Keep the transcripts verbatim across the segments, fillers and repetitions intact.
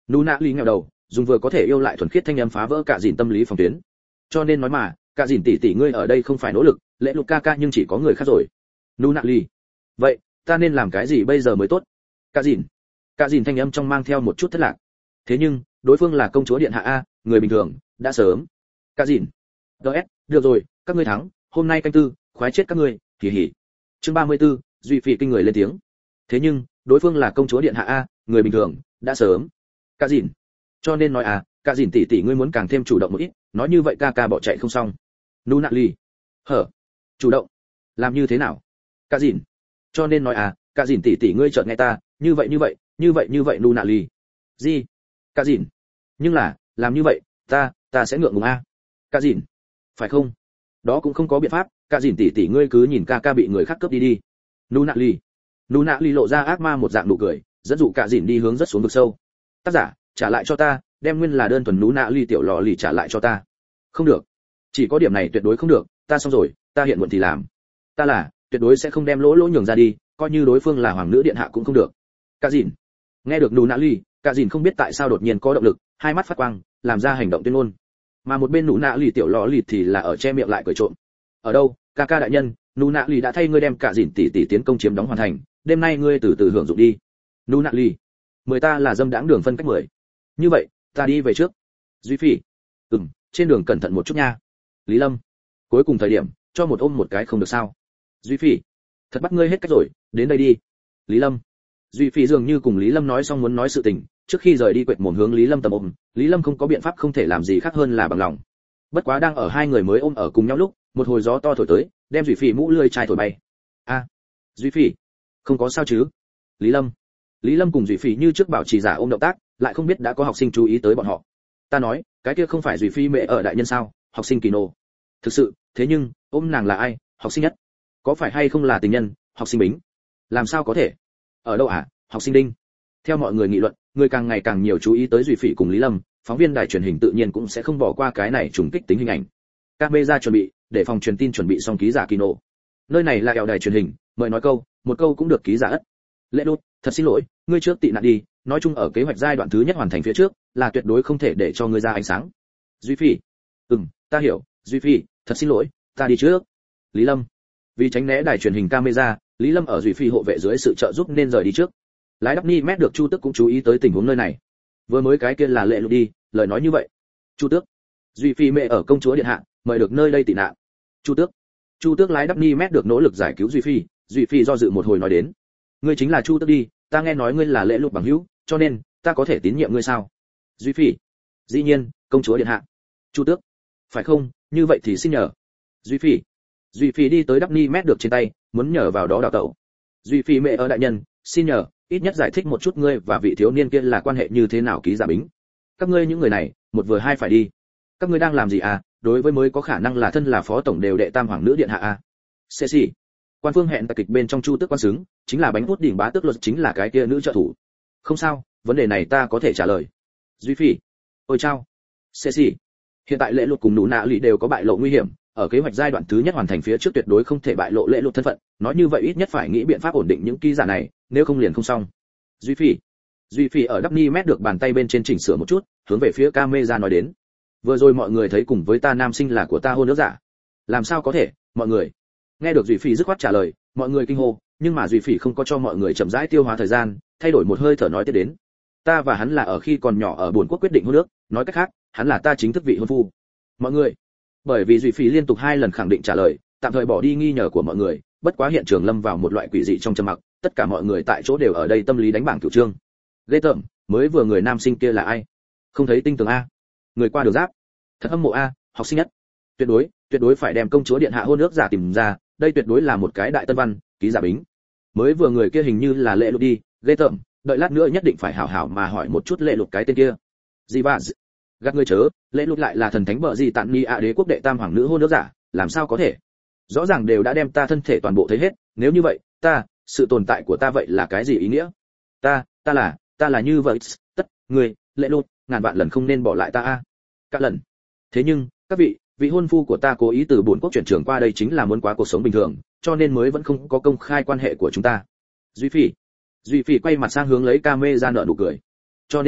nụ nạ ly nghèo đầu, dùng vừa có thể yêu lại thuần khiết thanh âm phá vỡ cả dìn tâm lý phòng tuyến. Cho nên nói mà, cả dìn tỷ tỷ ngươi ở đây không phải nỗ lực, lễ lục ca ca nhưng chỉ có người khác rồi. Nụ nạ ly, vậy ta nên làm cái gì bây giờ mới tốt? Cả dìn, cả dìn thanh âm trong mang theo một chút thất lạc. Thế nhưng đối phương là công chúa điện hạ a, người bình thường đã sớm. Cả dìn, ds, được rồi, các ngươi thắng, hôm nay canh tư, khoái chết các ngươi, hỉ hỉ. Chương ba mươi tư, duy phỉ kinh người lên tiếng. Thế nhưng đối phương là công chúa điện hạ a, người bình thường đã sớm. Cả dìn, cho nên nói à, cả dìn tỷ tỷ ngươi muốn càng thêm chủ động một ít, nói như vậy ca ca bỏ chạy không xong. Nụ nạ ly, hở, chủ động, làm như thế nào? Cả dìn, cho nên nói à, cả dìn tỷ tỷ ngươi chợt nghe ta, như vậy như vậy, như vậy như vậy nụ nạ ly. Gì? Cả dìn, nhưng là, làm như vậy, ta, ta sẽ ngượng ngùng a. Cả dìn, phải không? Đó cũng không có biện pháp, cả dìn tỷ tỷ ngươi cứ nhìn ca ca bị người khác cướp đi đi. Nụ nạ ly, nụ nạ ly lộ ra ác ma một dạng nụ cười, dẫn dụ cả dìn đi hướng rất xuống vực sâu. Tác giả, trả lại cho ta, đem nguyên là đơn thuần nụ nạ ly tiểu lò lì trả lại cho ta. Không được, chỉ có điểm này tuyệt đối không được, ta xong rồi, ta hiện muộn thì làm. Ta là, tuyệt đối sẽ không đem lỗ lỗ nhường ra đi, coi như đối phương là hoàng nữ điện hạ cũng không được. Cả dìn, nghe được nụ nạ ly, cả dìn không biết tại sao đột nhiên có động lực, hai mắt phát quang, làm ra hành động tuyên ngôn. Mà một bên nụ nạ ly tiểu lò lì thì là ở che miệng lại cười trộm. Ở đâu, ca ca đại nhân, nụ nạ ly đã thay ngươi đem cả dìn tỷ tỷ tiến công chiếm đóng hoàn thành, đêm nay ngươi từ từ hưởng dụng đi. Nụ nạ ly, mười ta là dâm đãng đường phân cách mười. Như vậy, ta đi về trước. Duy phỉ, ừm, trên đường cẩn thận một chút nha. Lý Lâm, cuối cùng thời điểm, cho một ôm một cái không được sao? Duy phỉ, thật bắt ngươi hết cách rồi, đến đây đi. Lý Lâm, Duy phỉ dường như cùng Lý Lâm nói xong muốn nói sự tình, trước khi rời đi quệt mồm hướng Lý Lâm tầm ôm, Lý Lâm không có biện pháp không thể làm gì khác hơn là bằng lòng. Bất quá đang ở hai người mới ôm ở cùng nhau lúc, một hồi gió to thổi tới, đem Duy phỉ mũ lưỡi chai thổi bay. A, Duy phỉ, không có sao chứ? Lý Lâm, Lý Lâm cùng Duy phỉ như trước bảo trì giả ôm động tác, lại không biết đã có học sinh chú ý tới bọn họ. Ta nói, cái kia không phải Duy phỉ mẹ ở đại nhân sao? Học sinh Kỳ Nô. Thực sự, thế nhưng, ôm nàng là ai? Học sinh nhất. Có phải hay không là tình nhân? Học sinh Bính. Làm sao có thể? Ở đâu à? Học sinh Đinh. Theo mọi người nghị luận, người càng ngày càng nhiều chú ý tới Duy phỉ cùng Lý Lâm, phóng viên đài truyền hình tự nhiên cũng sẽ không bỏ qua cái này trùng kích tính hình ảnh. Camera chuẩn bị, để phòng truyền tin chuẩn bị xong ký giả Kỳ Nô. Nơi này là eo đài truyền hình, mời nói câu, một câu cũng được ký giả ất. Lễ đốt, thật xin lỗi, ngươi trước tị nạn đi, nói chung ở kế hoạch giai đoạn thứ nhất hoàn thành phía trước, là tuyệt đối không thể để cho ngươi ra ánh sáng. Duy phỉ, ừm, ta hiểu, Duy phỉ, thật xin lỗi, ta đi trước. Lý Lâm, vì tránh né đài truyền hình camera, Lý Lâm ở Duy phỉ hộ vệ dưới sự trợ giúp nên rời đi trước. Lái đắp ni mét được Chu Tước cũng chú ý tới tình huống nơi này. Vừa mới cái kia là lệ lục đi, lời nói như vậy. Chu Tước, Duy phỉ mẹ ở công chúa điện hạ, mời được nơi đây tị nạn. Chu Tước, Chu Tước lái đắp ni mét được nỗ lực giải cứu Duy phỉ, Duy phỉ do dự một hồi nói đến, ngươi chính là Chu Tước đi, ta nghe nói ngươi là lễ lục bằng hữu, cho nên ta có thể tín nhiệm ngươi sao? Duy phỉ, dĩ nhiên, công chúa điện hạ. Chu Tước, phải không, như vậy thì xin nhờ. Duy phỉ, Duy phỉ đi tới đắp ni mét được trên tay, muốn nhờ vào đó đào tẩu. Duy phỉ mẹ ở đại nhân, xin nhờ, ít nhất giải thích một chút ngươi và vị thiếu niên kia là quan hệ như thế nào ký giả Bính. Các ngươi những người này, một vừa hai phải đi. Các ngươi đang làm gì à? Đối với mới có khả năng là thân là phó tổng đều đệ tam hoàng nữ điện hạ à? Sẽ gì? Quan phương hẹn tại kịch bên trong Chu Tước quan xứng, chính là bánh hút đỉnh bá tước luật chính là cái kia nữ trợ thủ. Không sao, vấn đề này ta có thể trả lời. Duy phỉ, ôi chao. Sẽ gì? Hiện tại lễ luật cùng nụ nạ lụy đều có bại lộ nguy hiểm, ở kế hoạch giai đoạn thứ nhất hoàn thành phía trước tuyệt đối không thể bại lộ lễ luật thân phận, nói như vậy ít nhất phải nghĩ biện pháp ổn định những ký giả này, nếu không liền không xong. Duy phỉ, Duy phỉ ở đắp ni mét được bàn tay bên trên chỉnh sửa một chút, hướng về phía camera nói đến. Vừa rồi mọi người thấy cùng với ta nam sinh là của ta hôn nước giả. Làm sao có thể, mọi người? Nghe được Duy phỉ dứt khoát trả lời, mọi người kinh hô, nhưng mà Duy phỉ không có cho mọi người chậm rãi tiêu hóa thời gian, thay đổi một hơi thở nói tiếp đến. Ta và hắn là ở khi còn nhỏ ở buồn quốc quyết định hôn nước, nói cách khác, hắn là ta chính thức vị hôn phu. Mọi người, bởi vì Duy phỉ liên tục hai lần khẳng định trả lời, tạm thời bỏ đi nghi ngờ của mọi người, bất quá hiện trường lâm vào một loại quỷ dị trong trầm mặc, tất cả mọi người tại chỗ đều ở đây tâm lý đánh bảng cửu trương. Ghê tởm, mới vừa người nam sinh kia là ai? Không thấy tinh tường a? Người qua đường giáp. Thật hâm mộ a, học sinh nhất. Tuyệt đối, tuyệt đối phải đem công chúa điện hạ hôn ước giả tìm ra, đây tuyệt đối là một cái đại tân văn, ký giả Bính. Mới vừa người kia hình như là lệ lục đi, ghê tởm, đợi lát nữa nhất định phải hảo hảo mà hỏi một chút lệ lục cái tên kia. Gì bà? Gạt người chớ, lệ lục lại là thần thánh bợ gì tạn ni ạ đế quốc đệ tam hoàng nữ hôn ước giả, làm sao có thể? Rõ ràng đều đã đem ta thân thể toàn bộ thấy hết, nếu như vậy, ta, sự tồn tại của ta vậy là cái gì ý nghĩa? Ta, ta là, ta là như vậy, tất, người, lệ lục, ngàn vạn lần không nên bỏ lại ta a. Các lần. Thế nhưng, các vị, vị hôn phu của ta cố ý từ bốn quốc chuyển trường qua đây chính là muốn quá cuộc sống bình thường, cho nên mới vẫn không có công khai quan hệ của chúng ta. Duy phỉ, Duy phỉ quay mặt sang hướng lấy camera nở nụ cười. Cho nên nói,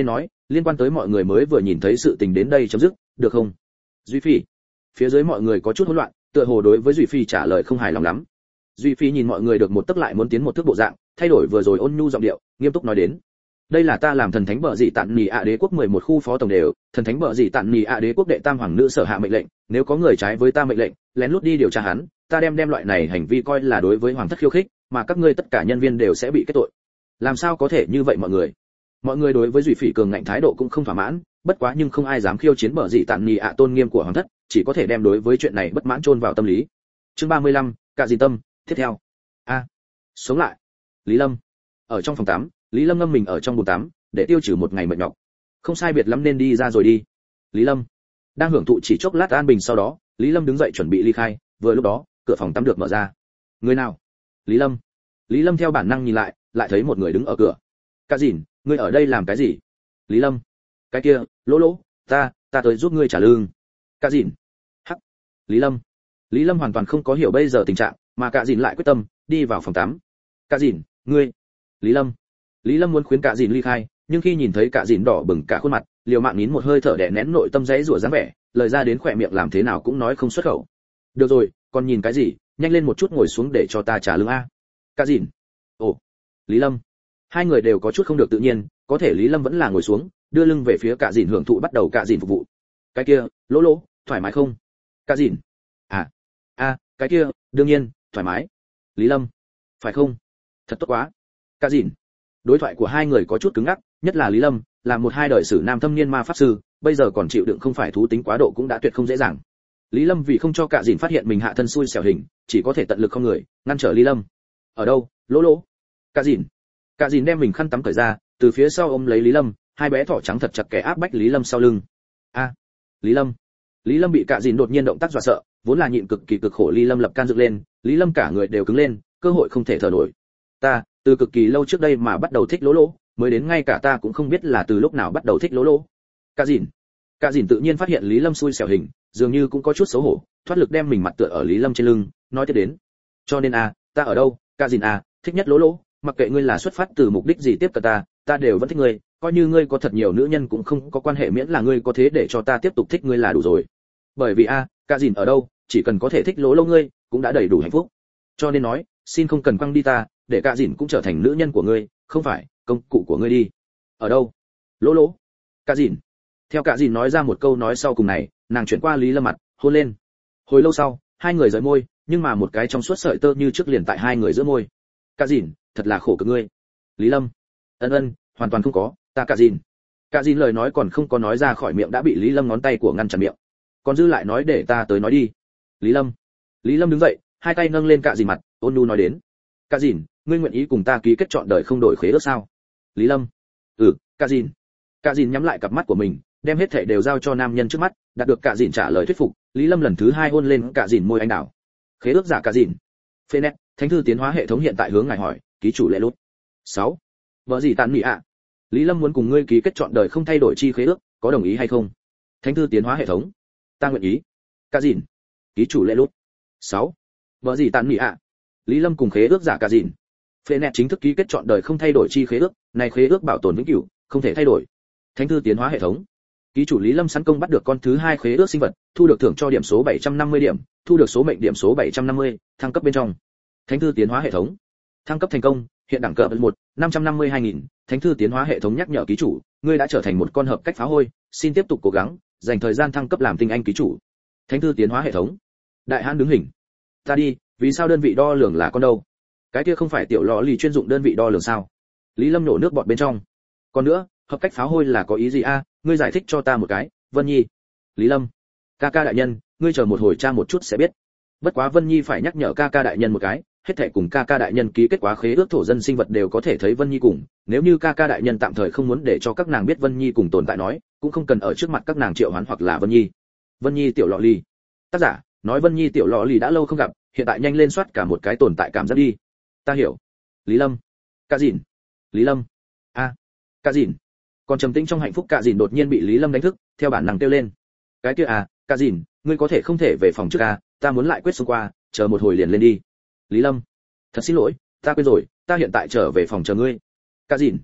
liên quan tới mọi người mới vừa nhìn thấy sự tình đến đây chấm dứt, được không? Duy Phi. Phía dưới mọi người có chút hỗn loạn, tựa hồ đối với Duy Phi trả lời không hài lòng lắm. Duy Phi nhìn mọi người được một tức lại muốn tiến một thước bộ dạng, thay đổi vừa rồi ôn nhu giọng điệu, nghiêm túc nói đến. Đây là ta làm thần thánh bợ dị tạn nỉ ạ đế quốc mười một khu phó tổng đều, thần thánh bợ dị tạn nỉ ạ đế quốc đệ tam hoàng nữ sở hạ mệnh lệnh, nếu có người trái với ta mệnh lệnh, lén lút đi điều tra hắn, ta đem đem loại này hành vi coi là đối với hoàng thất khiêu khích, mà các ngươi tất cả nhân viên đều sẽ bị kết tội. Làm sao có thể như vậy mọi người? Mọi người đối với Duy Phỉ cường ngạnh thái độ cũng không thỏa mãn, bất quá nhưng không ai dám khiêu chiến bợ dị tạn nỉ ạ tôn nghiêm của hoàng thất, chỉ có thể đem đối với chuyện này bất mãn chôn vào tâm lý. Chương ba mươi lăm, Cạ Dìn Tâm, tiếp theo. A. Sống lại. Lý Lâm. Ở trong phòng tắm, Lý Lâm ngâm mình ở trong bồn tắm, để tiêu trừ một ngày mệt nhọc. Không sai biệt lắm nên đi ra rồi đi. Lý Lâm đang hưởng thụ chỉ chốc lát an bình, sau đó, Lý Lâm đứng dậy chuẩn bị ly khai, vừa lúc đó, cửa phòng tắm được mở ra. Người nào? Lý Lâm. Lý Lâm theo bản năng nhìn lại, lại thấy một người đứng ở cửa. Cạ Dìn, ngươi ở đây làm cái gì? Lý Lâm. Cái kia, Lỗ Lỗ, ta, ta tới giúp ngươi trả lương. Cạ Dìn. Hắc. Lý Lâm. Lý Lâm hoàn toàn không có hiểu bây giờ tình trạng, mà Cạ Dìn lại quyết tâm đi vào phòng tắm. Cạ Dìn, ngươi. Lý Lâm. Lý Lâm muốn khuyến Cạ Dìn ly khai, nhưng khi nhìn thấy Cạ Dìn đỏ bừng cả khuôn mặt, liều mạng nín một hơi thở đè nén nội tâm giãy rủa dáng vẻ, lời ra đến khỏe miệng làm thế nào cũng nói không xuất khẩu. Được rồi, còn nhìn cái gì, nhanh lên một chút ngồi xuống để cho ta trả lương a. Cạ Dìn. Ồ. Lý Lâm. Hai người đều có chút không được tự nhiên, có thể Lý Lâm vẫn là ngồi xuống, đưa lưng về phía Cạ Dìn hưởng thụ bắt đầu Cạ Dìn phục vụ. Cái kia, Lỗ Lỗ, thoải mái không? Cạ Dìn. À. A, cái kia, đương nhiên, thoải mái. Lý Lâm. Phải không? Thật tốt quá. Cạ Dìn. Đối thoại của hai người có chút cứng ngắc, nhất là Lý Lâm, là một hai đời sử nam thâm niên ma pháp sư, bây giờ còn chịu đựng không phải thú tính quá độ cũng đã tuyệt không dễ dàng. Lý Lâm vì không cho Cạ Dìn phát hiện mình hạ thân xui xẻo hình, chỉ có thể tận lực không người, ngăn trở Lý Lâm. Ở đâu? Lỗ Lỗ. Cạ Dìn. Cạ Dìn đem mình khăn tắm cởi ra, từ phía sau ôm lấy Lý Lâm, hai bé thỏ trắng thật chặt kẻ áp bách Lý Lâm sau lưng. A. Lý Lâm. Lý Lâm bị Cạ Dìn đột nhiên động tác dọa sợ, vốn là nhịn cực kỳ cực khổ Lý Lâm lập can dựng lên, Lý Lâm cả người đều cứng lên, cơ hội không thể thở nổi. Ta, từ cực kỳ lâu trước đây mà bắt đầu thích Lỗ Lỗ, mới đến ngay cả ta cũng không biết là từ lúc nào bắt đầu thích Lỗ Lỗ. Cạ Dìn. Cạ Dìn tự nhiên phát hiện Lý Lâm xui xẻo hình, dường như cũng có chút xấu hổ, thoát lực đem mình mặt tựa ở Lý Lâm trên lưng, nói tiếp đến. Cho nên a, ta ở đâu, Cạ Dìn a, thích nhất Lỗ Lỗ, mặc kệ ngươi là xuất phát từ mục đích gì tiếp cận ta, ta đều vẫn thích ngươi, coi như ngươi có thật nhiều nữ nhân cũng không có quan hệ, miễn là ngươi có thế để cho ta tiếp tục thích ngươi là đủ rồi. Bởi vì a, Cạ Dìn ở đâu, chỉ cần có thể thích Lỗ Lỗ ngươi, cũng đã đầy đủ hạnh phúc. Cho nên nói, xin không cần quăng đi ta, để Cạ Dìn cũng trở thành nữ nhân của ngươi, không phải công cụ của ngươi đi. Ở đâu? Lỗ Lỗ. Cạ Dìn. Theo Cạ Dìn nói ra một câu nói sau cùng này, nàng chuyển qua Lý Lâm mặt, hôn lên. Hồi lâu sau, hai người rời môi, nhưng mà một cái trong suốt sợi tơ như trước liền tại hai người giữa môi. Cạ Dìn, thật là khổ cực ngươi. Lý Lâm. Ân ân, hoàn toàn không có, ta Cạ Dìn. Cạ Dìn lời nói còn không có nói ra khỏi miệng đã bị Lý Lâm ngón tay của ngăn chặn miệng. Còn dư lại nói để ta tới nói đi. Lý Lâm. Lý Lâm đứng dậy, hai tay nâng lên Cạ Dìn mặt, ôn nhu nói đến. Cạ Dìn, ngươi nguyện ý cùng ta ký kết trọn đời không đổi khế ước sao? Lý Lâm. Ừ, Cạ Dìn. Cạ Dìn nhắm lại cặp mắt của mình, đem hết thảy đều giao cho nam nhân trước mắt, đạt được Cạ Dìn trả lời thuyết phục, Lý Lâm lần thứ hai hôn lên Cạ Dìn môi anh đào. Khế ước giả Cạ Dìn. Phenet, thánh thư tiến hóa hệ thống hiện tại hướng ngài hỏi, ký chủ lệ lút. sáu. Vợ gì tàn mị ạ? Lý Lâm muốn cùng ngươi ký kết trọn đời không thay đổi chi khế ước, có đồng ý hay không? Thánh thư tiến hóa hệ thống. Ta nguyện ý. Cạ Dìn. Ký chủ lệ lút. sáu. Vợ gì tàn mị ạ? Lý Lâm cùng khế ước giả Cạ Dìn. Phenet chính thức ký kết trọn đời không thay đổi chi khế ước, này khế ước bảo tồn vĩnh cửu, không thể thay đổi. Thánh thư tiến hóa hệ thống. Ký chủ Lý Lâm sẵn công bắt được con thứ hai khế ước sinh vật, thu được thưởng cho điểm số bảy trăm năm mươi điểm, thu được số mệnh điểm số bảy trăm năm mươi, thăng cấp bên trong. Thánh thư tiến hóa hệ thống. Thăng cấp thành công, hiện đẳng cấp một, năm trăm năm mươi hai nghìn. Thánh thư tiến hóa hệ thống nhắc nhở ký chủ, ngươi đã trở thành một con hợp cách phá hôi, xin tiếp tục cố gắng, dành thời gian thăng cấp làm tinh anh ký chủ. Thánh thư tiến hóa hệ thống. Đại hãn đứng hình. Ta đi, vì sao đơn vị đo lường là con đâu? Cái kia không phải tiểu lọ lì chuyên dụng đơn vị đo lường sao? Lý Lâm nổ nước bọt bên trong. Còn nữa, hợp cách phá hôi là có ý gì a? Ngươi giải thích cho ta một cái, Vân Nhi. Lý Lâm. Ca ca đại nhân, ngươi chờ một hồi tra một chút sẽ biết. Bất quá Vân Nhi phải nhắc nhở ca ca đại nhân một cái, hết thảy cùng ca ca đại nhân ký kết quá khế ước thổ dân sinh vật đều có thể thấy Vân Nhi cùng, nếu như ca ca đại nhân tạm thời không muốn để cho các nàng biết Vân Nhi cùng tồn tại nói, cũng không cần ở trước mặt các nàng triệu hoán hoặc là Vân Nhi. Vân Nhi tiểu lọ lì. Tác giả, nói Vân Nhi tiểu lọ lì đã lâu không gặp, hiện tại nhanh lên soát cả một cái tồn tại cảm giác đi. Ta hiểu. Lý Lâm. Cạ Dìn. Lý Lâm. A. À. Cạ Dìn. Còn trầm tĩnh trong hạnh phúc Cạ Dìn đột nhiên bị Lý Lâm đánh thức, theo bản năng kêu lên. Cái kia à, Cạ Dìn, ngươi có thể không thể về phòng trước à, ta muốn lại quyết xung qua, chờ một hồi liền lên đi. Lý Lâm. Thật xin lỗi, ta quên rồi, ta hiện tại trở về phòng chờ ngươi. Cạ Dìn.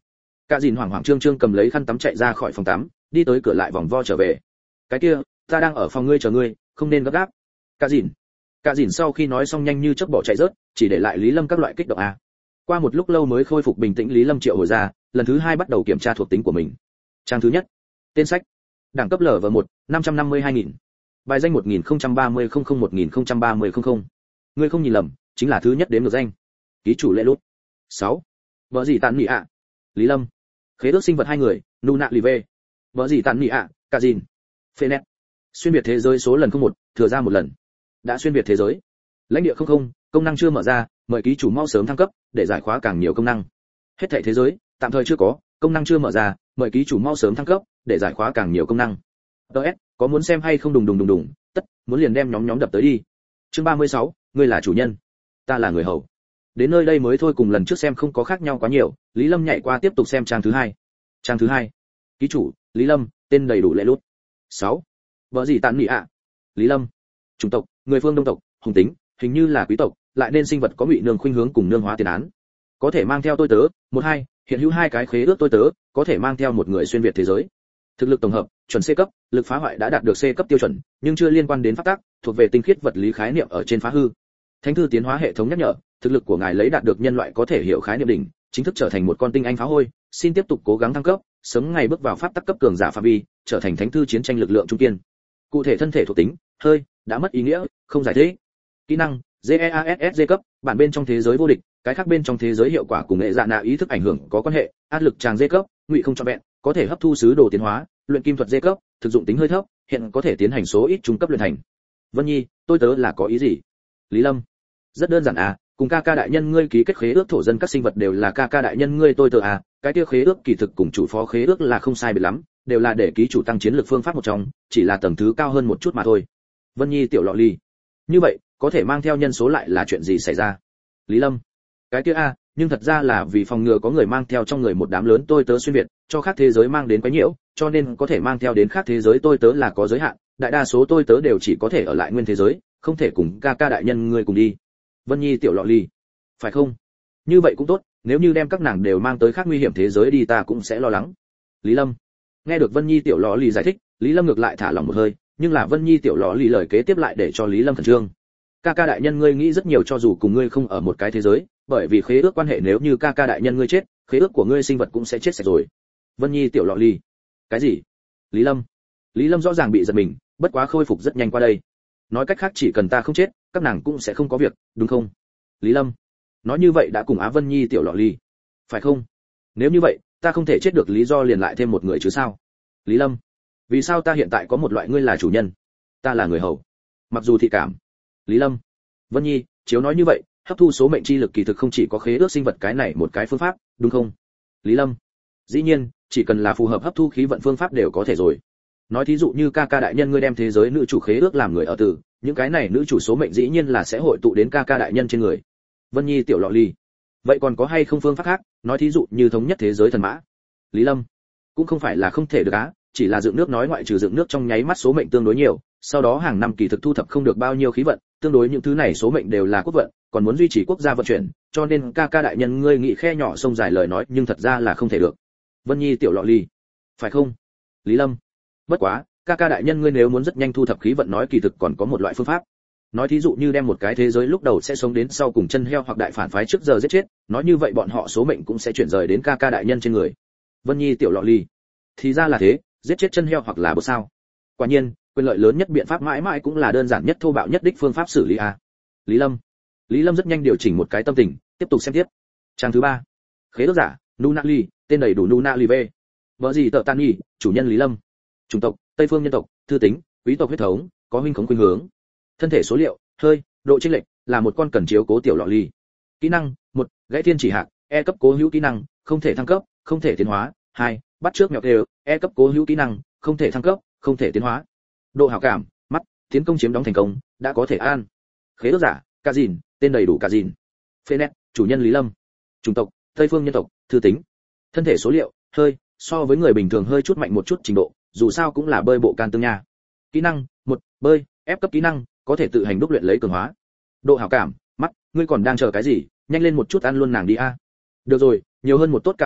Cả dìn hoảng hoảng trương trương cầm lấy khăn tắm chạy ra khỏi phòng tắm, đi tới cửa lại vòng vo trở về. Cái kia, ta đang ở phòng ngươi chờ ngươi, không nên gấp gáp. Cả dìn. Cả dìn sau khi nói xong nhanh như chớp bỏ chạy rớt, chỉ để lại Lý Lâm các loại kích động a. Qua một lúc lâu mới khôi phục bình tĩnh, Lý Lâm triệu hồi ra, lần thứ hai bắt đầu kiểm tra thuộc tính của mình. Trang thứ nhất. Tên sách. Đẳng cấp lv một, năm trăm năm mươi hai nghìn. Bài danh một nghìn không trăm ba mươi không không một nghìn không trăm ba mươi không không. Ngươi không nhìn lầm, chính là thứ nhất đếm được danh. Ký chủ Lệ Lút. sáu. Vợ gì tàn nhị ạ? Lý Lâm. Khế ước sinh vật hai người, Nuna Live. Vợ gì tàn nhị ạ? Cả dìn. Phenet. Xuyên việt thế giới số lần không một, thừa ra một lần. Đã xuyên việt thế giới. Lãnh địa không không, công năng chưa mở ra, mời ký chủ mau sớm thăng cấp để giải khóa càng nhiều công năng. Hết thảy thế giới, tạm thời chưa có, công năng chưa mở ra, mời ký chủ mau sớm thăng cấp để giải khóa càng nhiều công năng. ds có muốn xem hay không? Đùng đùng đùng đùng, tất muốn liền đem nhóm nhóm đập tới đi. Chương ba mươi sáu, ngươi là chủ nhân, ta là người hầu. Đến nơi đây mới thôi, cùng lần trước xem không có khác nhau quá nhiều. Lý Lâm nhảy qua tiếp tục xem trang thứ hai. Trang thứ hai. Ký chủ Lý Lâm, tên đầy đủ Lệ Lút. sáu. Vợ gì tàn nhị ạ? Lý Lâm. Chủng tộc người phương Đông tộc, hùng tính, hình như là quý tộc, lại nên sinh vật có ngụy nương khuynh hướng cùng nương hóa tiền án. Có thể mang theo tôi tớ, một hai, hiện hữu hai cái khế ước tôi tớ, có thể mang theo một người xuyên việt thế giới. Thực lực tổng hợp, chuẩn C cấp, lực phá hoại đã đạt được C cấp tiêu chuẩn, nhưng chưa liên quan đến pháp tắc, thuộc về tinh khiết vật lý khái niệm ở trên phá hư. Thánh thư tiến hóa hệ thống nhắc nhở, thực lực của ngài lấy đạt được nhân loại có thể hiểu khái niệm đỉnh, chính thức trở thành một con tinh anh phá hôi, xin tiếp tục cố gắng thăng cấp, sớm ngày bước vào pháp tắc cấp cường giả phạm vi, trở thành thánh thư chiến tranh lực lượng trung kiên. Cụ thể thân thể thuộc tính, hơi, đã mất ý nghĩa, không giải thích. Kỹ năng, GEASS cấp, bản bên trong thế giới vô địch, cái khác bên trong thế giới hiệu quả cùng nghệ dạ nạ ý thức ảnh hưởng có quan hệ, áp lực tràng D cấp, ngụy không trọn vẹn, có thể hấp thu sứ đồ tiến hóa, luyện kim thuật D cấp, thực dụng tính hơi thấp, hiện có thể tiến hành số ít trung cấp luyện thành. Vân Nhi, tôi tớ là có ý gì? Lý Lâm. Rất đơn giản à, cùng ca ca đại nhân ngươi ký kết khế ước thổ dân các sinh vật đều là ca ca đại nhân ngươi tôi tớ à, cái kia khế ước kỳ thực cùng chủ phó khế ước là không sai biệt lắm, đều là để ký chủ tăng chiến lược phương pháp một trong, chỉ là tầng thứ cao hơn một chút mà thôi. Vân Nhi tiểu lọ ly. Như vậy, có thể mang theo nhân số lại là chuyện gì xảy ra? Lý Lâm. Cái kia a, nhưng thật ra là vì phòng ngừa có người mang theo trong người một đám lớn tôi tớ xuyên việt, cho khác thế giới mang đến quấy nhiễu, cho nên có thể mang theo đến khác thế giới tôi tớ là có giới hạn, đại đa số tôi tớ đều chỉ có thể ở lại nguyên thế giới, không thể cùng ca ca đại nhân ngươi cùng đi. Vân Nhi tiểu lọ ly. Phải không? Như vậy cũng tốt, nếu như đem các nàng đều mang tới khác nguy hiểm thế giới đi ta cũng sẽ lo lắng. Lý Lâm. Nghe được Vân Nhi tiểu lọ ly giải thích, Lý Lâm ngược lại thả lỏng một hơi, nhưng là Vân Nhi tiểu lọ ly lời kế tiếp lại để cho Lý Lâm khẩn trương. Ca ca đại nhân ngươi nghĩ rất nhiều, cho dù cùng ngươi không ở một cái thế giới, bởi vì khế ước quan hệ, nếu như ca ca đại nhân ngươi chết, khế ước của ngươi sinh vật cũng sẽ chết sạch rồi. Vân Nhi tiểu lọ ly. Cái gì? Lý Lâm. Lý Lâm rõ ràng bị giật mình, bất quá khôi phục rất nhanh qua đây. Nói cách khác chỉ cần ta không chết, các nàng cũng sẽ không có việc, đúng không? Lý Lâm. Nói như vậy đã cùng Á Vân Nhi tiểu lọ ly, phải không? Nếu như vậy, ta không thể chết được lý do liền lại thêm một người chứ sao? Lý Lâm. Vì sao ta hiện tại có một loại ngươi là chủ nhân, ta là người hầu, mặc dù thị cảm. Lý Lâm. Vân Nhi, chiếu nói như vậy, hấp thu số mệnh chi lực kỳ thực không chỉ có khế ước sinh vật cái này một cái phương pháp, đúng không? Lý Lâm. Dĩ nhiên, chỉ cần là phù hợp hấp thu khí vận phương pháp đều có thể rồi. Nói thí dụ như ca ca đại nhân ngươi đem thế giới nữ chủ khế ước làm người ở tử, những cái này nữ chủ số mệnh dĩ nhiên là sẽ hội tụ đến ca ca đại nhân trên người. Vân Nhi tiểu lọ ly. Vậy còn có hay không phương pháp khác, nói thí dụ như thống nhất thế giới thần mã? Lý Lâm. Cũng không phải là không thể được á, chỉ là dựng nước nói ngoại trừ dựng nước trong nháy mắt số mệnh tương đối nhiều, sau đó hàng năm kỳ thực thu thập không được bao nhiêu khí vận, tương đối những thứ này số mệnh đều là quốc vận, còn muốn duy trì quốc gia vận chuyển, cho nên ca ca đại nhân ngươi nghĩ khe nhỏ sông dài lời nói, nhưng thật ra là không thể được. Vân Nhi tiểu lọ ly. Phải không? Lý Lâm. Bất quá, ca ca đại nhân ngươi nếu muốn rất nhanh thu thập khí vận nói kỳ thực còn có một loại phương pháp. Nói thí dụ như đem một cái thế giới lúc đầu sẽ sống đến sau cùng chân heo hoặc đại phản phái trước giờ giết chết, nói như vậy bọn họ số mệnh cũng sẽ chuyển rời đến ca ca đại nhân trên người. Vân Nhi tiểu lọ ly. Thì ra là thế, giết chết chân heo hoặc là bột sao? Quả nhiên, quyền lợi lớn nhất biện pháp mãi mãi cũng là đơn giản nhất thô bạo nhất đích phương pháp xử lý a. Lý Lâm. Lý Lâm rất nhanh điều chỉnh một cái tâm tình, tiếp tục xem tiếp. Trang thứ ba. Khế ước giả, Nuna Ly, tên đầy đủ Nuna Ly V. Vợ gì tợ tan nhỉ, chủ nhân Lý Lâm. Chủng tộc, Tây phương nhân tộc, thư tính, quý tộc huyết thống, có huynh khống khuynh hướng. Thân thể số liệu, hơi, độ chênh lệch, là một con cần chiếu cố tiểu lọ ly. Kỹ năng, một, gãy thiên chỉ hạc, E cấp cố hữu kỹ năng, không thể thăng cấp, không thể tiến hóa. Hai, bắt trước mèo kêu, E cấp cố hữu kỹ năng, không thể thăng cấp, không thể tiến hóa. Độ hảo cảm, mắt, tiến công chiếm đóng thành công, đã có thể an. Khế ước giả, Cả Dìn, tên đầy đủ Cả Dìn. Phenet, chủ nhân Lý Lâm. Chủng tộc, Tây phương nhân tộc, thư tính. Thân thể số liệu, hơi, so với người bình thường hơi chút mạnh một chút trình độ, dù sao cũng là bơi bộ can tương nha. Kỹ năng, một, bơi, ép cấp kỹ năng, có thể tự hành đúc luyện lấy cường hóa. Độ hảo cảm, mắt, ngươi còn đang chờ cái gì, nhanh lên một chút ăn luôn nàng đi a. Được rồi, nhiều hơn một tốt cảm giác độ,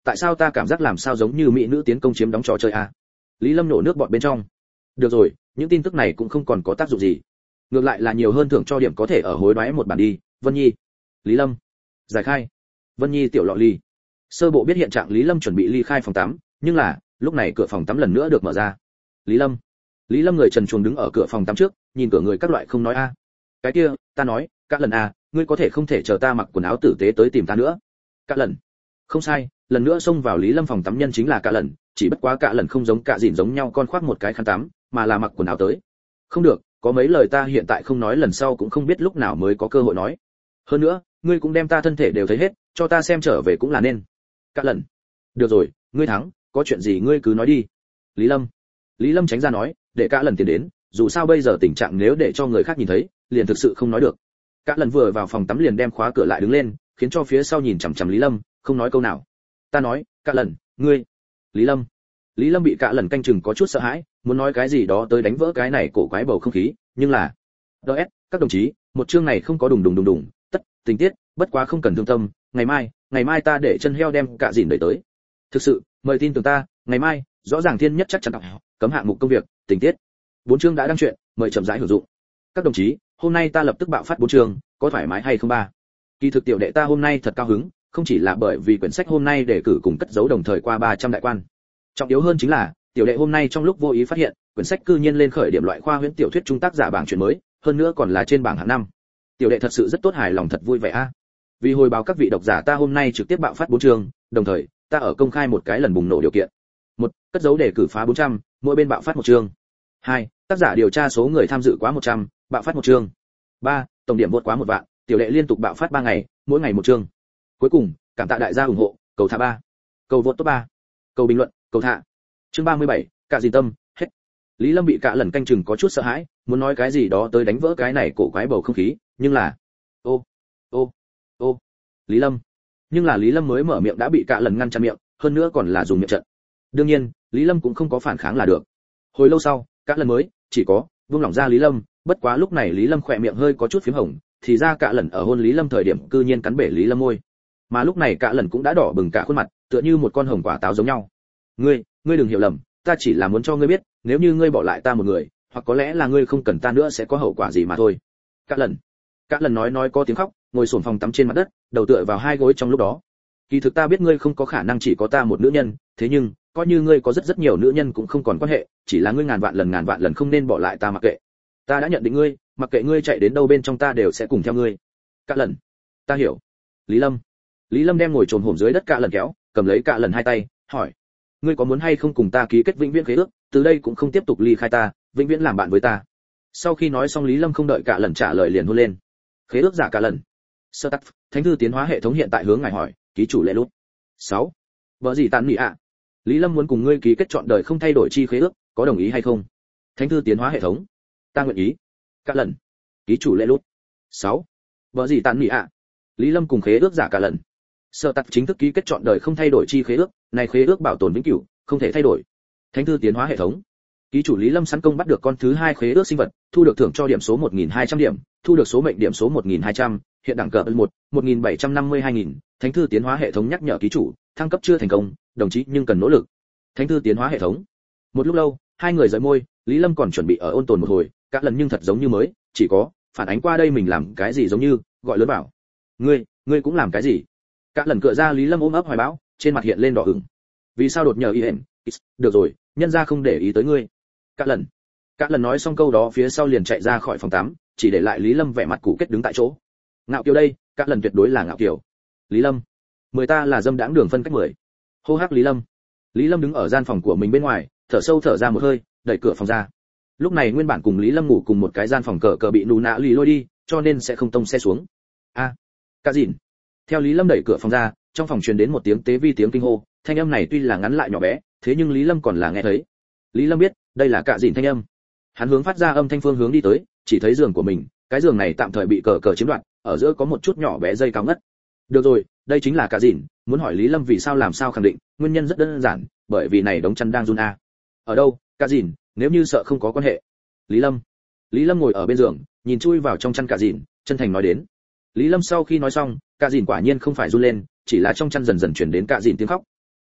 tại sao ta cảm giác làm sao giống như mỹ nữ tiến công chiếm đóng trò chơi à? Lý Lâm nổ nước bọt bên trong. Được rồi, những tin tức này cũng không còn có tác dụng gì. Ngược lại là nhiều hơn thưởng cho điểm có thể ở hối đoái một bản đi, Vân Nhi. Lý Lâm. Giải khai. Vân Nhi tiểu lọ ly. Sơ bộ biết hiện trạng Lý Lâm chuẩn bị ly khai phòng tắm, nhưng là, lúc này cửa phòng tắm lần nữa được mở ra. Lý Lâm. Lý Lâm người trần truồng đứng ở cửa phòng tắm trước, nhìn cửa người các loại không nói a. Cái kia, ta nói, các lần a, ngươi có thể không thể chờ ta mặc quần áo tử tế tới tìm ta nữa. Các lần. Không sai, lần nữa xông vào Lý Lâm phòng tắm nhân chính là cả lần, chỉ bất quá cả lần không giống cả dìn giống nhau con khoác một cái khăn tắm, mà là mặc quần áo tới. Không được, có mấy lời ta hiện tại không nói lần sau cũng không biết lúc nào mới có cơ hội nói. Hơn nữa, ngươi cũng đem ta thân thể đều thấy hết, cho ta xem trở về cũng là nên. Cả lần. Được rồi, ngươi thắng, có chuyện gì ngươi cứ nói đi. Lý Lâm. Lý Lâm tránh ra nói, để cả lần tiền đến, dù sao bây giờ tình trạng nếu để cho người khác nhìn thấy, liền thực sự không nói được. Cả lần vừa vào phòng tắm liền đem khóa cửa lại đứng lên, khiến cho phía sau nhìn chằm chằm Lý Lâm, không nói câu nào. Ta nói, cả lần, ngươi. Lý Lâm. Lý Lâm bị cả lần canh chừng có chút sợ hãi, muốn nói cái gì đó tới đánh vỡ cái này cổ quái bầu không khí, nhưng là đê ét, các đồng chí, một chương này không có đùng đùng đùng đùng, tất, tình tiết, bất quá không cần thương tâm, ngày mai, ngày mai ta để chân heo đem cả dìn đẩy tới. Thực sự, mời tin tưởng ta, ngày mai, rõ ràng thiên nhất chắc chắn đọc, cấm hạng mục công việc, tình tiết. Bốn chương đã đăng truyện, mời chậm rãi hưởng dụng. Các đồng chí, hôm nay ta lập tức bạo phát bốn chương, có thoải mái hay không ba? Kỳ thực tiểu đệ ta hôm nay thật cao hứng, không chỉ là bởi vì quyển sách hôm nay để cử cùng cất giấu đồng thời qua ba trăm đại quan. Trọng yếu hơn chính là, tiểu đệ hôm nay trong lúc vô ý phát hiện, quyển sách cư nhiên lên khởi điểm loại khoa huyễn tiểu thuyết trung tác giả bảng truyện mới, hơn nữa còn là trên bảng hạng năm. Tiểu đệ thật sự rất tốt hài lòng thật vui vẻ a. Vì hồi báo các vị độc giả ta hôm nay trực tiếp bạo phát bốn chương, đồng thời, ta ở công khai một cái lần bùng nổ điều kiện. Một, cất giấu để cử phá bốn trăm, mỗi bên bạo phát một chương. Hai, tác giả điều tra số người tham dự quá một trăm, bạo phát một chương. Ba, tổng điểm vượt quá một vạn, tiểu đệ liên tục bạo phát ba ngày, mỗi ngày một chương. Cuối cùng, cảm tạ đại gia ủng hộ, cầu thả ba. Cầu vượt top ba. Cầu bình luận, cầu thả. Chương ba mươi bảy, cả gì tâm, hết. Lý Lâm bị cả lần canh chừng có chút sợ hãi, muốn nói cái gì đó tới đánh vỡ cái này cổ quái bầu không khí, nhưng là ô ô ô Lý Lâm. Nhưng là Lý Lâm mới mở miệng đã bị cả lần ngăn chặn miệng, hơn nữa còn là dùng miệng trận. Đương nhiên, Lý Lâm cũng không có phản kháng là được. Hồi lâu sau, cả lần mới chỉ có buông lỏng ra Lý Lâm, bất quá lúc này Lý Lâm khỏe miệng hơi có chút phím hồng, thì ra cả lần ở hôn Lý Lâm thời điểm cư nhiên cắn bể Lý Lâm môi. Mà lúc này cả lần cũng đã đỏ bừng cả khuôn mặt, tựa như một con hồng quả táo giống nhau. Ngươi, ngươi đừng hiểu lầm, ta chỉ là muốn cho ngươi biết, nếu như ngươi bỏ lại ta một người, hoặc có lẽ là ngươi không cần ta nữa sẽ có hậu quả gì mà thôi. Cả lần, cả lần nói nói có tiếng khóc, ngồi xổm phòng tắm trên mặt đất, đầu tựa vào hai gối trong lúc đó. Kỳ thực ta biết ngươi không có khả năng chỉ có ta một nữ nhân, thế nhưng, coi như ngươi có rất rất nhiều nữ nhân cũng không còn quan hệ, chỉ là ngươi ngàn vạn lần ngàn vạn lần không nên bỏ lại ta mặc kệ. Ta đã nhận định ngươi, mặc kệ ngươi chạy đến đâu bên trong ta đều sẽ cùng theo ngươi. Cả lần, ta hiểu. Lý Lâm. Lý Lâm đem ngồi trồm hổm dưới đất cả lần kéo, cầm lấy cả lần hai tay, hỏi: ngươi có muốn hay không cùng ta ký kết vĩnh viễn khế ước, từ đây cũng không tiếp tục ly khai ta, vĩnh viễn làm bạn với ta? Sau khi nói xong Lý Lâm không đợi cả lần trả lời liền hôn lên. Khế ước giả cả lần. Sơ tắc, thánh thư tiến hóa hệ thống hiện tại hướng ngài hỏi, ký chủ lệ lút. sáu. Vợ gì tàn nị ạ? Lý Lâm muốn cùng ngươi ký kết trọn đời không thay đổi chi khế ước, có đồng ý hay không? Thánh thư tiến hóa hệ thống. Ta nguyện ý. Cả lần. Ký chủ lệ lút. sáu. Vợ gì tàn nị ạ? Lý Lâm cùng khế ước giả cả lần. Sơ tắc chính thức ký kết trọn đời không thay đổi chi khế ước, này khế ước bảo tồn vĩnh cửu, không thể thay đổi. Thánh thư tiến hóa hệ thống. Ký chủ Lý Lâm săn công bắt được con thứ hai khế ước sinh vật, thu được thưởng cho điểm số một nghìn hai trăm điểm, thu được số mệnh điểm số một nghìn hai trăm, hiện đẳng cấp một, một nghìn bảy trăm năm mươi hai nghìn. Thánh thư tiến hóa hệ thống nhắc nhở ký chủ, thăng cấp chưa thành công, đồng chí nhưng cần nỗ lực. Thánh thư tiến hóa hệ thống. Một lúc lâu, hai người rời môi, Lý Lâm còn chuẩn bị ở ôn tồn một hồi, các lần nhưng thật giống như mới, chỉ có phản ánh qua đây mình làm cái gì giống như, gọi lớn bảo. Ngươi, ngươi cũng làm cái gì? Các lần cựa ra Lý Lâm ôm ấp hoài bão, trên mặt hiện lên đỏ ửng. Vì sao đột nhờ y hẹn? Được rồi, nhân gia không để ý tới ngươi. Các lần. Các lần nói xong câu đó phía sau liền chạy ra khỏi phòng tắm, chỉ để lại Lý Lâm vẻ mặt cũ kết đứng tại chỗ. Ngạo kiều đây, các lần tuyệt đối là ngạo kiều. Lý Lâm, mười ta là dâm đãng đường phân cách mười. Hô hắc Lý Lâm. Lý Lâm đứng ở gian phòng của mình bên ngoài, thở sâu thở ra một hơi, đẩy cửa phòng ra. Lúc này nguyên bản cùng Lý Lâm ngủ cùng một cái gian phòng cờ cờ bị nù nạ lì lôi đi, cho nên sẽ không tông xe xuống. A, à, cả dìn. Theo Lý Lâm đẩy cửa phòng ra, trong phòng truyền đến một tiếng tế vi tiếng kinh hô, thanh âm này tuy là ngắn lại nhỏ bé, thế nhưng Lý Lâm còn là nghe thấy. Lý Lâm biết, đây là cả dìn thanh âm. Hắn hướng phát ra âm thanh phương hướng đi tới, chỉ thấy giường của mình, cái giường này tạm thời bị cờ cờ chiếm đoạt, ở giữa có một chút nhỏ bé dây cao ngất. Được rồi, đây chính là cả dìn, muốn hỏi Lý Lâm vì sao làm sao khẳng định, nguyên nhân rất đơn giản, bởi vì này đống chăn đang run a. Ở đâu, cả dìn, nếu như sợ không có quan hệ. Lý Lâm. Lý Lâm ngồi ở bên giường, nhìn chui vào trong chăn cả dìn, chân thành nói đến. Lý Lâm sau khi nói xong, cả dìn quả nhiên không phải run lên, chỉ là trong chăn dần dần chuyển đến cả dìn tiếng khóc.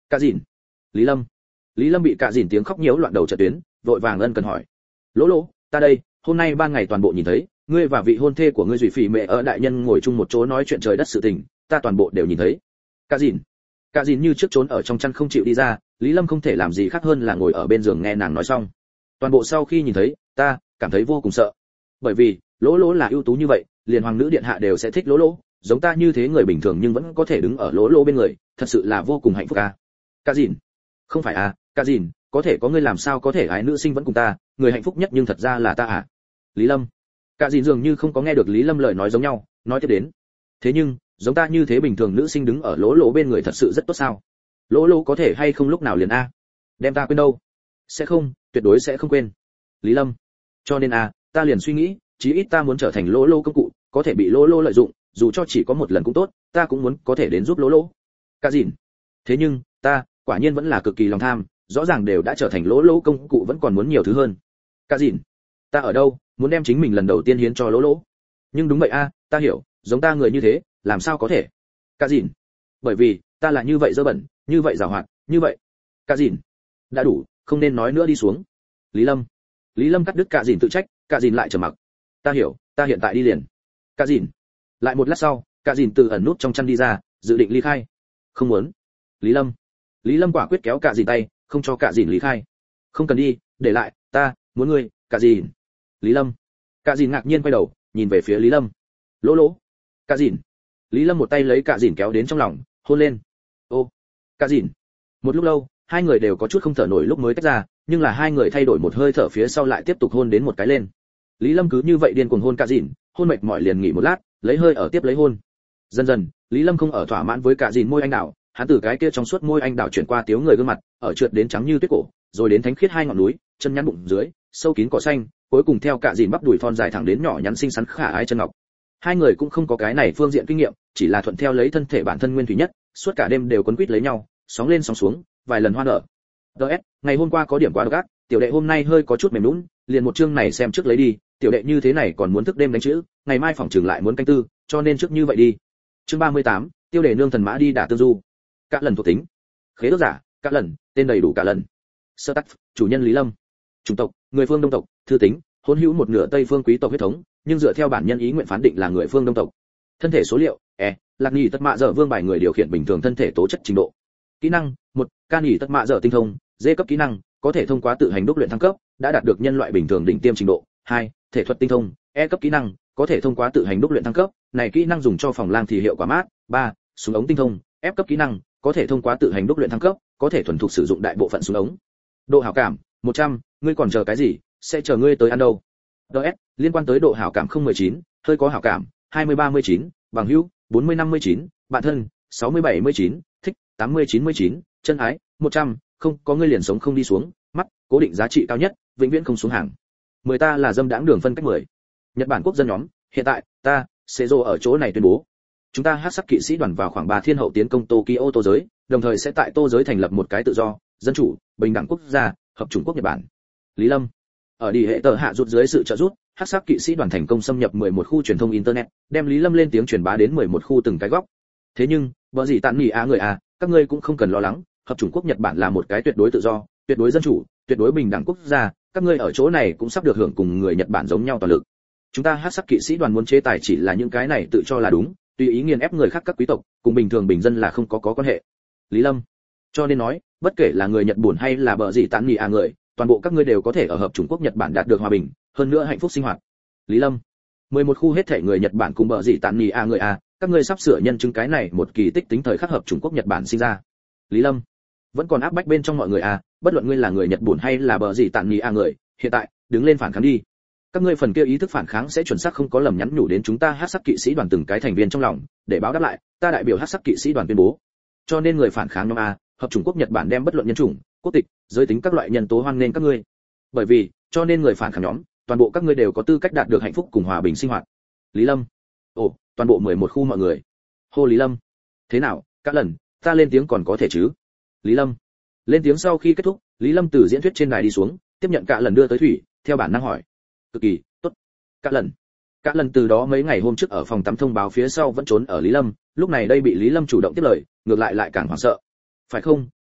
Cả dìn. Lý Lâm. Lý Lâm bị cả dìn tiếng khóc nhiễu loạn đầu trận tuyến, vội vàng ân cần hỏi. Lỗ lỗ, ta đây, hôm nay ban ngày toàn bộ nhìn thấy, ngươi và vị hôn thê của ngươi Duy Phỉ mẹ ở đại nhân ngồi chung một chỗ nói chuyện trời đất sự tình, ta toàn bộ đều nhìn thấy. Cả dìn. Cả dìn như trước trốn ở trong chăn không chịu đi ra, Lý Lâm không thể làm gì khác hơn là ngồi ở bên giường nghe nàng nói xong. Toàn bộ sau khi nhìn thấy, ta cảm thấy vô cùng sợ. Bởi vì, Lỗ Lỗ là ưu tú như vậy, liền hoàng nữ điện hạ đều sẽ thích Lỗ Lỗ, giống ta như thế người bình thường nhưng vẫn có thể đứng ở Lỗ Lỗ bên người, thật sự là vô cùng hạnh phúc à. Cả dìn. Không phải à, cả dìn, có thể có ngươi làm sao có thể ái nữ sinh vẫn cùng ta, người hạnh phúc nhất nhưng thật ra là ta à. Lý Lâm. Cả dìn dường như không có nghe được Lý Lâm lời nói giống nhau, nói tiếp đến. Thế nhưng, giống ta như thế bình thường nữ sinh đứng ở Lỗ Lỗ bên người thật sự rất tốt sao? Lỗ Lỗ có thể hay không lúc nào liền a? Đem ta quên đâu? Sẽ không, tuyệt đối sẽ không quên. Lý Lâm. Cho nên a, ta liền suy nghĩ, chí ít ta muốn trở thành Lỗ Lỗ công cụ, có thể bị Lỗ Lỗ lợi dụng, dù cho chỉ có một lần cũng tốt, ta cũng muốn có thể đến giúp Lỗ Lỗ. Cả dìn. Thế nhưng, ta, quả nhiên vẫn là cực kỳ lòng tham, rõ ràng đều đã trở thành Lỗ Lỗ công cụ vẫn còn muốn nhiều thứ hơn. Cả dìn. Ta ở đâu, muốn đem chính mình lần đầu tiên hiến cho Lỗ Lỗ. Nhưng đúng vậy a, ta hiểu, giống ta người như thế, làm sao có thể? Cả dìn. Bởi vì, ta là như vậy dơ bẩn, như vậy giàu hoạt, như vậy. Cả dìn. Đã đủ, không nên nói nữa đi xuống. Lý Lâm. Lý Lâm cắt đứt cả dìn tự trách, cả dìn lại trầm mặc. Ta hiểu, ta hiện tại đi liền. Cả dìn. Lại một lát sau, cả dìn từ ẩn nút trong chăn đi ra, dự định ly khai. Không muốn. Lý Lâm. Lý Lâm quả quyết kéo cả dìn tay, không cho cả dìn ly khai. Không cần đi, để lại, ta muốn ngươi, cả dìn. Lý Lâm. Cả dìn ngạc nhiên quay đầu, nhìn về phía Lý Lâm. Lỗ Lỗ. Cả dìn. Lý Lâm một tay lấy cả dìn kéo đến trong lòng, hôn lên. Ô, cả dìn. Một lúc lâu, hai người đều có chút không thở nổi lúc mới tách ra, nhưng là hai người thay đổi một hơi thở phía sau lại tiếp tục hôn đến một cái lên. Lý Lâm cứ như vậy điên cuồng hôn cả dìn, hôn mệt mỏi liền nghỉ một lát, lấy hơi ở tiếp lấy hôn. Dần dần, Lý Lâm không ở thỏa mãn với cả dìn môi anh đào, hắn từ cái kia trong suốt môi anh đào chuyển qua tiếu người gương mặt, ở trượt đến trắng như tuyết cổ, rồi đến thánh khiết hai ngọn núi, chân nhắn bụng dưới, sâu kín cỏ xanh, cuối cùng theo cả dìn bắp đùi thon dài thẳng đến nhỏ nhắn xinh xắn khả ái chân ngọc. Hai người cũng không có cái này phương diện kinh nghiệm, chỉ là thuận theo lấy thân thể bản thân nguyên thủy nhất, suốt cả đêm đều quấn quýt lấy nhau, sóng lên sóng xuống, vài lần hoa nở. ds ngày hôm qua có điểm quá độc ác, tiểu đệ hôm nay hơi có chút mềm nhũn, liền một chương này xem trước lấy đi, tiểu đệ như thế này còn muốn thức đêm đánh chữ, ngày mai phòng trường lại muốn canh tư, cho nên trước như vậy đi. Chương ba mươi tám, tiêu đề nương thần mã đi đả tương du. Cả lần thuộc tính. Khế ước giả, cả lần, tên đầy đủ cả lần. Sơ tắc, chủ nhân Lý Lâm. Chủng tộc, người phương Đông tộc, thư tính, hôn hữu một nửa Tây phương quý tộc huyết thống, nhưng dựa theo bản nhân ý nguyện phán định là người phương Đông tộc. Thân thể số liệu, e, lạc nhị tất mạ dở vương bài người điều khiển bình thường thân thể tố chất trình độ. Kỹ năng, một, ca nhị tất mạ dở tinh thông, dê cấp kỹ năng, có thể thông qua tự hành đúc luyện thăng cấp, đã đạt được nhân loại bình thường đỉnh tiêm trình độ. Hai, thể thuật tinh thông, E cấp kỹ năng, có thể thông qua tự hành đúc luyện thăng cấp, này kỹ năng dùng cho phòng lang thì hiệu quả mát. Ba, súng ống tinh thông, F cấp kỹ năng, có thể thông qua tự hành đúc luyện thăng cấp, có thể thuần thục sử dụng đại bộ phận súng ống. Độ hảo cảm, một trăm, ngươi còn chờ cái gì, sẽ chờ ngươi tới ăn đâu. ds liên quan tới độ hảo cảm không mười chín, hơi có hảo cảm, hai mươi ba mươi chín, bằng hữu, bốn mươi năm mươi chín, bạn thân, sáu mươi bảy mươi chín, thích, tám mươi chín mươi chín, chân ái, một trăm, không có ngươi liền sống không đi xuống, mắt, cố định giá trị cao nhất, vĩnh viễn không xuống hàng. Mười ta là dâm đãng đường phân cách mười. Nhật Bản quốc dân nhóm, hiện tại, ta, Sezo ở chỗ này tuyên bố. Chúng ta hắc sắc kỵ sĩ đoàn vào khoảng ba thiên hậu tiến công Tokyo tô giới, đồng thời sẽ tại tô giới thành lập một cái tự do, dân chủ, bình đẳng quốc gia, hợp chủng quốc Nhật Bản. Lý Lâm. Ở đi hệ tờ hạ rút dưới sự trợ giúp, hắc sắc kỵ sĩ đoàn thành công xâm nhập mười một khu truyền thông internet, đem Lý Lâm lên tiếng truyền bá đến mười một khu từng cái góc. Thế nhưng, vợ gì tạn nhỉ á người à, các ngươi cũng không cần lo lắng, hợp chủng quốc Nhật Bản là một cái tuyệt đối tự do, tuyệt đối dân chủ, tuyệt đối bình đẳng quốc gia, các ngươi ở chỗ này cũng sắp được hưởng cùng người Nhật Bản giống nhau toàn lực. Chúng ta hắc sắc kỵ sĩ đoàn muốn chế tài chỉ là những cái này tự cho là đúng, tùy ý nghiền ép người khác các quý tộc, cùng bình thường bình dân là không có có quan hệ. Lý Lâm. Cho nên nói, bất kể là người Nhật Bản hay là bợ gì tán nhỉ à người, toàn bộ các ngươi đều có thể ở hợp chủng quốc Nhật Bản đạt được hòa bình, hơn nữa hạnh phúc sinh hoạt. Lý Lâm. mười một khu hết thể người Nhật Bản cùng bợ gì tán nhỉ à người à, các ngươi sắp sửa nhân chứng cái này một kỳ tích tính thời khắc hợp chủng quốc Nhật Bản sinh ra. Lý Lâm. Vẫn còn áp bách bên trong mọi người à, bất luận ngươi là người Nhật Bản hay là bợ gì tán nhỉ à người, hiện tại, đứng lên phản kháng đi. Các ngươi phần kia ý thức phản kháng sẽ chuẩn xác không có lầm nhắn nhủ đến chúng ta hắc sắc kỵ sĩ đoàn từng cái thành viên trong lòng, để báo đáp lại, ta đại biểu hắc sắc kỵ sĩ đoàn tuyên bố. Cho nên người phản kháng nhóm a, hợp chủng quốc Nhật Bản đem bất luận nhân chủng, quốc tịch, giới tính các loại nhân tố hoan nghênh các ngươi. Bởi vì, cho nên người phản kháng nhóm, toàn bộ các ngươi đều có tư cách đạt được hạnh phúc cùng hòa bình sinh hoạt. Lý Lâm. Ồ, toàn bộ mười một khu mọi người. Hô Lý Lâm. Thế nào, các lần, ta lên tiếng còn có thể chứ? Lý Lâm. Lên tiếng sau khi kết thúc, Lý Lâm từ diễn thuyết trên đài đi xuống, tiếp nhận cả lần đưa tới thủy, theo bản năng hỏi. Cực kỳ tốt. Cả lần. Cả lần từ đó mấy ngày hôm trước ở phòng tắm thông báo phía sau vẫn trốn ở Lý Lâm, lúc này đây bị Lý Lâm chủ động tiếp lời, ngược lại lại càng hoảng sợ. Phải không,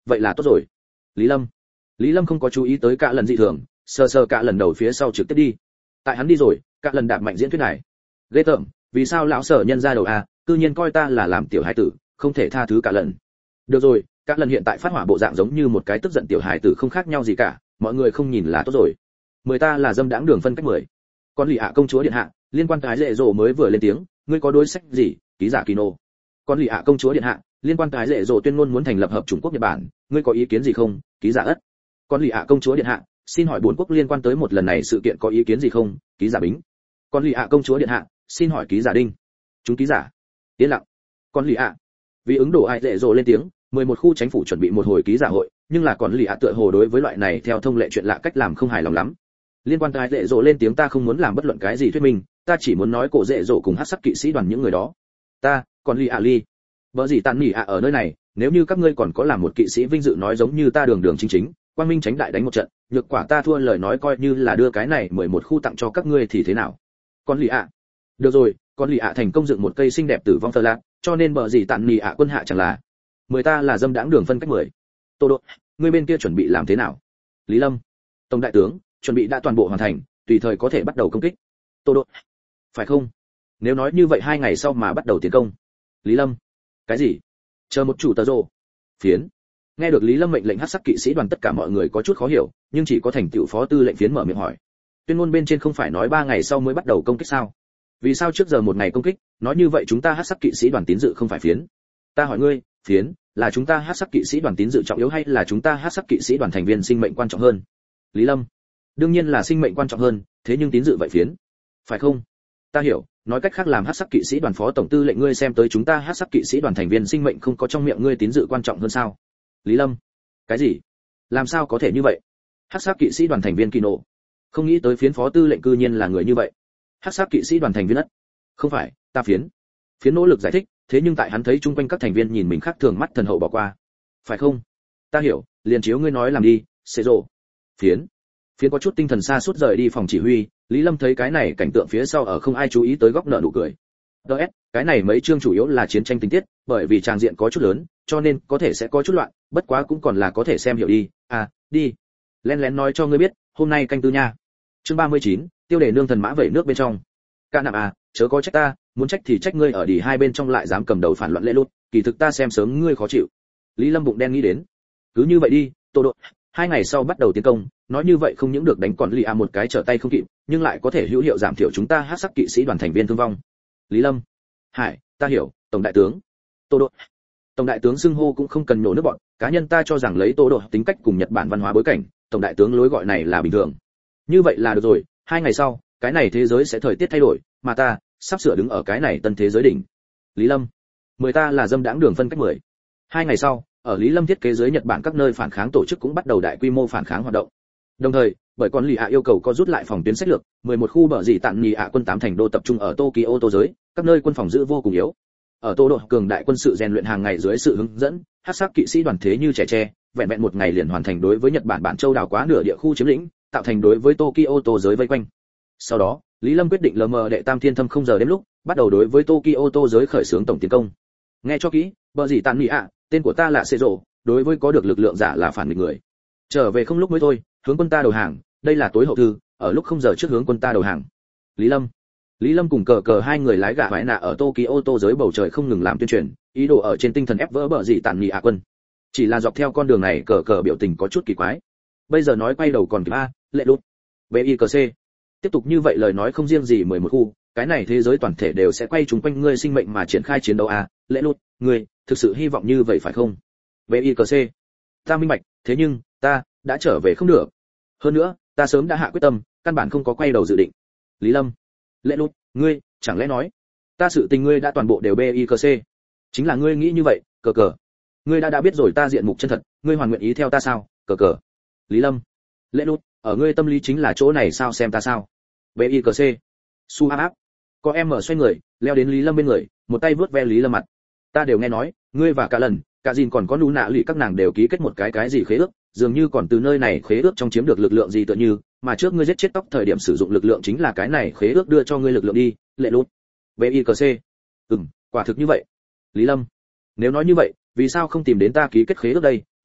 vậy là tốt rồi. Lý Lâm. Lý Lâm không có chú ý tới cả lần dị thường, sờ sờ cả lần đầu phía sau trực tiếp đi. Tại hắn đi rồi, cả lần đạp mạnh diễn thuyết này. Ghê tởm, vì sao lão sở nhân ra đầu a, cư nhiên coi ta là làm tiểu hài tử, không thể tha thứ cả lần. Được rồi, cả lần hiện tại phát hỏa bộ dạng giống như một cái tức giận tiểu hài tử không khác nhau gì cả, mọi người không nhìn là tốt rồi. Mười ta là dâm đãng đường phân cách mười. Con lì ạ công chúa điện hạ, liên quan tới lệ rồ mới vừa lên tiếng, ngươi có đối sách gì? Ký giả Kino. Con lì ạ công chúa điện hạ, liên quan tới lệ rồ tuyên ngôn muốn thành lập hợp Trung Quốc Nhật Bản, ngươi có ý kiến gì không? Ký giả ất. Con lì ạ công chúa điện hạ, xin hỏi bốn quốc liên quan tới một lần này sự kiện có ý kiến gì không? Ký giả Bính. Con lì ạ công chúa điện hạ, xin hỏi ký giả Đinh. Chúng ký giả. Yên lặng. Con lì ạ. Vì ứng đổ ai lệ rồ lên tiếng, mười một khu chính phủ chuẩn bị một hồi ký giả hội, nhưng là còn lì ạ tựa hồ đối với loại này theo thông lệ chuyện lạ cách làm không hài lòng lắm. Liên quan tới lệ rồ lên tiếng, ta không muốn làm bất luận cái gì thuyết minh, ta chỉ muốn nói cổ dễ rồ cùng hắc sắc kỵ sĩ đoàn những người đó. Ta, còn lì ạ ly. Bở gì tàn nỉ ạ ở nơi này, nếu như các ngươi còn có làm một kỵ sĩ vinh dự nói giống như ta đường đường chính chính, quang minh tránh đại đánh một trận, nhược quả ta thua lời nói coi như là đưa cái này mười một khu tặng cho các ngươi thì thế nào? Con lì ạ. Được rồi, con lì ạ thành công dựng một cây xinh đẹp tử vong thờ lạc, cho nên bở gì tàn nỉ ạ quân hạ chẳng là mười ta là dâm đãng đường phân cách mười. Tô Độ, ngươi bên kia chuẩn bị làm thế nào? Lý Lâm. Tổng đại tướng, chuẩn bị đã toàn bộ hoàn thành, tùy thời có thể bắt đầu công kích. Tô Độ. Phải không? Nếu nói như vậy hai ngày sau mà bắt đầu tiến công. Lý Lâm. Cái gì? Chờ một chủ tờ rồ. Phiến. Nghe được Lý Lâm mệnh lệnh hắc sắc kỵ sĩ đoàn, tất cả mọi người có chút khó hiểu, nhưng chỉ có thành tựu phó tư lệnh Phiến mở miệng hỏi. Tuyên ngôn bên trên không phải nói ba ngày sau mới bắt đầu công kích sao? Vì sao trước giờ một ngày công kích, nói như vậy chúng ta hắc sắc kỵ sĩ đoàn tín dự không phải Phiến? Ta hỏi ngươi, Phiến, là chúng ta hắc sắc kỵ sĩ đoàn tín dự trọng yếu hay là chúng ta hắc sắc kỵ sĩ đoàn thành viên sinh mệnh quan trọng hơn? Lý Lâm. Đương nhiên là sinh mệnh quan trọng hơn, thế nhưng tín dự vậy Phiến. Phải không? Ta hiểu, nói cách khác làm hắc sắc kỵ sĩ đoàn phó tổng tư lệnh, ngươi xem tới chúng ta hắc sắc kỵ sĩ đoàn thành viên sinh mệnh không có trong miệng ngươi tín dự quan trọng hơn sao? Lý Lâm. Cái gì? Làm sao có thể như vậy? Hắc sắc kỵ sĩ đoàn thành viên Kino. Không nghĩ tới Phiến phó tư lệnh cư nhiên là người như vậy. Hắc sắc kỵ sĩ đoàn thành viên ất. Không phải, ta Phiến. Phiến nỗ lực giải thích, thế nhưng tại hắn thấy chung quanh các thành viên nhìn mình khác thường, mắt thần hậu bỏ qua. Phải không? Ta hiểu, liền chiếu ngươi nói làm đi, xế rộ. Phiến. Phiến có chút tinh thần xa suốt rời đi phòng chỉ huy. Lý Lâm thấy cái này cảnh tượng phía sau ở không ai chú ý tới góc nợ nụ cười. đê ét, cái này mấy chương chủ yếu là chiến tranh tình tiết, bởi vì trang diện có chút lớn, cho nên có thể sẽ có chút loạn, bất quá cũng còn là có thể xem hiểu đi. À, đi. Lén lén nói cho ngươi biết, hôm nay canh tư nha. Chương ba mươi chín, tiêu đề nương thần mã vẩy nước bên trong. Ca nạp à, chớ có trách ta, muốn trách thì trách ngươi ở đỉ hai bên trong lại dám cầm đầu phản loạn lễ lút, kỳ thực ta xem sớm ngươi khó chịu. Lý Lâm bụng đen nghĩ đến. Cứ như vậy đi, Tô Độ, hai ngày sau bắt đầu tiến công, nói như vậy không những được đánh còn lì à một cái trở tay không kịp, nhưng lại có thể hữu hiệu giảm thiểu chúng ta hắc sắc kỵ sĩ đoàn thành viên thương vong. Lý Lâm. Hải, ta hiểu, tổng đại tướng. Tô Độ. Tổng đại tướng xưng hô cũng không cần nhổ nước bọn, cá nhân ta cho rằng lấy Tô Độ tính cách cùng Nhật Bản văn hóa bối cảnh, tổng đại tướng lối gọi này là bình thường. Như vậy là được rồi, hai ngày sau, cái này thế giới sẽ thời tiết thay đổi, mà ta sắp sửa đứng ở cái này tân thế giới đỉnh. Lý Lâm. Mười ta là dâm đãng đường phân cách mười. Hai ngày sau, ở Lý Lâm thiết kế dưới Nhật Bản các nơi phản kháng tổ chức cũng bắt đầu đại quy mô phản kháng hoạt động. Đồng thời, bởi còn lì ạ yêu cầu có rút lại phòng tuyến sách lược, mười một khu bờ dị tạn nhì ạ quân tám thành đô tập trung ở Tokyo tô giới, các nơi quân phòng giữ vô cùng yếu. Ở Tô Độ cường đại quân sự rèn luyện hàng ngày dưới sự hướng dẫn, hắc sắc kỵ sĩ đoàn thế như trẻ tre, vẹn vẹn một ngày liền hoàn thành đối với Nhật Bản bản châu đảo quá nửa địa khu chiếm lĩnh, tạo thành đối với Tokyo tô giới vây quanh. Sau đó, Lý Lâm quyết định lờ mờ đệ tam thiên thâm không giờ đêm lúc, bắt đầu đối với Tokyo tô giới khởi xướng tổng tiến công. Nghe cho kỹ, bờ gì tàn nhị ạ, tên của ta là Seizo, đối với có được lực lượng giả là phản nghịch người. Trở về không lúc mới thôi, hướng quân ta đầu hàng, đây là tối hậu thư, ở lúc không giờ trước hướng quân ta đầu hàng. Lý Lâm. Lý Lâm cùng cờ cờ hai người lái gạ vãi nạ ở Tokyo tô giới bầu trời không ngừng làm tuyên truyền, ý đồ ở trên tinh thần ép vỡ bờ gì tàn nhị ạ quân. Chỉ là dọc theo con đường này cờ cờ biểu tình có chút kỳ quái. Bây giờ nói quay đầu còn kịp a, lệ lút. bê i xê. Tiếp tục như vậy lời nói không riêng gì mười một khu, cái này thế giới toàn thể đều sẽ quay chúng quanh ngươi sinh mệnh mà triển khai chiến đấu a, lệ lút, ngươi thực sự hy vọng như vậy phải không? bê i xê. Ta minh bạch, thế nhưng ta đã trở về không được. Hơn nữa, ta sớm đã hạ quyết tâm, căn bản không có quay đầu dự định. Lý Lâm. Lệ lút, ngươi chẳng lẽ nói ta sự tình ngươi đã toàn bộ đều bê i xê? Chính là ngươi nghĩ như vậy, cờ cờ. Ngươi đã đã biết rồi ta diện mục chân thật, ngươi hoàn nguyện ý theo ta sao, cờ cờ. Lý Lâm. Lệ lút, ở ngươi tâm lý chính là chỗ này sao, xem ta sao? bê i xê. Su áp áp. Có em mở xoay người, leo đến Lý Lâm bên người, một tay vướt ve Lý Lâm mặt. Ta đều nghe nói, ngươi và cả lần, cả gìn còn có nú nạ lụy các nàng đều ký kết một cái cái gì khế ước, dường như còn từ nơi này khế ước trong chiếm được lực lượng gì tựa như, mà trước ngươi giết chết tóc thời điểm sử dụng lực lượng chính là cái này khế ước đưa cho ngươi lực lượng đi, lệ lút. bê i xê. Ừm, quả thực như vậy. Lý Lâm. Nếu nói như vậy, vì sao không tìm đến ta ký kết khế ước đây,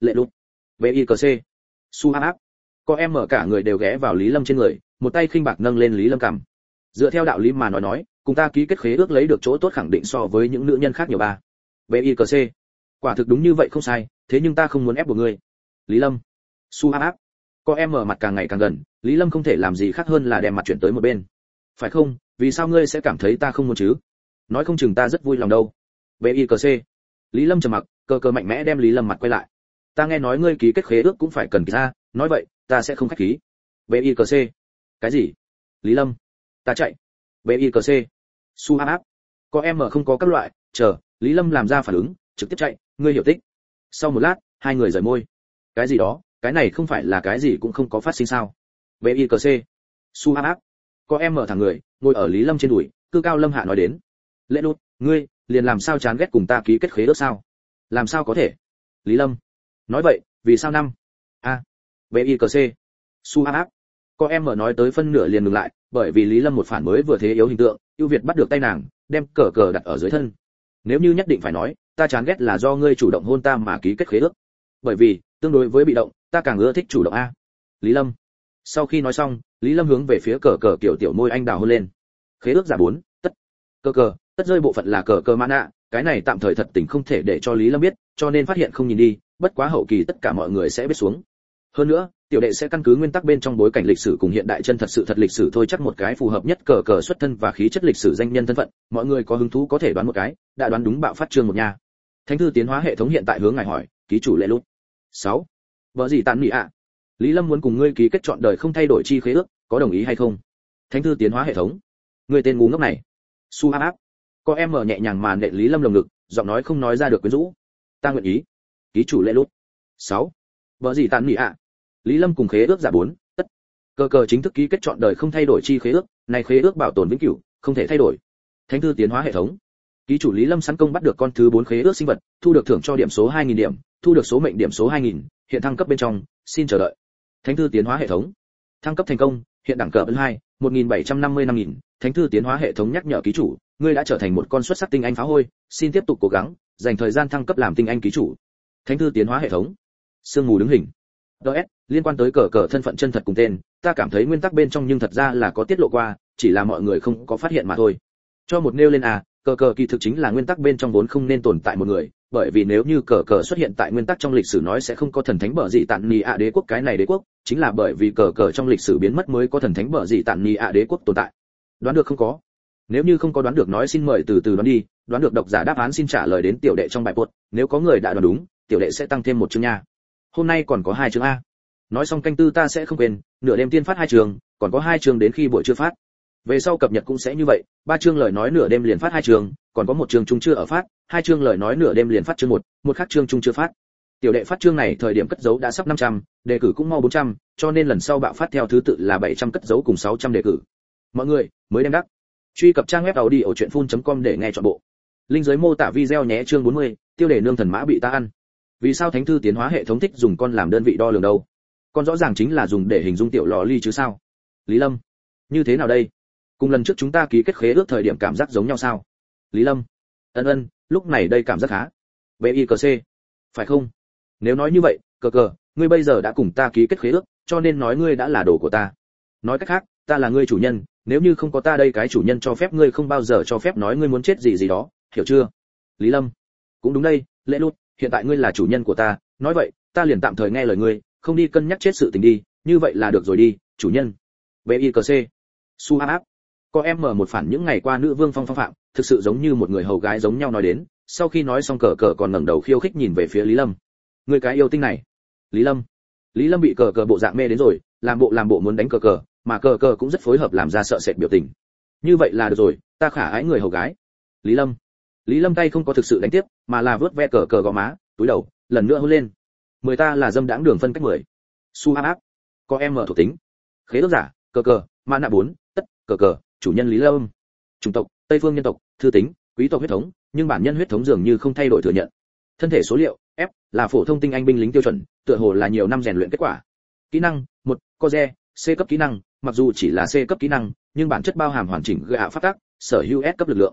lệ lụt vic su áp áp có em mở cả người đều ghé vào Lý Lâm trên người, một tay khinh bạc nâng lên Lý Lâm cằm. Dựa theo đạo lý mà nói nói, cùng ta ký kết khế ước lấy được chỗ tốt khẳng định so với những nữ nhân khác nhiều ba. vic quả thực đúng như vậy không sai, thế nhưng ta không muốn ép buộc ngươi. Lý Lâm su áp áp có em mở mặt càng ngày càng gần, Lý Lâm không thể làm gì khác hơn là đem mặt chuyển tới một bên. Phải không, vì sao ngươi sẽ cảm thấy ta không muốn chứ? Nói không chừng ta rất vui lòng đâu. vic Lý Lâm trầm mặc, cơ cơ mạnh mẽ đem Lý Lâm mặt quay lại. Ta nghe nói ngươi ký kết khế ước cũng phải cần ra, nói vậy ta sẽ không khách khí. vic cái gì? Lý Lâm ta chạy. vic su áp áp có em mở không có các loại, chờ Lý Lâm làm ra phản ứng, trực tiếp chạy, ngươi hiểu tích. Sau một lát, hai người rời môi. Cái gì đó, cái này không phải là cái gì cũng không có phát sinh sao? vic su áp áp có em mở thẳng người, ngồi ở Lý Lâm trên đùi, cư cao lâm hạ nói đến. Lệ Lút, ngươi liền làm sao chán ghét cùng ta ký kết khế ước sao? Làm sao có thể? Lý Lâm nói vậy, vì sao năm? A vic su áp áp có em mở nói tới phân nửa liền ngừng lại, bởi vì Lý Lâm một phản mới vừa thế yếu hình tượng, ưu việt bắt được tay nàng, đem cờ cờ đặt ở dưới thân. Nếu như nhất định phải nói, ta chán ghét là do ngươi chủ động hôn ta mà ký kết khế ước. Bởi vì, tương đối với bị động, ta càng ưa thích chủ động a. Lý Lâm. Sau khi nói xong, Lý Lâm hướng về phía cờ cờ kiểu tiểu môi anh đào hôn lên. Khế ước giả bốn, tất. Cờ cờ, tất rơi bộ phận là cờ cờ mã nạ, cái này tạm thời thật tình không thể để cho Lý Lâm biết, cho nên phát hiện không nhìn đi, bất quá hậu kỳ tất cả mọi người sẽ biết xuống. Hơn nữa, tiểu đệ sẽ căn cứ nguyên tắc bên trong bối cảnh lịch sử cùng hiện đại chân thật sự thật lịch sử thôi chắc một cái phù hợp nhất cờ cờ xuất thân và khí chất lịch sử danh nhân thân phận, mọi người có hứng thú có thể đoán một cái, đã đoán đúng bạo phát chương một nha. Thánh thư tiến hóa hệ thống hiện tại hướng ngài hỏi, ký chủ Lệ Lút. sáu. Vợ gì tàn nhị ạ? Lý Lâm muốn cùng ngươi ký kết chọn đời không thay đổi chi khế ước, có đồng ý hay không? Thánh thư tiến hóa hệ thống. Ngươi tên ngu ngốc này. Su áp áp. Có em mở nhẹ nhàng màn nện Lý Lâm lồng ngực, giọng nói không nói ra được quyến rũ. Ta nguyện ý. Ký chủ Lệ Lút. sáu. Vợ gì tàn nhị ạ? Lý Lâm cùng khế ước giả bốn, tất. Cờ cờ chính thức ký kết chọn đời không thay đổi chi khế ước, này khế ước bảo tồn vĩnh cửu, không thể thay đổi. Thánh thư tiến hóa hệ thống. Ký chủ Lý Lâm sẵn công bắt được con thứ bốn khế ước sinh vật, thu được thưởng cho điểm số hai nghìn điểm, thu được số mệnh điểm số hai nghìn, hiện thăng cấp bên trong, xin chờ đợi. Thánh thư tiến hóa hệ thống. Thăng cấp thành công, hiện đẳng cấp hai, một nghìn bảy trăm năm mươi lăm nghìn. Thánh thư tiến hóa hệ thống nhắc nhở ký chủ, ngươi đã trở thành một con xuất sắc tinh anh phá hôi, xin tiếp tục cố gắng, dành thời gian thăng cấp làm tinh anh ký chủ. Thánh thư tiến hóa hệ thống. Sương mù đứng hình. đê ét, liên quan tới cờ cờ thân phận chân thật cùng tên, ta cảm thấy nguyên tắc bên trong nhưng thật ra là có tiết lộ qua, chỉ là mọi người không có phát hiện mà thôi. Cho một nêu lên à, cờ cờ kỳ thực chính là nguyên tắc bên trong vốn không nên tồn tại một người, bởi vì nếu như cờ cờ xuất hiện tại nguyên tắc trong lịch sử nói sẽ không có thần thánh bở dị tạn nì ạ đế quốc, cái này đế quốc chính là bởi vì cờ cờ trong lịch sử biến mất mới có thần thánh bở dị tạn nì ạ đế quốc tồn tại. Đoán được không có? Nếu như không có đoán được nói xin mời từ từ đoán đi, đoán được độc giả đáp án xin trả lời đến tiểu đệ trong bài post, nếu có người đã đoán đúng, tiểu đệ sẽ tăng thêm một chương nha. Hôm nay còn có hai chương a. Nói xong canh tư ta sẽ không quên, nửa đêm tiên phát hai chương, còn có hai chương đến khi buổi trưa phát. Về sau cập nhật cũng sẽ như vậy, ba chương lời nói nửa đêm liền phát hai chương, còn có một chương chung chưa ở phát, hai chương lời nói nửa đêm liền phát chương một, một khác chương chung chưa phát. Tiểu đệ phát chương này thời điểm cất dấu đã sắp năm trăm, đề cử cũng mau bốn trăm, cho nên lần sau bạo phát theo thứ tự là bảy trăm cất dấu cùng sáu trăm đề cử. Mọi người, mới đem đắc. Truy cập trang web audiochuyenphun.com để nghe trọn bộ. Link dưới mô tả video nhé. Chương bốn mươi, tiêu đề nương thần mã bị ta ăn. Vì sao thánh thư tiến hóa hệ thống thích dùng con làm đơn vị đo lường đâu? Con rõ ràng chính là dùng để hình dung tiểu lò ly chứ sao? Lý Lâm, như thế nào đây? Cùng lần trước chúng ta ký kết khế ước thời điểm cảm giác giống nhau sao? Lý Lâm, ân ân, lúc này đây cảm giác khá. vic phải không? Nếu nói như vậy, cờ cờ, ngươi bây giờ đã cùng ta ký kết khế ước, cho nên nói ngươi đã là đồ của ta. Nói cách khác, ta là ngươi chủ nhân, nếu như không có ta đây cái chủ nhân cho phép ngươi không bao giờ cho phép nói ngươi muốn chết gì gì đó, hiểu chưa? Lý Lâm, cũng đúng đây, Lệ Lút, hiện tại ngươi là chủ nhân của ta, nói vậy, ta liền tạm thời nghe lời ngươi, không đi cân nhắc chết sự tình đi, như vậy là được rồi đi, chủ nhân. vic su áp áp có em mở một phản những ngày qua nữ vương phong phong phạm, thực sự giống như một người hầu gái giống nhau nói đến, sau khi nói xong cờ cờ còn ngẩng đầu khiêu khích nhìn về phía Lý Lâm. Người cái yêu tinh này. Lý Lâm. Lý Lâm bị cờ cờ bộ dạng mê đến rồi, làm bộ làm bộ muốn đánh cờ cờ, mà cờ cờ cũng rất phối hợp làm ra sợ sệt biểu tình. Như vậy là được rồi, ta khả ái người hầu gái. Lý Lâm. Lý Lâm tay không có thực sự đánh tiếp, mà là vớt ve cờ cờ gò má, túi đầu, lần nữa hôn lên. Mười ta là dâm đãng đường phân cách mười. Su áp áp. Có em mở thuộc tính. Khế ước giả, cờ cờ, ma nạ bốn, tất, cờ cờ, chủ nhân Lý Lâm. Chủng tộc, Tây phương nhân tộc, thư tính, quý tộc huyết thống, nhưng bản nhân huyết thống dường như không thay đổi thừa nhận. Thân thể số liệu, F, là phổ thông tinh anh binh lính tiêu chuẩn, tựa hồ là nhiều năm rèn luyện kết quả. Kỹ năng, một, Coze, C cấp kỹ năng, mặc dù chỉ là C cấp kỹ năng, nhưng bản chất bao hàm hoàn chỉnh gạ pháp tắc, sở hữu S cấp lực lượng.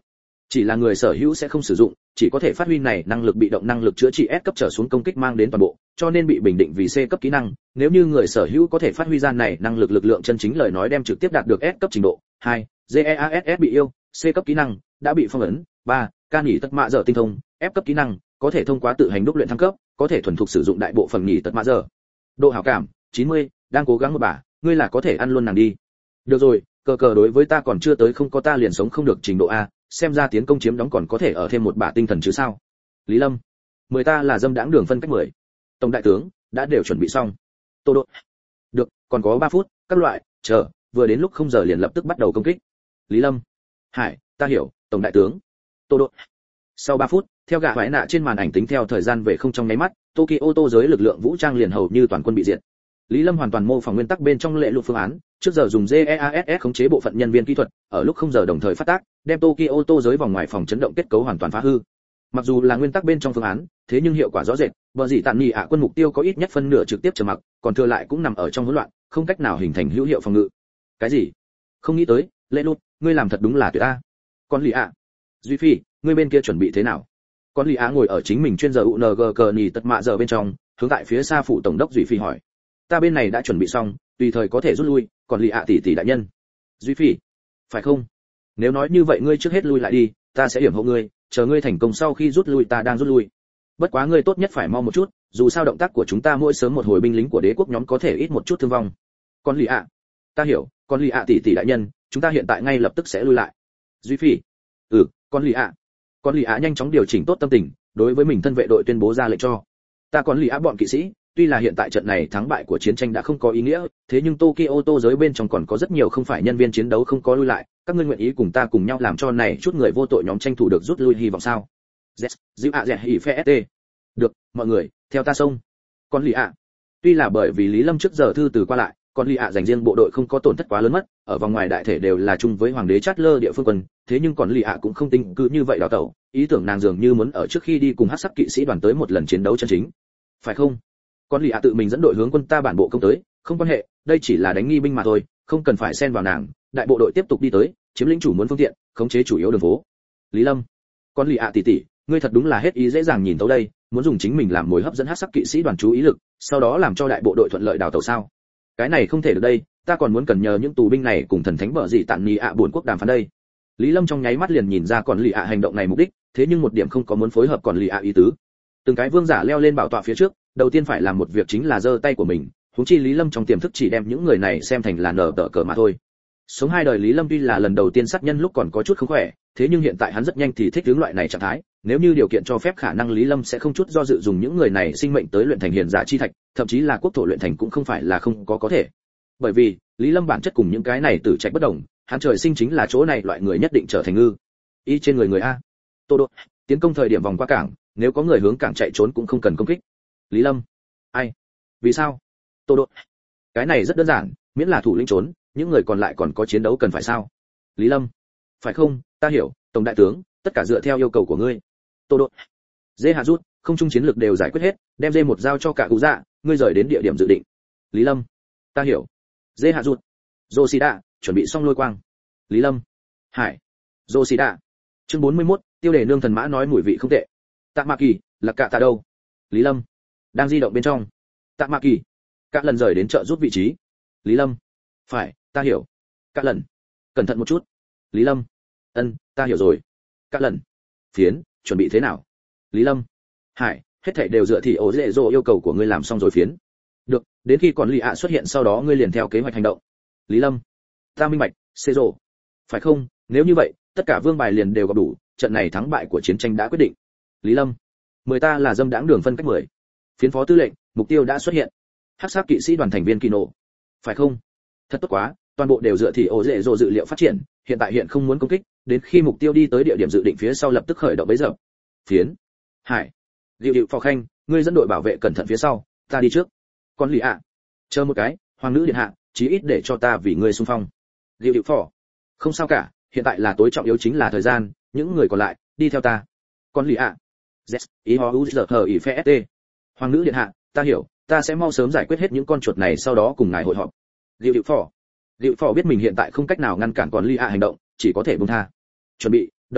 Chỉ là người sở hữu sẽ không sử dụng, chỉ có thể phát huy này năng lực bị động năng lực chữa trị S cấp trở xuống công kích mang đến toàn bộ, cho nên bị bình định vì C cấp kỹ năng, nếu như người sở hữu có thể phát huy ra này năng lực lực lượng chân chính lời nói đem trực tiếp đạt được S cấp trình độ. hai. Geass bị yêu, C cấp kỹ năng, đã bị phong ấn. ba. Ca nhỉ tật mạ giờ tinh thông, F cấp kỹ năng, có thể thông qua tự hành đúc luyện thăng cấp, có thể thuần thục sử dụng đại bộ phần nhỉ tật mạ giờ. Độ hảo cảm chín mươi, đang cố gắng một bà, ngươi là có thể ăn luôn nàng đi. Được rồi, cờ cờ đối với ta còn chưa tới không có ta liền sống không được trình độ A, xem ra tiến công chiếm đóng còn có thể ở thêm một bả tinh thần chứ sao. Lý Lâm, mười ta là dâm đãng đường phân cách mười. Tổng đại tướng đã đều chuẩn bị xong. Tô Độ, được, còn có ba phút, các loại, chờ, vừa đến lúc không giờ liền lập tức bắt đầu công kích. Lý Lâm, hải, ta hiểu, tổng đại tướng. Tô Độ, sau ba phút, theo gã vãi nạ trên màn ảnh tính theo thời gian về không trong nháy mắt, Tokyo tô giới lực lượng vũ trang liền hầu như toàn quân bị diệt. Lý Lâm hoàn toàn mô phỏng nguyên tắc bên trong lệ lục phương án, trước giờ dùng geass khống chế bộ phận nhân viên kỹ thuật, ở lúc không giờ đồng thời phát tác, đem Tokyo tô giới vòng ngoài phòng chấn động kết cấu hoàn toàn phá hư. Mặc dù là nguyên tắc bên trong phương án, thế nhưng hiệu quả rõ rệt, bờ dị tạn nhị ạ quân mục tiêu có ít nhất phân nửa trực tiếp trầm mặc, còn thừa lại cũng nằm ở trong hỗn loạn, không cách nào hình thành hữu hiệu phòng ngự. Cái gì? Không nghĩ tới, lệ lục, ngươi làm thật đúng là tuyệt a. Con Lý ạ, Duy Phi, ngươi bên kia chuẩn bị thế nào? Con Lý ạ ngồi ở chính mình chuyên giờ u en giê cờ nhì tật mạ giờ bên trong, hướng tại phía xa phụ tổng đốc Duy Phi hỏi. Ta bên này đã chuẩn bị xong, tùy thời có thể rút lui, còn Lý ạ tỷ tỷ đại nhân. Duy Phi, phải không? Nếu nói như vậy ngươi trước hết lui lại đi, ta sẽ hiểm hộ ngươi, chờ ngươi thành công sau khi rút lui ta đang rút lui. Bất quá ngươi tốt nhất phải mau một chút, dù sao động tác của chúng ta mỗi sớm một hồi binh lính của đế quốc nhóm có thể ít một chút thương vong. Con Lý ạ, ta hiểu, con Lý ạ tỷ tỷ đại nhân, chúng ta hiện tại ngay lập tức sẽ lui lại. Duy Phi, ừ, con Lý ạ. Con Lý ạ nhanh chóng điều chỉnh tốt tâm tình, đối với mình thân vệ đội tuyên bố ra lệnh cho. Ta còn Lý ạ bọn kỵ sĩ, tuy là hiện tại trận này thắng bại của chiến tranh đã không có ý nghĩa, thế nhưng Tokyo tô giới bên trong còn có rất nhiều không phải nhân viên chiến đấu không có lui lại, các ngươi nguyện ý cùng ta cùng nhau làm cho này chút người vô tội nhóm tranh thủ được rút lui hy vọng sao? Yes, dịu ạ dẻ hỉ phe st. Được, mọi người, theo ta xông. Con Lý ạ. Tuy là bởi vì Lý Lâm trước giờ thư từ qua lại, còn Lý ạ dành riêng bộ đội không có tổn thất quá lớn mất, ở vòng ngoài đại thể đều là chung với hoàng đế Chát Lơ địa phương quân, thế nhưng còn Lý ạ cũng không tính cứ như vậy đào tẩu, ý tưởng nàng dường như muốn ở trước khi đi cùng hắc sắc kỵ sĩ đoàn tới một lần chiến đấu chân chính. Phải không? Con Lý ạ tự mình dẫn đội hướng quân ta bản bộ công tới, không quan hệ, đây chỉ là đánh nghi binh mà thôi, không cần phải xen vào nàng, đại bộ đội tiếp tục đi tới, chiếm lĩnh chủ muốn phương tiện, khống chế chủ yếu đường phố. Lý Lâm, con Lý ạ tỷ tỷ, ngươi thật đúng là hết ý dễ dàng nhìn tấu đây, muốn dùng chính mình làm mồi hấp dẫn hắc sắc kỵ sĩ đoàn chú ý lực, sau đó làm cho đại bộ đội thuận lợi đào tẩu sao? Cái này không thể được đây, ta còn muốn cần nhờ những tù binh này cùng thần thánh bợ dị tạn nhị ạ buồn quốc đàm phán đây. Lý Lâm trong nháy mắt liền nhìn ra còn Lý ạ hành động này mục đích, thế nhưng một điểm không có muốn phối hợp còn Lý ạ ý tứ. Từng cái vương giả leo lên bảo tọa phía trước, đầu tiên phải làm một việc chính là giơ tay của mình, huống chi Lý Lâm trong tiềm thức chỉ đem những người này xem thành là nở tở cờ mà thôi. Sống hai đời Lý Lâm tuy là lần đầu tiên sát nhân lúc còn có chút không khỏe, thế nhưng hiện tại hắn rất nhanh thì thích hướng loại này trạng thái, nếu như điều kiện cho phép khả năng Lý Lâm sẽ không chút do dự dùng những người này sinh mệnh tới luyện thành hiền giả chi thạch, thậm chí là quốc thổ luyện thành cũng không phải là không có có thể. Bởi vì, Lý Lâm bản chất cùng những cái này tử trạch bất đồng, hắn trời sinh chính là chỗ này loại người nhất định trở thành ngư. Y trên người người a. Tô Độ, tiến công thời điểm vòng qua cảng, nếu có người hướng cảng chạy trốn cũng không cần công kích. Lý Lâm, ai? Vì sao? Tô Độ, cái này rất đơn giản, miễn là thủ lĩnh trốn, những người còn lại còn có chiến đấu cần phải sao? Lý Lâm, phải không, ta hiểu, tổng đại tướng, tất cả dựa theo yêu cầu của ngươi. Tô Độ, dê hạ rút, không trung chiến lược đều giải quyết hết, đem dê một giao cho cả cụ dạ, ngươi rời đến địa điểm dự định. Lý Lâm, ta hiểu. Dê hạ rút, Yoshida, chuẩn bị xong lôi quang. Lý Lâm, hải, Yoshida. Chương bốn mươi mốt, tiêu đề nương thần mã nói mùi vị không tệ. Tạ Mạ Kỳ, là cả tạ đâu? Lý Lâm, đang di động bên trong. Tạ Mạ Kỳ, cả lần rời đến chợ rút vị trí. Lý Lâm, phải, ta hiểu. Cả lần, cẩn thận một chút. Lý Lâm, ân, ta hiểu rồi. Cả lần, phiến, chuẩn bị thế nào? Lý Lâm, hải, hết thảy đều dựa thì ổ dễ dỗ yêu cầu của ngươi làm xong rồi phiến. Được, đến khi còn Lý ạ xuất hiện sau đó ngươi liền theo kế hoạch hành động. Lý Lâm, ta minh bạch, xê rồ. Phải không, nếu như vậy, tất cả vương bài liền đều gặp đủ, trận này thắng bại của chiến tranh đã quyết định. Lý Lâm, mười ta là dâm đãng đường phân cách mười. Phiến phó tư lệnh, mục tiêu đã xuất hiện. Hắc sát kỵ sĩ đoàn thành viên kỳ nổ. Phải không? Thật tốt quá, toàn bộ đều dựa thì ổ dễ dỗ dự liệu phát triển, hiện tại hiện không muốn công kích, đến khi mục tiêu đi tới địa điểm dự định phía sau lập tức khởi động bấy giờ. Phiến, hải, Diệu Diệu Phò Khanh, ngươi dẫn đội bảo vệ cẩn thận phía sau, ta đi trước. Con Lý ạ, chờ một cái, hoàng nữ điện hạ, chí ít để cho ta vì ngươi xung phong. Diệu Diệu Phò, không sao cả, hiện tại là tối trọng yếu chính là thời gian, những người còn lại, đi theo ta. Con Lý ạ, yes, ý ho u giờ hờ ỉ phe st. Hoàng nữ điện hạ, ta hiểu, ta sẽ mau sớm giải quyết hết những con chuột này sau đó cùng ngài hội họp. Diệu Diệu Phò, Diệu Phò biết mình hiện tại không cách nào ngăn cản còn Lý ạ hành động, chỉ có thể buông tha. Chuẩn bị, động thủ,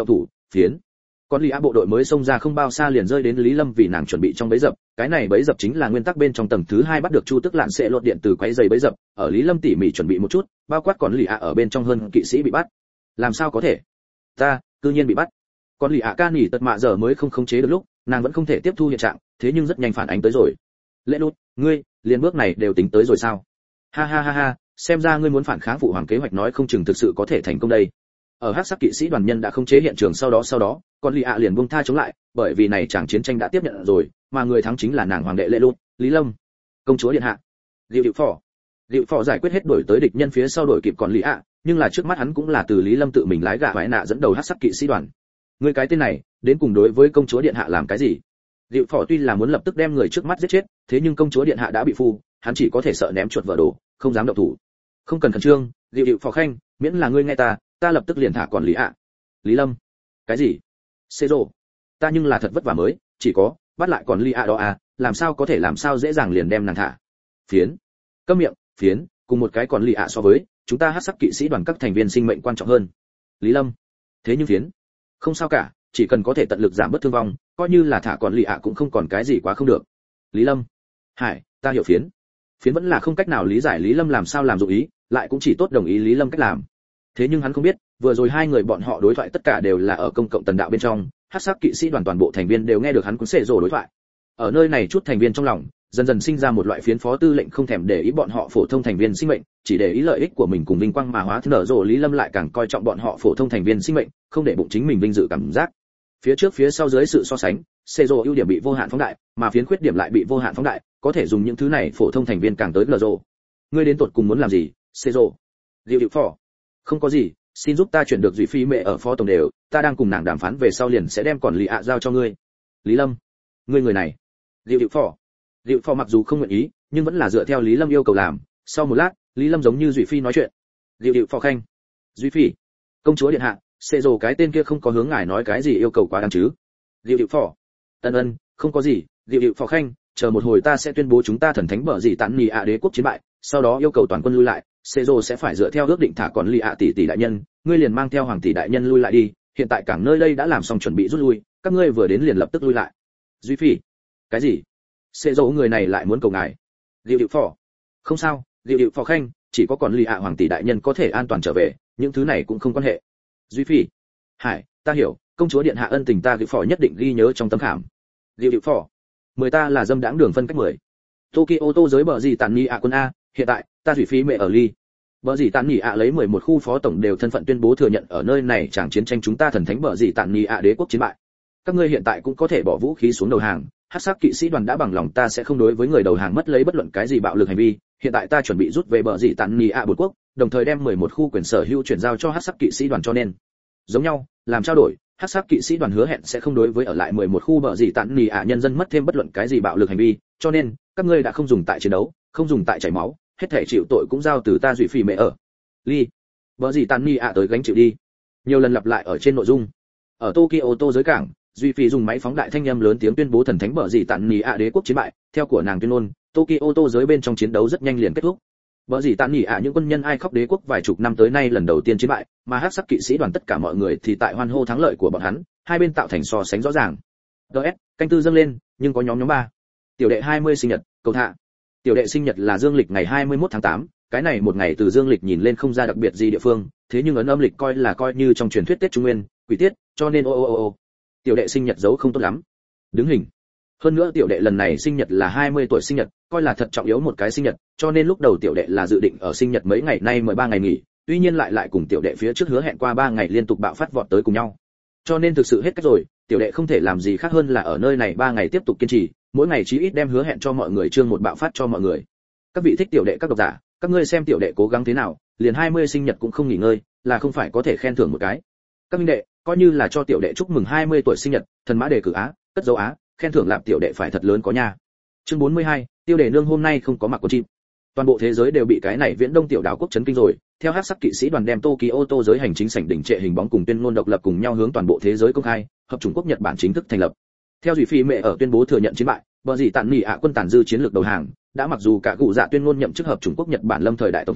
phiến. Còn Lý A bộ đội mới xông ra không bao xa liền rơi đến Lý Lâm vì nàng chuẩn bị trong bẫy dập, cái này bẫy dập chính là nguyên tắc bên trong tầng thứ hai bắt được Chu Tức Lạn sẽ lột điện từ quấy giày bẫy dập, ở Lý Lâm tỉ mỉ chuẩn bị một chút, bao quát còn Lý A ở bên trong hơn kỵ sĩ bị bắt. Làm sao có thể? Ta, cư nhiên bị bắt. Còn Lý A ca nỉ tật mạ giờ mới không khống chế được lúc, nàng vẫn không thể tiếp thu hiện trạng, thế nhưng rất nhanh phản ánh tới rồi. Lệ Lút, ngươi, liền bước này đều tính tới rồi sao? Ha ha ha ha, xem ra ngươi muốn phản kháng phụ hoàng kế hoạch nói không chừng thực sự có thể thành công đây. Ở hắc sắc kỵ sĩ đoàn nhân đã khống chế hiện trường sau đó sau đó, còn Lý A liền buông tha chống lại, bởi vì này chẳng chiến tranh đã tiếp nhận rồi, mà người thắng chính là nàng hoàng đệ Lệ Lút, Lý Lâm, công chúa điện hạ. Diệu Diệu Phò, Diệu Phò giải quyết hết đuổi tới địch nhân phía sau đuổi kịp còn Lý A, nhưng là trước mắt hắn cũng là từ Lý Lâm tự mình lái gạ vãi nạ dẫn đầu hắc sắc kỵ sĩ đoàn. Người cái tên này, đến cùng đối với công chúa điện hạ làm cái gì? Diệu Phò tuy là muốn lập tức đem người trước mắt giết chết, thế nhưng công chúa điện hạ đã bị phù, hắn chỉ có thể sợ ném chuột vỡ đồ, không dám động thủ. Không cần khẩn trương, Diệu Diệu Phò khanh, miễn là ngươi nghe ta, ta lập tức liền thả còn Lý A. Lý Lâm, cái gì? Xê rồ, ta nhưng là thật vất vả mới, chỉ có bắt lại còn Lý A đó à, làm sao có thể làm sao dễ dàng liền đem nàng thả. Phiến, câm miệng, phiến, cùng một cái còn Lý A so với, chúng ta hắc sắc kỵ sĩ đoàn các thành viên sinh mệnh quan trọng hơn. Lý Lâm, thế nhưng phiến, không sao cả, chỉ cần có thể tận lực giảm bớt thương vong, coi như là thả còn Lý A cũng không còn cái gì quá không được. Lý Lâm, hải, ta hiểu phiến. Phiến vẫn là không cách nào lý giải Lý Lâm làm sao làm dụng ý, lại cũng chỉ tốt đồng ý Lý Lâm cách làm. Thế nhưng hắn không biết, vừa rồi hai người bọn họ đối thoại tất cả đều là ở công cộng tần đạo bên trong, hắc sắc kỵ sĩ đoàn toàn bộ thành viên đều nghe được hắn cũng xệ rồ đối thoại. Ở nơi này chút thành viên trong lòng, dần dần sinh ra một loại phiến phó tư lệnh không thèm để ý bọn họ phổ thông thành viên sinh mệnh, chỉ để ý lợi ích của mình cùng vinh quang mà hóa nở rộ. Lý Lâm lại càng coi trọng bọn họ phổ thông thành viên sinh mệnh, không để bụng chính mình vinh dự cảm giác. Phía trước phía sau dưới sự so sánh, xệ rồ ưu điểm bị vô hạn phóng đại, mà phiến khuyết điểm lại bị vô hạn phóng đại, có thể dùng những thứ này phổ thông thành viên càng tới nở rộ. Ngươi đến tột cùng muốn làm gì, xệ rồ? Diệu Diệu Phò, không có gì, xin giúp ta chuyển được Duy Phi mẹ ở phó tổng đều, ta đang cùng nàng đàm phán về sau liền sẽ đem còn Lý ạ giao cho ngươi. Lý Lâm, ngươi người này. Diệu Diệu Phò, Diệu Phò mặc dù không nguyện ý, nhưng vẫn là dựa theo Lý Lâm yêu cầu làm. Sau một lát, Lý Lâm giống như Duy Phi nói chuyện. Diệu Diệu Phò khanh, Duy Phi, công chúa điện hạ, xệ rồ cái tên kia không có hướng ngài nói cái gì yêu cầu quá đáng chứ? Diệu Diệu Phò, ân ân, không có gì. Diệu Diệu Phò khanh, chờ một hồi ta sẽ tuyên bố chúng ta thần thánh bở gì tán nhì ạ đế quốc chiến bại, sau đó yêu cầu toàn quân lui lại. Xê Rô sẽ phải dựa theo ước định thả còn Lý ạ tỷ tỷ đại nhân, ngươi liền mang theo hoàng tỷ đại nhân lui lại đi, hiện tại cảng nơi đây đã làm xong chuẩn bị rút lui, các ngươi vừa đến liền lập tức lui lại. Duy Phi, cái gì? Xê Rô người này lại muốn cầu ngài. Diệu Diệu Phò, không sao, Diệu Diệu Phò khanh, chỉ có còn Lý ạ hoàng tỷ đại nhân có thể an toàn trở về, những thứ này cũng không quan hệ. Duy Phi, hải, ta hiểu, công chúa điện hạ ân tình ta Diệu Phò nhất định ghi nhớ trong tấm khảm. Diệu Diệu Phò, mười ta là dâm đãng đường phân cách mười. Tokyo tô giới bờ gì tàn nhị ạ quân a, hiện tại ta Duy Phi mẹ ở ly. Bờ gì tàn nhị ạ lấy mười một khu phó tổng đều thân phận tuyên bố thừa nhận ở nơi này chẳng chiến tranh chúng ta thần thánh bờ gì tàn nhị ạ đế quốc chiến bại. Các ngươi hiện tại cũng có thể bỏ vũ khí xuống đầu hàng, hắc sắc kỵ sĩ đoàn đã bằng lòng ta sẽ không đối với người đầu hàng mất lấy bất luận cái gì bạo lực hành vi, hiện tại ta chuẩn bị rút về bờ gì tàn nhị ạ bốn quốc, đồng thời đem mười một khu quyền sở hữu chuyển giao cho hắc sắc kỵ sĩ đoàn cho nên giống nhau, làm trao đổi, hắc sắc kỵ sĩ đoàn hứa hẹn sẽ không đối với ở lại mười một khu bờ gì tàn nhị ạ nhân dân mất thêm bất luận cái gì bạo lực hành vi, cho nên các ngươi đã không dùng tại chiến đấu, không dùng tại chảy máu, hết thể chịu tội cũng giao từ ta Duy Phi mẹ ở. Ly, bờ gì tàn nhị ạ tới gánh chịu đi. Nhiều lần lặp lại ở trên nội dung. Ở Tokyo tô giới cảng, Duy Phi dùng máy phóng đại thanh âm lớn tiếng tuyên bố thần thánh bờ gì tàn nhị ạ đế quốc chiến bại, theo của nàng tuyên ngôn, Tokyo tô giới bên trong chiến đấu rất nhanh liền kết thúc. Bờ gì tàn nhị ạ những quân nhân ai khóc đế quốc vài chục năm tới nay lần đầu tiên chiến bại, mà hắc sắc kỵ sĩ đoàn tất cả mọi người thì tại hoan hô thắng lợi của bọn hắn, hai bên tạo thành so sánh rõ ràng. đê ét, canh tư dâng lên, nhưng có nhóm nhóm ba. Tiểu đệ hai mươi sinh nhật, cầu thả. Tiểu đệ sinh nhật là dương lịch ngày hai mươi mốt tháng tám, cái này một ngày từ dương lịch nhìn lên không ra đặc biệt gì địa phương, thế nhưng ấn âm lịch coi là coi như trong truyền thuyết Tết Trung Nguyên, quỷ tiết, cho nên ô ô ô ô. Tiểu đệ sinh nhật giấu không tốt lắm. Đứng hình. Hơn nữa tiểu đệ lần này sinh nhật là hai mươi tuổi sinh nhật, coi là thật trọng yếu một cái sinh nhật, cho nên lúc đầu tiểu đệ là dự định ở sinh nhật mấy ngày nay mười ba ngày nghỉ, tuy nhiên lại lại cùng tiểu đệ phía trước hứa hẹn qua ba ngày liên tục bạo phát vọt tới cùng nhau. Cho nên thực sự hết cách rồi, tiểu đệ không thể làm gì khác hơn là ở nơi này ba ngày tiếp tục kiên trì, mỗi ngày chí ít đem hứa hẹn cho mọi người chương một bạo phát cho mọi người. Các vị thích tiểu đệ các độc giả, các ngươi xem tiểu đệ cố gắng thế nào, liền hai mươi sinh nhật cũng không nghỉ ngơi, là không phải có thể khen thưởng một cái. Các minh đệ, coi như là cho tiểu đệ chúc mừng hai mươi tuổi sinh nhật, thần mã đề cử á, cất dấu á, khen thưởng lạp tiểu đệ phải thật lớn có nha. Chương bốn mươi hai, tiêu đề nương hôm nay không có mặc quần chim. Toàn bộ thế giới đều bị cái này viễn đông tiểu đảo quốc chấn kinh rồi, theo hắc sắc kỵ sĩ đoàn đem Tokyo tô giới hành chính sảnh đỉnh trệ hình bóng cùng tuyên ngôn độc lập cùng nhau hướng toàn bộ thế giới công khai, hợp chủng quốc Nhật Bản chính thức thành lập. Theo Duy Phi mẹ ở tuyên bố thừa nhận chiến bại, bờ gì tàn nhị ạ quân tàn dư chiến lược đầu hàng, đã mặc dù cả cụ dạ tuyên ngôn nhậm chức hợp chủng quốc Nhật Bản lâm thời đại tổng thống,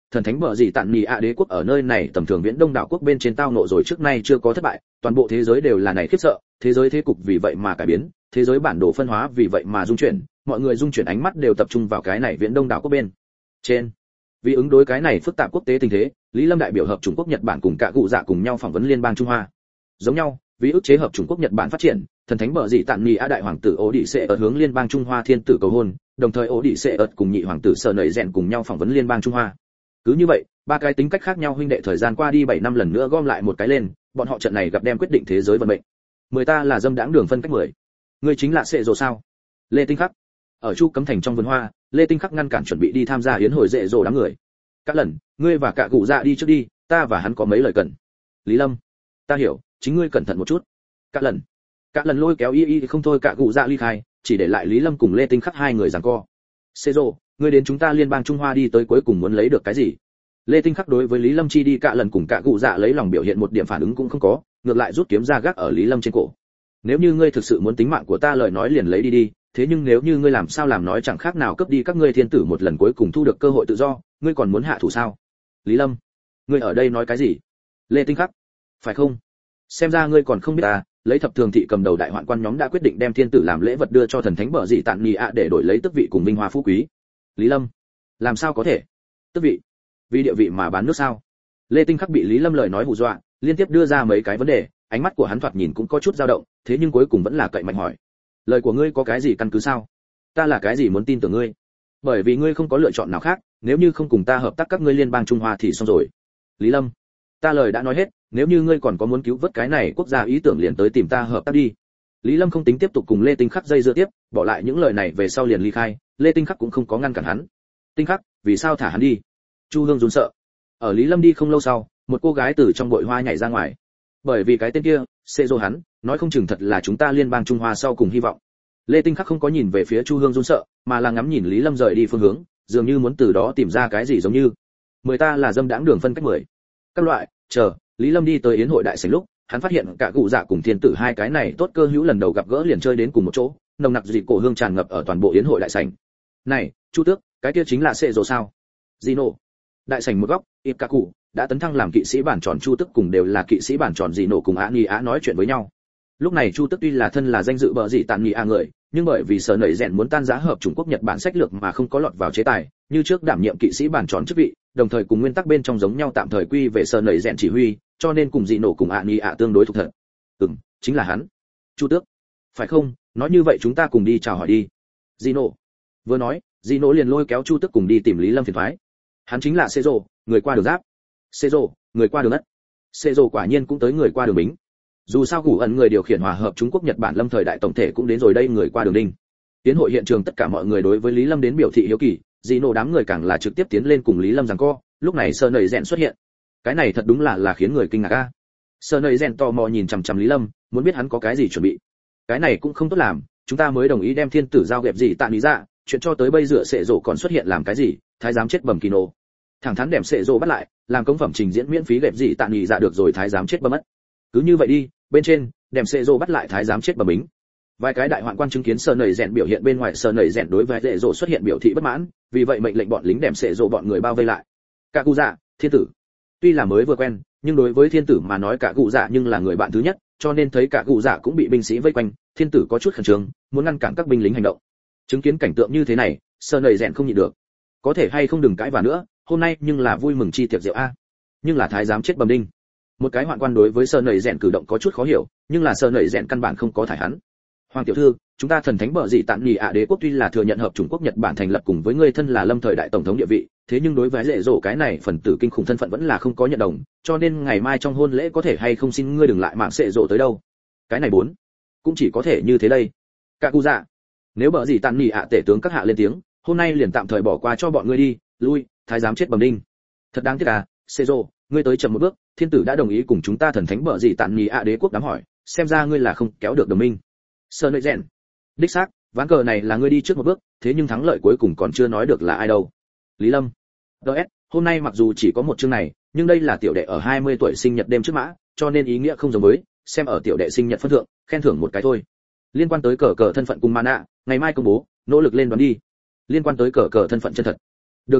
thần thánh bờ gì tạn nhì ạ đế quốc ở nơi này tầm thường viễn đông đảo quốc bên trên tao nộ rồi trước nay chưa có thất bại, toàn bộ thế giới đều là này khiếp sợ, thế giới thế cục vì vậy mà cải biến, thế giới bản đồ phân hóa vì vậy mà dung chuyển, mọi người dung chuyển ánh mắt đều tập trung vào cái này viễn đông đảo quốc bên trên. Vì ứng đối cái này phức tạp quốc tế tình thế, Lý Lâm đại biểu hợp Trung Quốc Nhật Bản cùng cả cụ dạ cùng nhau phỏng vấn liên bang Trung Hoa. Giống nhau, vì ức chế hợp Trung Quốc Nhật Bản phát triển, thần thánh bờ dị tạn nhì a đại hoàng tử Ố Đỉ Sệ ở hướng liên bang Trung Hoa thiên tử cầu hôn, đồng thời Ố Đỉ Sệ ợt cùng nhị hoàng tử Sở Nẩy Rèn cùng nhau phỏng vấn liên bang Trung Hoa. Cứ như vậy, ba cái tính cách khác nhau huynh đệ thời gian qua đi bảy năm lần nữa gom lại một cái lên, bọn họ trận này gặp đem quyết định thế giới vận mệnh. Mười ta là dâm đãng đường phân cách mười. Ngươi chính là Sệ Dồ sao? Lê Tinh Khắc. Ở Chu Cấm Thành trong vườn hoa, Lê Tinh Khắc ngăn cản chuẩn bị đi tham gia yến hội Dệ Dồ đám người. Các lần, ngươi và cả cụ dạ đi trước đi, ta và hắn có mấy lời cần. Lý Lâm. Ta hiểu, chính ngươi cẩn thận một chút. Các lần. Các lần lôi kéo y y không thôi cả cụ dạ ly khai, chỉ để lại Lý Lâm cùng Lê Tinh Khắc hai người giằng co. Sệ Dồ, ngươi đến chúng ta liên bang Trung Hoa đi tới cuối cùng muốn lấy được cái gì? Lê Tinh Khắc đối với Lý Lâm chi đi cả lần cùng cả cụ dạ lấy lòng biểu hiện một điểm phản ứng cũng không có, ngược lại rút kiếm ra gác ở Lý Lâm trên cổ. Nếu như ngươi thực sự muốn tính mạng của ta lời nói liền lấy đi đi, thế nhưng nếu như ngươi làm sao làm nói chẳng khác nào cướp đi các ngươi thiên tử một lần cuối cùng thu được cơ hội tự do, ngươi còn muốn hạ thủ sao? Lý Lâm, ngươi ở đây nói cái gì? Lê Tinh Khắc, phải không? Xem ra ngươi còn không biết à, lấy thập thường thị cầm đầu đại hoạn quan nhóm đã quyết định đem thiên tử làm lễ vật đưa cho thần thánh bờ dị tạn nhì ạ để đổi lấy tước vị cùng vinh hoa phú quý. Lý Lâm, làm sao có thể? Tước vị? Vì địa vị mà bán nước sao? Lê Tinh Khắc bị Lý Lâm lời nói hù dọa, liên tiếp đưa ra mấy cái vấn đề, ánh mắt của hắn thoạt nhìn cũng có chút dao động, thế nhưng cuối cùng vẫn là cậy mạnh hỏi. Lời của ngươi có cái gì căn cứ sao? Ta là cái gì muốn tin tưởng ngươi? Bởi vì ngươi không có lựa chọn nào khác, nếu như không cùng ta hợp tác các ngươi liên bang Trung Hoa thì xong rồi. Lý Lâm, ta lời đã nói hết, nếu như ngươi còn có muốn cứu vớt cái này quốc gia ý tưởng liền tới tìm ta hợp tác đi. Lý Lâm không tính tiếp tục cùng Lê Tinh Khắc dây dưa tiếp, bỏ lại những lời này về sau liền ly khai, Lê Tinh Khắc cũng không có ngăn cản hắn. Tinh Khắc, vì sao thả hắn đi? Chu Hương run sợ. Ở Lý Lâm đi không lâu sau, một cô gái từ trong bụi hoa nhảy ra ngoài. Bởi vì cái tên kia, Sệ Dồ hắn, nói không chừng thật là chúng ta liên bang Trung Hoa sau cùng hy vọng. Lê Tinh Khắc không có nhìn về phía Chu Hương run sợ, mà là ngắm nhìn Lý Lâm rời đi phương hướng, dường như muốn từ đó tìm ra cái gì giống như. Mười ta là dâm đãng đường phân cách mười. Các loại, chờ, Lý Lâm đi tới yến hội đại sảnh lúc, hắn phát hiện cả cụ dạ cùng thiên tử hai cái này tốt cơ hữu lần đầu gặp gỡ liền chơi đến cùng một chỗ, nồng nặc dị cổ hương tràn ngập ở toàn bộ yến hội đại sảnh. Này, Chu Tước, cái kia chính là Sệ Dồ sao? Gino. Đại sảnh một góc, Ikaku đã tấn thăng làm kỵ sĩ bản tròn Chu Tước cùng đều là kỵ sĩ bản tròn Gino cùng Á Nhi Á nói chuyện với nhau. Lúc này Chu Tước tuy là thân là danh dự bợ dị tạn nhì a người, nhưng bởi vì Sở Nẩy Rèn muốn tan rã hợp Trung Quốc Nhật Bản sách lược mà không có lọt vào chế tài, như trước đảm nhiệm kỵ sĩ bản tròn chức vị, đồng thời cùng nguyên tắc bên trong giống nhau tạm thời quy về Sở Nẩy Rèn chỉ huy, cho nên cùng Gino cùng Á Nhi Á tương đối thuộc thật. Ừm, chính là hắn. Chu Tước. Phải không? Nói như vậy chúng ta cùng đi chào hỏi đi. Gino. Vừa nói, Gino liền lôi kéo Chu Tước cùng đi tìm Lý Lâm phiền toái. Hắn chính là Sệ Dồ, người qua đường giáp. Sệ Dồ, người qua đường ất. Sệ Dồ quả nhiên cũng tới người qua đường bính. Dù sao Củ ẩn người điều khiển hòa hợp Trung Quốc Nhật Bản lâm thời đại tổng thể cũng đến rồi đây người qua đường đinh. Tiến hội hiện trường tất cả mọi người đối với Lý Lâm đến biểu thị hiếu kỳ, Gino đám người càng là trực tiếp tiến lên cùng Lý Lâm giằng co, lúc này Sở Nẩy Rèn xuất hiện. Cái này thật đúng là là khiến người kinh ngạc a. Sở Nẩy Rèn tò mò nhìn chằm chằm Lý Lâm, muốn biết hắn có cái gì chuẩn bị. Cái này cũng không tốt làm, chúng ta mới đồng ý đem thiên tử giao gẹp gì tạ lý ra, chuyện cho tới bây giờ Sệ Dồ còn xuất hiện làm cái gì, thái giám chết bầm Kino. Thẳng thắn đem Sệ Dồ bắt lại, làm công phẩm trình diễn miễn phí gẹp gì tạ lý ra được rồi thái giám chết bầm mất. Cứ như vậy đi, bên trên, đem Sệ Dồ bắt lại thái giám chết bầm bính. Vài cái đại hoạn quan chứng kiến Sở Nẩy Rèn biểu hiện bên ngoài, Sở Nẩy Rèn đối với Sệ Dồ xuất hiện biểu thị bất mãn, vì vậy mệnh lệnh bọn lính đem Sệ Dồ bọn người bao vây lại. Cả cụ dạ, thiên tử. Tuy là mới vừa quen, nhưng đối với thiên tử mà nói cả cụ dạ nhưng là người bạn thứ nhất, cho nên thấy cả cụ dạ cũng bị binh sĩ vây quanh, thiên tử có chút khẩn trương, muốn ngăn cản các binh lính hành động. Chứng kiến cảnh tượng như thế này, Sở Nẩy Rèn không nhịn được. Có thể hay không đừng cãi vã nữa, hôm nay nhưng là vui mừng chi tiệc rượu a. Nhưng là thái giám chết bầm đinh. Một cái hoạn quan đối với Sở Nẩy Rèn cử động có chút khó hiểu, nhưng là Sở Nẩy Rèn căn bản không có thải hắn. Hoàng tiểu thư, chúng ta thần thánh bợ dị tạn nhì ạ đế quốc tuy là thừa nhận hợp Trung Quốc Nhật Bản thành lập cùng với ngươi thân là lâm thời đại tổng thống địa vị, thế nhưng đối với Sệ Dồ cái này phần tử kinh khủng thân phận vẫn là không có nhận đồng, cho nên ngày mai trong hôn lễ có thể hay không xin ngươi đừng lại mạng Sệ Dồ tới đâu. Cái này bốn, cũng chỉ có thể như thế đây. Cả cụ dạ, nếu bợ dị tạn nhì ạ tể tướng các hạ lên tiếng, hôm nay liền tạm thời bỏ qua cho bọn ngươi đi, lui, thái giám chết bầm đinh. Thật đáng tiếc à, Sệ Dồ, ngươi tới chậm một bước, thiên tử đã đồng ý cùng chúng ta thần thánh bợ dị tạn nhì ạ đế quốc đám hỏi, xem ra ngươi là không kéo được đồng minh. Sở Nẩy Rèn, đích xác, ván cờ này là ngươi đi trước một bước, thế nhưng thắng lợi cuối cùng còn chưa nói được là ai đâu. Lý Lâm, đê ét, hôm nay mặc dù chỉ có một chương này, nhưng đây là tiểu đệ ở hai mươi tuổi sinh nhật đêm trước mã, cho nên ý nghĩa không giống với, xem ở tiểu đệ sinh nhật phân thượng, khen thưởng một cái thôi. Liên quan tới cờ cờ thân phận cùng Mana, ngày mai công bố, nỗ lực lên đoán đi. Liên quan tới cờ cờ thân phận chân thật. Được rồi,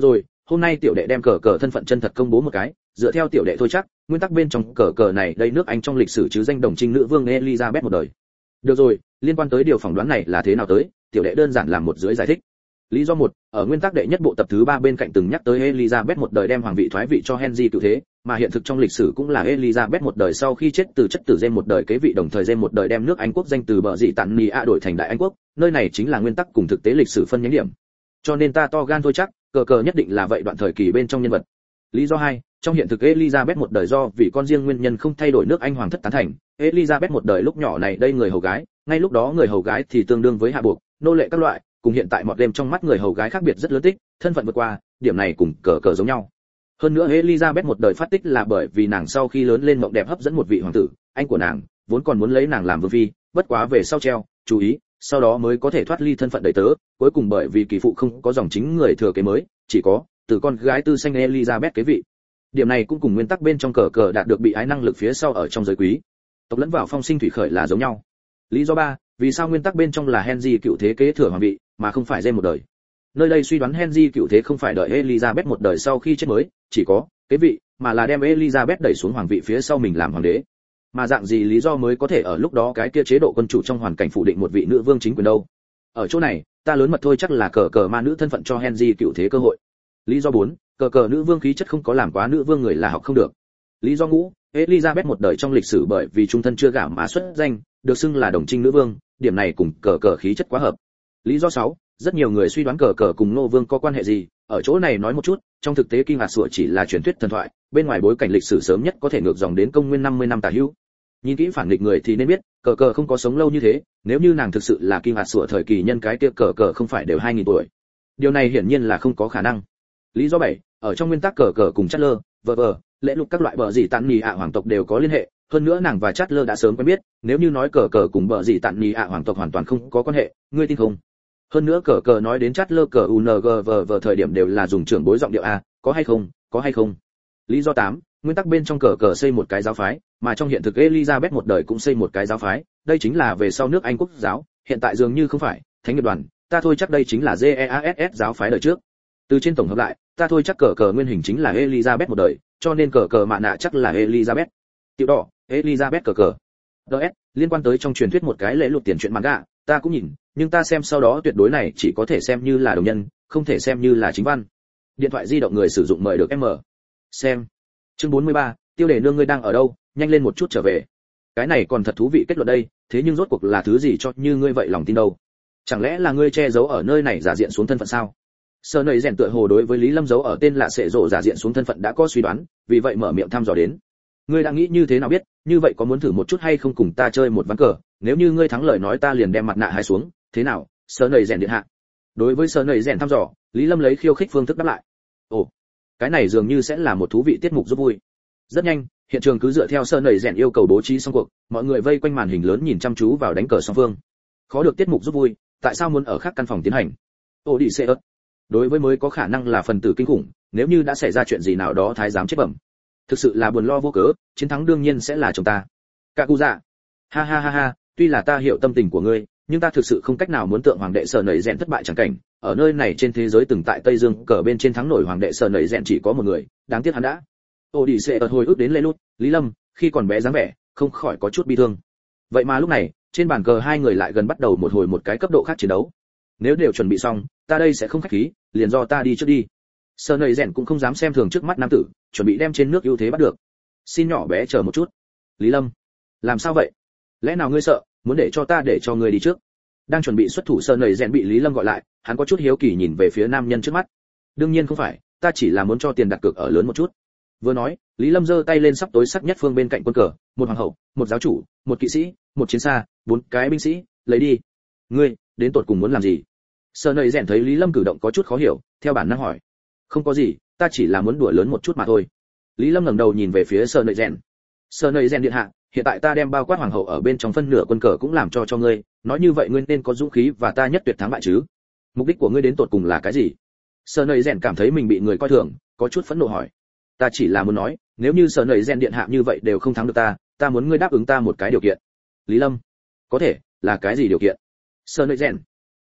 hôm nay tiểu đệ đem cờ cờ thân phận chân thật công bố một cái, dựa theo tiểu đệ thôi chắc, nguyên tắc bên trong cờ cờ này đây nước Anh trong lịch sử chứ danh đồng trinh nữ vương Elizabeth một đời. Được rồi, liên quan tới điều phỏng đoán này là thế nào tới, tiểu đệ đơn giản làm một dưới giải thích. Lý do một, ở nguyên tắc đệ nhất bộ tập thứ ba bên cạnh từng nhắc tới Elizabeth một đời đem hoàng vị thoái vị cho Henry cựu thế, mà hiện thực trong lịch sử cũng là Elizabeth một đời sau khi chết từ chất tử James một đời kế vị, đồng thời James một đời đem nước Anh quốc danh từ bờ dị tản nì a đổi thành Đại Anh quốc, nơi này chính là nguyên tắc cùng thực tế lịch sử phân nhánh điểm. Cho nên ta to gan thôi chắc, cờ cờ nhất định là vậy đoạn thời kỳ bên trong nhân vật. Lý do hai, trong hiện thực Elizabeth một đời do vì con riêng nguyên nhân không thay đổi nước Anh hoàng thất tán thành, Elizabeth một đời lúc nhỏ này đây người hầu gái, ngay lúc đó người hầu gái thì tương đương với hạ buộc, nô lệ các loại, cùng hiện tại mọt đêm trong mắt người hầu gái khác biệt rất lớn tích, thân phận vượt qua, điểm này cùng cờ cờ giống nhau. Hơn nữa Elizabeth một đời phát tích là bởi vì nàng sau khi lớn lên mộng đẹp hấp dẫn một vị hoàng tử, anh của nàng, vốn còn muốn lấy nàng làm vương phi, bất quá về sau treo, chú ý, sau đó mới có thể thoát ly thân phận đầy tớ, cuối cùng bởi vì kỳ phụ không có dòng chính người thừa kế mới, chỉ có từ con gái tư sinh Elizabeth kế vị. Điểm này cũng cùng nguyên tắc bên trong cờ cờ đạt được bị ái năng lực phía sau ở trong giới quý tộc lẫn vào phong sinh thủy khởi là giống nhau. Lý do ba, vì sao nguyên tắc bên trong là Henry cựu thế kế thừa hoàng vị mà không phải James một đời. Nơi đây suy đoán Henry cựu thế không phải đợi Elizabeth một đời sau khi chết mới chỉ có kế vị, mà là đem Elizabeth đẩy xuống hoàng vị phía sau mình làm hoàng đế. Mà dạng gì lý do mới có thể ở lúc đó cái kia chế độ quân chủ trong hoàn cảnh phủ định một vị nữ vương chính quyền đâu? Ở chỗ này, ta lớn mật thôi chắc là cờ cờ ma nữ thân phận cho Henry cựu thế cơ hội. Lý do bốn, cờ cờ nữ vương khí chất không có làm quá nữ vương người là học không được. Lý do ngũ, Elizabeth một đời trong lịch sử bởi vì trung thân chưa gả mà xuất danh, được xưng là đồng trinh nữ vương, điểm này cùng cờ cờ khí chất quá hợp. Lý do sáu, rất nhiều người suy đoán cờ cờ cùng nô vương có quan hệ gì, ở chỗ này nói một chút, trong thực tế Kinh Hạt Sủa chỉ là truyền thuyết thần thoại, bên ngoài bối cảnh lịch sử sớm nhất có thể ngược dòng đến công nguyên năm mươi năm tả hữu. Nhìn kỹ phản nghịch người thì nên biết, cờ cờ không có sống lâu như thế, nếu như nàng thực sự là Kinh Hạt Sủa thời kỳ nhân cái kia cờ cờ không phải đều hai nghìn tuổi. Điều này hiển nhiên là không có khả năng. Lý do bảy, ở trong nguyên tắc cờ cờ cùng Chatler, vờ vờ, lễ lục các loại bờ dị tản nì ạ hoàng tộc đều có liên hệ, hơn nữa nàng và Chatler đã sớm quen biết, nếu như nói cờ cờ cùng bờ dị tản nì ạ hoàng tộc hoàn toàn không có quan hệ, ngươi tin không? Hơn nữa cờ cờ nói đến Chatler cờ u en giê vờ vờ thời điểm đều là dùng trưởng bối giọng điệu a, có hay không, có hay không? Lý do tám, nguyên tắc bên trong cờ cờ xây một cái giáo phái, mà trong hiện thực Elizabeth một đời cũng xây một cái giáo phái, đây chính là về sau nước Anh quốc giáo, hiện tại dường như không phải, thánh nghiệp đoàn, ta thôi chắc đây chính là giê e a ét ét giáo phái đời trước. Từ trên tổng hợp lại, ta thôi chắc cờ cờ nguyên hình chính là Elizabeth một đời, cho nên cờ cờ mạ nạ chắc là Elizabeth. Tiểu đỏ, Elizabeth cờ cờ. đê ét, liên quan tới trong truyền thuyết một cái lễ lục tiền chuyện manga, ta cũng nhìn, nhưng ta xem sau đó tuyệt đối này chỉ có thể xem như là đồng nhân, không thể xem như là chính văn. Điện thoại di động người sử dụng mời được em mở. Xem. Chương bốn mươi ba, tiêu đề nương ngươi đang ở đâu, nhanh lên một chút trở về. Cái này còn thật thú vị kết luận đây, thế nhưng rốt cuộc là thứ gì cho như ngươi vậy lòng tin đâu? Chẳng lẽ là ngươi che giấu ở nơi này giả diện xuống thân phận sao? Sơ nầy rèn tựa hồ đối với Lý Lâm giấu ở tên lạ sệ rộ giả diện xuống thân phận đã có suy đoán, vì vậy mở miệng thăm dò đến. Ngươi đang nghĩ như thế nào biết, như vậy có muốn thử một chút hay không cùng ta chơi một ván cờ, nếu như ngươi thắng lời nói ta liền đem mặt nạ hai xuống, thế nào? Sơ nầy rèn điện hạ. Đối với sơ nầy rèn thăm dò, Lý Lâm lấy khiêu khích phương thức đáp lại. Ồ, cái này dường như sẽ là một thú vị tiết mục giúp vui. Rất nhanh, hiện trường cứ dựa theo sơ nầy rèn yêu cầu bố trí xong cuộc, mọi người vây quanh màn hình lớn nhìn chăm chú vào đánh cờ song phương. Khó được tiết mục giúp vui, tại sao muốn ở khác căn phòng tiến hành? Ô đi xe ớt. Đối với mới có khả năng là phần tử kinh khủng, nếu như đã xảy ra chuyện gì nào đó thái giám chết bẩm, thực sự là buồn lo vô cớ, chiến thắng đương nhiên sẽ là chồng ta. Cả cụ dạ. Ha ha ha ha, tuy là ta hiểu tâm tình của ngươi, nhưng ta thực sự không cách nào muốn tượng hoàng đệ sở nảy rèn thất bại chẳng cảnh, ở nơi này trên thế giới từng tại Tây Dương cờ bên trên thắng nổi hoàng đệ sở nảy rèn chỉ có một người, đáng tiếc hắn đã. Ô đi xe ớt hồi ức đến lê lút, Lý Lâm, khi còn bé dáng vẻ, không khỏi có chút bi thương. Vậy mà lúc này, trên bàn cờ hai người lại gần bắt đầu một hồi một cái cấp độ khác chiến đấu. Nếu đều chuẩn bị xong, ta đây sẽ không khách khí, liền do ta đi trước đi. Sơ nầy rèn cũng không dám xem thường trước mắt nam tử, chuẩn bị đem trên nước ưu thế bắt được. Xin nhỏ bé chờ một chút. Lý Lâm, làm sao vậy? Lẽ nào ngươi sợ, muốn để cho ta để cho ngươi đi trước? Đang chuẩn bị xuất thủ sơ nầy rèn bị Lý Lâm gọi lại, hắn có chút hiếu kỳ nhìn về phía nam nhân trước mắt. Đương nhiên không phải, ta chỉ là muốn cho tiền đặt cược ở lớn một chút. Vừa nói, Lý Lâm giơ tay lên sắp tối sắc nhất phương bên cạnh quân cờ, một hoàng hậu, một giáo chủ, một kỵ sĩ, một chiến xa, bốn cái binh sĩ, lấy đi. Ngươi, đến tột cùng muốn làm gì? Sơ nầy rèn thấy Lý Lâm cử động có chút khó hiểu, theo bản năng hỏi. Không có gì, ta chỉ là muốn đùa lớn một chút mà thôi. Lý Lâm ngẩng đầu nhìn về phía Sơ nầy rèn. Sơ nầy rèn điện hạ, hiện tại ta đem bao quát hoàng hậu ở bên trong phân nửa quân cờ cũng làm cho cho ngươi, nói như vậy ngươi nên có dũng khí và ta nhất tuyệt thắng bại chứ? Mục đích của ngươi đến tột cùng là cái gì? Sơ nầy rèn cảm thấy mình bị người coi thường, có chút phẫn nộ hỏi. Ta chỉ là muốn nói, nếu như Sơ nầy rèn điện hạ như vậy đều không thắng được ta, ta muốn ngươi đáp ứng ta một cái điều kiện. Lý Lâm, có thể, là cái gì điều kiện? Sơ nầy rèn,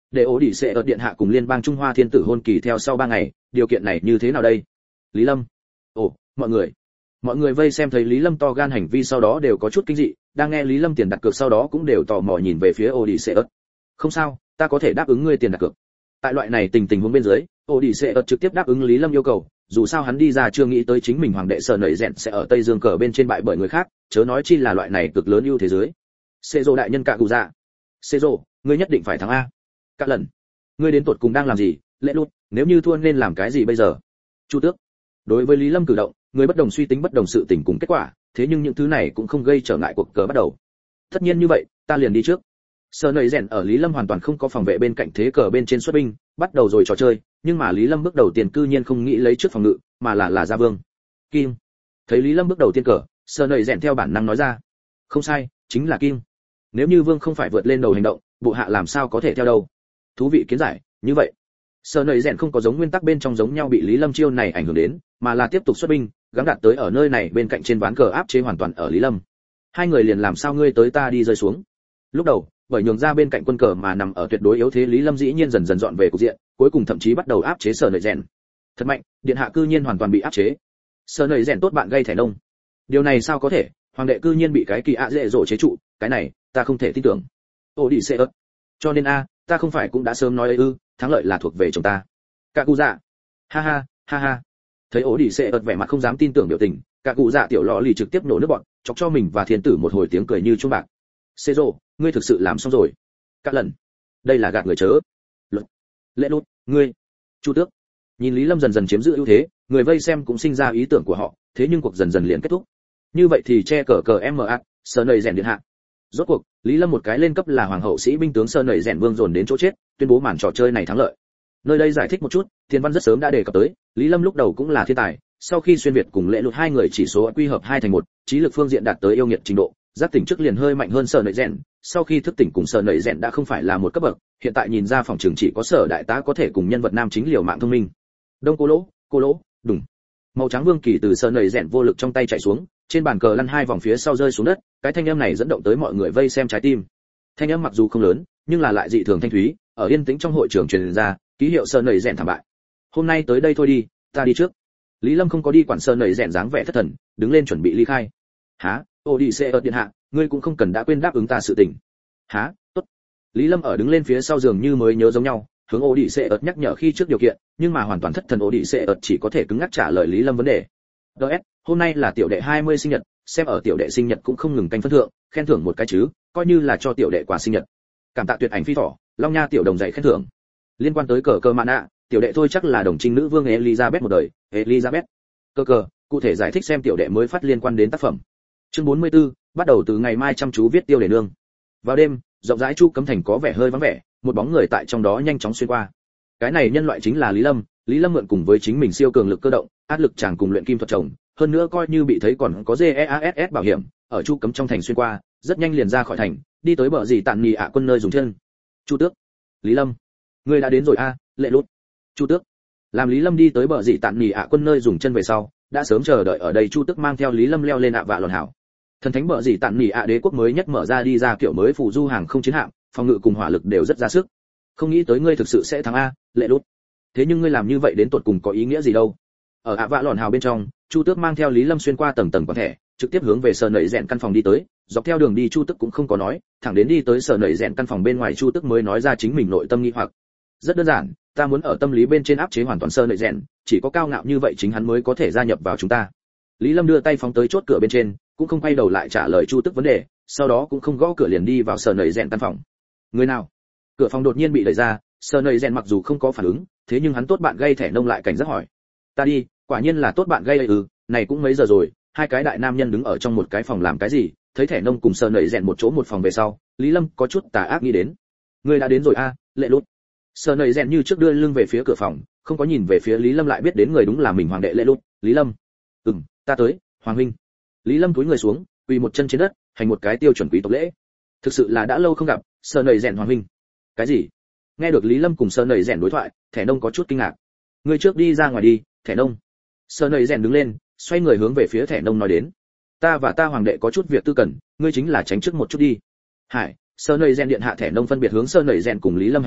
để ố đi sẽ ở điện hạ cùng liên bang Trung Hoa thiên tử hôn kỳ theo sau ba ngày, điều kiện này như thế nào đây? Lý Lâm. Ồ, mọi người. Mọi người vây xem thấy Lý Lâm to gan hành vi sau đó đều có chút kinh dị, đang nghe Lý Lâm tiền đặt cược sau đó cũng đều tò mò nhìn về phía ố đi sẽ ớt. Không sao, ta có thể đáp ứng ngươi tiền đặt cược. Tại loại này tình tình huống bên dưới, ố đi sẽ ớt trực tiếp đáp ứng Lý Lâm yêu cầu, dù sao hắn đi ra chưa nghĩ tới chính mình hoàng đệ sở nảy rèn sẽ ở Tây Dương cờ bên trên bại bởi người khác, chớ nói chi là loại này cực lớn ưu thế giới. Cezro đại nhân cạ cụ dạ. Cezro, ngươi nhất định phải thắng a. Cả lần. Ngươi đến tột cùng đang làm gì? Lệ lút, nếu như thua nên làm cái gì bây giờ? Chu Tước. Đối với Lý Lâm cử động, người bất đồng suy tính bất đồng sự tình cùng kết quả, thế nhưng những thứ này cũng không gây trở ngại cuộc cờ bắt đầu. Tất nhiên như vậy, ta liền đi trước. Sở nảy rèn ở Lý Lâm hoàn toàn không có phòng vệ bên cạnh thế cờ bên trên xuất binh, bắt đầu rồi trò chơi, nhưng mà Lý Lâm bước đầu tiên cư nhiên không nghĩ lấy trước phòng ngự, mà là là ra vương. Kim. Thấy Lý Lâm bước đầu tiên cờ, Sở nảy rèn theo bản năng nói ra. Không sai, chính là kim. Nếu như vương không phải vượt lên đầu hành động, bộ hạ làm sao có thể theo đâu? Thú vị kiến giải, như vậy. Sở nảy rèn không có giống nguyên tắc bên trong giống nhau bị Lý Lâm chiêu này ảnh hưởng đến, mà là tiếp tục xuất binh, gắng đạt tới ở nơi này bên cạnh trên ván cờ áp chế hoàn toàn ở Lý Lâm. Hai người liền làm sao ngươi tới ta đi rơi xuống. Lúc đầu, bởi nhường ra bên cạnh quân cờ mà nằm ở tuyệt đối yếu thế Lý Lâm dĩ nhiên dần dần dọn về cục diện, cuối cùng thậm chí bắt đầu áp chế Sở nảy rèn. Thật mạnh, điện hạ cư nhiên hoàn toàn bị áp chế. Sở nảy rèn tốt bạn gây thẻ nông. Điều này sao có thể, hoàng đệ cư nhiên bị cái kỳ ạ dễ dỗ chế trụ, cái này, ta không thể tin tưởng. Ô đi xe ớt. Cho nên a, ta không phải cũng đã sớm nói ấy ư, thắng lợi là thuộc về chồng ta. Cả cụ dạ. Ha ha, ha ha. Thấy ố đi xe ớt vẻ mặt không dám tin tưởng biểu tình, cả cụ dạ tiểu lọ lì trực tiếp nổ nước bọt, chọc cho mình và thiên tử một hồi tiếng cười như chuông bạc. Cezro, ngươi thực sự làm xong rồi. Các lần. Đây là gạt người chớ. Luật. Lệ lút, ngươi. Chu Tước. Nhìn Lý Lâm dần dần chiếm giữ ưu thế, người vây xem cũng sinh ra ý tưởng của họ, thế nhưng cuộc dần dần liền kết thúc. Như vậy thì che cờ cờ em a, Sở nảy rèn điện hạ. Rốt cuộc, Lý Lâm một cái lên cấp là hoàng hậu sĩ binh tướng Sở nảy rèn vương dồn đến chỗ chết, tuyên bố màn trò chơi này thắng lợi. Nơi đây giải thích một chút, Thiên Văn rất sớm đã đề cập tới, Lý Lâm lúc đầu cũng là thiên tài, sau khi xuyên việt cùng Lệ Lụt hai người chỉ số quy hợp hai thành một, trí lực phương diện đạt tới yêu nghiệt trình độ, giác tỉnh trước liền hơi mạnh hơn Sở nảy rèn, sau khi thức tỉnh cùng Sở nảy rèn đã không phải là một cấp bậc, hiện tại nhìn ra phòng trường chỉ có Sở đại tá có thể cùng nhân vật nam chính liều mạng thông minh. Đông cô lỗ, cô lỗ, đùng. Màu trắng vương kỳ từ Sở nảy rèn vô lực trong tay chạy xuống, trên bàn cờ lăn hai vòng phía sau rơi xuống đất, cái thanh âm này dẫn động tới mọi người vây xem trái tim. Thanh âm mặc dù không lớn, nhưng là lại dị thường thanh thúy, ở yên tĩnh trong hội trường truyền ra, ký hiệu Sở nảy rèn thảm bại. Hôm nay tới đây thôi đi, ta đi trước. Lý Lâm không có đi quản Sở nảy rèn dáng vẻ thất thần, đứng lên chuẩn bị ly khai. Hả? Ô đi xe ở điện hạ, ngươi cũng không cần đã quên đáp ứng ta sự tình. Hả? Tốt. Lý Lâm ở đứng lên phía sau giường như mới nhớ giống nhau, hướng Ô đi xe ợt nhắc nhở khi trước điều kiện, nhưng mà hoàn toàn thất thần Ô đi xe ợt chỉ có thể cứng ngắc trả lời Lý Lâm vấn đề. đê ét, hôm nay là tiểu đệ hai mươi sinh nhật, xem ở tiểu đệ sinh nhật cũng không ngừng canh phân thượng, khen thưởng một cái chứ, coi như là cho tiểu đệ quà sinh nhật. Cảm tạ tuyệt ảnh phi thỏ, Long Nha tiểu đồng dạy khen thưởng. Liên quan tới cờ cờ mạn ạ, tiểu đệ thôi chắc là đồng trinh nữ vương Elizabeth một đời, Elizabeth. Cờ cờ, cụ thể giải thích xem tiểu đệ mới phát liên quan đến tác phẩm. Chương bốn mươi tư, bắt đầu từ ngày mai chăm chú viết tiêu đề nương. Vào đêm, rộng rãi Chu Cấm Thành có vẻ hơi vắng vẻ, một bóng người tại trong đó nhanh chóng xuyên qua. Cái này nhân loại chính là Lý Lâm, Lý Lâm mượn cùng với chính mình siêu cường lực cơ động, áp lực chàng cùng luyện kim thuật chồng, hơn nữa coi như bị thấy còn có giê e a ét ét bảo hiểm, ở Chu Cấm trong thành xuyên qua, rất nhanh liền ra khỏi thành, đi tới bờ dì tạn nhì ạ quân nơi dùng chân. Chu Tước, Lý Lâm, ngươi đã đến rồi a, Lệ Lút. Chu Tước. Làm Lý Lâm đi tới bờ dì tạn nhì ạ quân nơi dùng chân về sau, đã sớm chờ đợi ở đây Chu Tước mang theo Lý Lâm leo lên ạ vạ lòn hảo. Thần thánh bờ dì tạn nhì ạ đế quốc mới nhất mở ra đi ra kiểu mới phù du hàng không chiến hạm, phòng ngự cùng hỏa lực đều rất ra sức. Không nghĩ tới ngươi thực sự sẽ thắng a, Lệ Lút. Thế nhưng ngươi làm như vậy đến tột cùng có ý nghĩa gì đâu? Ở ạ vạ lòn hào bên trong, Chu Tước mang theo Lý Lâm xuyên qua tầng tầng quan thẻ, trực tiếp hướng về Sở nảy rèn căn phòng đi tới, dọc theo đường đi Chu Tước cũng không có nói, thẳng đến đi tới Sở nảy rèn căn phòng bên ngoài Chu Tước mới nói ra chính mình nội tâm nghi hoặc. Rất đơn giản, ta muốn ở tâm lý bên trên áp chế hoàn toàn Sở nảy rèn, chỉ có cao ngạo như vậy chính hắn mới có thể gia nhập vào chúng ta. Lý Lâm đưa tay phóng tới chốt cửa bên trên, cũng không quay đầu lại trả lời Chu Tước vấn đề, sau đó cũng không gõ cửa liền đi vào Sở nảy rèn căn phòng. Người nào? Cửa phòng đột nhiên bị đẩy ra, Sở nảy rèn mặc dù không có phản ứng, thế nhưng hắn tốt bạn gây thẻ nông lại cảnh giác hỏi. Ta đi, quả nhiên là tốt bạn gây ừ, này cũng mấy giờ rồi, hai cái đại nam nhân đứng ở trong một cái phòng làm cái gì? Thấy thẻ nông cùng Sở nảy rèn một chỗ một phòng về sau, Lý Lâm có chút tà ác nghĩ đến. Ngươi đã đến rồi a, Lệ Lút. Sở nảy rèn như trước đưa lưng về phía cửa phòng, không có nhìn về phía Lý Lâm lại biết đến người đúng là mình hoàng đệ Lệ Lút. Lý Lâm. Ừm, ta tới, hoàng huynh. Lý Lâm cúi người xuống, quỳ một chân trên đất, hành một cái tiêu chuẩn quý tộc lễ. Thực sự là đã lâu không gặp, Sở nảy rèn hoàng huynh. Cái gì? Nghe được Lý Lâm cùng Sở nảy rèn đối thoại, thẻ nông có chút kinh ngạc. Ngươi trước đi ra ngoài đi, thẻ nông. Sở nảy rèn đứng lên, xoay người hướng về phía thẻ nông nói đến. Ta và ta hoàng đệ có chút việc tư cần, ngươi chính là tránh trước một chút đi. Hải, Sở nảy rèn điện hạ thẻ nông phân biệt hướng Sở nảy rèn cùng Lý Lâm hành lễ,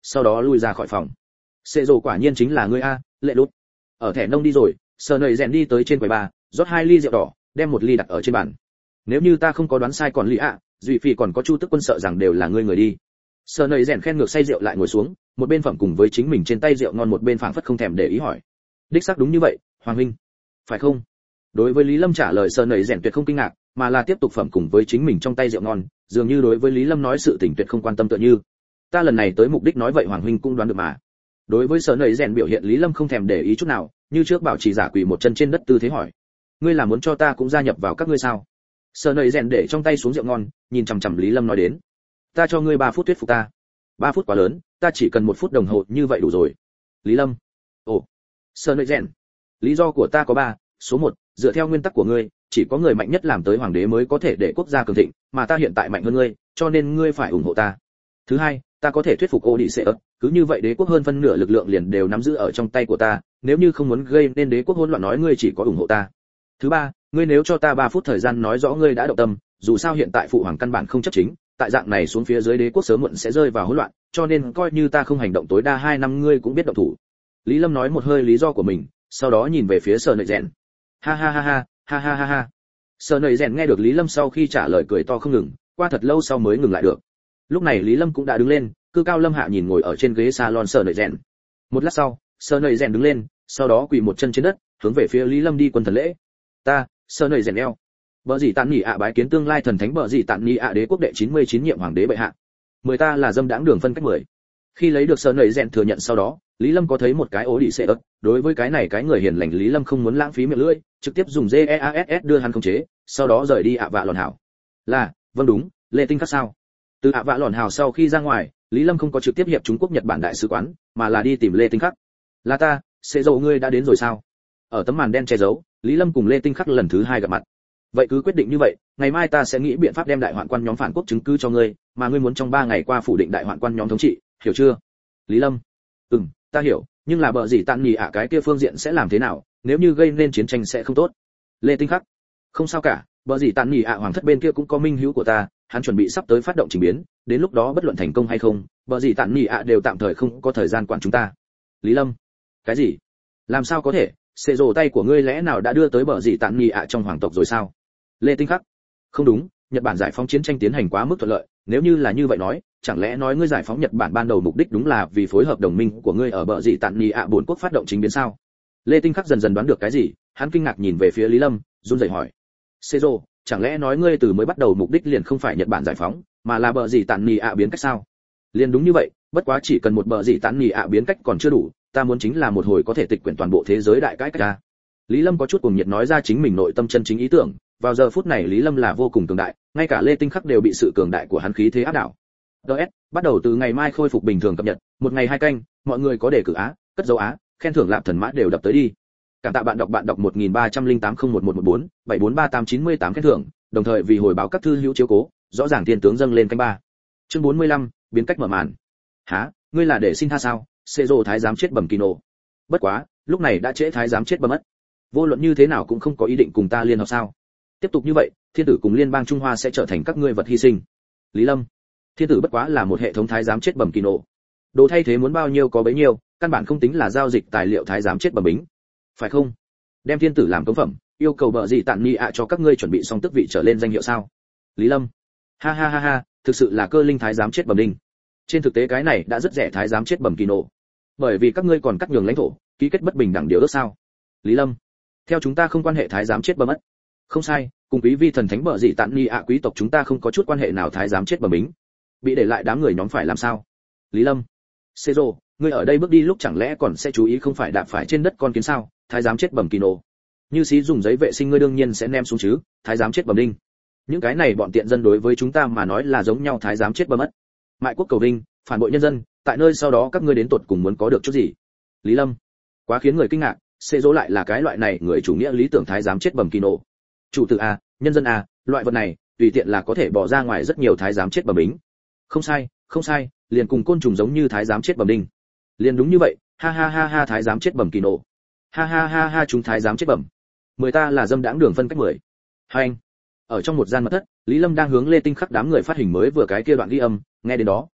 sau đó lui ra khỏi phòng. Xê rồ quả nhiên chính là ngươi a, lệ lút. Ở thẻ nông đi rồi, sờ nầy rèn đi tới trên quầy bar, rót hai ly rượu đỏ, đem một ly đặt ở trên bàn. Nếu như ta không có đoán sai còn lý ạ, duy phi còn có chu tức quân sợ rằng đều là ngươi người đi. Sờ nầy rèn khen ngược say rượu lại ngồi xuống, một bên phẩm cùng với chính mình trên tay rượu ngon, một bên phảng phất không thèm để ý hỏi. Đích xác đúng như vậy, hoàng huynh. Phải không? Đối với Lý Lâm trả lời, sờ nầy rèn tuyệt không kinh ngạc, mà là tiếp tục phẩm cùng với chính mình trong tay rượu ngon, dường như đối với Lý Lâm nói sự tình tuyệt không quan tâm tựa như. Ta lần này tới mục đích nói vậy hoàng huynh cũng đoán được mà. Đối với sờ nầy rèn biểu hiện, Lý Lâm không thèm để ý chút nào, như trước bảo trì giả quỳ một chân trên đất tư thế hỏi. Ngươi là muốn cho ta cũng gia nhập vào các ngươi sao? Sờ nầy rèn để trong tay xuống rượu ngon, nhìn chằm chằm Lý Lâm nói đến. Ta cho ngươi ba phút thuyết phục ta. ba phút quá lớn, ta chỉ cần một phút đồng hồ như vậy đủ rồi. Lý Lâm. Ồ. Sờ nầy rèn. Lý do của ta có ba. Số một, dựa theo nguyên tắc của ngươi, chỉ có người mạnh nhất làm tới hoàng đế mới có thể để quốc gia cường thịnh, mà ta hiện tại mạnh hơn ngươi, cho nên ngươi phải ủng hộ ta. Thứ hai, ta có thể thuyết phục Odysseus, cứ như vậy đế quốc hơn phân nửa lực lượng liền đều nắm giữ ở trong tay của ta, nếu như không muốn gây nên đế quốc hỗn loạn nói ngươi chỉ có ủng hộ ta. Thứ ba, ngươi nếu cho ta ba phút thời gian nói rõ ngươi đã động tâm, dù sao hiện tại phụ hoàng căn bản không chấp chính, tại dạng này xuống phía dưới đế quốc sớm muộn sẽ rơi vào hỗn loạn, cho nên coi như ta không hành động tối đa hai năm ngươi cũng biết động thủ. Lý Lâm nói một hơi lý do của mình, sau đó nhìn về phía Sở Nội Rèn. Ha ha ha ha, ha ha ha ha. Sở Nội Rèn nghe được Lý Lâm sau khi trả lời cười to không ngừng, qua thật lâu sau mới ngừng lại được. Lúc này Lý Lâm cũng đã đứng lên, cư cao lâm hạ nhìn ngồi ở trên ghế salon Sở Nội Rèn. Một lát sau, Sở Nội Rèn đứng lên, sau đó quỳ một chân trên đất, hướng về phía Lý Lâm đi quân thần lễ. Ta, Sở Nội Rèn eo. Bở gì tạn nhị ạ bái kiến tương lai thần thánh bở gì tạn nhị ạ đế quốc đệ chín mươi chín nhiệm hoàng đế bệ hạ. Mười ta là dâm đãng đường phân cách mười. Khi lấy được Sở Nội Rèn thừa nhận sau đó, Lý Lâm có thấy một cái ố đĩ xệ ớt, đối với cái này cái người hiền lành Lý Lâm không muốn lãng phí miệng lưỡi, trực tiếp dùng jeass đưa hắn khống chế, sau đó rời đi ạ vạ lòn hảo. Là, vâng đúng, Lê Tinh Khắc sao? Từ ạ vạ lòn hảo sau khi ra ngoài, Lý Lâm không có trực tiếp hiệp Trung Quốc Nhật Bản đại sứ quán, mà là đi tìm Lê Tinh Khắc. Là ta, sẽ dầu ngươi đã đến rồi sao? Ở tấm màn đen che giấu, Lý Lâm cùng Lê Tinh Khắc lần thứ hai gặp mặt. Vậy cứ quyết định như vậy, ngày mai ta sẽ nghĩ biện pháp đem đại hoạn quan nhóm phản quốc chứng cứ cho ngươi, mà ngươi muốn trong ba ngày qua phủ định đại hoạn quan nhóm thống trị, hiểu chưa? Lý Lâm. Ừm, ta hiểu, nhưng là bợ gì tạn nhì ạ cái kia phương diện sẽ làm thế nào, nếu như gây nên chiến tranh sẽ không tốt. Lê Tinh Khắc. Không sao cả, bợ gì tạn nhì ạ hoàng thất bên kia cũng có minh hữu của ta, hắn chuẩn bị sắp tới phát động chỉnh biến, đến lúc đó bất luận thành công hay không, bợ gì tạn nhì ạ đều tạm thời không có thời gian quản chúng ta. Lý Lâm. Cái gì? Làm sao có thể? Xệ rồ tay của ngươi lẽ nào đã đưa tới bợ gì tạn nhì ạ trong hoàng tộc rồi sao? Lê Tinh Khắc. Không đúng, Nhật Bản giải phóng chiến tranh tiến hành quá mức thuận lợi, nếu như là như vậy nói, chẳng lẽ nói ngươi giải phóng Nhật Bản ban đầu mục đích đúng là vì phối hợp đồng minh của ngươi ở bờ dị tạn nhì ạ bốn quốc phát động chính biến sao? Lê Tinh Khắc dần dần đoán được cái gì, hắn kinh ngạc nhìn về phía Lý Lâm, run rẩy hỏi: "Sezo, chẳng lẽ nói ngươi từ mới bắt đầu mục đích liền không phải Nhật Bản giải phóng, mà là bờ dị tạn nhì ạ biến cách sao?" Liền đúng như vậy, bất quá chỉ cần một bờ dị tạn nhì ạ biến cách còn chưa đủ, ta muốn chính là một hồi có thể tịch quyển toàn bộ thế giới đại cải cách ra. Lý Lâm có chút cuồng nhiệt nói ra chính mình nội tâm chân chính ý tưởng, vào giờ phút này Lý Lâm là vô cùng cường đại, ngay cả Lê Tinh Khắc đều bị sự cường đại của hắn khí thế áp đảo. đê ét, bắt đầu từ ngày mai khôi phục bình thường cập nhật, một ngày hai canh, mọi người có đề cử á, cất dấu á, khen thưởng lạp thần mã đều đập tới đi. Cảm tạ bạn đọc bạn đọc một nghìn ba trăm lẻ tám không một một một bốn, bảy bốn ba tám chín mươi tám khen thưởng, đồng thời vì hồi báo các thư hữu chiếu cố, rõ ràng tiền tướng dâng lên canh ba. Chương bốn mươi lăm, biến cách mở màn. Hả, ngươi là để xin tha sao? Sezo thái giám chết bẩm Kino. Bất quá, lúc này đã trễ, thái giám chết bẩm mất. Vô luận như thế nào cũng không có ý định cùng ta liên hợp sao? Tiếp tục như vậy, thiên tử cùng liên bang Trung Hoa sẽ trở thành các ngươi vật hy sinh. Lý Lâm. Thiên tử bất quá là một hệ thống thái giám chết bẩm Kino. Đồ thay thế muốn bao nhiêu có bấy nhiêu, căn bản không tính là giao dịch tài liệu thái giám chết bẩm bính. Phải không? Đem thiên tử làm cống phẩm, yêu cầu bợ gì tạn ni ạ cho các ngươi chuẩn bị xong tước vị trở lên danh hiệu sao? Lý Lâm. Ha ha ha ha, thực sự là cơ linh thái giám chết bẩm đinh. Trên thực tế cái này đã rất rẻ thái giám chết bẩm Kino. Bởi vì các ngươi còn cắt nhường lãnh thổ, ký kết bất bình đẳng điều ước sao? Lý Lâm. Theo chúng ta không quan hệ thái giám chết bẩm mất. Không sai, cùng quý vi thần thánh bợ dị tạn ni ạ quý tộc chúng ta không có chút quan hệ nào thái giám chết bẩm bính. Bị để lại đám người nhóm phải làm sao? Lý Lâm. Sezo, ngươi ở đây bước đi lúc chẳng lẽ còn sẽ chú ý không phải đạp phải trên đất con kiến sao? Thái giám chết bẩm Kino. Như xí dùng giấy vệ sinh ngươi đương nhiên sẽ ném xuống chứ, thái giám chết bẩm đinh. Những cái này bọn tiện dân đối với chúng ta mà nói là giống nhau thái giám chết bẩm mất. Mại quốc cầu vinh, phản bội nhân dân, tại nơi sau đó các ngươi đến tột cùng muốn có được chút gì? Lý Lâm. Quá khiến người kinh ngạc, Sezo lại là cái loại này người chủ nghĩa lý tưởng thái giám chết bẩm Kino. Chủ tử a, nhân dân a, loại vật này tùy tiện là có thể bỏ ra ngoài rất nhiều thái giám chết bẩm bính. Không sai, không sai, liền cùng côn trùng giống như thái giám chết bẩm đinh. Liền đúng như vậy, ha ha ha ha thái giám chết bẩm Kino. Ha ha ha ha chúng thái giám chết bẩm. Mười ta là dâm đãng đường phân cách mười. Hai anh. Ở trong một gian mật thất, Lý Lâm đang hướng Lê Tinh Khắc đám người phát hình mới vừa cái kia đoạn ghi âm, nghe đến đó,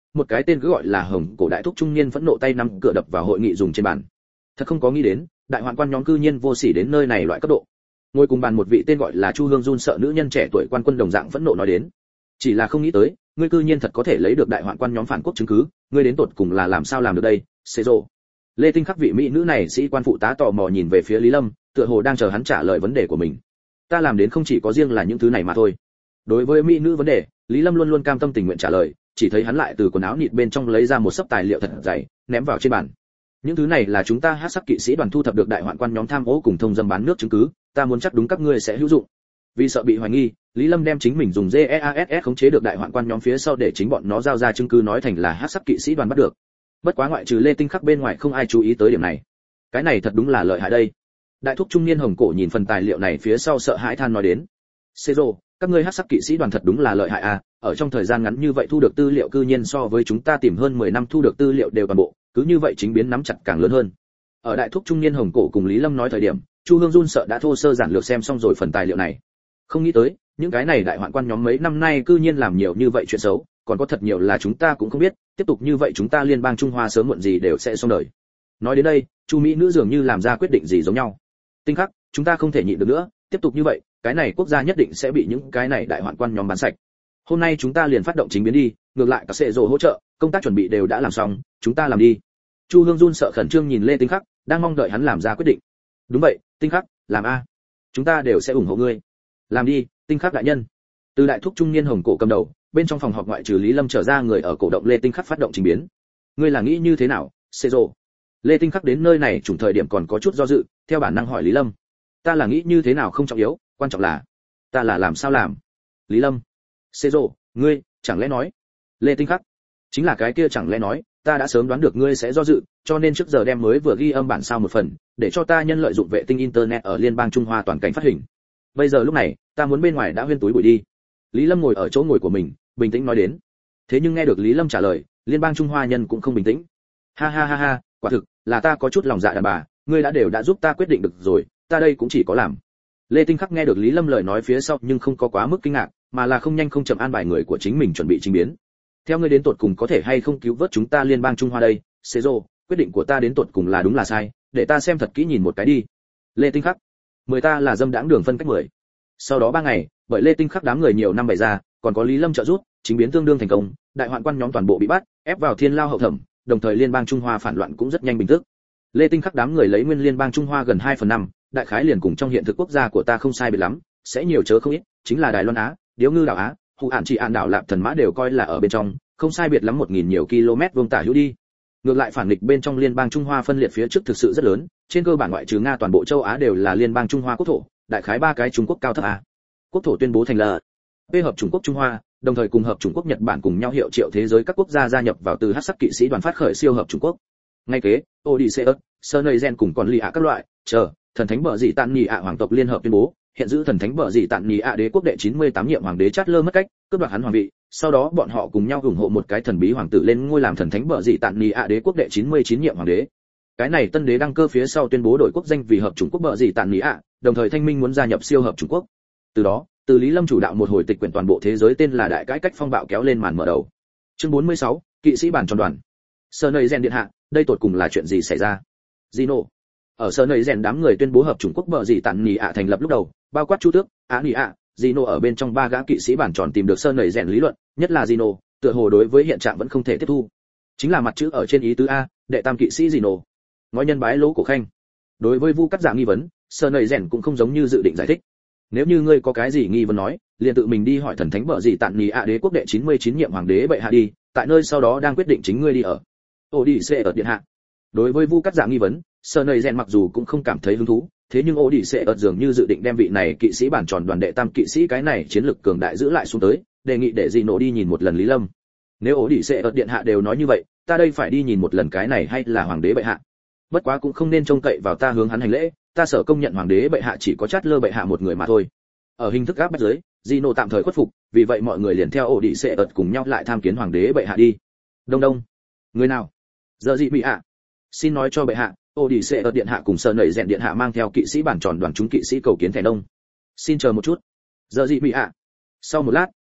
một cái tên cứ gọi là Hồng Cổ đại thúc trung niên phẫn nộ tay nắm cửa đập vào hội nghị dùng trên bàn. Thật không có nghĩ đến, đại hoạn quan nhóm cư nhiên vô sỉ đến nơi này loại cấp độ. Ngồi cùng bàn một vị tên gọi là Chu Hương Jun sợ nữ nhân trẻ tuổi quan quân đồng dạng phẫn nộ nói đến. Chỉ là không nghĩ tới, ngươi cư nhiên thật có thể lấy được đại hoạn quan nhóm phản quốc chứng cứ, ngươi đến tột cùng là làm sao làm được đây, Cezro. Lê Tinh Khắc vị mỹ nữ này sĩ quan phụ tá tò mò nhìn về phía Lý Lâm, tựa hồ đang chờ hắn trả lời vấn đề của mình. Ta làm đến không chỉ có riêng là những thứ này mà thôi. Đối với mỹ nữ vấn đề, Lý Lâm luôn luôn cam tâm tình nguyện trả lời, chỉ thấy hắn lại từ quần áo nịt bên trong lấy ra một sấp tài liệu thật dày, ném vào trên bàn. Những thứ này là chúng ta hắc sắc kỵ sĩ đoàn thu thập được đại hoạn quan nhóm tham ô cùng thông dâm bán nước chứng cứ, ta muốn chắc đúng các ngươi sẽ hữu dụng. Vì sợ bị hoài nghi, Lý Lâm đem chính mình dùng jeass khống chế được đại hoạn quan nhóm phía sau để chính bọn nó giao ra chứng cứ nói thành là hắc sắc kỵ sĩ đoàn bắt được. Bất quá ngoại trừ Lê Tinh Khắc bên ngoài không ai chú ý tới điểm này. Cái này thật đúng là lợi hại đây. Đại thúc trung niên Hồng Cổ nhìn phần tài liệu này phía sau sợ hãi than nói đến. Cezro, các ngươi hắc sắc kỵ sĩ đoàn thật đúng là lợi hại à, ở trong thời gian ngắn như vậy thu được tư liệu cư nhiên so với chúng ta tìm hơn mười năm thu được tư liệu đều toàn bộ, cứ như vậy chính biến nắm chặt càng lớn hơn. Ở đại thúc trung niên Hồng Cổ cùng Lý Lâm nói thời điểm, Chu Hương Jun sợ đã thô sơ giản lược xem xong rồi phần tài liệu này. Không nghĩ tới, những cái này đại hoạn quan nhóm mấy năm nay cư nhiên làm nhiều như vậy chuyện xấu, còn có thật nhiều là chúng ta cũng không biết, tiếp tục như vậy chúng ta liên bang Trung Hoa sớm muộn gì đều sẽ xong đời. Nói đến đây, Chu mỹ nữ dường như làm ra quyết định gì giống nhau. Tinh Khắc, chúng ta không thể nhịn được nữa, tiếp tục như vậy, cái này quốc gia nhất định sẽ bị những cái này đại hoạn quan nhóm bán sạch. Hôm nay chúng ta liền phát động chính biến đi, ngược lại cả sệ rồ hỗ trợ, công tác chuẩn bị đều đã làm xong, chúng ta làm đi. Chu Hương Jun sợ khẩn trương nhìn Lê Tinh Khắc, đang mong đợi hắn làm ra quyết định. Đúng vậy, Tinh Khắc, làm a. Chúng ta đều sẽ ủng hộ ngươi. Làm đi, Tinh Khắc đại nhân. Từ đại thúc trung niên Hồng Cổ cầm đầu, bên trong phòng họp ngoại trừ Lý Lâm trở ra người ở cổ động Lê Tinh Khắc phát động trình biến. Ngươi là nghĩ như thế nào, Cezro? Lê Tinh Khắc đến nơi này trùng thời điểm còn có chút do dự, theo bản năng hỏi Lý Lâm. Ta là nghĩ như thế nào không trọng yếu, quan trọng là ta là làm sao làm. Lý Lâm. Cezro, ngươi, chẳng lẽ nói? Lê Tinh Khắc. Chính là cái kia chẳng lẽ nói, ta đã sớm đoán được ngươi sẽ do dự, cho nên trước giờ đem mới vừa ghi âm bản sao một phần, để cho ta nhân lợi dụng vệ tinh internet ở liên bang Trung Hoa toàn cảnh phát hình. Bây giờ lúc này, ta muốn bên ngoài đã huyên túi bụi đi. Lý Lâm ngồi ở chỗ ngồi của mình, bình tĩnh nói đến. Thế nhưng nghe được Lý Lâm trả lời, liên bang Trung Hoa nhân cũng không bình tĩnh. Ha ha ha ha, quả thực là ta có chút lòng dạ đàn bà, ngươi đã đều đã giúp ta quyết định được rồi, ta đây cũng chỉ có làm. Lê Tinh Khắc nghe được Lý Lâm lời nói phía sau nhưng không có quá mức kinh ngạc, mà là không nhanh không chậm an bài người của chính mình chuẩn bị trình biến. Theo ngươi đến tột cùng có thể hay không cứu vớt chúng ta liên bang Trung Hoa đây, Cezro, quyết định của ta đến tột cùng là đúng là sai, để ta xem thật kỹ nhìn một cái đi. Lê Tinh Khắc, mười ta là dâm đãng đường phân cách mười. Sau đó ba ngày, bởi Lê Tinh Khắc đám người nhiều năm bày ra, còn có Lý Lâm trợ giúp, chính biến tương đương thành công, đại hoạn quan nhóm toàn bộ bị bắt, ép vào thiên lao hậu thẩm, đồng thời liên bang Trung Hoa phản loạn cũng rất nhanh bình tức. Lê Tinh Khắc đám người lấy nguyên liên bang Trung Hoa gần hai phần năm, đại khái liền cùng trong hiện thực quốc gia của ta không sai biệt lắm, sẽ nhiều chớ không ít, chính là Đài Loan Á, Điếu Ngư đảo Á, Hủ Ản Chỉ Ản đảo Lạp Thần Mã đều coi là ở bên trong, không sai biệt lắm một nghìn nhiều km vuông tả hữu đi. Ngược lại phản nghịch bên trong liên bang Trung Hoa phân liệt phía trước thực sự rất lớn, trên cơ bản ngoại trừ Nga toàn bộ châu Á đều là liên bang Trung Hoa quốc thổ, đại khái ba cái Trung Quốc cao thấp a. Quốc thổ tuyên bố thành là P hợp Trung Quốc Trung Hoa, đồng thời cùng hợp Trung Quốc Nhật Bản cùng nhau hiệu triệu thế giới các quốc gia gia nhập vào từ hắc sắc kỵ sĩ đoàn phát khởi siêu hợp Trung Quốc. Ngay kế, Odysseus, Serneizen cùng còn lì ạ các loại, chờ, thần thánh bờ dị tạn nhị ạ hoàng tộc liên hợp tuyên bố, hiện giữ thần thánh bờ dị tạn nhị ạ đế quốc đệ chín mươi tám nhiệm hoàng đế chát lơ mất cách, cướp đoạt hắn hoàng vị, sau đó bọn họ cùng nhau ủng hộ một cái thần bí hoàng tử lên ngôi làm thần thánh bờ dị tạn nhị ạ đế quốc đệ chín mươi chín nhiệm hoàng đế. Cái này tân đế đăng cơ phía sau tuyên bố đổi quốc danh vì hợp Trung Quốc bờ dị tạn nhị ạ, đồng thời thanh minh muốn gia nhập siêu hợp Trung Quốc. Từ đó, từ Lý Lâm chủ đạo một hồi tịch quyển toàn bộ thế giới tên là đại cải cách phong bạo kéo lên màn mở đầu. Chương bốn mươi sáu, kỵ sĩ bản tròn đoàn. Serneizen điện hạ, đây tột cùng là chuyện gì xảy ra? Gino. Ở Serneizen đám người tuyên bố hợp Trung Quốc bờ dị tạn nhị ạ thành lập lúc đầu, bao quát Chu Tước, Á Nhị ạ, Gino ở bên trong ba gã kỵ sĩ bản tròn tìm được Serneizen lý luận, nhất là Gino, tựa hồ đối với hiện trạng vẫn không thể tiếp thu. Chính là mặt chữ ở trên ý tứ a, đệ tam kỵ sĩ Gino. Ngói nhân bái lỗ cổ khanh. Đối với Vu Cắt Giả nghi vấn, Serneizen cũng không giống như dự định giải thích. Nếu như ngươi có cái gì nghi vấn nói, liền tự mình đi hỏi thần thánh bờ dị tạn nhị ạ đế quốc đệ chín mươi chín nhiệm hoàng đế bệ hạ đi, tại nơi sau đó đang quyết định chính ngươi đi ở. Odysseus điện hạ. Đối với Vu Cắt Giả nghi vấn, Serneizen mặc dù cũng không cảm thấy hứng thú, thế nhưng Odysseus dường như dự định đem vị này kỵ sĩ bản tròn đoàn đệ tam kỵ sĩ cái này chiến lực cường đại giữ lại xuống tới, đề nghị để Gino đi nhìn một lần Lý Lâm. Nếu Odysseus điện hạ đều nói như vậy, ta đây phải đi nhìn một lần cái này hay là hoàng đế bệ hạ. Bất quá cũng không nên trông cậy vào ta hướng hắn hành lễ, ta sở công nhận hoàng đế bệ hạ chỉ có chát lơ bệ hạ một người mà thôi. Ở hình thức áp bách dưới, Gino tạm thời khuất phục, vì vậy mọi người liền theo Odysseus cùng nhau lại tham kiến hoàng đế bệ hạ đi. Đông đông. Người nào? Giờ gì bị hạ? Xin nói cho bệ hạ, Odysseus điện hạ cùng Serneizen điện hạ mang theo kỵ sĩ bản tròn đoàn chúng kỵ sĩ cầu kiến thẻ đông. Xin chờ một chút. Giờ gì bị hạ? Sau một lát,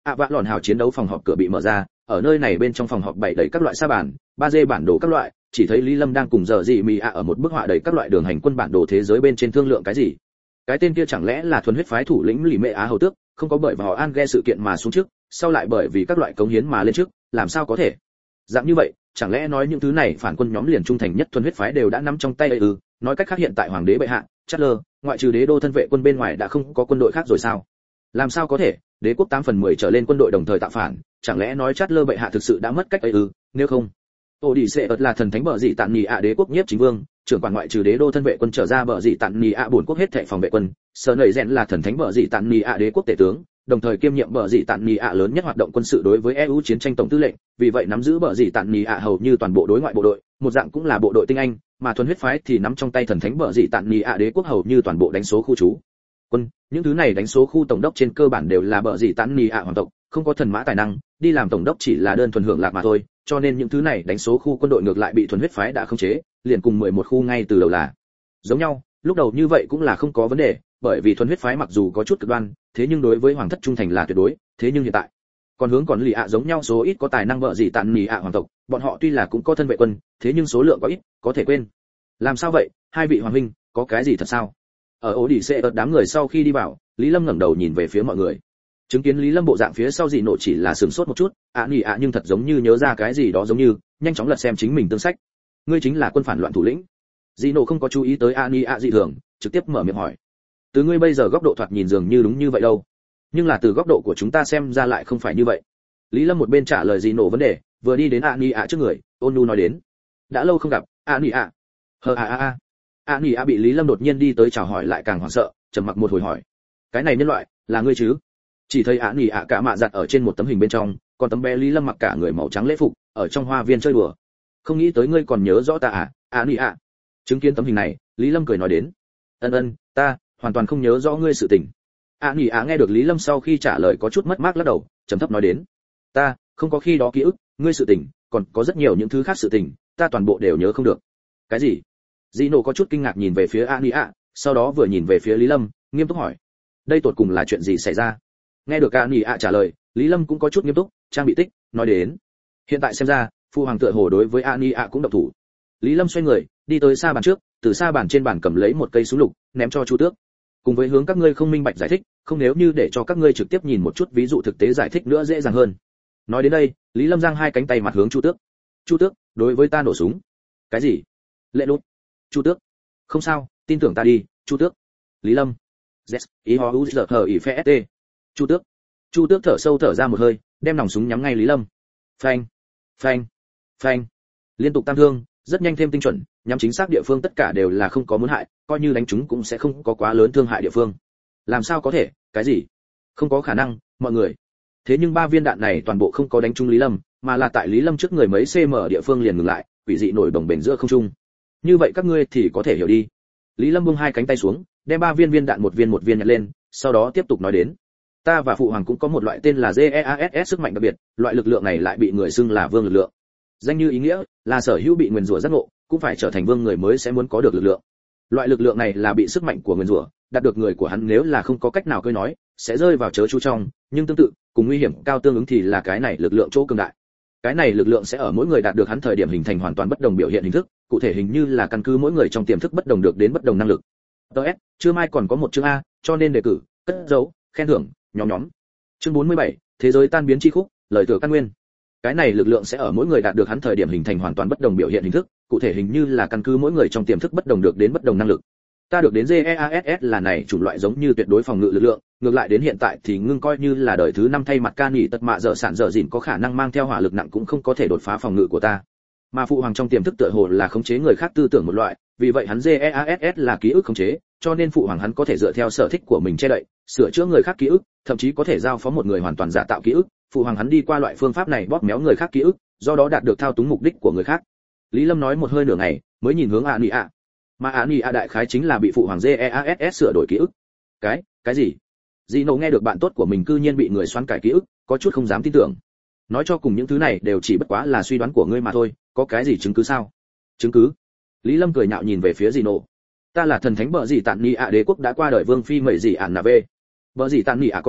ạ vạ lòn hào chiến đấu phòng họp cửa bị mở ra, ở nơi này bên trong phòng họp bày đầy các loại sa bàn, ba D bản đồ các loại, chỉ thấy Lý Lâm đang cùng giờ gì mì ạ ở một bức họa đầy các loại đường hành quân bản đồ thế giới bên trên thương lượng cái gì. Cái tên kia chẳng lẽ là thuần huyết phái thủ lĩnh Lý Mệ Á hầu tước, không có bởi vào họ An ghe sự kiện mà xuống trước, sau lại bởi vì các loại cống hiến mà lên trước, làm sao có thể? Dạng như vậy, chẳng lẽ nói những thứ này phản quân nhóm liền trung thành nhất thuần huyết phái đều đã nắm trong tay ư? Nói cách khác hiện tại hoàng đế bệ hạ, Charles, ngoại trừ đế đô thân vệ quân bên ngoài đã không có quân đội khác rồi sao? Làm sao có thể? Đế quốc tám phần mười trở lên quân đội đồng thời tạo phản, chẳng lẽ nói Charles bệ hạ thực sự đã mất cách ấy ư? Nếu không, Ô Đi Sệ ợt là thần thánh bợ dị tạn nhì ạ đế quốc nhiếp chính vương, trưởng quản ngoại trừ đế đô thân vệ quân trở ra bợ dị tạn nhì ạ bổn quốc hết thảy phòng vệ quân, sở nảy rèn là thần thánh bợ dị tạn nhì ạ đế quốc tể tướng, đồng thời kiêm nhiệm bợ dị tạn nhì ạ lớn nhất hoạt động quân sự đối với e u chiến tranh tổng tư lệnh, vì vậy nắm giữ bợ dị tạn nhì ạ hầu như toàn bộ đối ngoại bộ đội, một dạng cũng là bộ đội tinh anh, mà thuần huyết phái thì nắm trong tay thần thánh bợ dị tạn nhì ạ đế quốc hầu như toàn bộ đánh số khu trú quân. Những thứ này đánh số khu tổng đốc trên cơ bản đều là bợ dị tạn nhì ạ hoàng tộc, không có thần mã tài năng, đi làm tổng đốc chỉ là đơn thuần hưởng lạc mà thôi, cho nên những thứ này đánh số khu quân đội ngược lại bị thuần huyết phái đã khống chế, liền cùng mười một khu ngay từ đầu là giống nhau. Lúc đầu như vậy cũng là không có vấn đề, bởi vì thuần huyết phái mặc dù có chút cực đoan, thế nhưng đối với hoàng thất trung thành là tuyệt đối, thế nhưng hiện tại còn hướng còn lì ạ giống nhau số ít có tài năng bợ dị tạn nhì ạ hoàng tộc, bọn họ tuy là cũng có thân vệ quân, thế nhưng số lượng có ít, có thể quên. Làm sao vậy, hai vị hoàng huynh, có cái gì thật sao? Ở ổ đỉ xệ ợt đám người sau khi đi vào, Lý Lâm ngẩng đầu nhìn về phía mọi người. Chứng kiến Lý Lâm bộ dạng phía sau dị nộ chỉ là sửng sốt một chút, ạ nhì ạ nhưng thật giống như nhớ ra cái gì đó giống như, nhanh chóng lật xem chính mình tương sách. Ngươi chính là quân phản loạn thủ lĩnh. Dị nộ không có chú ý tới ạ nhì ạ dị thường, trực tiếp mở miệng hỏi. Từ ngươi bây giờ góc độ thoạt nhìn dường như đúng như vậy đâu, nhưng là từ góc độ của chúng ta xem ra lại không phải như vậy. Lý Lâm một bên trả lời dị nộ vấn đề, vừa đi đến ạ nhì ạ trước người, ôn nhu nói đến. Đã lâu không gặp, ạ nhì ạ. Hờ a a a. ạ nhì ạ bị Lý Lâm đột nhiên đi tới chào hỏi lại càng hoảng sợ, trầm mặc một hồi hỏi. Cái này nhân loại, là ngươi chứ? Chỉ thấy ạ nhì ạ cả mạ giặt ở trên một tấm hình bên trong, còn tấm bé Lý Lâm mặc cả người màu trắng lễ phục, ở trong hoa viên chơi đùa. Không nghĩ tới ngươi còn nhớ rõ ta à, ạ nhì ạ. Chứng kiến tấm hình này, Lý Lâm cười nói đến. Ân ân, ta hoàn toàn không nhớ rõ ngươi sự tình. ạ nhì ạ nghe được Lý Lâm sau khi trả lời có chút mất mát lắc đầu, trầm thấp nói đến. Ta không có khi đó ký ức, ngươi sự tình, còn có rất nhiều những thứ khác sự tình, ta toàn bộ đều nhớ không được. Cái gì? Dino có chút kinh ngạc nhìn về phía ạ nhì ạ, sau đó vừa nhìn về phía Lý Lâm, nghiêm túc hỏi. Đây tột cùng là chuyện gì xảy ra? Nghe được ạ nhì ạ trả lời, Lý Lâm cũng có chút nghiêm túc, trang bị tích, nói đến. Hiện tại xem ra, phu hoàng tựa hồ đối với ạ nhì ạ cũng động thủ. Lý Lâm xoay người, đi tới xa bàn trước, từ xa bàn trên bàn cầm lấy một cây súng lục, ném cho Chu Tước. Cùng với hướng các ngươi không minh bạch giải thích, không nếu như để cho các ngươi trực tiếp nhìn một chút ví dụ thực tế giải thích nữa dễ dàng hơn. Nói đến đây, Lý Lâm giang hai cánh tay mặt hướng Chu Tước. Chu Tước, đối với ta nổ súng. Cái gì? Lệ lút. Chu Tước. Không sao, tin tưởng ta đi, Chu Tước. Lý Lâm. Yes, ý ho u giờ hờ ỉ phe st. Chu Tước. Chu Tước thở sâu thở ra một hơi, đem nòng súng nhắm ngay Lý Lâm. Phanh, phanh, phanh. Liên tục tam thương, rất nhanh thêm tinh chuẩn, nhắm chính xác địa phương tất cả đều là không có muốn hại, coi như đánh chúng cũng sẽ không có quá lớn thương hại địa phương. Làm sao có thể? Cái gì? Không có khả năng, mọi người. Thế nhưng ba viên đạn này toàn bộ không có đánh trúng Lý Lâm, mà là tại Lý Lâm trước người mấy cm địa phương liền ngừng lại, quỷ dị nổi bồng bềnh giữa không trung. Như vậy các ngươi thì có thể hiểu đi. Lý Lâm buông hai cánh tay xuống, đem ba viên viên đạn một viên một viên nhặt lên, sau đó tiếp tục nói đến. Ta và phụ hoàng cũng có một loại tên là giê e a ét ét sức mạnh đặc biệt, loại lực lượng này lại bị người xưng là vương lực lượng. Danh như ý nghĩa, là sở hữu bị nguyền rủa giác ngộ, cũng phải trở thành vương người mới sẽ muốn có được lực lượng. Loại lực lượng này là bị sức mạnh của nguyền rủa, đạt được người của hắn nếu là không có cách nào cơi nói, sẽ rơi vào chớ chú trong, nhưng tương tự, cùng nguy hiểm cao tương ứng thì là cái này lực lượng chỗ cường đại. Cái này lực lượng sẽ ở mỗi người đạt được hắn thời điểm hình thành hoàn toàn bất đồng biểu hiện hình thức, cụ thể hình như là căn cứ mỗi người trong tiềm thức bất đồng được đến bất đồng năng lực. ét ét, chưa mai còn có một chương A, cho nên đề cử, cất dấu, khen thưởng, nhóm nhóm. Chương bốn mươi bảy, thế giới tan biến chi khúc, lời tựa căn nguyên. Cái này lực lượng sẽ ở mỗi người đạt được hắn thời điểm hình thành hoàn toàn bất đồng biểu hiện hình thức, cụ thể hình như là căn cứ mỗi người trong tiềm thức bất đồng được đến bất đồng năng lực. Ta được đến giê e a ét ét là này chủng loại giống như tuyệt đối phòng ngự lực lượng, ngược lại đến hiện tại thì ngưng coi như là đời thứ năm thay mặt ca nghỉ tật mạ dở sản dở dịn có khả năng mang theo hỏa lực nặng cũng không có thể đột phá phòng ngự của ta. Mà phụ hoàng trong tiềm thức tựa hồ là khống chế người khác tư tưởng một loại, vì vậy hắn giê e a ét ét là ký ức khống chế, cho nên phụ hoàng hắn có thể dựa theo sở thích của mình che đậy, sửa chữa người khác ký ức, thậm chí có thể giao phó một người hoàn toàn giả tạo ký ức. Phụ hoàng hắn đi qua loại phương pháp này bóp méo người khác ký ức, do đó đạt được thao túng mục đích của người khác. Lý Lâm nói một hơi nửa ngày, mới nhìn hướng ạ nị ạ. Mà ạ nị ạ đại khái chính là bị phụ hoàng giê e a ét ét sửa đổi ký ức. Cái, cái gì? Dino nghe được bạn tốt của mình cư nhiên bị người xoắn cải ký ức, có chút không dám tin tưởng. Nói cho cùng những thứ này đều chỉ bất quá là suy đoán của ngươi mà thôi, có cái gì chứng cứ sao? Chứng cứ? Lý Lâm cười nhạo nhìn về phía Dino. Ta là thần thánh bợ gì tạn ni ạ đế quốc đã qua đời vương phi mẩy gì ản nà về. Bợ gì tạn ni ạ con,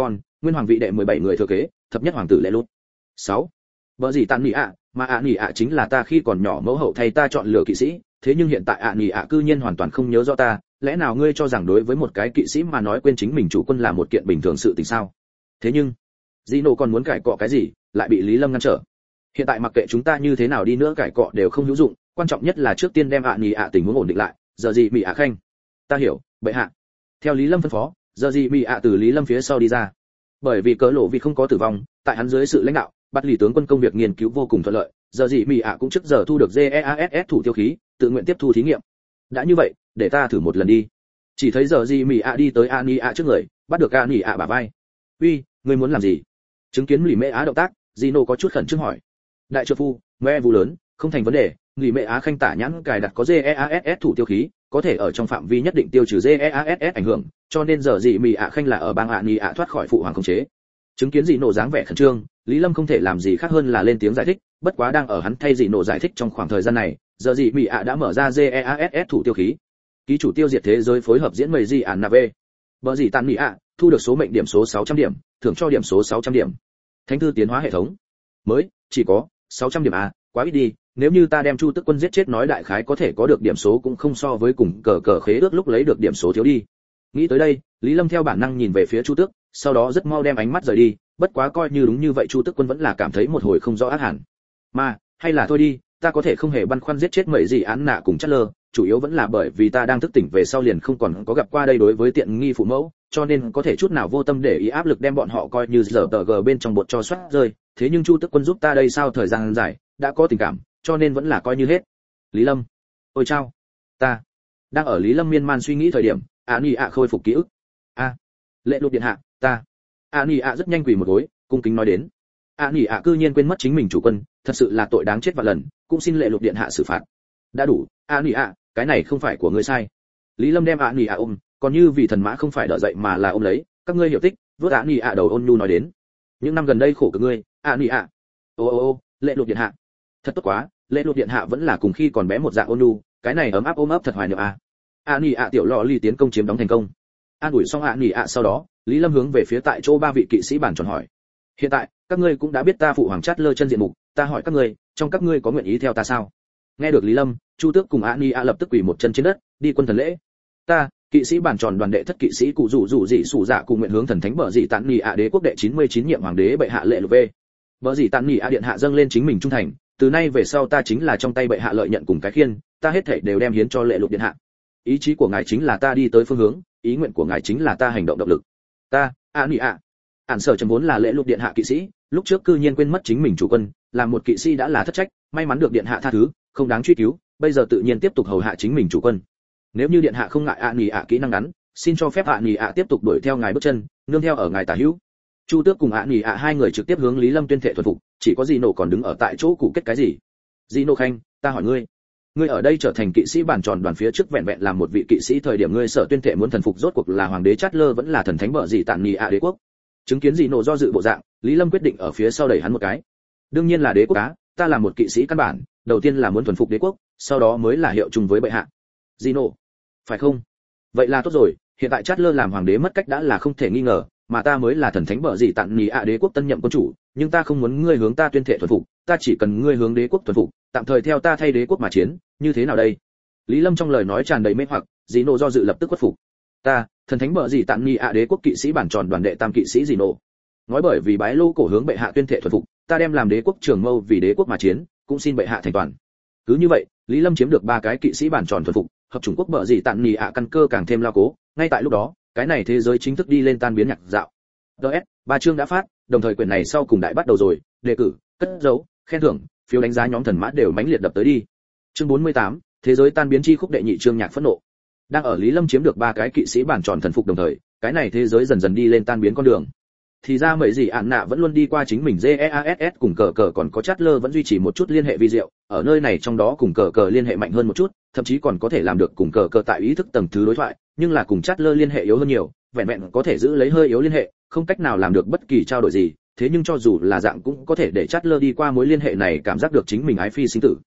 nguyên hoàng vị đệ mười bảy người thừa kế, thập nhất hoàng tử Lệ Lút. sáu. Bở gì tàn nỉ ạ, mà ạ nỉ ạ chính là ta khi còn nhỏ mẫu hậu thay ta chọn lựa kỵ sĩ, thế nhưng hiện tại ạ nỉ ạ cư nhiên hoàn toàn không nhớ rõ ta, lẽ nào ngươi cho rằng đối với một cái kỵ sĩ mà nói quên chính mình chủ quân là một kiện bình thường sự tình sao? Thế nhưng, Gino còn muốn cải cọ cái gì, lại bị Lý Lâm ngăn trở. Hiện tại mặc kệ chúng ta như thế nào đi nữa cải cọ đều không hữu dụng, quan trọng nhất là trước tiên đem ạ nỉ ạ tình huống ổn định lại, giờ gì bị ạ khanh. Ta hiểu, bệ hạ. Theo Lý Lâm phân phó, giờ gì bị ạ từ Lý Lâm phía sau đi ra. Bởi vì cớ lộ vì không có tử vong, tại hắn dưới sự lãnh đạo, bắt lì tướng quân công việc nghiên cứu vô cùng thuận lợi, giờ gì mỹ ạ cũng trước giờ thu được giê e a ét ét thủ tiêu khí, tự nguyện tiếp thu thí nghiệm. Đã như vậy, để ta thử một lần đi. Chỉ thấy giờ gì mỹ ạ đi tới Ani ạ trước người, bắt được Ani ạ bả vai. Uy, ngươi muốn làm gì? Chứng kiến lì mẹ á động tác, Gino có chút khẩn trương hỏi. Đại trợ phu, nghe vụ lớn, không thành vấn đề, lì mẹ á khanh tả nhãn cài đặt có giê e a ét ét thủ tiêu khí, có thể ở trong phạm vi nhất định tiêu trừ giê e a ét ét ảnh hưởng, cho nên giờ gì mỹ ạ khanh là ở bang Ani ạ thoát khỏi phụ hoàng khống chế. Chứng kiến Gino dáng vẻ khẩn trương, Lý Lâm không thể làm gì khác hơn là lên tiếng giải thích, bất quá đang ở hắn thay Gino giải thích trong khoảng thời gian này, giờ gì mỹ ạ đã mở ra giê e a ét ét thủ tiêu khí. Ký chủ tiêu diệt thế giới phối hợp diễn mời gì ản nave. Bở gì tàn mỹ ạ, thu được số mệnh điểm số sáu trăm điểm, thưởng cho điểm số sáu trăm điểm. Thánh thư tiến hóa hệ thống. Mới, chỉ có sáu trăm điểm a, quá ít đi, nếu như ta đem Chu Tức Quân giết chết nói đại khái có thể có được điểm số cũng không so với cùng cờ cờ khế ước lúc lấy được điểm số thiếu đi. Nghĩ tới đây, Lý Lâm theo bản năng nhìn về phía Chu Tước, sau đó rất mau đem ánh mắt rời đi, bất quá coi như đúng như vậy Chu Tước Quân vẫn là cảm thấy một hồi không rõ ác hẳn. Mà, hay là thôi đi, ta có thể không hề băn khoăn giết chết mấy gì án nạ cùng chất lơ, chủ yếu vẫn là bởi vì ta đang thức tỉnh về sau liền không còn có gặp qua đây đối với tiện nghi phụ mẫu, cho nên có thể chút nào vô tâm để ý áp lực đem bọn họ coi như giờ tờ gờ bên trong bột cho soát rơi, thế nhưng Chu Tước Quân giúp ta đây sao thời gian dài, đã có tình cảm, cho nên vẫn là coi như hết. Lý Lâm, ôi chao, ta đang ở Lý Lâm miên man suy nghĩ thời điểm, Ani ạ khôi phục ký ức. A, Lệ Lục điện hạ, ta. Ani ạ rất nhanh quỳ một gối, cung kính nói đến. Ani ạ cư nhiên quên mất chính mình chủ quân, thật sự là tội đáng chết vạn lần, cũng xin Lệ Lục điện hạ xử phạt. Đã đủ, Ani ạ, cái này không phải của ngươi sai. Lý Lâm đem Ani ạ ôm, còn như vì thần mã không phải đỡ dậy mà là ôm lấy, các ngươi hiểu tích, vớt Ani ạ đầu ôn nhu nói đến. Những năm gần đây khổ cực ngươi, Ani ạ. Ô ô ô, Lệ Lục điện hạ. Thật tốt quá, Lệ Lục điện hạ vẫn là cùng khi còn bé một dạng ôn nhu, cái này ấm áp ôm ấp thật hoài niệm a. Ani ạ tiểu lọ ly tiến công chiếm đóng thành công. An ủi xong Ani ạ sau đó, Lý Lâm hướng về phía tại chỗ ba vị kỵ sĩ bản tròn hỏi. Hiện tại, các ngươi cũng đã biết ta phụ hoàng chát lơ chân diện mục, ta hỏi các ngươi, trong các ngươi có nguyện ý theo ta sao? Nghe được Lý Lâm, Chu Tước cùng Ani ạ lập tức quỳ một chân trên đất, đi quân thần lễ. Ta, kỵ sĩ bản tròn đoàn đệ thất kỵ sĩ cụ rủ rủ dị sủ dạ cùng nguyện hướng thần thánh bở dị tạn nỉ ạ đế quốc đệ chín mươi chín nhiệm hoàng đế bệ hạ Lệ Lục V. Bở dị tạn nỉ ạ điện hạ dâng lên chính mình trung thành, từ nay về sau ta chính là trong tay bệ hạ lợi nhận cùng cái khiên, ta hết thảy đều đem hiến cho Lệ Lục điện hạ. Ý chí của ngài chính là ta đi tới phương hướng, ý nguyện của ngài chính là ta hành động động lực. Ta, Ani ạ. Ản sở trầm vốn là Lệ Lục điện hạ kỵ sĩ, lúc trước cư nhiên quên mất chính mình chủ quân, làm một kỵ sĩ đã là thất trách, may mắn được điện hạ tha thứ, không đáng truy cứu, bây giờ tự nhiên tiếp tục hầu hạ chính mình chủ quân. Nếu như điện hạ không ngại Ani ạ kỹ năng ngắn, xin cho phép Ani ạ tiếp tục đuổi theo ngài bước chân, nương theo ở ngài tả hữu. Chu Tước cùng Ani ạ hai người trực tiếp hướng Lý Lâm tuyên thệ thuần phục, chỉ có Gino còn đứng ở tại chỗ cụ kết cái gì? Gino khanh, ta hỏi ngươi, ngươi ở đây trở thành kỵ sĩ bản tròn đoàn phía trước vẹn vẹn làm một vị kỵ sĩ thời điểm ngươi sở tuyên thệ muốn thần phục rốt cuộc là hoàng đế Chát Lơ vẫn là thần thánh bở gì tạn nỉ ạ đế quốc? Chứng kiến Gino do dự bộ dạng, Lý Lâm quyết định ở phía sau đẩy hắn một cái. Đương nhiên là đế quốc á, ta là một kỵ sĩ căn bản, đầu tiên là muốn thuần phục đế quốc, sau đó mới là hiệu chung với bệ hạ. Gino, phải không? Vậy là tốt rồi, hiện tại Chát Lơ làm hoàng đế mất cách đã là không thể nghi ngờ, mà ta mới là thần thánh bở gì tạn nỉ ạ đế quốc tân nhậm quân chủ, nhưng ta không muốn ngươi hướng ta tuyên thệ thuần phục, ta chỉ cần ngươi hướng đế quốc thuần phục, tạm thời theo ta thay đế quốc mà chiến, như thế nào đây? Lý Lâm trong lời nói tràn đầy mê hoặc, Gino do dự lập tức khuất phục. Ta, thần thánh bở gì tạn nỉ ạ đế quốc kỵ sĩ bản tròn đoàn đệ tam kỵ sĩ Gino. Nói bởi vì bái lô cổ hướng bệ hạ tuyên thệ thuần phục, ta đem làm đế quốc trưởng mâu vì đế quốc mà chiến, cũng xin bệ hạ thành toàn. Cứ như vậy, Lý Lâm chiếm được ba cái kỵ sĩ bản tròn thuần phục, hợp chủng quốc bở gì tạn nỉ ạ căn cơ càng thêm lao cố, ngay tại lúc đó, cái này thế giới chính thức đi lên tan biến nhạc dạo. đê ét, ba chương đã phát, đồng thời quyển này sau cùng đại bắt đầu rồi, đề cử, cất dấu, khen thưởng, phiếu đánh giá nhóm thần mã đều mãnh liệt đập tới đi. Chương bốn mươi tám, thế giới tan biến chi khúc đệ nhị chương nhạc phẫn nộ. Đang ở Lý Lâm chiếm được ba cái kỵ sĩ bản tròn thần phục đồng thời, cái này thế giới dần dần đi lên tan biến con đường. Thì ra mấy gì ạn nạ vẫn luôn đi qua chính mình giê e a ét ét cùng cờ cờ còn có Chát Lơ vẫn duy trì một chút liên hệ vi diệu, ở nơi này trong đó cùng cờ cờ liên hệ mạnh hơn một chút, thậm chí còn có thể làm được cùng cờ cờ tại ý thức tầng thứ đối thoại, nhưng là cùng Chát Lơ liên hệ yếu hơn nhiều, vẹn vẹn có thể giữ lấy hơi yếu liên hệ, không cách nào làm được bất kỳ trao đổi gì, thế nhưng cho dù là dạng cũng có thể để Chát Lơ đi qua mối liên hệ này cảm giác được chính mình ái phi sinh tử.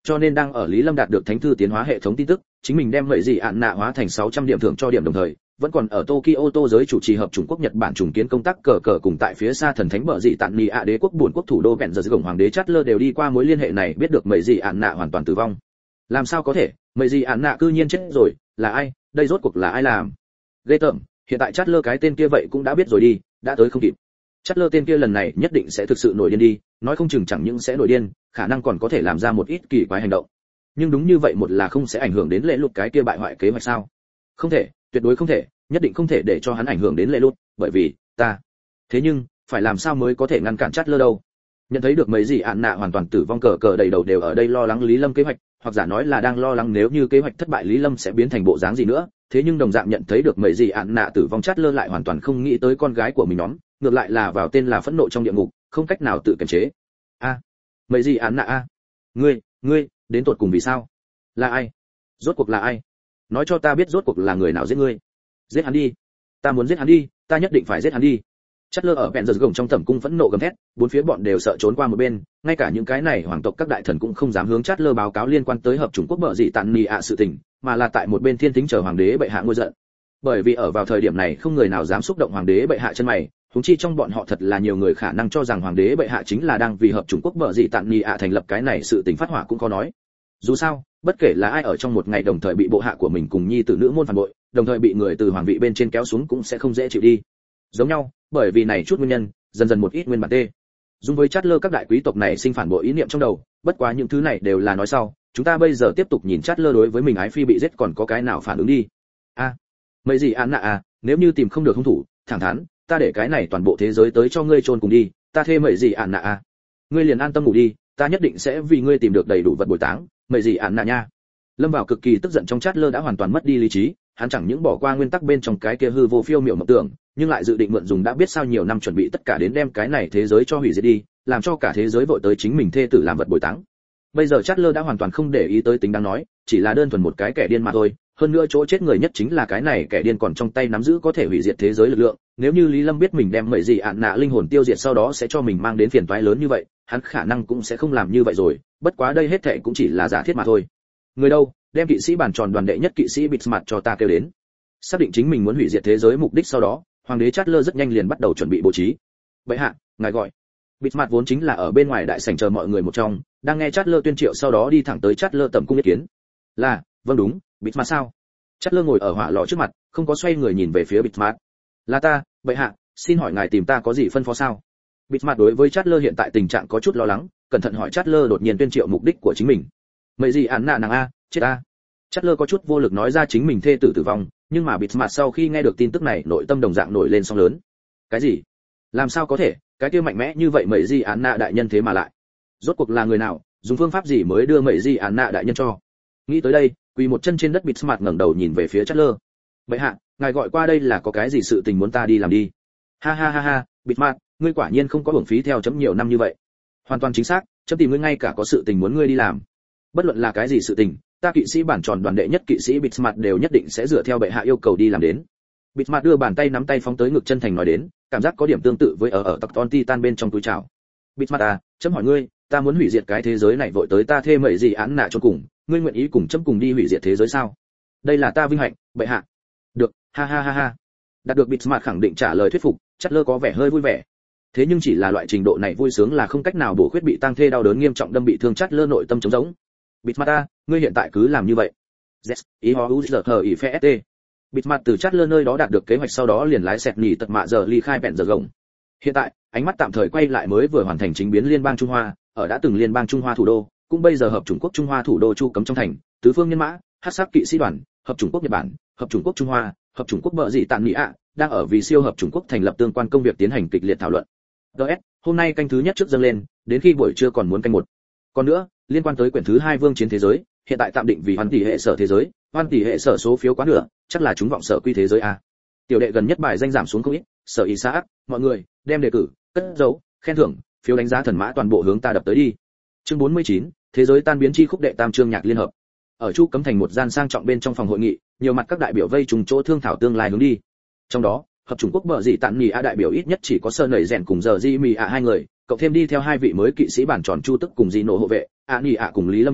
cho nên đang ở Lý Lâm đạt được thánh thư tiến hóa hệ thống tin tức, chính mình đem vậy gì ạn nạ hóa thành sáu trăm điểm thưởng cho điểm đồng thời, vẫn còn ở Tokyo tô giới chủ trì hợp Trung Quốc Nhật Bản trùng kiến công tác cờ cờ cùng tại phía xa thần thánh bờ dị tạn nị ạ đế quốc buồn quốc thủ đô bèn giờ gồng hoàng đế Chatler đều đi qua mối liên hệ này, biết được mấy gì ạn nạ hoàn toàn tử vong. Làm sao có thể, mấy gì ạn nạ cư nhiên chết rồi, là ai, đây rốt cuộc là ai làm? Ghê tởm, hiện tại Chatler cái tên kia vậy cũng đã biết rồi đi, đã tới không kịp. Chatler tên kia lần này nhất định sẽ thực sự nổi điên đi, nói không chừng chẳng những sẽ nổi điên, khả năng còn có thể làm ra một ít kỳ quái hành động. Nhưng đúng như vậy một là không sẽ ảnh hưởng đến lễ lụt cái kia bại hoại kế hoạch sao? Không thể, tuyệt đối không thể, nhất định không thể để cho hắn ảnh hưởng đến lễ lụt, bởi vì ta. Thế nhưng, phải làm sao mới có thể ngăn cản Chatler đâu? Nhận thấy được mấy gì ạn nạ hoàn toàn tử vong, cờ cờ đầy đầu đều ở đây lo lắng Lý Lâm kế hoạch, hoặc giả nói là đang lo lắng nếu như kế hoạch thất bại Lý Lâm sẽ biến thành bộ dáng gì nữa. Thế nhưng đồng dạng nhận thấy được mấy gì ạn nạ tử vong, Chatler lại hoàn toàn không nghĩ tới con gái của mình nhóm, ngược lại là vào tên là phẫn nộ trong địa ngục, không cách nào tự kiềm chế. A, à, mấy gì ạn nạ a, ngươi, ngươi, đến tột cùng vì sao? Là ai? Rốt cuộc là ai? Nói cho ta biết rốt cuộc là người nào giết ngươi? Giết hắn đi, ta muốn giết hắn đi, ta nhất định phải giết hắn đi. Chatler ở bèn giờ gồng trong tẩm cung phẫn nộ gầm thét, bốn phía bọn đều sợ trốn qua một bên, ngay cả những cái này hoàng tộc các đại thần cũng không dám hướng Chatler báo cáo liên quan tới hợp Trung Quốc bợ dị tạn nị ạ sự tình, mà là tại một bên thiên tính chờ hoàng đế bệ hạ ngôi giận. Bởi vì ở vào thời điểm này không người nào dám xúc động hoàng đế bệ hạ chân mày, huống chi trong bọn họ thật là nhiều người khả năng cho rằng hoàng đế bệ hạ chính là đang vì hợp Trung Quốc bợ dị tạn nị ạ thành lập cái này sự tình phát hỏa cũng có nói. Dù sao, bất kể là ai ở trong một ngày đồng thời bị bộ hạ của mình cùng nhi tử nữ môn phản bội, đồng thời bị người từ hoàng vị bên trên kéo xuống cũng sẽ không dễ chịu đi. Giống nhau, bởi vì này chút nguyên nhân, dần dần một ít nguyên bản tê. Dung với Chatler các đại quý tộc này sinh phản bội ý niệm trong đầu, bất quá những thứ này đều là nói sau, chúng ta bây giờ tiếp tục nhìn Chatler đối với mình ái phi bị giết còn có cái nào phản ứng đi. A, à, mấy gì án nạ à, nếu như tìm không được hung thủ, thẳng thắn, ta để cái này toàn bộ thế giới tới cho ngươi chôn cùng đi, ta thê mấy gì án nạ à. Ngươi liền an tâm ngủ đi, ta nhất định sẽ vì ngươi tìm được đầy đủ vật bồi táng, mấy gì án nạ nha. Lâm vào cực kỳ tức giận trong Chatler đã hoàn toàn mất đi lý trí, hắn chẳng những bỏ qua nguyên tắc bên trong cái kia hư vô phiêu miểu mộng tưởng, nhưng lại dự định mượn dùng đã biết sao nhiều năm chuẩn bị tất cả đến đem cái này thế giới cho hủy diệt đi, làm cho cả thế giới vội tới chính mình thê tử làm vật bồi táng. Bây giờ Chatler đã hoàn toàn không để ý tới tính đáng nói, chỉ là đơn thuần một cái kẻ điên mà thôi, hơn nữa chỗ chết người nhất chính là cái này kẻ điên còn trong tay nắm giữ có thể hủy diệt thế giới lực lượng, nếu như Lý Lâm biết mình đem mấy gì ạn nạ linh hồn tiêu diệt sau đó sẽ cho mình mang đến phiền toái lớn như vậy, hắn khả năng cũng sẽ không làm như vậy rồi, bất quá đây hết thảy cũng chỉ là giả thiết mà thôi. Người đâu, đem kỵ sĩ bàn tròn đoàn đệ nhất kỵ sĩ Bismarck cho ta kêu đến. Xác định chính mình muốn hủy diệt thế giới mục đích sau đó, hoàng đế Chatler rất nhanh liền bắt đầu chuẩn bị bố trí. Bệ hạ, ngài gọi. Bismarck vốn chính là ở bên ngoài đại sảnh chờ mọi người một trong, đang nghe Chatler tuyên triệu sau đó đi thẳng tới Chatler tẩm cung ý kiến. Là, vâng đúng, Bismarck sao? Chatler ngồi ở hỏa lò trước mặt, không có xoay người nhìn về phía Bismarck. Là ta, bệ hạ, xin hỏi ngài tìm ta có gì phân phó sao? Bismarck đối với Chatler hiện tại tình trạng có chút lo lắng, cẩn thận hỏi Chatler đột nhiên tuyên triệu mục đích của chính mình. Mấy gì án nạ nàng a, chết a. Chatler có chút vô lực nói ra chính mình thê tử tử vong, nhưng mà Bismarck sau khi nghe được tin tức này, nội tâm đồng dạng nổi lên sóng lớn. Cái gì? Làm sao có thể, cái kia mạnh mẽ như vậy mấy gì án nạ đại nhân thế mà lại? Rốt cuộc là người nào, dùng phương pháp gì mới đưa mấy gì án nạ đại nhân cho? Nghĩ tới đây, quỳ một chân trên đất Bismarck ngẩng đầu nhìn về phía Chatler. Bệ hạ, ngài gọi qua đây là có cái gì sự tình muốn ta đi làm đi? Ha ha ha ha, Bismarck, ngươi quả nhiên không có hưởng phí theo chấm nhiều năm như vậy. Hoàn toàn chính xác, chấm tìm ngươi ngay cả có sự tình muốn ngươi đi làm. Bất luận là cái gì sự tình, ta kỵ sĩ bản tròn đoàn đệ nhất kỵ sĩ Bismarck đều nhất định sẽ dựa theo bệ hạ yêu cầu đi làm đến. Bismarck đưa bàn tay nắm tay phóng tới ngực chân thành nói đến, cảm giác có điểm tương tự với ở ở tặc ton titan bên trong túi trào. Bismarck à, chấm hỏi ngươi, ta muốn hủy diệt cái thế giới này vội tới ta thê mấy gì án nạ cho cùng, ngươi nguyện ý cùng chấm cùng đi hủy diệt thế giới sao? Đây là ta vinh hạnh, bệ hạ. Được, ha ha ha ha. Đạt được Bismarck khẳng định trả lời thuyết phục, Chatler có vẻ hơi vui vẻ. Thế nhưng chỉ là loại trình độ này vui sướng là không cách nào bổ khuyết bị tăng thê đau đớn nghiêm trọng đâm bị thương Chatler nội tâm trống rỗng. Bismarck, ngươi hiện tại cứ làm như vậy. Yes, ý ho u giờ hờ ý phe st. Bismarck từ Chatler nơi đó đạt được kế hoạch sau đó liền lái xẹt nhỉ tật mạ giờ ly khai bèn giờ gồng. Hiện tại, ánh mắt tạm thời quay lại mới vừa hoàn thành chính biến liên bang Trung Hoa, ở đã từng liên bang Trung Hoa thủ đô, cũng bây giờ hợp Trung Quốc Trung Hoa thủ đô Chu Cấm trong thành, tứ phương nhân mã, hắc sắc kỵ sĩ đoàn, hợp Trung Quốc Nhật Bản, hợp Trung Quốc Trung Hoa, hợp Trung Quốc bợ dị tạn nị ạ, đang ở vì siêu hợp Trung Quốc thành lập tương quan công việc tiến hành kịch liệt thảo luận. đê ét, hôm nay canh thứ nhất trước dâng lên, đến khi buổi trưa còn muốn canh một. Còn nữa, liên quan tới quyển thứ hai vương chiến thế giới, hiện tại tạm định vì hoan tỷ hệ sở thế giới, hoan tỷ hệ sở số phiếu quá nửa, chắc là chúng vọng sở quy thế giới a. Tiểu đệ gần nhất bài danh giảm xuống không ít, sở ý xã, mọi người đem đề cử, cất dấu, khen thưởng, phiếu đánh giá thần mã toàn bộ hướng ta đập tới đi. Chương bốn mươi chín, thế giới tan biến chi khúc đệ tam chương nhạc liên hợp. Ở Chu Cấm thành một gian sang trọng bên trong phòng hội nghị, nhiều mặt các đại biểu vây trùng chỗ thương thảo tương lai hướng đi. Trong đó, hợp Trung Quốc bợ dị tạn nhì a đại biểu ít nhất chỉ có Sơn Nảy Rèn cùng giờ Di Mì a hai người, cộng thêm đi theo hai vị mới kỵ sĩ bản tròn Chu Tức cùng Di Nổ hộ vệ, a nhì a cùng Lý Lâm đi,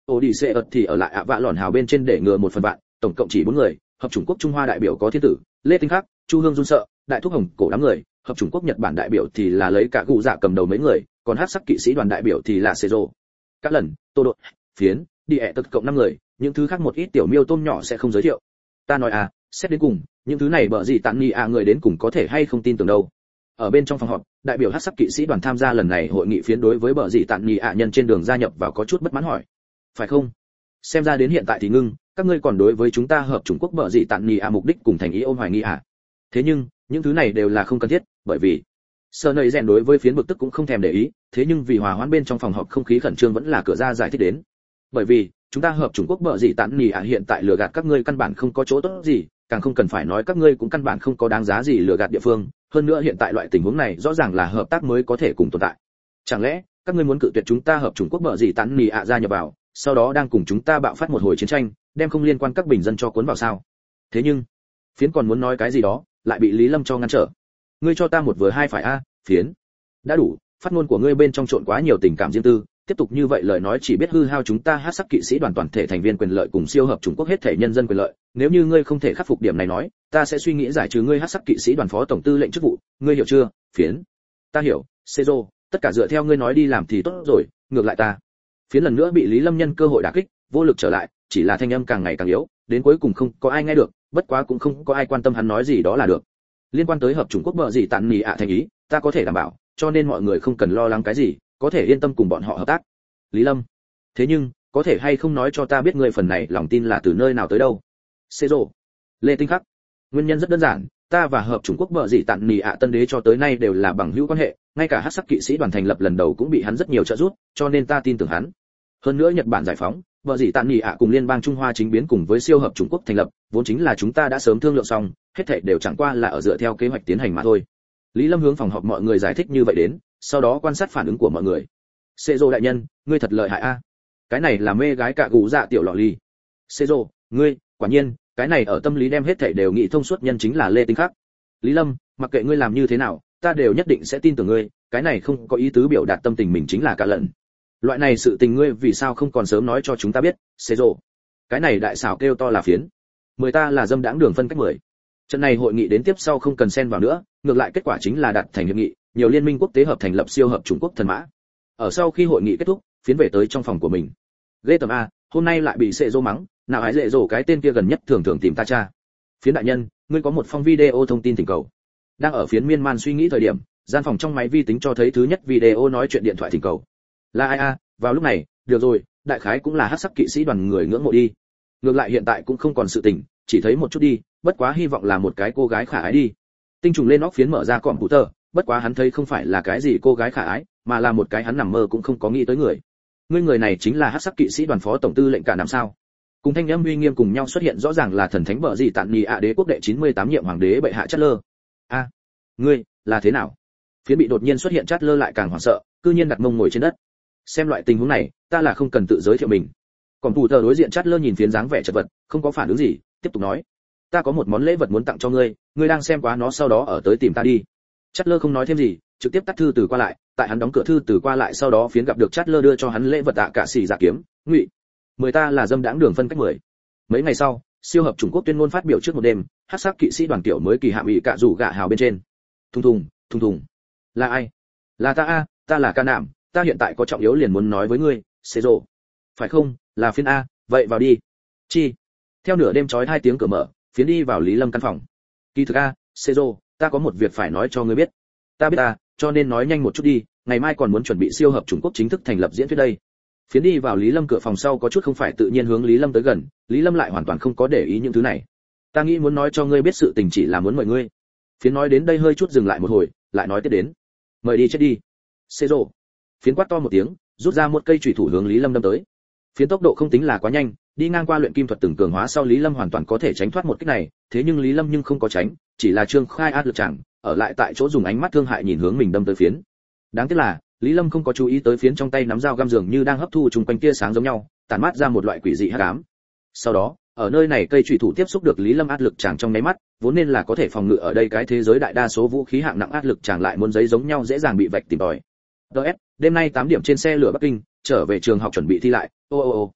Odyssey thì ở lại ạ vạ lòn hào bên trên để ngừa một phần bạn, tổng cộng chỉ bốn người, hợp chủng quốc Trung Hoa đại biểu có Thiên tử, Lê Tinh Khắc, Chu Hương Run Sợ, Đại Thúc Hồng cổ đám người, hợp chủng quốc Nhật Bản đại biểu thì là lấy cả gù dạ cầm đầu mấy người, còn hắc sắc kỵ sĩ đoàn đại biểu thì là Sezo. Các lần, Tô Đột, Phiến, đi ẹ tật cộng năm người, những thứ khác một ít tiểu miêu tôm nhỏ sẽ không giới thiệu. Ta nói à, xét đến cùng, những thứ này bở gì tạn nhị à người đến cùng có thể hay không tin tưởng đâu. Ở bên trong phòng họp, đại biểu hắc sắc kỵ sĩ đoàn tham gia lần này hội nghị phiến đối với bở gì tạn nhị à nhân trên đường gia nhập vào có chút bất mãn hỏi. Phải không? Xem ra đến hiện tại thì ngưng, các ngươi còn đối với chúng ta hợp chủng quốc bở gì tạn nhị à mục đích cùng thành ý ôm hoài nghi à? Thế nhưng, những thứ này đều là không cần thiết, bởi vì Sơ Nầy rèn đối với phiến bực tức cũng không thèm để ý, thế nhưng vì hòa hoãn bên trong phòng họp không khí khẩn trương vẫn là cửa ra giải thích đến. Bởi vì, chúng ta hợp chủng quốc bở gì tạn nhị à hiện tại lừa gạt các ngươi căn bản không có chỗ tốt gì, càng không cần phải nói các ngươi cũng căn bản không có đáng giá gì lừa gạt địa phương, hơn nữa hiện tại loại tình huống này rõ ràng là hợp tác mới có thể cùng tồn tại. Chẳng lẽ, các ngươi muốn cự tuyệt chúng ta hợp chủng quốc bở gì tán nhị ạ gia nhập vào, sau đó đang cùng chúng ta bạo phát một hồi chiến tranh, đem không liên quan các bình dân cho cuốn vào sao? Thế nhưng, Phiến còn muốn nói cái gì đó, lại bị Lý Lâm cho ngăn trở. Ngươi cho ta một vừa hai phải a, Phiến. Đã đủ, phát ngôn của ngươi bên trong trộn quá nhiều tình cảm riêng tư, tiếp tục như vậy lời nói chỉ biết hư hao chúng ta hắc sắc kỵ sĩ đoàn toàn thể thành viên quyền lợi cùng siêu hợp chủng quốc hết thể nhân dân quyền lợi, nếu như ngươi không thể khắc phục điểm này nói, ta sẽ suy nghĩ giải trừ ngươi hắc sắc kỵ sĩ đoàn phó tổng tư lệnh chức vụ, ngươi hiểu chưa? Phiến. Ta hiểu, Sezo, tất cả dựa theo ngươi nói đi làm thì tốt rồi, ngược lại ta. Phiến lần nữa bị Lý Lâm nhân cơ hội đả kích, vô lực trở lại, chỉ là thanh âm càng ngày càng yếu, đến cuối cùng không có ai nghe được, bất quá cũng không có ai quan tâm hắn nói gì đó là được. Liên quan tới hợp chủng quốc bở gì tạn nhị ạ thành ý, ta có thể đảm bảo, cho nên mọi người không cần lo lắng cái gì, có thể yên tâm cùng bọn họ hợp tác. Lý Lâm. Thế nhưng, có thể hay không nói cho ta biết ngươi phần này lòng tin là từ nơi nào tới đâu? Sezo. Lê Tinh Khắc. Nguyên nhân rất đơn giản, ta và hợp chủng quốc bở gì tạn nhị ạ tân đế cho tới nay đều là bằng hữu quan hệ, ngay cả hắc sắc kỵ sĩ đoàn thành lập lần đầu cũng bị hắn rất nhiều trợ giúp, cho nên ta tin tưởng hắn. Hơn nữa Nhật Bản giải phóng, bở gì tạn nhị ạ cùng liên bang Trung Hoa chính biến cùng với siêu hợp chủng quốc thành lập, vốn chính là chúng ta đã sớm thương lượng xong, hết thảy đều chẳng qua là ở dựa theo kế hoạch tiến hành mà thôi. Lý Lâm hướng phòng họp mọi người giải thích như vậy đến, sau đó quan sát phản ứng của mọi người. Sezo đại nhân, ngươi thật lợi hại a. Cái này là mê gái cả gù dạ tiểu lọ ly. Sezo, ngươi, quả nhiên, cái này ở tâm lý đem hết thảy đều nghĩ thông suốt nhân chính là Lê Tinh Khắc. Lý Lâm, mặc kệ ngươi làm như thế nào, ta đều nhất định sẽ tin tưởng ngươi, cái này không có ý tứ biểu đạt tâm tình mình chính là cả lần. Loại này sự tình ngươi vì sao không còn sớm nói cho chúng ta biết, Sezo. Cái này đại xảo kêu to là phiến. Mười ta là dâm đãng đường phân cách mười. Trận này hội nghị đến tiếp sau không cần xen vào nữa, ngược lại kết quả chính là đạt thành hiệp nghị, nhiều liên minh quốc tế hợp thành lập siêu hợp chủng quốc thần mã. Ở sau khi hội nghị kết thúc, phiến về tới trong phòng của mình. Ghê tởm a, hôm nay lại bị Sezo mắng, nào hãy dễ dỗ cái tên kia gần nhất thường thường tìm ta cha. Phiến đại nhân, ngươi có một phong video thông tin thỉnh cầu. Đang ở phiến miên man suy nghĩ thời điểm, gian phòng trong máy vi tính cho thấy thứ nhất video nói chuyện điện thoại thỉnh cầu. Là ai a? Vào lúc này, được rồi, đại khái cũng là hắc sắc kỵ sĩ đoàn người ngưỡng mộ đi. Ngược lại hiện tại cũng không còn sự tình, chỉ thấy một chút đi, bất quá hy vọng là một cái cô gái khả ái đi. Tinh trùng lên óc phiến mở ra computer, bất quá hắn thấy không phải là cái gì cô gái khả ái, mà là một cái hắn nằm mơ cũng không có nghĩ tới người. Ngươi người này chính là hắc sắc kỵ sĩ đoàn phó tổng tư lệnh cả năm sao? Cùng thanh âm uy nghiêm cùng nhau xuất hiện rõ ràng là thần thánh bở gì tạn nhị ạ đế quốc đệ chín mươi tám nhiệm hoàng đế bệ hạ Chát Lơ. A, ngươi là thế nào? Phiến bị đột nhiên xuất hiện Chát Lơ lại càng hoảng sợ, cư nhiên đặt mông ngồi trên đất. Xem loại tình huống này, ta là không cần tự giới thiệu mình. Còn thủ tờ đối diện Chát Lơ nhìn phiến dáng vẻ chật vật, không có phản ứng gì, tiếp tục nói: ta có một món lễ vật muốn tặng cho ngươi, ngươi đang xem quá nó sau đó ở tới tìm ta đi. Chát Lơ không nói thêm gì, trực tiếp tắt thư từ qua lại, tại hắn đóng cửa thư từ qua lại sau đó phiến gặp được Chát Lơ đưa cho hắn lễ vật tạ cả xỉ giả kiếm, ngụy. Mười ta là dâm đãng đường phân cách mười. Mấy ngày sau, siêu hợp Trung Quốc tuyên ngôn phát biểu trước một đêm, hắc sắc kỵ sĩ đoàn kiểu mới kỳ hạ bị cả rủ gạ hào bên trên. Thùng thùng, thùng thùng. Là ai? Là ta a, ta là Ca Nạm, ta hiện tại có trọng yếu liền muốn nói với ngươi, Sezo. Phải không? Là phiến a, vậy vào đi. Chi. Theo nửa đêm chói hai tiếng cửa mở, phiến đi vào Lý Lâm căn phòng. Kỳ thực a, Sezo, ta có một việc phải nói cho ngươi biết. Ta biết ta, cho nên nói nhanh một chút đi, ngày mai còn muốn chuẩn bị siêu hợp Trung Quốc chính thức thành lập diễn thuyết đây. Phiến đi vào Lý Lâm cửa phòng sau có chút không phải tự nhiên hướng Lý Lâm tới gần, Lý Lâm lại hoàn toàn không có để ý những thứ này. Ta nghĩ muốn nói cho ngươi biết sự tình chỉ là muốn mời ngươi. Phiến nói đến đây hơi chút dừng lại một hồi, lại nói tiếp đến. Mời đi chết đi. Sezo. Phiến quát to một tiếng, rút ra một cây chùy thủ hướng Lý Lâm đâm tới. Phiến tốc độ không tính là quá nhanh, đi ngang qua luyện kim thuật từng cường hóa sau Lý Lâm hoàn toàn có thể tránh thoát một kích này, thế nhưng Lý Lâm nhưng không có tránh, chỉ là trương khai ác lực chẳng, ở lại tại chỗ dùng ánh mắt thương hại nhìn hướng mình đâm tới phiến. Đáng tiếc là, Lý Lâm không có chú ý tới phiến trong tay nắm dao găm dường như đang hấp thu trùng quanh tia sáng giống nhau, tản mát ra một loại quỷ dị hắc ám. Sau đó, ở nơi này cây chủy thủ tiếp xúc được Lý Lâm áp lực chàng trong nháy mắt, vốn nên là có thể phòng ngự ở đây cái thế giới đại đa số vũ khí hạng nặng áp lực chàng lại muốn giấy giống nhau dễ dàng bị vạch tìm tòi. đê ét, đêm nay tám điểm trên xe lửa Bắc Kinh, trở về trường học chuẩn bị thi lại. Ô ô ô.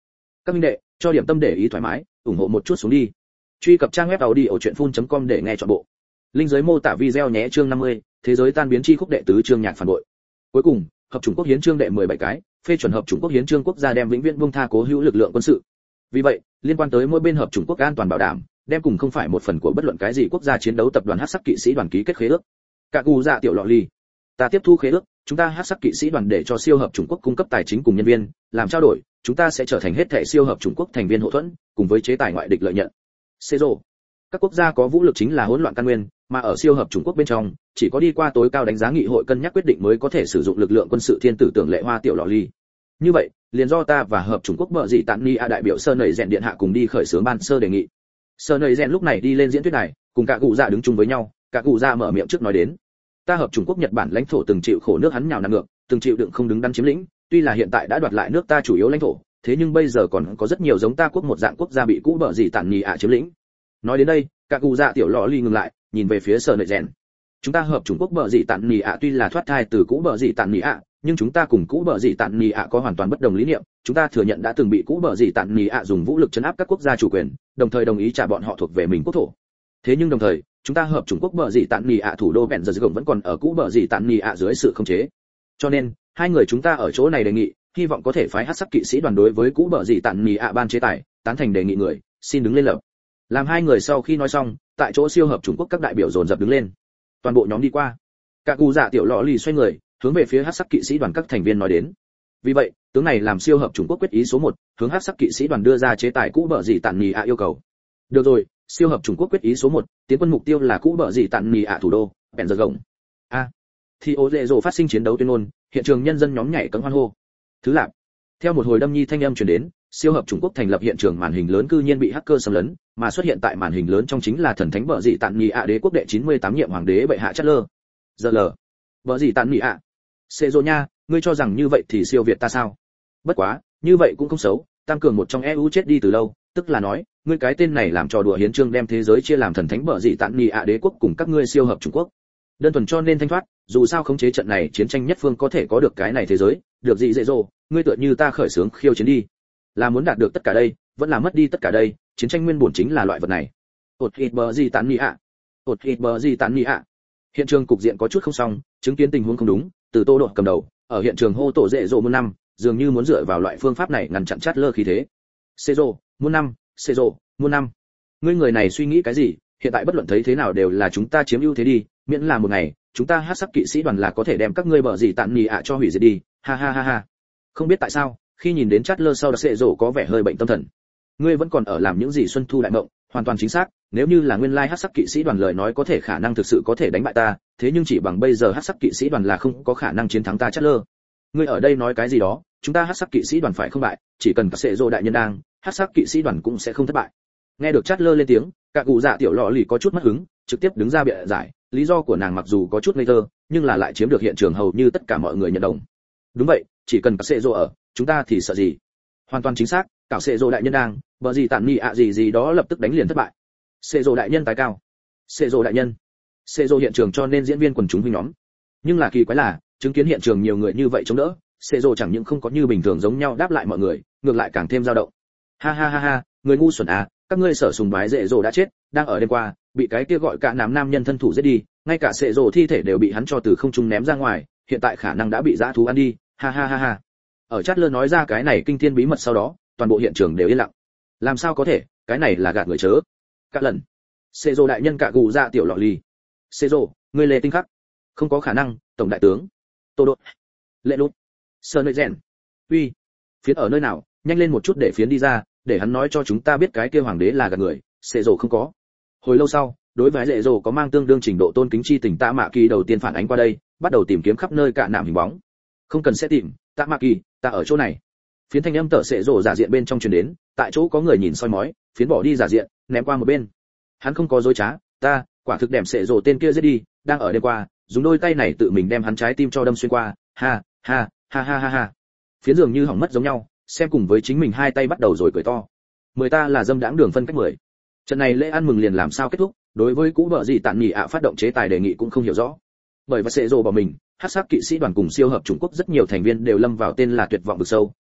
Các minh đệ, cho điểm tâm để ý thoải mái, ủng hộ một chút xuống đi. Truy cập trang web audiochuyenphun.com để nghe trọn bộ. Link dưới mô tả video nhé. Chương năm mươi, thế giới tan biến chi khúc đệ tứ chương nhạc phản bội. Cuối cùng, hợp chủng quốc hiến chương đệ mười bảy cái, phê chuẩn hợp chủng quốc hiến chương quốc gia đem vĩnh viễn buông tha cố hữu lực lượng quân sự. Vì vậy, liên quan tới mỗi bên hợp chủng quốc an toàn bảo đảm, đem cùng không phải một phần của bất luận cái gì quốc gia chiến đấu tập đoàn Hắc Sắc Kỵ sĩ đoàn ký kết khế ước. Cả cụ dạ tiểu lọ ly, ta tiếp thu khế ước, chúng ta Hắc Sắc Kỵ sĩ đoàn để cho siêu hợp chủng quốc cung cấp tài chính cùng nhân viên, làm trao đổi, chúng ta sẽ trở thành hết thảy siêu hợp chủng quốc thành viên hậu thuẫn, cùng với chế tài ngoại địch lợi nhận. Cezo, các quốc gia có vũ lực chính là hỗn loạn căn nguyên, mà ở siêu hợp chủng quốc bên trong, chỉ có đi qua tối cao đánh giá nghị hội cân nhắc quyết định mới có thể sử dụng lực lượng quân sự thiên tử tưởng lệ hoa tiểu lọ ly. Như vậy, liền do ta và hợp chủng quốc bợ dị tạn ni a đại biểu sơ nảy rèn điện hạ cùng đi khởi xướng ban sơ đề nghị. Sơ nảy rèn lúc này đi lên diễn thuyết này, cùng cả cụ dạ đứng chung với nhau, cả cụ dạ mở miệng trước nói đến. Ta hợp chủng quốc Nhật Bản lãnh thổ từng chịu khổ nước hắn nhào nặn ngược, từng chịu đựng không đứng đắn chiếm lĩnh, tuy là hiện tại đã đoạt lại nước ta chủ yếu lãnh thổ, thế nhưng bây giờ còn có rất nhiều giống ta quốc một dạng quốc gia bị cũ bợ dị tạn ni a chiếm lĩnh. Nói đến đây, cả cụ dạ tiểu lọ ly ngừng lại, nhìn về phía sơ nảy rèn. Chúng ta hợp chủng quốc bợ dị tạn ni a tuy là thoát thai từ cũ bợ dị tạn ni a, nhưng chúng ta cùng cũ bợ dị tạn ni ạ có hoàn toàn bất đồng lý niệm, chúng ta thừa nhận đã từng bị cũ bợ dị tạn ni ạ dùng vũ lực trấn áp các quốc gia chủ quyền, đồng thời đồng ý trả bọn họ thuộc về mình quốc thổ. Thế nhưng đồng thời, chúng ta hợp chủng quốc bợ dị tạn ni ạ thủ đô bèn giờ gồng vẫn còn ở cũ bợ dị tạn ni ạ dưới sự khống chế. Cho nên, hai người chúng ta ở chỗ này đề nghị, hy vọng có thể phái Hắc Sắc Kỵ sĩ đoàn đối với cũ bợ dị tạn ni ạ ban chế tài, tán thành đề nghị người, xin đứng lên lập. Làm hai người sau khi nói xong, tại chỗ siêu hợp chủng quốc các đại biểu dồn dập đứng lên. Toàn bộ nhóm đi qua. Cả cụ dạ tiểu lọ lì xoay người, hướng về phía Hắc Sắc Kỵ sĩ đoàn các thành viên nói đến. Vì vậy, tướng này làm siêu hợp chủng quốc quyết ý số một, hướng Hắc Sắc Kỵ sĩ đoàn đưa ra chế tài cũ bợ dị tạn nì ạ yêu cầu. Được rồi, siêu hợp chủng quốc quyết ý số một, tiến quân mục tiêu là cũ bợ dị tạn nì ạ thủ đô, bèn giờ gồng. A. Thì ô lệ rồ phát sinh chiến đấu tuyên ngôn, hiện trường nhân dân nhóm nhảy cẫng hoan hô. Thứ lạp. Theo một hồi đâm nhi thanh âm truyền đến, siêu hợp chủng quốc thành lập hiện trường màn hình lớn cư nhiên bị hacker xâm lấn, mà xuất hiện tại màn hình lớn trong chính là thần thánh bợ dị tạn nì ạ đế quốc đệ chín mươi tám nhiệm hoàng đế bệ hạ Chatler. Giờ lờ. Bợ dị tạn nì ạ. Cezo nha, ngươi cho rằng như vậy thì siêu việt ta sao? Bất quá, như vậy cũng không xấu, tam cường một trong e u chết đi từ lâu, tức là nói, ngươi cái tên này làm trò đùa hiến chương đem thế giới chia làm thần thánh bợ dị tạn nì ạ đế quốc cùng các ngươi siêu hợp Trung Quốc. Đơn thuần cho nên thanh thoát, dù sao khống chế trận này chiến tranh nhất phương có thể có được cái này thế giới, được gì dễ dỗ, ngươi tựa như ta khởi xướng khiêu chiến đi. Là muốn đạt được tất cả đây, vẫn là mất đi tất cả đây, chiến tranh nguyên bổn chính là loại vật này. Ột hít bợ dị tạn nì ạ. Ột hít bợ dị tạn nì ạ. Hiện trường cục diện có chút không xong, chứng kiến tình huống không đúng, từ Tô Đột cầm đầu, ở hiện trường hô tổ dễ dỗ muôn năm, dường như muốn dựa vào loại phương pháp này ngăn chặn chát lơ khí thế. Cezo, muôn năm, Cezo, muôn năm. Ngươi người này suy nghĩ cái gì? Hiện tại bất luận thấy thế nào đều là chúng ta chiếm ưu thế đi, miễn là một ngày, chúng ta Hắc Sắc Kỵ sĩ đoàn là có thể đem các ngươi bợ gì tạn nì ạ cho hủy diệt đi. Ha ha ha ha. Không biết tại sao, khi nhìn đến chát lơ sau đó Cezo có vẻ hơi bệnh tâm thần. Ngươi vẫn còn ở làm những gì xuân thu đại mộng, hoàn toàn chính xác, nếu như là nguyên lai Hắc Sắc Kỵ sĩ đoàn lời nói có thể khả năng thực sự có thể đánh bại ta, thế nhưng chỉ bằng bây giờ Hắc Sắc Kỵ sĩ đoàn là không có khả năng chiến thắng ta Chát lơ. Ngươi ở đây nói cái gì đó, chúng ta Hắc Sắc Kỵ sĩ đoàn phải không bại, chỉ cần cả Sệ Dô đại nhân đang, Hắc Sắc Kỵ sĩ đoàn cũng sẽ không thất bại. Nghe được Chát lơ lên tiếng, cả cụ dạ tiểu lọ lì có chút mất hứng, trực tiếp đứng ra bịa giải, lý do của nàng mặc dù có chút ngây thơ, nhưng là lại chiếm được hiện trường hầu như tất cả mọi người nhận đồng. Đúng vậy, chỉ cần cả Sệ Dô ở, chúng ta thì sợ gì? Hoàn toàn chính xác, cả Sệ Dô đại nhân đang, bờ gì tản nị ạ gì gì đó lập tức đánh liền thất bại. Sệ Dô đại nhân tài cao. Sệ Dô đại nhân. Sệ Dô hiện trường cho nên diễn viên quần chúng huynh nhóm. Nhưng là kỳ quái là, chứng kiến hiện trường nhiều người như vậy chống đỡ, Sệ Dô chẳng những không có như bình thường giống nhau đáp lại mọi người, ngược lại càng thêm dao động. Ha ha ha ha, người ngu xuẩn à, các ngươi sở sùng bái Sệ Dô đã chết, đang ở đêm qua, bị cái kia gọi cả nam nam nhân thân thủ giết đi, ngay cả Sệ Dô thi thể đều bị hắn cho từ không trung ném ra ngoài, hiện tại khả năng đã bị dã thú ăn đi. Ha ha ha ha. Ở Chát lơ nói ra cái này kinh thiên bí mật sau đó, toàn bộ hiện trường đều yên lặng. Làm sao có thể, cái này là gạt người chớ. Cả lần. Sệ Dô đại nhân cả gù dạ tiểu lọ lì. Sệ Dô, ngươi lê tinh khắc. Không có khả năng, tổng đại tướng. Tô Đột. Lệ Lút. Sơ nơi rèn. Uy. Phiến ở nơi nào, nhanh lên một chút để phiến đi ra, để hắn nói cho chúng ta biết cái kia hoàng đế là gạt người, Sệ Dô không có. Hồi lâu sau, đối với Sệ Dô có mang tương đương trình độ tôn kính chi tình Tạ Mạ Kỳ đầu tiên phản ánh qua đây, bắt đầu tìm kiếm khắp nơi cả nạm hình bóng. Không cần sẽ tìm, Tạ Mạ Kỳ, ta ở chỗ này. Phiến thanh âm tở Sệ Dô giả diện bên trong truyền đến, tại chỗ có người nhìn soi mói, phiến bỏ đi giả diện, ném qua một bên. Hắn không có dối trá, ta, quả thực đem Sệ Dô tên kia giết đi, đang ở đêm qua, dùng đôi tay này tự mình đem hắn trái tim cho đâm xuyên qua, ha, ha, ha ha ha ha. Phiến dường như hỏng mất giống nhau, xem cùng với chính mình hai tay bắt đầu rồi cười to. Mười ta là dâm đãng đường phân cách mười. Trận này lễ ăn mừng liền làm sao kết thúc, đối với cũ vợ gì tạn nhị ạ phát động chế tài đề nghị cũng không hiểu rõ. Bởi và Sệ Dô bỏ mình, Hắc Sắc Kỵ sĩ đoàn cùng siêu hợp Trung Quốc rất nhiều thành viên đều lâm vào tên là tuyệt vọng vực sâu,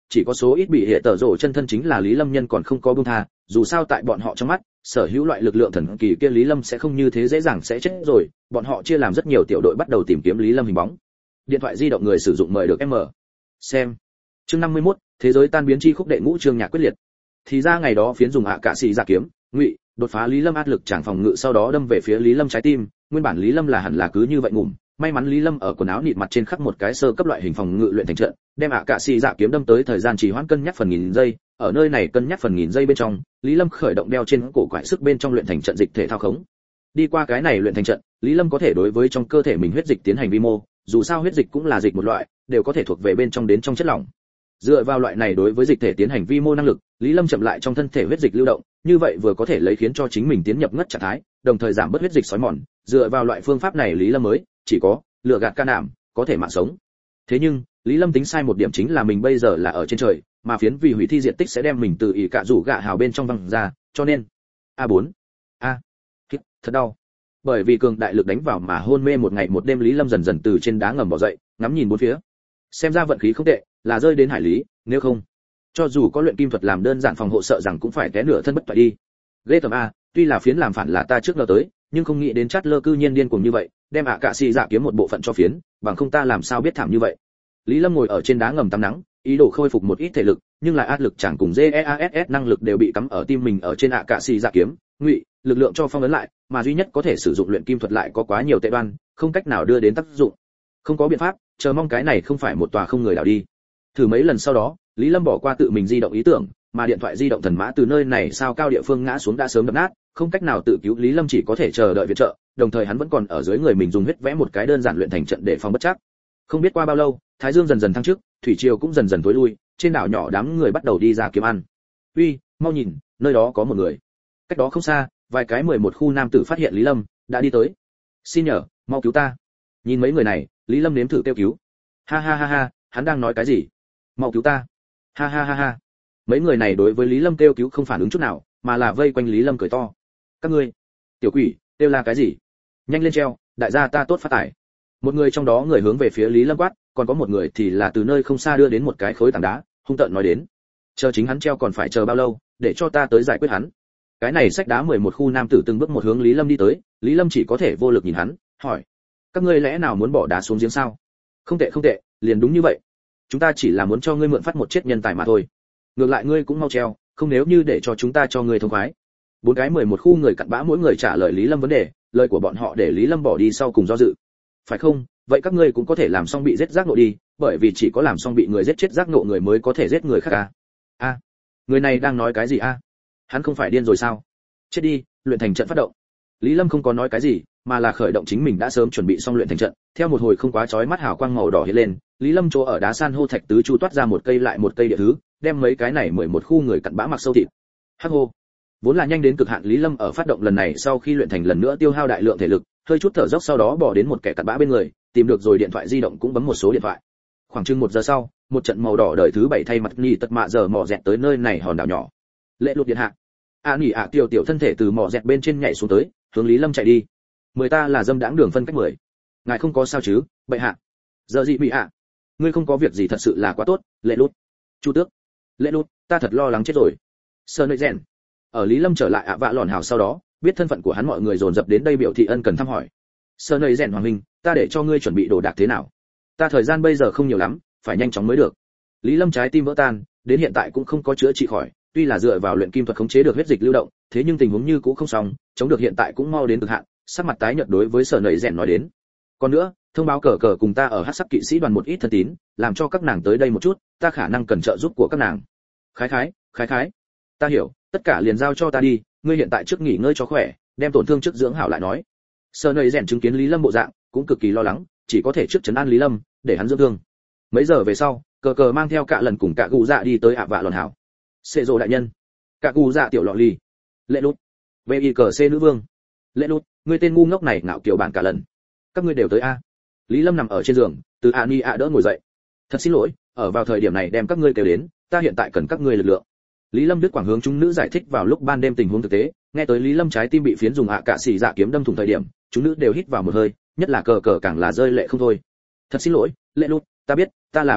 chỉ có số ít bị hệ tở rổ chân thân chính là Lý Lâm nhân còn không có buông tha, dù sao tại bọn họ trong mắt, sở hữu loại lực lượng thần kỳ kia Lý Lâm sẽ không như thế dễ dàng sẽ chết rồi, bọn họ chia làm rất nhiều tiểu đội bắt đầu tìm kiếm Lý Lâm hình bóng. Điện thoại di động người sử dụng mời được em mở. Xem. Chương năm mươi mốt, thế giới tan biến chi khúc đệ ngũ chương nhạc quyết liệt. Thì ra ngày đó phiến dùng ạ cạ sĩ giả kiếm, ngụy, đột phá Lý Lâm áp lực chẳng phòng ngự sau đó đâm về phía Lý Lâm trái tim, nguyên bản Lý Lâm là hẳn là cứ như vậy ngủm, may mắn Lý Lâm ở quần áo nịt mặt trên khắc một cái sơ cấp loại hình phòng ngự luyện thành trận, đem ạ cạ sĩ dạ kiếm đâm tới thời gian chỉ hoãn cân nhắc phần nghìn giây, ở nơi này cân nhắc phần nghìn giây bên trong, Lý Lâm khởi động đeo trên cổ quải sức bên trong luyện thành trận dịch thể thao khống. Đi qua cái này luyện thành trận, Lý Lâm có thể đối với trong cơ thể mình huyết dịch tiến hành vi mô, dù sao huyết dịch cũng là dịch một loại, đều có thể thuộc về bên trong đến trong chất lỏng. Dựa vào loại này đối với dịch thể tiến hành vi mô năng lực, Lý Lâm chậm lại trong thân thể huyết dịch lưu động, như vậy vừa có thể lấy khiến cho chính mình tiến nhập ngất trạng thái, đồng thời giảm bớt huyết dịch xói mòn, dựa vào loại phương pháp này Lý Lâm mới chỉ có lựa gạt ca nạm, có thể mạng sống. Thế nhưng, Lý Lâm tính sai một điểm chính là mình bây giờ là ở trên trời, mà phiến vì hủy thi diện tích sẽ đem mình từ ỷ cạ rủ gạ hào bên trong văng ra, cho nên a bốn a hít thật đau. Bởi vì cường đại lực đánh vào mà hôn mê một ngày một đêm, Lý Lâm dần dần từ trên đá ngầm bò dậy, ngắm nhìn bốn phía. Xem ra vận khí không tệ, là rơi đến hải lý, nếu không, cho dù có luyện kim thuật làm đơn giản phòng hộ sợ rằng cũng phải té nửa thân bất toại đi. Ghê tởm a, tuy là phiến làm phản là ta trước ngờ tới, nhưng không nghĩ đến chát lơ cư nhiên điên cuồng như vậy, đem ạ cạ xì dạ kiếm một bộ phận cho phiến, bằng không ta làm sao biết thảm như vậy. Lý Lâm ngồi ở trên đá ngầm tắm nắng, ý đồ khôi phục một ít thể lực, nhưng lại áp lực chẳng cùng jeass năng lực đều bị cắm ở tim mình ở trên ạ cạ xì dạ kiếm, ngụy, lực lượng cho phong ấn lại, mà duy nhất có thể sử dụng luyện kim thuật lại có quá nhiều tệ đoan, không cách nào đưa đến tác dụng. Không có biện pháp, chờ mong cái này không phải một tòa không người đảo đi. Thử mấy lần sau đó, Lý Lâm bỏ qua tự mình di động ý tưởng, mà điện thoại di động thần mã từ nơi này sao cao địa phương ngã xuống đã sớm đập nát, không cách nào tự cứu, Lý Lâm chỉ có thể chờ đợi viện trợ, đồng thời hắn vẫn còn ở dưới người mình dùng huyết vẽ một cái đơn giản luyện thành trận để phòng bất trắc. Không biết qua bao lâu, thái dương dần dần thăng trước, thủy triều cũng dần dần tối lui, trên đảo nhỏ đám người bắt đầu đi ra kiếm ăn. Uy, mau nhìn, nơi đó có một người. Cách đó không xa, vài cái mười một khu nam tử phát hiện Lý Lâm đã đi tới. Xin nhờ, mau cứu ta. Nhìn mấy người này, Lý Lâm nếm thử kêu cứu. Ha ha ha ha, hắn đang nói cái gì? Mau cứu ta. Ha ha ha ha. Mấy người này đối với Lý Lâm kêu cứu không phản ứng chút nào, mà là vây quanh Lý Lâm cười to. Các ngươi, tiểu quỷ, kêu là cái gì? Nhanh lên treo, đại gia ta tốt phát tài. Một người trong đó người hướng về phía Lý Lâm quát, còn có một người thì là từ nơi không xa đưa đến một cái khối tảng đá, hung tợn nói đến. Chờ chính hắn treo còn phải chờ bao lâu, để cho ta tới giải quyết hắn. Cái này xách đá mười một khu nam tử từng bước một hướng Lý Lâm đi tới, Lý Lâm chỉ có thể vô lực nhìn hắn, hỏi: các ngươi lẽ nào muốn bỏ đá xuống giếng sao? Không tệ không tệ, liền đúng như vậy. Chúng ta chỉ là muốn cho ngươi mượn phát một chết nhân tài mà thôi. Ngược lại ngươi cũng mau treo, không nếu như để cho chúng ta cho ngươi thông khoái. Bốn cái mười một khu người cặn bã mỗi người trả lời Lý Lâm vấn đề, lời của bọn họ để Lý Lâm bỏ đi sau cùng do dự. Phải không? Vậy các ngươi cũng có thể làm xong bị giết giác ngộ đi, bởi vì chỉ có làm xong bị người giết chết giác ngộ người mới có thể giết người khác à? A, người này đang nói cái gì a? À? Hắn không phải điên rồi sao? Chết đi, luyện thành trận phát động. Lý Lâm không có nói cái gì, mà là khởi động chính mình đã sớm chuẩn bị xong luyện thành trận. Theo một hồi không quá chói mắt hào quang màu đỏ hiện lên, Lý Lâm chỗ ở đá san hô thạch tứ chu toát ra một cây lại một cây địa thứ, đem mấy cái này mười một khu người cặn bã mặc sâu thịt. Hắc hô. Vốn là nhanh đến cực hạn Lý Lâm ở phát động lần này sau khi luyện thành lần nữa tiêu hao đại lượng thể lực, hơi chút thở dốc sau đó bỏ đến một kẻ cặn bã bên người, tìm được rồi điện thoại di động cũng bấm một số điện thoại. Khoảng chừng một giờ sau, một trận màu đỏ đời thứ bảy thay mặt nhì tật mạ giờ mò dẹt tới nơi này hòn đảo nhỏ. Lệ Lụt điện hạ. A nhỉ ạ tiểu tiểu thân thể từ mò dẹt bên trên nhảy xuống tới, hướng Lý Lâm chạy đi. Mười ta là dâm đãng đường phân cách mười. Ngài không có sao chứ, bệ hạ? Giờ gì bị hạ? Ngươi không có việc gì thật sự là quá tốt, Lệ Lụt. Chu Tước. Lệ Lụt, ta thật lo lắng chết rồi. Sơ nơi rèn. Ở Lý Lâm trở lại ạ vạ lòn hào sau đó, biết thân phận của hắn mọi người dồn dập đến đây biểu thị ân cần thăm hỏi. Sơ nơi rèn hoàng huynh, ta để cho ngươi chuẩn bị đồ đạc thế nào? Ta thời gian bây giờ không nhiều lắm, phải nhanh chóng mới được. Lý Lâm trái tim vỡ tan, đến hiện tại cũng không có chữa trị khỏi, tuy là dựa vào luyện kim thuật khống chế được huyết dịch lưu động, thế nhưng tình huống như cũ không xong, chống được hiện tại cũng mau đến cực hạn, sắc mặt tái nhợt đối với Sở Nảy Rèn nói đến. Còn nữa, thông báo cờ cờ cùng ta ở Hắc Sắc Kỵ sĩ đoàn một ít thân tín, làm cho các nàng tới đây một chút, ta khả năng cần trợ giúp của các nàng. Khái khái, khái khái. Ta hiểu, tất cả liền giao cho ta đi, ngươi hiện tại trước nghỉ ngơi cho khỏe, đem tổn thương trước dưỡng hảo lại nói. Sở Nảy Rèn chứng kiến Lý Lâm bộ dạng, cũng cực kỳ lo lắng, chỉ có thể trước trấn an Lý Lâm, để hắn dưỡng thương. Mấy giờ về sau, cờ cờ mang theo cả lần cùng cả gù dạ đi tới ạ vạ lòn hảo. Sệ rồ đại nhân, cả gù dạ tiểu lọ ly, Lệ Lụt, vê i cờ c nữ vương. Lệ Lụt, ngươi tên ngu ngốc này ngạo kiểu bản cả lần. Các ngươi đều tới a? Lý Lâm nằm ở trên giường, từ a ni a đỡ ngồi dậy. Thật xin lỗi, ở vào thời điểm này đem các ngươi kêu đến, ta hiện tại cần các ngươi lực lượng. Lý Lâm đứt quảng hướng chúng nữ giải thích vào lúc ban đêm tình huống thực tế, nghe tới Lý Lâm trái tim bị phiến dùng ạ cạ xỉ dạ kiếm đâm thủng thời điểm, chúng nữ đều hít vào một hơi, nhất là cờ cờ càng là rơi lệ không thôi. Thật xin lỗi, Lệ Lụt, ta biết, ta là biết đến,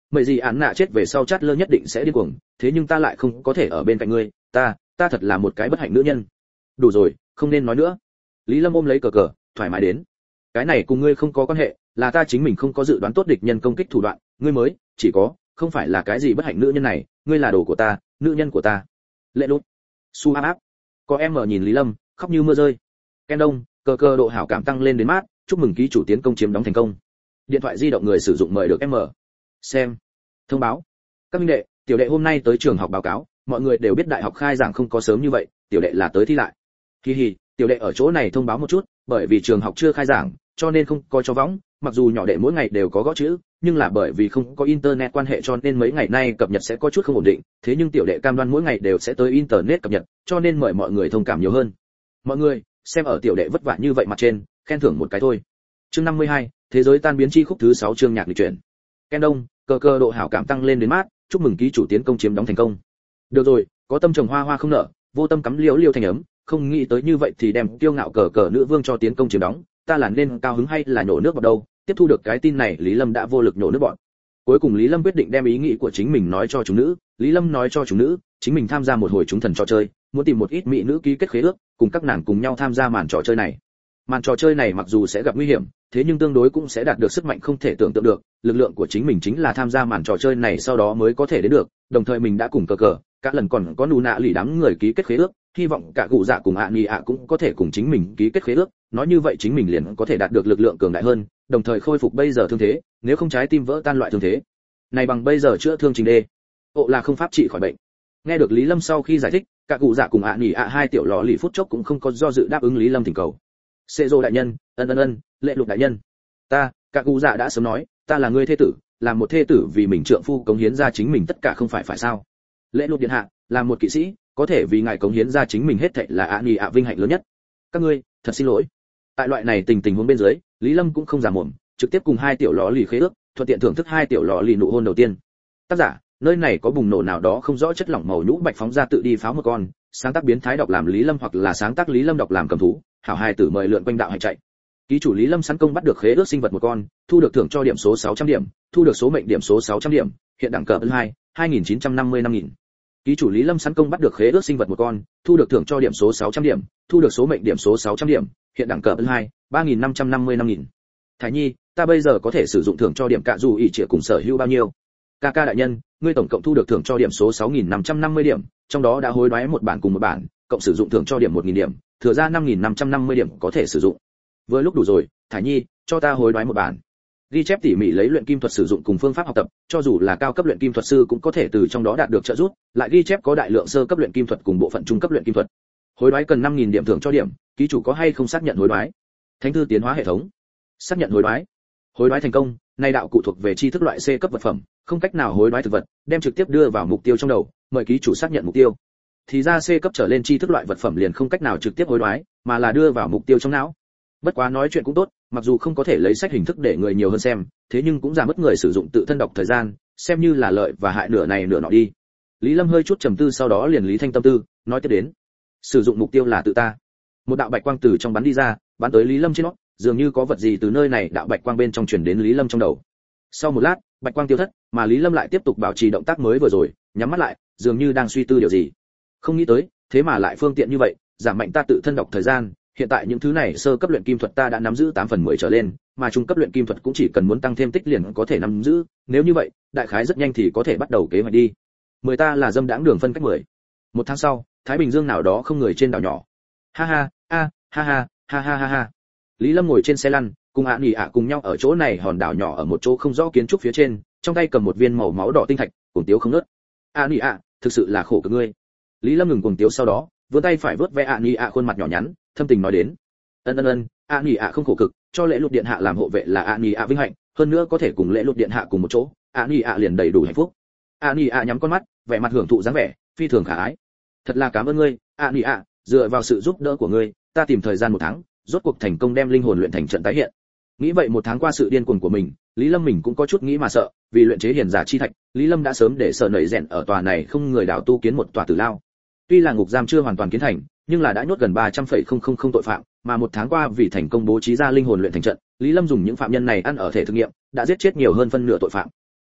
mày gì án nạ chết về sau chát lơ nhất định sẽ điên cuồng, thế nhưng ta lại không có thể ở bên cạnh ngươi, ta ta thật là một cái bất hạnh nữ nhân. Đủ rồi, không nên nói nữa. Lý Lâm ôm lấy cờ cờ, thoải mái đến. Cái này cùng ngươi không có quan hệ, là ta chính mình không có dự đoán tốt địch nhân công kích thủ đoạn, ngươi mới chỉ có không phải là cái gì bất hạnh nữ nhân này, ngươi là đồ của ta, nữ nhân của ta. Lệ Lút, Su áp áp. Có em mở nhìn Lý Lâm, khóc như mưa rơi. Ken Đông, cờ cờ độ hảo cảm tăng lên đến mát, chúc mừng ký chủ tiến công chiếm đóng thành công. Điện thoại di động người sử dụng mời được em mở. Xem. Thông báo. Các minh đệ, tiểu đệ hôm nay tới trường học báo cáo, mọi người đều biết đại học khai giảng không có sớm như vậy, tiểu đệ là tới thi lại. Hi hi, tiểu đệ ở chỗ này thông báo một chút, bởi vì trường học chưa khai giảng, cho nên không có cho võng, mặc dù nhỏ đệ mỗi ngày đều có gõ chữ, nhưng là bởi vì không có internet quan hệ cho nên mấy ngày nay cập nhật sẽ có chút không ổn định, thế nhưng tiểu đệ cam đoan mỗi ngày đều sẽ tới internet cập nhật, cho nên mời mọi người thông cảm nhiều hơn. Mọi người, xem ở tiểu đệ vất vả như vậy mặt trên, khen thưởng một cái thôi. Chương năm mươi hai, thế giới tan biến chi khúc thứ sáu chương nhạc lịch chuyển. Ken Đông, cờ cờ độ hảo cảm tăng lên đến mát, chúc mừng ký chủ tiến công chiếm đóng thành công. Được rồi, có tâm trồng hoa hoa không nở, vô tâm cắm liễu liễu thành ấm, không nghĩ tới như vậy thì đem tiêu ngạo cờ cờ nữ vương cho tiến công chiếm đóng, ta là nên cao hứng hay là nhổ nước vào đâu? Tiếp thu được cái tin này, Lý Lâm đã vô lực nhổ nước bọn. Cuối cùng Lý Lâm quyết định đem ý nghĩ của chính mình nói cho chúng nữ, Lý Lâm nói cho chúng nữ, chính mình tham gia một hồi chúng thần trò chơi, muốn tìm một ít mỹ nữ ký kết khế ước, cùng các nàng cùng nhau tham gia màn trò chơi này. Màn trò chơi này mặc dù sẽ gặp nguy hiểm, thế nhưng tương đối cũng sẽ đạt được sức mạnh không thể tưởng tượng được, lực lượng của chính mình chính là tham gia màn trò chơi này sau đó mới có thể đến được, đồng thời mình đã cùng cờ cờ, các lần còn có nụ nạ lì đám người ký kết khế ước, hy vọng cả cụ dạ cùng ạ nhì ạ cũng có thể cùng chính mình ký kết khế ước, nói như vậy chính mình liền có thể đạt được lực lượng cường đại hơn, đồng thời khôi phục bây giờ thương thế, nếu không trái tim vỡ tan loại thương thế này bằng bây giờ chữa thương trình đê ộ là không pháp trị khỏi bệnh. Nghe được Lý Lâm sau khi giải thích, cả cụ dạ cùng ạ nhì ạ hai tiểu lò lì phút chốc cũng không có do dự đáp ứng Lý Lâm thỉnh cầu. Sệ Dô đại nhân, ân ân ân, Lệ Lục đại nhân, ta, cả cụ dạ đã sớm nói, ta là người thê tử, làm một thê tử vì mình trượng phu cống hiến ra chính mình tất cả không phải phải sao? Lệ Lục điện hạ, làm một kỵ sĩ, có thể vì ngài cống hiến ra chính mình hết thảy là ạ nhì ạ vinh hạnh lớn nhất. Các ngươi, thật xin lỗi. Tại loại này tình tình huống bên dưới, Lý Lâm cũng không giả mồm, trực tiếp cùng hai tiểu lò lì khế ước, thuận tiện thưởng thức hai tiểu lò lì nụ hôn đầu tiên. Tác giả, nơi này có bùng nổ nào đó không rõ chất lỏng màu nhũ bạch phóng ra tự đi pháo một con, sáng tác biến thái đọc làm Lý Lâm hoặc là sáng tác Lý Lâm đọc làm cầm thú, hảo hài tử mời lượn quanh đạo hành chạy. Ký chủ Lý Lâm săn công bắt được khế ước sinh vật một con, thu được thưởng cho điểm số sáu trăm điểm, thu được số mệnh điểm số sáu trăm điểm, hiện đẳng cấp hai, hai nghìn chín trăm năm mươi năm nghìn. Ký chủ Lý Lâm săn công bắt được khế ước sinh vật một con, thu được thưởng cho điểm số sáu trăm điểm, thu được số mệnh điểm số sáu trăm điểm, hiện đẳng cấp hai, ba nghìn năm trăm năm mươi năm nghìn. Thái Nhi, ta bây giờ có thể sử dụng thưởng cho điểm cạ dù ỷ trịa cùng sở hữu bao nhiêu? Ca ca đại nhân, ngươi tổng cộng thu được thưởng cho điểm số sáu nghìn năm trăm năm mươi điểm, trong đó đã hối đoái một bản cùng một bản, cộng sử dụng thưởng cho điểm một nghìn điểm, thừa ra năm nghìn năm trăm năm mươi điểm có thể sử dụng. Vừa lúc đủ rồi, Thái Nhi, cho ta hối đoái một bản. Ghi chép tỉ mỉ lấy luyện kim thuật sử dụng cùng phương pháp học tập, cho dù là cao cấp luyện kim thuật sư cũng có thể từ trong đó đạt được trợ giúp, lại ghi chép có đại lượng sơ cấp luyện kim thuật cùng bộ phận trung cấp luyện kim thuật. Hối đoái cần năm nghìn điểm thưởng cho điểm, ký chủ có hay không xác nhận hối đoái? Thánh thư tiến hóa hệ thống. Xác nhận hối đoái. Hối đoái thành công, nay đạo cụ thuộc về tri thức loại C cấp vật phẩm, không cách nào hối đoái thực vật, đem trực tiếp đưa vào mục tiêu trong đầu, mời ký chủ xác nhận mục tiêu. Thì ra C cấp trở lên tri thức loại vật phẩm liền không cách nào trực tiếp hối đoái, mà là đưa vào mục tiêu trong não. Bất quá nói chuyện cũng tốt, mặc dù không có thể lấy sách hình thức để người nhiều hơn xem, thế nhưng cũng giảm mất người sử dụng tự thân đọc thời gian, xem như là lợi và hại nửa này nửa nọ đi. Lý Lâm hơi chút trầm tư sau đó liền lý thanh tâm tư, nói tiếp đến. Sử dụng mục tiêu là tự ta. Một đạo bạch quang từ trong bắn đi ra, bắn tới Lý Lâm trên nó, dường như có vật gì từ nơi này đạo bạch quang bên trong truyền đến Lý Lâm trong đầu. Sau một lát, bạch quang tiêu thất, mà Lý Lâm lại tiếp tục bảo trì động tác mới vừa rồi, nhắm mắt lại, dường như đang suy tư điều gì. Không nghĩ tới, thế mà lại phương tiện như vậy, giảm mạnh ta tự thân đọc thời gian. Hiện tại những thứ này sơ cấp luyện kim thuật ta đã nắm giữ tám phần mười trở lên, mà trung cấp luyện kim thuật cũng chỉ cần muốn tăng thêm tích liền có thể nắm giữ, nếu như vậy, đại khái rất nhanh thì có thể bắt đầu kế hoạch đi. Mười ta là dâm đãng đường phân cách mười. Một tháng sau, Thái Bình Dương nào đó không người trên đảo nhỏ. Ha ha, a, ha ha, ha ha ha ha. Lý Lâm ngồi trên xe lăn, cùng ạ nhì ạ cùng nhau ở chỗ này hòn đảo nhỏ ở một chỗ không rõ kiến trúc phía trên, trong tay cầm một viên màu máu đỏ tinh thạch, cuồng tiếu không ngớt. ạ nhì ạ, thực sự là khổ cực ngươi. Lý Lâm ngừng cuồng tiếu sau đó, vươn tay phải vớt ve ạ nhì ạ khuôn mặt nhỏ nhắn, thâm tình nói đến. Ân ân ân, ạ nhì ạ không khổ cực, cho Lễ Lục điện hạ làm hộ vệ là ạ nhì ạ vinh hạnh, hơn nữa có thể cùng Lễ Lục điện hạ cùng một chỗ, ạ nhì ạ liền đầy đủ hạnh phúc. ạ nhì ạ nhắm con mắt, vẻ mặt hưởng thụ dáng vẻ, phi thường khả ái. Thật là cảm ơn ngươi, ạ nhì ạ, dựa vào sự giúp đỡ của ngươi, ta tìm thời gian một tháng, rốt cuộc thành công đem linh hồn luyện thành trận tái hiện. Nghĩ vậy một tháng qua sự điên cuồng của mình, Lý Lâm mình cũng có chút nghĩ mà sợ, vì luyện chế hiền giả chi thạch, Lý Lâm đã sớm để sở nảy rèn ở tòa này không người đảo tu kiến một tòa tử lao. Tuy là ngục giam chưa hoàn toàn kiến thành, nhưng là đã nhốt gần ba trăm phẩy không không không tội phạm, mà một tháng qua vì thành công bố trí ra linh hồn luyện thành trận, Lý Lâm dùng những phạm nhân này ăn ở thể thực nghiệm, đã giết chết nhiều hơn phân nửa tội phạm.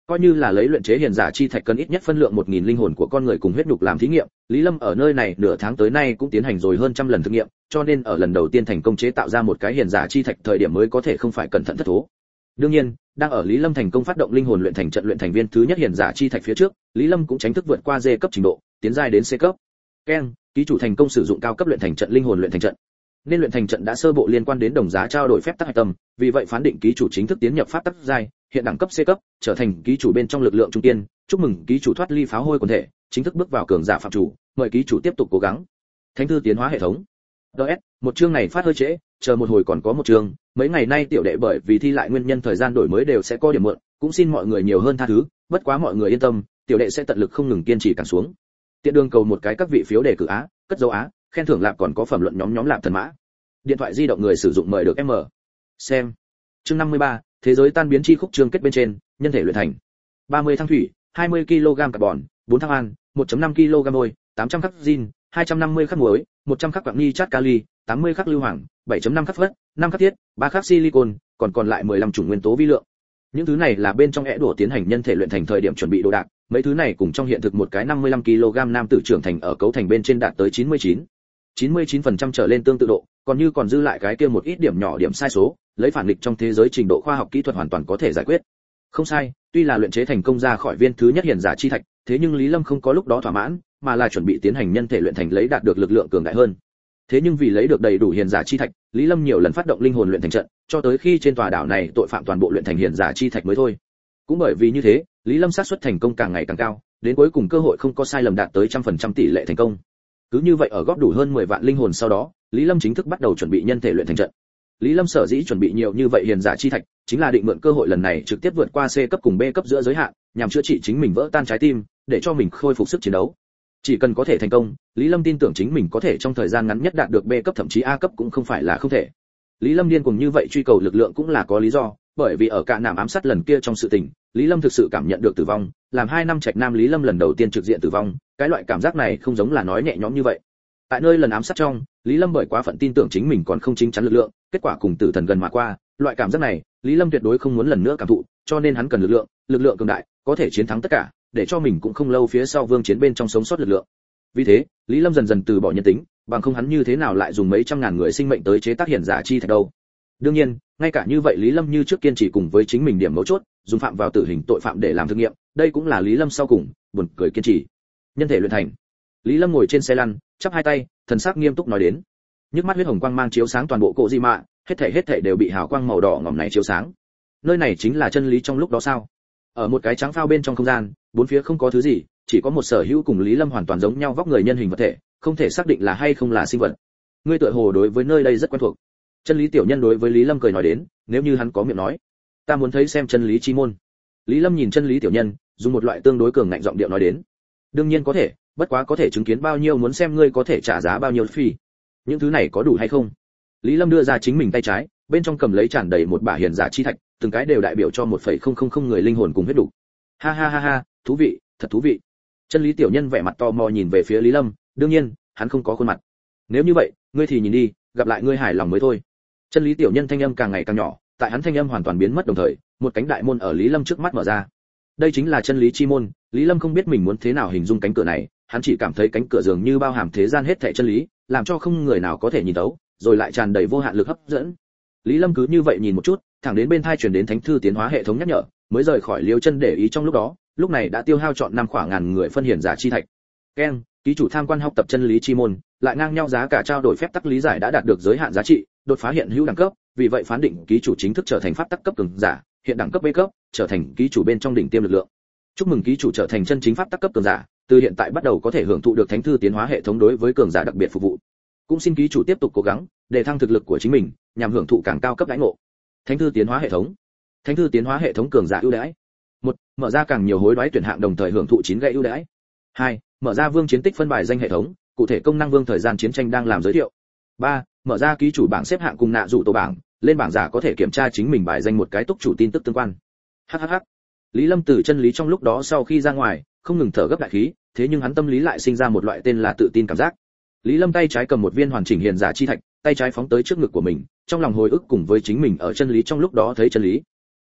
Coi như là lấy luyện chế hiền giả chi thạch cần ít nhất phân lượng một nghìn linh hồn của con người cùng huyết nhục làm thí nghiệm, Lý Lâm ở nơi này nửa tháng tới nay cũng tiến hành rồi hơn trăm lần thử nghiệm, cho nên ở lần đầu tiên thành công chế tạo ra một cái hiền giả chi thạch thời điểm mới có thể không phải cẩn thận thất thố. Đương nhiên, đang ở Lý Lâm thành công phát động linh hồn luyện thành trận luyện thành viên thứ nhất hiền giả chi thạch phía trước, Lý Lâm cũng tránh thức vượt qua D cấp trình độ, tiến giai đến C cấp. Ken, ký chủ thành công sử dụng cao cấp luyện thành trận linh hồn luyện thành trận. Nên luyện thành trận đã sơ bộ liên quan đến đồng giá trao đổi phép tắc hạch tâm, vì vậy phán định ký chủ chính thức tiến nhập pháp tắc giai, hiện đẳng cấp C cấp, trở thành ký chủ bên trong lực lượng trung tiên, chúc mừng ký chủ thoát ly pháo hôi quần thể, chính thức bước vào cường giả phạm chủ, mời ký chủ tiếp tục cố gắng. Thánh thư tiến hóa hệ thống. đê ét, một chương này phát hơi trễ, chờ một hồi còn có một chương, mấy ngày nay tiểu đệ bởi vì thi lại nguyên nhân thời gian đổi mới đều sẽ có điểm muộn, cũng xin mọi người nhiều hơn tha thứ, bất quá mọi người yên tâm, tiểu đệ sẽ tận lực không ngừng kiên trì càng xuống. Tiện đường cầu một cái các vị phiếu đề cử á, cất dấu á, khen thưởng lạp còn có phẩm luận nhóm nhóm lạp thần mã. Điện thoại di động người sử dụng mời được M. Xem. Chương năm mươi ba, thế giới tan biến chi khúc chương kết bên trên, nhân thể luyện thành. ba mươi thăng thủy, hai mươi ki lô gam carbon, bốn thăng an, một phẩy năm ki lô gam vôi, tám trăm khắc zin, hai trăm năm mươi khắc muối, một trăm khắc quặng nitrat kali, tám mươi khắc lưu hoàng, bảy phẩy năm khắc phosphat, năm khắc thiết, ba khắc silicon, còn còn lại mười lăm chủng nguyên tố vi lượng. Những thứ này là bên trong ẻ đổ tiến hành nhân thể luyện thành thời điểm chuẩn bị đồ đạc, mấy thứ này cùng trong hiện thực một cái năm mươi lăm ki lô gam nam tử trưởng thành ở cấu thành bên trên đạt tới chín mươi chín chín mươi chín phần trăm trở lên tương tự độ, còn như còn dư lại cái kia một ít điểm nhỏ điểm sai số, lấy phản nghịch trong thế giới trình độ khoa học kỹ thuật hoàn toàn có thể giải quyết. Không sai, tuy là luyện chế thành công ra khỏi viên thứ nhất hiền giả chi thạch, thế nhưng Lý Lâm không có lúc đó thỏa mãn, mà là chuẩn bị tiến hành nhân thể luyện thành lấy đạt được lực lượng cường đại hơn. Thế nhưng vì lấy được đầy đủ hiền giả chi thạch, Lý Lâm nhiều lần phát động linh hồn luyện thành trận, cho tới khi trên tòa đảo này tội phạm toàn bộ luyện thành hiền giả chi thạch mới thôi. Cũng bởi vì như thế, Lý Lâm xác suất thành công càng ngày càng cao, đến cuối cùng cơ hội không có sai lầm đạt tới trăm phần trăm tỷ lệ thành công. Cứ như vậy ở góp đủ hơn mười vạn linh hồn sau đó, Lý Lâm chính thức bắt đầu chuẩn bị nhân thể luyện thành trận. Lý Lâm sở dĩ chuẩn bị nhiều như vậy hiền giả chi thạch, chính là định mượn cơ hội lần này trực tiếp vượt qua C cấp cùng B cấp giữa giới hạn, nhằm chữa trị chính mình vỡ tan trái tim, để cho mình khôi phục sức chiến đấu. Chỉ cần có thể thành công, Lý Lâm tin tưởng chính mình có thể trong thời gian ngắn nhất đạt được B cấp thậm chí A cấp cũng không phải là không thể. Lý Lâm điên cuồng như vậy truy cầu lực lượng cũng là có lý do, bởi vì ở cả nàm ám sát lần kia trong sự tình, Lý Lâm thực sự cảm nhận được tử vong, làm hai năm trạch nam Lý Lâm lần đầu tiên trực diện tử vong, cái loại cảm giác này không giống là nói nhẹ nhõm như vậy. Tại nơi lần ám sát trong, Lý Lâm bởi quá phận tin tưởng chính mình còn không chính chắn lực lượng, kết quả cùng tử thần gần mà qua, loại cảm giác này, Lý Lâm tuyệt đối không muốn lần nữa cảm thụ, cho nên hắn cần lực lượng, lực lượng cường đại, có thể chiến thắng tất cả, để cho mình cũng không lâu phía sau vương chiến bên trong sống sót lực lượng. Vì thế, Lý Lâm dần dần từ bỏ nhân tính, bằng không hắn như thế nào lại dùng mấy trăm ngàn người sinh mệnh tới chế tác hiển giả chi thạch đâu. Đương nhiên, ngay cả như vậy Lý Lâm như trước kiên trì cùng với chính mình điểm mấu chốt, dùng phạm vào tử hình tội phạm để làm thử nghiệm, đây cũng là Lý Lâm sau cùng buồn cười kiên trì. Nhân thể luyện thành. Lý Lâm ngồi trên xe lăn, chắp hai tay, thần sắc nghiêm túc nói đến. Nhức mắt huyết hồng quang mang chiếu sáng toàn bộ cỗ di mạ, hết thảy hết thảy đều bị hào quang màu đỏ ngòm này chiếu sáng. Nơi này chính là chân lý trong lúc đó sao? Ở một cái trắng phao bên trong không gian, bốn phía không có thứ gì, chỉ có một sở hữu cùng Lý Lâm hoàn toàn giống nhau vóc người nhân hình vật thể, không thể xác định là hay không là sinh vật. Ngươi tựa hồ đối với nơi đây rất quen thuộc. Chân lý tiểu nhân đối với Lý Lâm cười nói đến, nếu như hắn có miệng nói, ta muốn thấy xem chân lý chi môn. Lý Lâm nhìn chân lý tiểu nhân, dùng một loại tương đối cường ngạnh giọng điệu nói đến, đương nhiên có thể, bất quá có thể chứng kiến bao nhiêu muốn xem ngươi có thể trả giá bao nhiêu phí. Những thứ này có đủ hay không? Lý Lâm đưa ra chính mình tay trái, bên trong cầm lấy tràn đầy một bả hiền giả chi thạch, từng cái đều đại biểu cho một phẩy không không không người linh hồn cùng huyết đủ. Ha ha ha ha, thú vị, thật thú vị. Chân lý tiểu nhân vẻ mặt tò mò nhìn về phía Lý Lâm, đương nhiên, hắn không có khuôn mặt. Nếu như vậy, ngươi thì nhìn đi, gặp lại ngươi hài lòng mới thôi. Chân lý tiểu nhân thanh âm càng ngày càng nhỏ, tại hắn thanh âm hoàn toàn biến mất đồng thời, một cánh đại môn ở Lý Lâm trước mắt mở ra. Đây chính là chân lý chi môn, Lý Lâm không biết mình muốn thế nào hình dung cánh cửa này, hắn chỉ cảm thấy cánh cửa dường như bao hàm thế gian hết thảy chân lý, làm cho không người nào có thể nhìn thấu, rồi lại tràn đầy vô hạn lực hấp dẫn. Lý Lâm cứ như vậy nhìn một chút, thẳng đến bên tai truyền đến thánh thư tiến hóa hệ thống nhắc nhở, mới rời khỏi Liêu Chân để ý trong lúc đó, lúc này đã tiêu hao chọn năm khoảng ngàn người phân hiển giả chi thạch. Ken, ký chủ tham quan học tập chân lý chi môn, lại ngang nhau giá cả trao đổi phép tắc lý giải đã đạt được giới hạn giá trị, đột phá hiện hữu đẳng cấp, vì vậy phán định ký chủ chính thức trở thành pháp tắc cấp cường giả, hiện đẳng cấp B cấp, trở thành ký chủ bên trong đỉnh tiêm lực lượng. Chúc mừng ký chủ trở thành chân chính pháp tắc cấp cường giả, từ hiện tại bắt đầu có thể hưởng thụ được thánh thư tiến hóa hệ thống đối với cường giả đặc biệt phục vụ. Cũng xin ký chủ tiếp tục cố gắng, để thăng thực lực của chính mình, nhằm hưởng thụ càng cao cấp đãi ngộ. Thánh thư tiến hóa hệ thống. Thánh thư tiến hóa hệ thống cường giả ưu đãi. một Mở ra càng nhiều hối đoái tuyển hạng đồng thời hưởng thụ chín gậy ưu đãi. hai Mở ra vương chiến tích phân bài danh hệ thống, cụ thể công năng vương thời gian chiến tranh đang làm giới thiệu. ba Mở ra ký chủ bảng xếp hạng cùng nạ dụ tổ bảng, lên bảng giả có thể kiểm tra chính mình bài danh một cái túc chủ tin tức tương quan. Hhh. Lý Lâm từ chân lý trong lúc đó sau khi ra ngoài, không ngừng thở gấp đại khí, thế nhưng hắn tâm lý lại sinh ra một loại tên là tự tin cảm giác. Lý Lâm tay trái cầm một viên hoàn chỉnh hiền giả chi thạch, tay trái phóng tới trước ngực của mình, trong lòng hồi ức cùng với chính mình ở chân lý trong lúc đó thấy chân lý.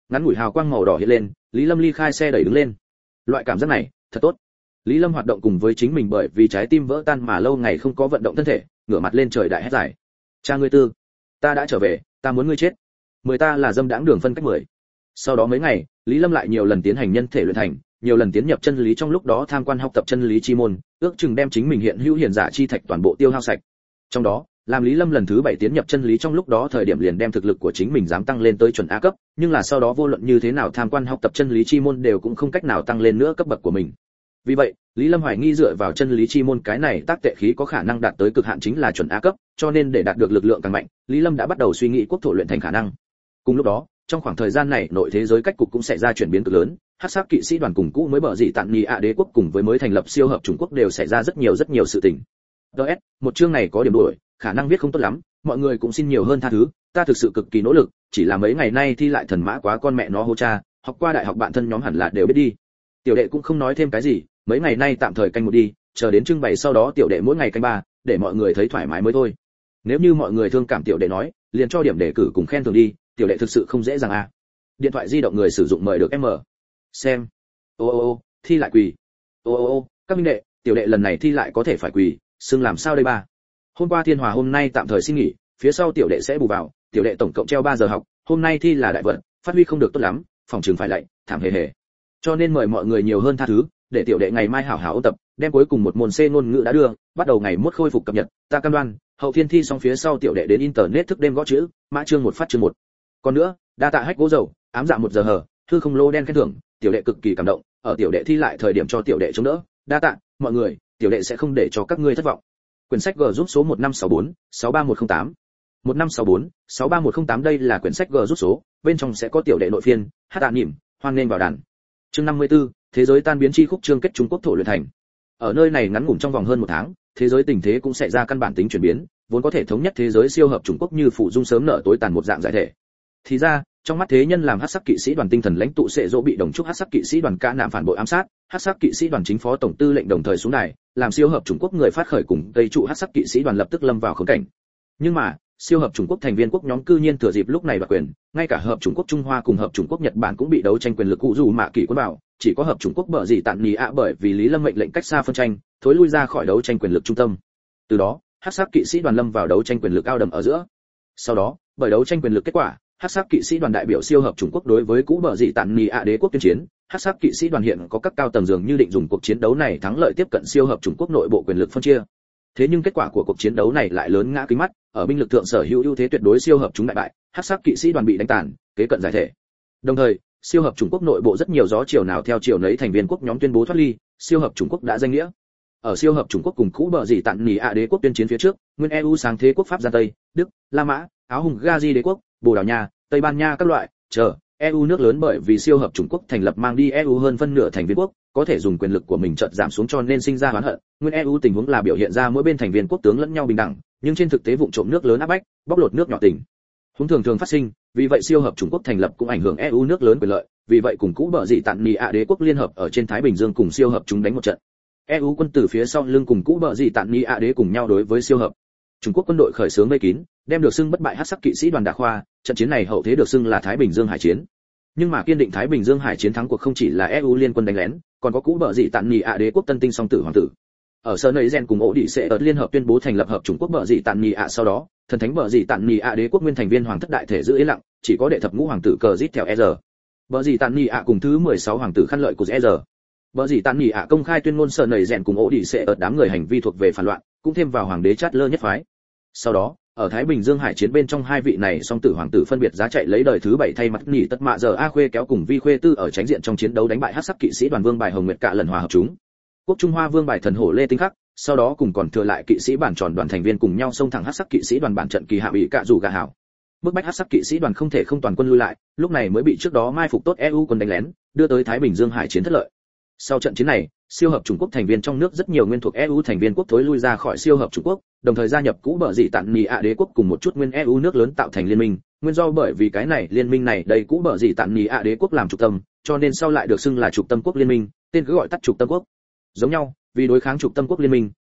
Ngắn ngủi hào quang màu đỏ hiện lên, Lý Lâm ly khai xe đẩy đứng lên. Loại cảm giác này, thật tốt. Lý Lâm hoạt động cùng với chính mình bởi vì trái tim vỡ tan mà lâu ngày không có vận động thân thể, ngửa mặt lên trời đại hét giải. Cha ngươi tư, ta đã trở về, ta muốn ngươi chết. Mười ta là dâm đãng đường phân cách mười. Sau đó mấy ngày, Lý Lâm lại nhiều lần tiến hành nhân thể luyện thành, nhiều lần tiến nhập chân lý trong lúc đó tham quan học tập chân lý chi môn, ước chừng đem chính mình hiện hữu hiển giả chi thạch toàn bộ tiêu hao sạch. Trong đó, làm Lý Lâm lần thứ bảy tiến nhập chân lý trong lúc đó thời điểm liền đem thực lực của chính mình dám tăng lên tới chuẩn A cấp, nhưng là sau đó vô luận như thế nào tham quan học tập chân lý chi môn đều cũng không cách nào tăng lên nữa cấp bậc của mình. Vì vậy, Lý Lâm hoài nghi dựa vào chân lý chi môn cái này tác tệ khí có khả năng đạt tới cực hạn chính là chuẩn A cấp, cho nên để đạt được lực lượng càng mạnh, Lý Lâm đã bắt đầu suy nghĩ quốc thổ luyện thành khả năng. Cùng lúc đó, trong khoảng thời gian này nội thế giới cách cục cũng sẽ ra chuyển biến cực lớn, hắc sắc kỵ sĩ đoàn cùng cũ mới bở dị tạn nhì ạ đế quốc cùng với mới thành lập siêu hợp Trung Quốc đều xảy ra rất nhiều rất nhiều sự tình. ds một chương này có điểm đổi, khả năng viết không tốt lắm, mọi người cũng xin nhiều hơn tha thứ, ta thực sự cực kỳ nỗ lực, chỉ là mấy ngày nay thi lại thần mã quá con mẹ nó hô cha, học qua đại học bạn thân nhóm hẳn là đều biết đi. Tiểu đệ cũng không nói thêm cái gì, mấy ngày nay tạm thời canh một đi, chờ đến trưng bày sau đó tiểu đệ mỗi ngày canh ba, để mọi người thấy thoải mái mới thôi. Nếu như mọi người thương cảm tiểu đệ nói, liền cho điểm đề cử cùng khen thưởng đi, tiểu đệ thực sự không dễ dàng à. Điện thoại di động người sử dụng mời được em mở. Xem. Ô ô ô, thi lại quỳ. Ô ô ô, các minh đệ, tiểu đệ lần này thi lại có thể phải quỳ, xưng làm sao đây ba? Hôm qua Thiên Hòa hôm nay tạm thời xin nghỉ, phía sau tiểu đệ sẽ bù vào, tiểu đệ tổng cộng treo ba giờ học, hôm nay thi là đại vận, phát huy không được tốt lắm, phòng trường phải lạy, thảm hề hề. Cho nên mời mọi người nhiều hơn tha thứ, để tiểu đệ ngày mai hảo hảo ôn tập, đem cuối cùng một môn C ngôn ngữ đã đưa, bắt đầu ngày mốt khôi phục cập nhật, ta cam đoan, hậu thiên thi xong phía sau tiểu đệ đến internet thức đêm gõ chữ, mã chương một phát chương một. Còn nữa, đa tạ hách gỗ dầu, ám dạ một giờ hở, thư không lô đen khen thưởng, tiểu đệ cực kỳ cảm động, ở tiểu đệ thi lại thời điểm cho tiểu đệ chống đỡ, đa tạ, mọi người, tiểu đệ sẽ không để cho các ngươi thất vọng. Quyển sách G giúp số một năm sáu bốn sáu ba một không tám. một năm sáu bốn sáu ba một không tám đây là quyển sách G giúp số, bên trong sẽ có tiểu đệ nội phiên, hát tạ niệm, hoan nghênh vào đàn. Chương năm mươi tư, thế giới tan biến chi khúc chương kết Trung Quốc thổ luyện thành. Ở nơi này ngắn ngủn trong vòng hơn một tháng, thế giới tình thế cũng sẽ ra căn bản tính chuyển biến, vốn có thể thống nhất thế giới siêu hợp Trung Quốc như phụ dung sớm nở tối tàn một dạng giải thể. Thì ra, trong mắt thế nhân làm hắc sắc kỵ sĩ đoàn tinh thần lãnh tụ sẽ dỗ bị đồng trúc hắc sắc kỵ sĩ đoàn ca nạm phản bội ám sát, hắc sắc kỵ sĩ đoàn chính phó tổng tư lệnh đồng thời xuống đài, làm siêu hợp Trung Quốc người phát khởi cùng tây trụ hắc sắc kỵ sĩ đoàn lập tức lâm vào khốn cảnh. Nhưng mà, siêu hợp Trung Quốc thành viên quốc nhóm cư nhiên thừa dịp lúc này đoạt quyền, ngay cả hợp Trung Quốc Trung Hoa cùng hợp Trung Quốc Nhật Bản cũng bị đấu tranh quyền lực cụ dù mạ kỷ quân bảo, chỉ có hợp Trung Quốc bở gì tạn nhì ạ bởi vì Lý Lâm mệnh lệnh cách xa phân tranh, thối lui ra khỏi đấu tranh quyền lực trung tâm. Từ đó, hắc sắc kỵ sĩ đoàn lâm vào đấu tranh quyền lực ao đầm ở giữa. Sau đó, bởi đấu tranh quyền lực kết quả, hắc sắc kỵ sĩ đoàn đại biểu siêu hợp Trung Quốc đối với cũ bờ dị tạn nhì ạ đế quốc tuyên chiến, hắc sắc kỵ sĩ đoàn hiện có các cao tầng dường như định dùng cuộc chiến đấu này thắng lợi tiếp cận siêu hợp Trung Quốc nội bộ quyền lực phân chia. Thế nhưng kết quả của cuộc chiến đấu này lại lớn ngã kính mắt, ở binh lực thượng sở hữu ưu thế tuyệt đối siêu hợp chúng đại bại, hắc sắc kỵ sĩ đoàn bị đánh tàn, kế cận giải thể. Đồng thời, siêu hợp Trung Quốc nội bộ rất nhiều gió chiều nào theo chiều nấy thành viên quốc nhóm tuyên bố thoát ly, siêu hợp Trung Quốc đã danh nghĩa. Ở siêu hợp Trung Quốc cùng cũ bờ dị tạn nhì ạ đế quốc tuyên chiến phía trước, nguyên e u sáng thế quốc Pháp gian Tây, Đức, La Mã, Áo Hùng Gazi đế quốc, Bồ Đào Nha, Tây Ban Nha các loại, chờ, e u nước lớn bởi vì siêu hợp Trung Quốc thành lập mang đi e u hơn phân nửa thành viên quốc, có thể dùng quyền lực của mình chợt giảm xuống cho nên sinh ra oán hận. Nguyên e u tình huống là biểu hiện ra mỗi bên thành viên quốc tướng lẫn nhau bình đẳng, nhưng trên thực tế vụ trộm nước lớn áp bách, bóc lột nước nhỏ tình. Huống thường thường phát sinh, vì vậy siêu hợp Trung Quốc thành lập cũng ảnh hưởng e u nước lớn quyền lợi, vì vậy cùng cũ bờ dị tạn nhì ạ đế quốc liên hợp ở trên Thái Bình Dương cùng siêu hợp chúng đánh một trận. e u quân từ phía sau lưng cùng cũ bờ dị tạn nhì ạ đế cùng nhau đối với siêu hợp. Trung Quốc quân đội khởi xướng vây kín, đem được xưng bất bại hắc sắc kỵ sĩ đoàn đả khoa, trận chiến này hậu thế được xưng là Thái Bình Dương hải chiến. Nhưng mà kiên định Thái Bình Dương hải chiến thắng cuộc không chỉ là e u liên quân đánh lén, còn có cũ bờ dị tạn nhì ạ đế quốc tân tinh song tử hoàng tử. Ở Sơn Nấy Gen cùng ổ đỉ sẽ ở liên hợp tuyên bố thành lập hợp Trung Quốc bờ dị tạn nhì ạ sau đó, thần thánh bờ dị tạn nhì ạ đế quốc nguyên thành viên hoàng thất đại thể giữ yên lặng, chỉ có đệ thập ngũ hoàng tử cờ rít theo e rờ. Bờ dị tạn nhì ạ cùng thứ mười sáu hoàng tử khăn lợi của e rờ. Bờ dị tạn nhì ạ công khai tuyên ngôn Sơn Nấy Gen cùng ổ đỉ sẽ ở đám người hành vi thuộc về phản loạn, cũng thêm vào hoàng đế chát lơ nhất phái. Sau đó, ở Thái Bình Dương hải chiến bên trong hai vị này song tử hoàng tử phân biệt giá chạy lấy đời thứ bảy thay mặt nhỉ tất mạ giờ a khuê kéo cùng vi khuê tư ở tránh diện trong chiến đấu đánh bại hắc sắc kỵ sĩ đoàn vương bài hồng nguyệt cả lần hòa hợp chúng. Quốc Trung Hoa vương bài thần hổ lê tinh khắc, sau đó cùng còn thừa lại kỵ sĩ bản tròn đoàn thành viên cùng nhau xông thẳng hắc sắc kỵ sĩ đoàn bản trận kỳ hạ bị cạ rủ gà hảo. Bức bách hắc sắc kỵ sĩ đoàn không thể không toàn quân lui lại, lúc này mới bị trước đó mai phục tốt e u quân đánh lén, đưa tới Thái Bình Dương hải chiến thất lợi. Sau trận chiến này, siêu hợp Trung Quốc thành viên trong nước rất nhiều nguyên thuộc e u thành viên quốc thối lui ra khỏi siêu hợp Trung Quốc, đồng thời gia nhập cũ bờ dị tạn nhì ạ đế quốc cùng một chút nguyên e u nước lớn tạo thành liên minh, nguyên do bởi vì cái này liên minh này đầy cũ bờ dị tạn nhì ạ đế quốc làm trục tâm, cho nên sau lại được xưng là trục tâm quốc liên minh, tên cứ gọi tắt trục tâm quốc. Giống nhau, vì đối kháng trục tâm quốc liên minh,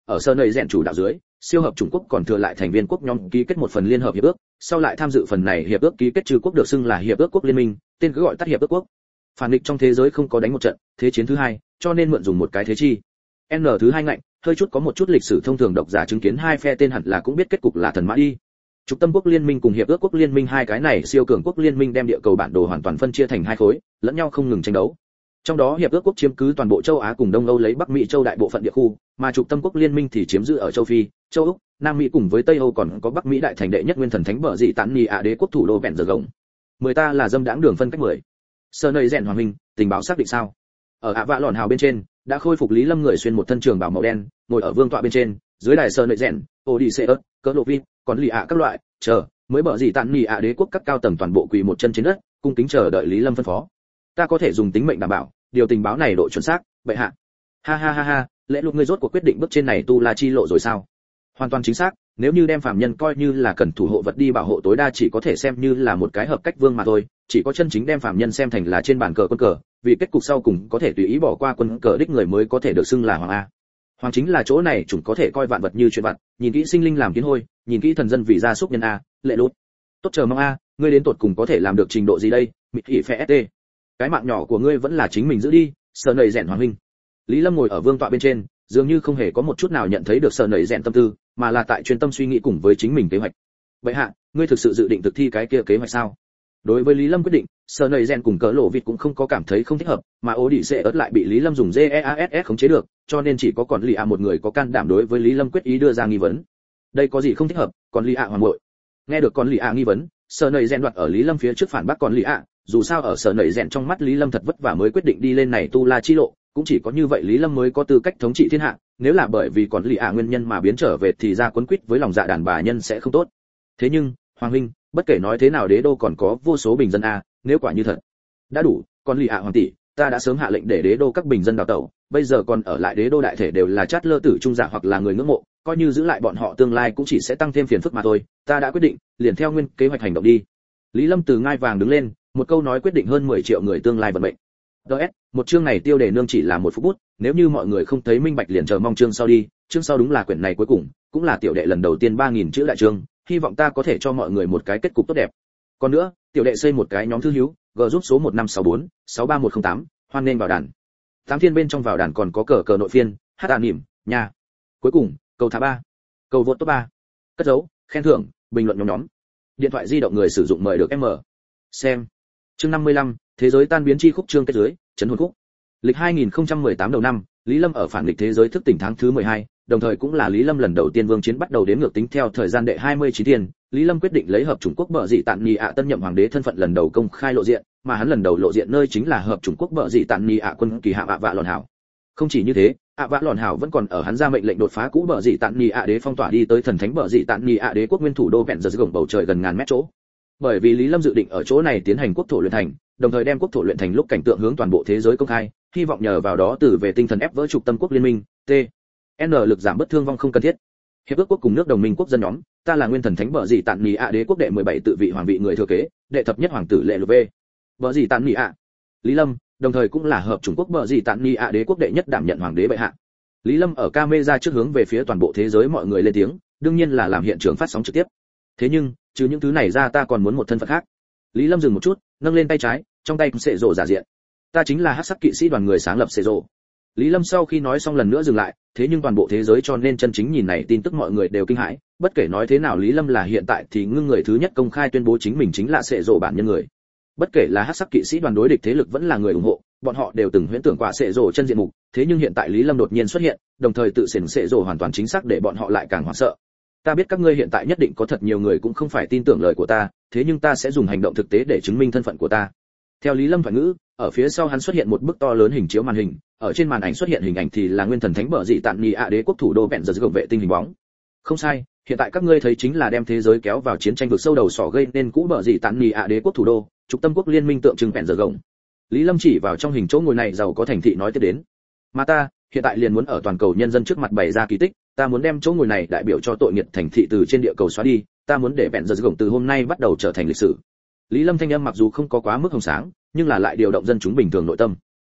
ở sơ nầy rèn chủ đạo dưới, siêu hợp chủng quốc còn thừa lại thành viên quốc nhóm ký kết một phần liên hợp hiệp ước, sau lại tham dự phần này hiệp ước ký kết trừ quốc được xưng là hiệp ước quốc liên minh, tên cứ gọi tắt hiệp ước quốc. Phản nghịch trong thế giới không có đánh một trận, thế chiến thứ hai, cho nên mượn dùng một cái thế chi. N thứ hai ngạnh, hơi chút có một chút lịch sử thông thường độc giả chứng kiến hai phe tên hẳn là cũng biết kết cục là thần mã đi. Trục Tâm quốc liên minh cùng hiệp ước quốc liên minh hai cái này siêu cường quốc liên minh đem địa cầu bản đồ hoàn toàn phân chia thành hai khối, lẫn nhau không ngừng tranh đấu. Trong đó hiệp ước quốc chiếm cứ toàn bộ châu Á cùng Đông Âu lấy Bắc Mỹ châu đại bộ phận địa khu, mà Trục Tâm quốc liên minh thì chiếm giữ ở châu Phi, châu Úc, Nam Mỹ cùng với Tây Âu còn có Bắc Mỹ đại thành đệ nhất nguyên thần thánh bờ dị tán nhì ạ đế quốc thủ đô vẹn giờ gồng. Mười ta là dâm đãng đường phân cách mười. Sơ nơi rèn hòa minh, tình báo xác định sao? Ở ạ vạ lòn hào bên trên, đã khôi phục Lý Lâm người xuyên một thân trường bào màu đen, ngồi ở vương tọa bên trên, dưới đài sơ nơi rèn, Odysseus, cỡ lộ vi, còn lì ạ các loại, chờ, mới bờ dị tán nhì ạ đế quốc các cao tầng toàn bộ quỳ một chân trên đất, cung kính chờ đợi Lý Lâm phân phó. Ta có thể dùng tính mệnh đảm bảo, điều tình báo này độ chuẩn xác, vậy hạ. Ha ha ha ha, lễ lục ngươi rốt cuộc quyết định bước trên này tu la chi lộ rồi sao? Hoàn toàn chính xác, nếu như đem phạm nhân coi như là cần thủ hộ vật đi bảo hộ tối đa chỉ có thể xem như là một cái hợp cách vương mà thôi, chỉ có chân chính đem phạm nhân xem thành là trên bàn cờ quân cờ, vì kết cục sau cùng có thể tùy ý bỏ qua quân cờ đích người mới có thể được xưng là hoàng a. Hoàng chính là chỗ này chúng có thể coi vạn vật như chuyện vặt, nhìn kỹ sinh linh làm kiến hôi, nhìn kỹ thần dân vì gia súc nhân a, lệ lút. Tốt chờ mong a, ngươi đến tột cùng có thể làm được trình độ gì đây? Mịt ỉ phệ ét tê. Cái mạng nhỏ của ngươi vẫn là chính mình giữ đi, sợ nầy rèn hoàng huynh. Lý Lâm ngồi ở vương tọa bên trên, dường như không hề có một chút nào nhận thấy được sợ nầy rèn tâm tư, mà là tại chuyên tâm suy nghĩ cùng với chính mình kế hoạch. Vậy hạ, ngươi thực sự dự định thực thi cái kia kế hoạch sao? Đối với Lý Lâm quyết định, sợ nầy rèn cùng cỡ lộ vịt cũng không có cảm thấy không thích hợp, mà ố đỉ sẽ ớt lại bị Lý Lâm dùng jeass khống chế được, cho nên chỉ có còn Lý ạ một người có can đảm đối với Lý Lâm quyết ý đưa ra nghi vấn. Đây có gì không thích hợp? Còn Lý ạ hoàng muội. Nghe được còn Lý ạ nghi vấn, sợ nầy rèn đoạt ở Lý Lâm phía trước phản bác còn Lý ạ, dù sao ở sở nảy rèn trong mắt Lý Lâm thật vất vả mới quyết định đi lên này tu la chi lộ, cũng chỉ có như vậy Lý Lâm mới có tư cách thống trị thiên hạ, nếu là bởi vì còn lì ạ nguyên nhân mà biến trở về thì ra quấn quýt với lòng dạ đàn bà nhân sẽ không tốt. Thế nhưng, hoàng huynh, bất kể nói thế nào đế đô còn có vô số bình dân a, nếu quả như thật đã đủ, còn lì ạ hoàng tỷ, ta đã sớm hạ lệnh để đế đô các bình dân đào tẩu, bây giờ còn ở lại đế đô đại thể đều là chát lơ tử trung dạ hoặc là người ngưỡng mộ, coi như giữ lại bọn họ tương lai cũng chỉ sẽ tăng thêm phiền phức mà thôi, ta đã quyết định, liền theo nguyên kế hoạch hành động đi. Lý Lâm từ ngai vàng đứng lên, một câu nói quyết định hơn mười triệu người tương lai vận mệnh. đê ét, một chương này tiêu đề nương chỉ là một phút bút, nếu như mọi người không thấy minh bạch liền chờ mong chương sau đi, chương sau đúng là quyển này cuối cùng, cũng là tiểu đệ lần đầu tiên ba nghìn chữ đại chương, hy vọng ta có thể cho mọi người một cái kết cục tốt đẹp. Còn nữa, tiểu đệ xây một cái nhóm thư hữu, G giúp số một năm sáu bốn sáu ba một không tám, hoan nên vào đàn. Tám thiên bên trong vào đàn còn có cờ cờ nội phiên, hát an nỉm, nhà. Cuối cùng, cầu thả ba, cầu vượt top ba. Cất dấu, khen thưởng, bình luận nhóm nhóm. Điện thoại di động người sử dụng mời được M. Xem. Chương năm mươi lăm, thế giới tan biến chi khúc chương kết dưới, chấn hồn khúc. Lịch hai nghìn không trăm mười tám đầu năm, Lý Lâm ở phản nghịch thế giới thức tỉnh tháng thứ mười hai, đồng thời cũng là Lý Lâm lần đầu tiên vương chiến bắt đầu đếm ngược tính theo thời gian đệ hai mươi chín thiên, Lý Lâm quyết định lấy hợp chủng quốc bợ dị tạn nhì ạ tân nhậm hoàng đế thân phận lần đầu công khai lộ diện, mà hắn lần đầu lộ diện nơi chính là hợp chủng quốc bợ dị tạn nhì ạ quân kỳ hạ ạ vạ lòn hảo. Không chỉ như thế, ạ vạ lòn hảo vẫn còn ở hắn ra mệnh lệnh đột phá cũ bợ dị tạn nhì ạ đế phong tỏa đi tới thần thánh bợ dị tạn nhì ạ đế quốc nguyên thủ đô vẹn giờ gồng bầu trời gần ngàn mét chỗ. Bởi vì Lý Lâm dự định ở chỗ này tiến hành quốc thổ luyện thành, đồng thời đem quốc thổ luyện thành lúc cảnh tượng hướng toàn bộ thế giới công khai, hy vọng nhờ vào đó từ về tinh thần ép vỡ trục tâm quốc liên minh, T. N lực giảm bất thương vong không cần thiết. Hiệp ước quốc cùng nước đồng minh quốc dân nhóm, ta là nguyên thần thánh bợ dị tạn nhì ạ đế quốc đệ mười bảy tự vị hoàng vị người thừa kế, đệ thập nhất hoàng tử lệ lục v. Bợ dị tạn nhì ạ. Lý Lâm, đồng thời cũng là hợp chủng quốc bợ dị tạn nhì ạ đế quốc đệ nhất đảm nhận hoàng đế bệ hạ. Lý Lâm ở camera trước hướng về phía toàn bộ thế giới mọi người lên tiếng, đương nhiên là làm hiện trường phát sóng trực tiếp. Thế nhưng, trừ những thứ này ra ta còn muốn một thân phận khác. Lý Lâm dừng một chút, nâng lên tay trái, trong tay cũng sệ rồ giả diện. Ta chính là hắc sắc kỵ sĩ đoàn người sáng lập sệ rồ. Lý Lâm sau khi nói xong lần nữa dừng lại, thế nhưng toàn bộ thế giới cho nên chân chính nhìn này tin tức mọi người đều kinh hãi, bất kể nói thế nào Lý Lâm là hiện tại thì ngưng người thứ nhất công khai tuyên bố chính mình chính là sệ rồ bản nhân người. Bất kể là hắc sắc kỵ sĩ đoàn đối địch thế lực vẫn là người ủng hộ, bọn họ đều từng huyễn tưởng qua sệ rồ chân diện mục, thế nhưng hiện tại Lý Lâm đột nhiên xuất hiện, đồng thời tự xỉn sệ rồ hoàn toàn chính xác để bọn họ lại càng hoảng sợ. Ta biết các ngươi hiện tại nhất định có thật nhiều người cũng không phải tin tưởng lời của ta, thế nhưng ta sẽ dùng hành động thực tế để chứng minh thân phận của ta. Theo Lý Lâm thoại ngữ, ở phía sau hắn xuất hiện một bức to lớn hình chiếu màn hình, ở trên màn ảnh xuất hiện hình ảnh thì là nguyên thần thánh bợ dị tạn nhì ạ đế quốc thủ đô vẹn giờ gồng vệ tinh hình bóng. Không sai, hiện tại các ngươi thấy chính là đem thế giới kéo vào chiến tranh vực sâu đầu sỏ gây nên cũ bợ dị tạn nhì ạ đế quốc thủ đô, trục tâm quốc liên minh tượng trưng vẹn giờ gồng. Lý Lâm chỉ vào trong hình chỗ ngồi này giàu có thành thị nói tiếp đến. Mà ta, hiện tại liền muốn ở toàn cầu nhân dân trước mặt bày ra kỳ tích, ta muốn đem chỗ ngồi này đại biểu cho tội nghiệt thành thị từ trên địa cầu xóa đi, ta muốn để vẹn giờ gồng từ hôm nay bắt đầu trở thành lịch sử. Lý Lâm thanh âm mặc dù không có quá mức hồng sáng, nhưng là lại điều động dân chúng bình thường nội tâm.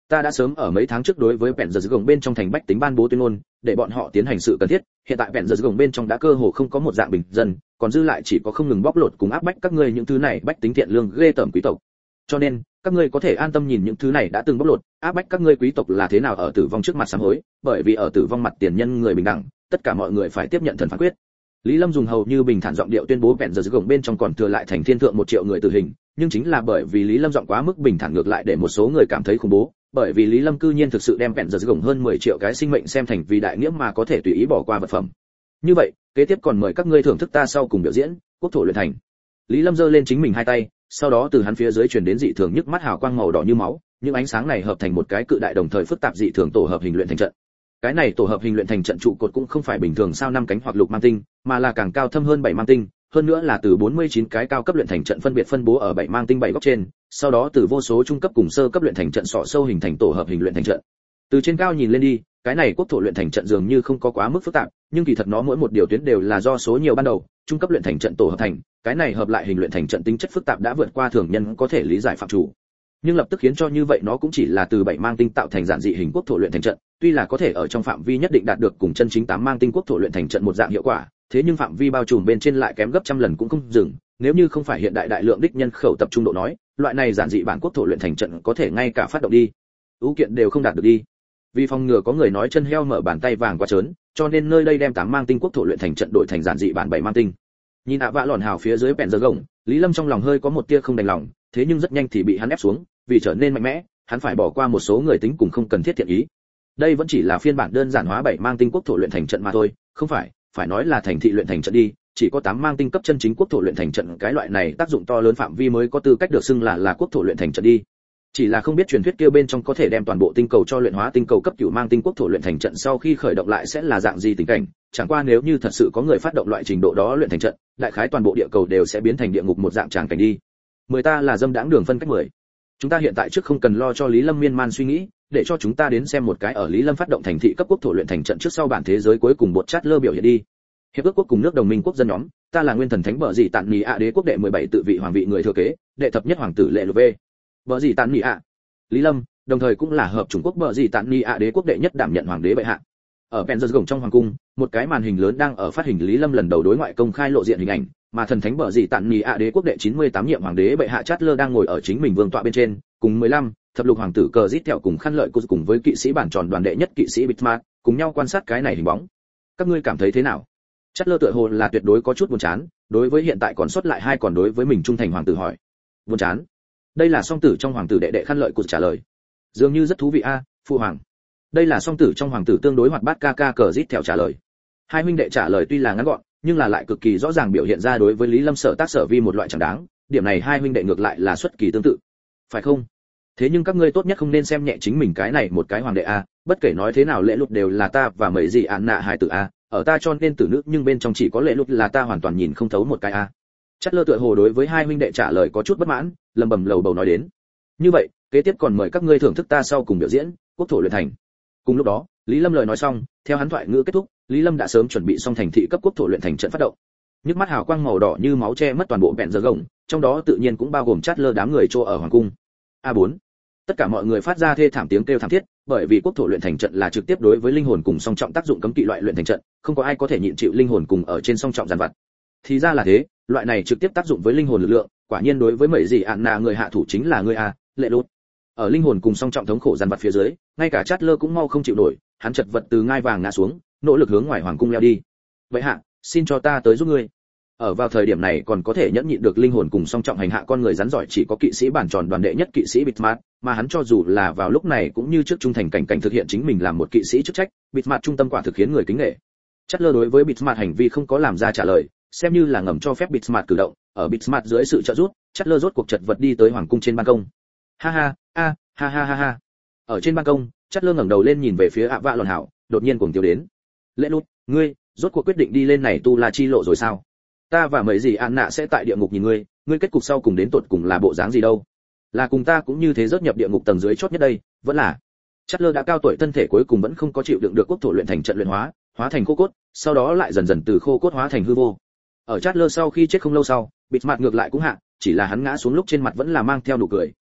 Ta đã sớm ở mấy tháng trước đối với bèn giờ gồng bên trong thành bách tính ban bố tuyên ngôn, để bọn họ tiến hành sự cần thiết. Hiện tại bèn giờ gồng bên trong đã cơ hồ không có một dạng bình dân, còn dư lại chỉ có không ngừng bóc lột cùng áp bách các ngươi những thứ này bách tính thiện lương ghê tởm quý tộc. Cho nên các ngươi có thể an tâm nhìn những thứ này đã từng bóc lột áp bách các ngươi quý tộc là thế nào ở tử vong trước mặt sám hối, bởi vì ở tử vong mặt tiền nhân người bình đẳng, tất cả mọi người phải tiếp nhận thần phán quyết. Lý Lâm dùng hầu như bình thản giọng điệu tuyên bố bèn giờ gồng bên trong còn thừa lại thành thiên thượng một triệu người tử hình, nhưng chính là bởi vì Lý Lâm giọng quá mức bình thản ngược lại để một số người cảm thấy khủng bố, bởi vì Lý Lâm cư nhiên thực sự đem bèn giờ gồng hơn mười triệu cái sinh mệnh xem thành vì đại nghĩa mà có thể tùy ý bỏ qua vật phẩm. Như vậy, kế tiếp còn mời các ngươi thưởng thức ta sau cùng biểu diễn, quốc thổ luyện thành. Lý Lâm giơ lên chính mình hai tay, sau đó từ hắn phía dưới truyền đến dị thường nhức mắt hào quang màu đỏ như máu, những ánh sáng này hợp thành một cái cự đại đồng thời phức tạp dị thường tổ hợp hình luyện thành trận. Cái này tổ hợp hình luyện thành trận trụ cột cũng không phải bình thường sao năm cánh hoặc lục mang tinh, mà là càng cao thâm hơn bảy mang tinh, hơn nữa là từ bốn mươi chín cái cao cấp luyện thành trận phân biệt phân bố ở bảy mang tinh bảy góc trên, sau đó từ vô số trung cấp cùng sơ cấp luyện thành trận sọ sâu hình thành tổ hợp hình luyện thành trận. Từ trên cao nhìn lên đi, cái này quốc thổ luyện thành trận dường như không có quá mức phức tạp, nhưng kỳ thật nó mỗi một điều tuyến đều là do số nhiều ban đầu, trung cấp luyện thành trận tổ hợp thành, cái này hợp lại hình luyện thành trận tính chất phức tạp đã vượt qua thường nhân có thể lý giải phạm chủ. Nhưng lập tức khiến cho như vậy nó cũng chỉ là từ bảy mang tinh tạo thành giản dị hình quốc thổ luyện thành trận, tuy là có thể ở trong phạm vi nhất định đạt được cùng chân chính tám mang tinh quốc thổ luyện thành trận một dạng hiệu quả, thế nhưng phạm vi bao trùm bên trên lại kém gấp trăm lần cũng không dừng, nếu như không phải hiện đại đại lượng đích nhân khẩu tập trung độ nói, loại này giản dị bản quốc thổ luyện thành trận có thể ngay cả phát động đi, ưu kiện đều không đạt được đi. Vì phòng ngừa có người nói chân heo mở bàn tay vàng quá trớn, cho nên nơi đây đem tám mang tinh quốc thổ luyện thành trận đổi thành giản dị bản bảy mang tinh. Nhìn ạ vạ lòn hào phía dưới bèn giờ gồng, Lý Lâm trong lòng hơi có một tia không đành lòng, thế nhưng rất nhanh thì bị hắn ép xuống, vì trở nên mạnh mẽ, hắn phải bỏ qua một số người tính cùng không cần thiết thiện ý. Đây vẫn chỉ là phiên bản đơn giản hóa bảy mang tinh quốc thổ luyện thành trận mà thôi, không phải, phải nói là thành thị luyện thành trận đi, chỉ có tám mang tinh cấp chân chính quốc thổ luyện thành trận cái loại này tác dụng to lớn phạm vi mới có tư cách được xưng là là quốc thổ luyện thành trận đi. Chỉ là không biết truyền thuyết kia bên trong có thể đem toàn bộ tinh cầu cho luyện hóa tinh cầu cấp cửu mang tinh quốc thổ luyện thành trận sau khi khởi động lại sẽ là dạng gì tình cảnh, chẳng qua nếu như thật sự có người phát động loại trình độ đó luyện thành trận, đại khái toàn bộ địa cầu đều sẽ biến thành địa ngục một dạng tràng cảnh đi. Mười ta là dâm đãng đường phân cách mười. Chúng ta hiện tại trước không cần lo cho Lý Lâm miên man suy nghĩ, để cho chúng ta đến xem một cái ở Lý Lâm phát động thành thị cấp quốc thổ luyện thành trận trước sau bản thế giới cuối cùng bột chát lơ biểu hiện đi. Hiệp ước quốc cùng nước đồng minh quốc dân nhóm, ta là nguyên thần thánh bờ gì tạn nhị ạ đế quốc đệ mười bảy tự vị hoàng vị người thừa kế, đệ thập nhất hoàng tử lệ lv. Bờ gì tạn nhị ạ. Lý Lâm, đồng thời cũng là hợp chủng quốc bờ gì tạn nhị ạ đế quốc đệ nhất đảm nhận hoàng đế bệ hạ. Ở Penzersgong trong hoàng cung, một cái màn hình lớn đang ở phát hình Lý Lâm lần đầu đối ngoại công khai lộ diện hình ảnh, mà thần thánh bờ gì tạn nhị ạ đế quốc đệ chín mươi tám nhiệm hoàng đế bệ hạ Chatler đang ngồi ở chính mình vương tọa bên trên, cùng mười lăm thập lục hoàng tử cờ rít theo cùng khăn lợi cùng cùng với kỵ sĩ bản tròn đoàn đệ nhất kỵ sĩ Bitmart, cùng nhau quan sát cái này hình bóng. Các ngươi cảm thấy thế nào? Chatler tựa hồ là tuyệt đối có chút buồn chán, đối với hiện tại còn sót lại hai còn đối với mình trung thành hoàng tử hỏi. Buồn chán? Đây là song tử trong hoàng tử đệ đệ khăn lợi cùng trả lời. Dường như rất thú vị a, phụ hoàng. Đây là song tử trong hoàng tử tương đối hoạt bát ca ca cờ rít theo trả lời. Hai huynh đệ trả lời tuy là ngắn gọn, nhưng là lại cực kỳ rõ ràng biểu hiện ra đối với Lý Lâm sở tác sở vi một loại chẳng đáng, điểm này hai huynh đệ ngược lại là xuất kỳ tương tự. Phải không? Thế nhưng các ngươi tốt nhất không nên xem nhẹ chính mình cái này một cái hoàng đệ a, bất kể nói thế nào lễ lụt đều là ta và mấy gì án nạ hài tử a, ở ta cho nên tử nữ nhưng bên trong chỉ có lễ lụt là ta hoàn toàn nhìn không thấu một cái a. Chatler tựa hồ đối với hai huynh đệ trả lời có chút bất mãn, lầm bầm lầu bầu nói đến. Như vậy, kế tiếp còn mời các ngươi thưởng thức ta sau cùng biểu diễn, quốc thổ luyện thành. Cùng lúc đó, Lý Lâm lời nói xong, theo hắn thoại ngữ kết thúc, Lý Lâm đã sớm chuẩn bị xong thành thị cấp quốc thổ luyện thành trận phát động. Nhức mắt hào quang màu đỏ như máu che mất toàn bộ bẹn giờ gồng, trong đó tự nhiên cũng bao gồm Chatler đám người chỗ ở hoàng cung. a bốn. Tất cả mọi người phát ra thê thảm tiếng kêu thảm thiết, bởi vì quốc thổ luyện thành trận là trực tiếp đối với linh hồn cùng song trọng tác dụng cấm kỵ loại luyện thành trận, không có ai có thể nhịn chịu linh hồn cùng ở trên song trọng giàn vặt. Thì ra là thế, loại này trực tiếp tác dụng với linh hồn lực lượng, quả nhiên đối với mấy gì ạn nà người hạ thủ chính là người a, lệ lút. Ở linh hồn cùng song trọng thống khổ giàn vặt phía dưới, ngay cả Chatler cũng mau không chịu nổi, hắn chật vật từ ngai vàng ngã xuống, nỗ lực hướng ngoài hoàng cung leo đi. Vậy hạ, xin cho ta tới giúp ngươi. Ở vào thời điểm này còn có thể nhẫn nhịn được linh hồn cùng song trọng hành hạ con người rắn giỏi chỉ có kỵ sĩ bản tròn đoàn đệ nhất kỵ sĩ Bitmart, mà hắn cho dù là vào lúc này cũng như trước trung thành cảnh cảnh thực hiện chính mình làm một kỵ sĩ chức trách, Bitmart trung tâm quả thực khiến người kính nể. Chatler đối với Bitmart hành vi không có làm ra trả lời, xem như là ngầm cho phép Bitmart cử động, ở Bitmart dưới sự trợ giúp, Chatler rốt cuộc chật vật đi tới hoàng cung trên ban công. Ha ha, a, ha ha ha ha. Ở trên ban công, Chatler ngẩng đầu lên nhìn về phía ạ vạ lòn hảo, đột nhiên cuồng tiêu đến. Lễ lút, ngươi, rốt cuộc quyết định đi lên này tu la chi lộ rồi sao? Ta và mấy gì an nạ sẽ tại địa ngục nhìn ngươi, ngươi kết cục sau cùng đến tột cùng là bộ dáng gì đâu? Là cùng ta cũng như thế rớt nhập địa ngục tầng dưới chót nhất đây, vẫn là. Chatler đã cao tuổi thân thể cuối cùng vẫn không có chịu đựng được quốc thổ luyện thành trận luyện hóa, hóa thành khô cốt, sau đó lại dần dần từ khô cốt hóa thành hư vô. Ở Chatler sau khi chết không lâu sau, Bitmart ngược lại cũng hạ, chỉ là hắn ngã xuống lúc trên mặt vẫn là mang theo nụ cười,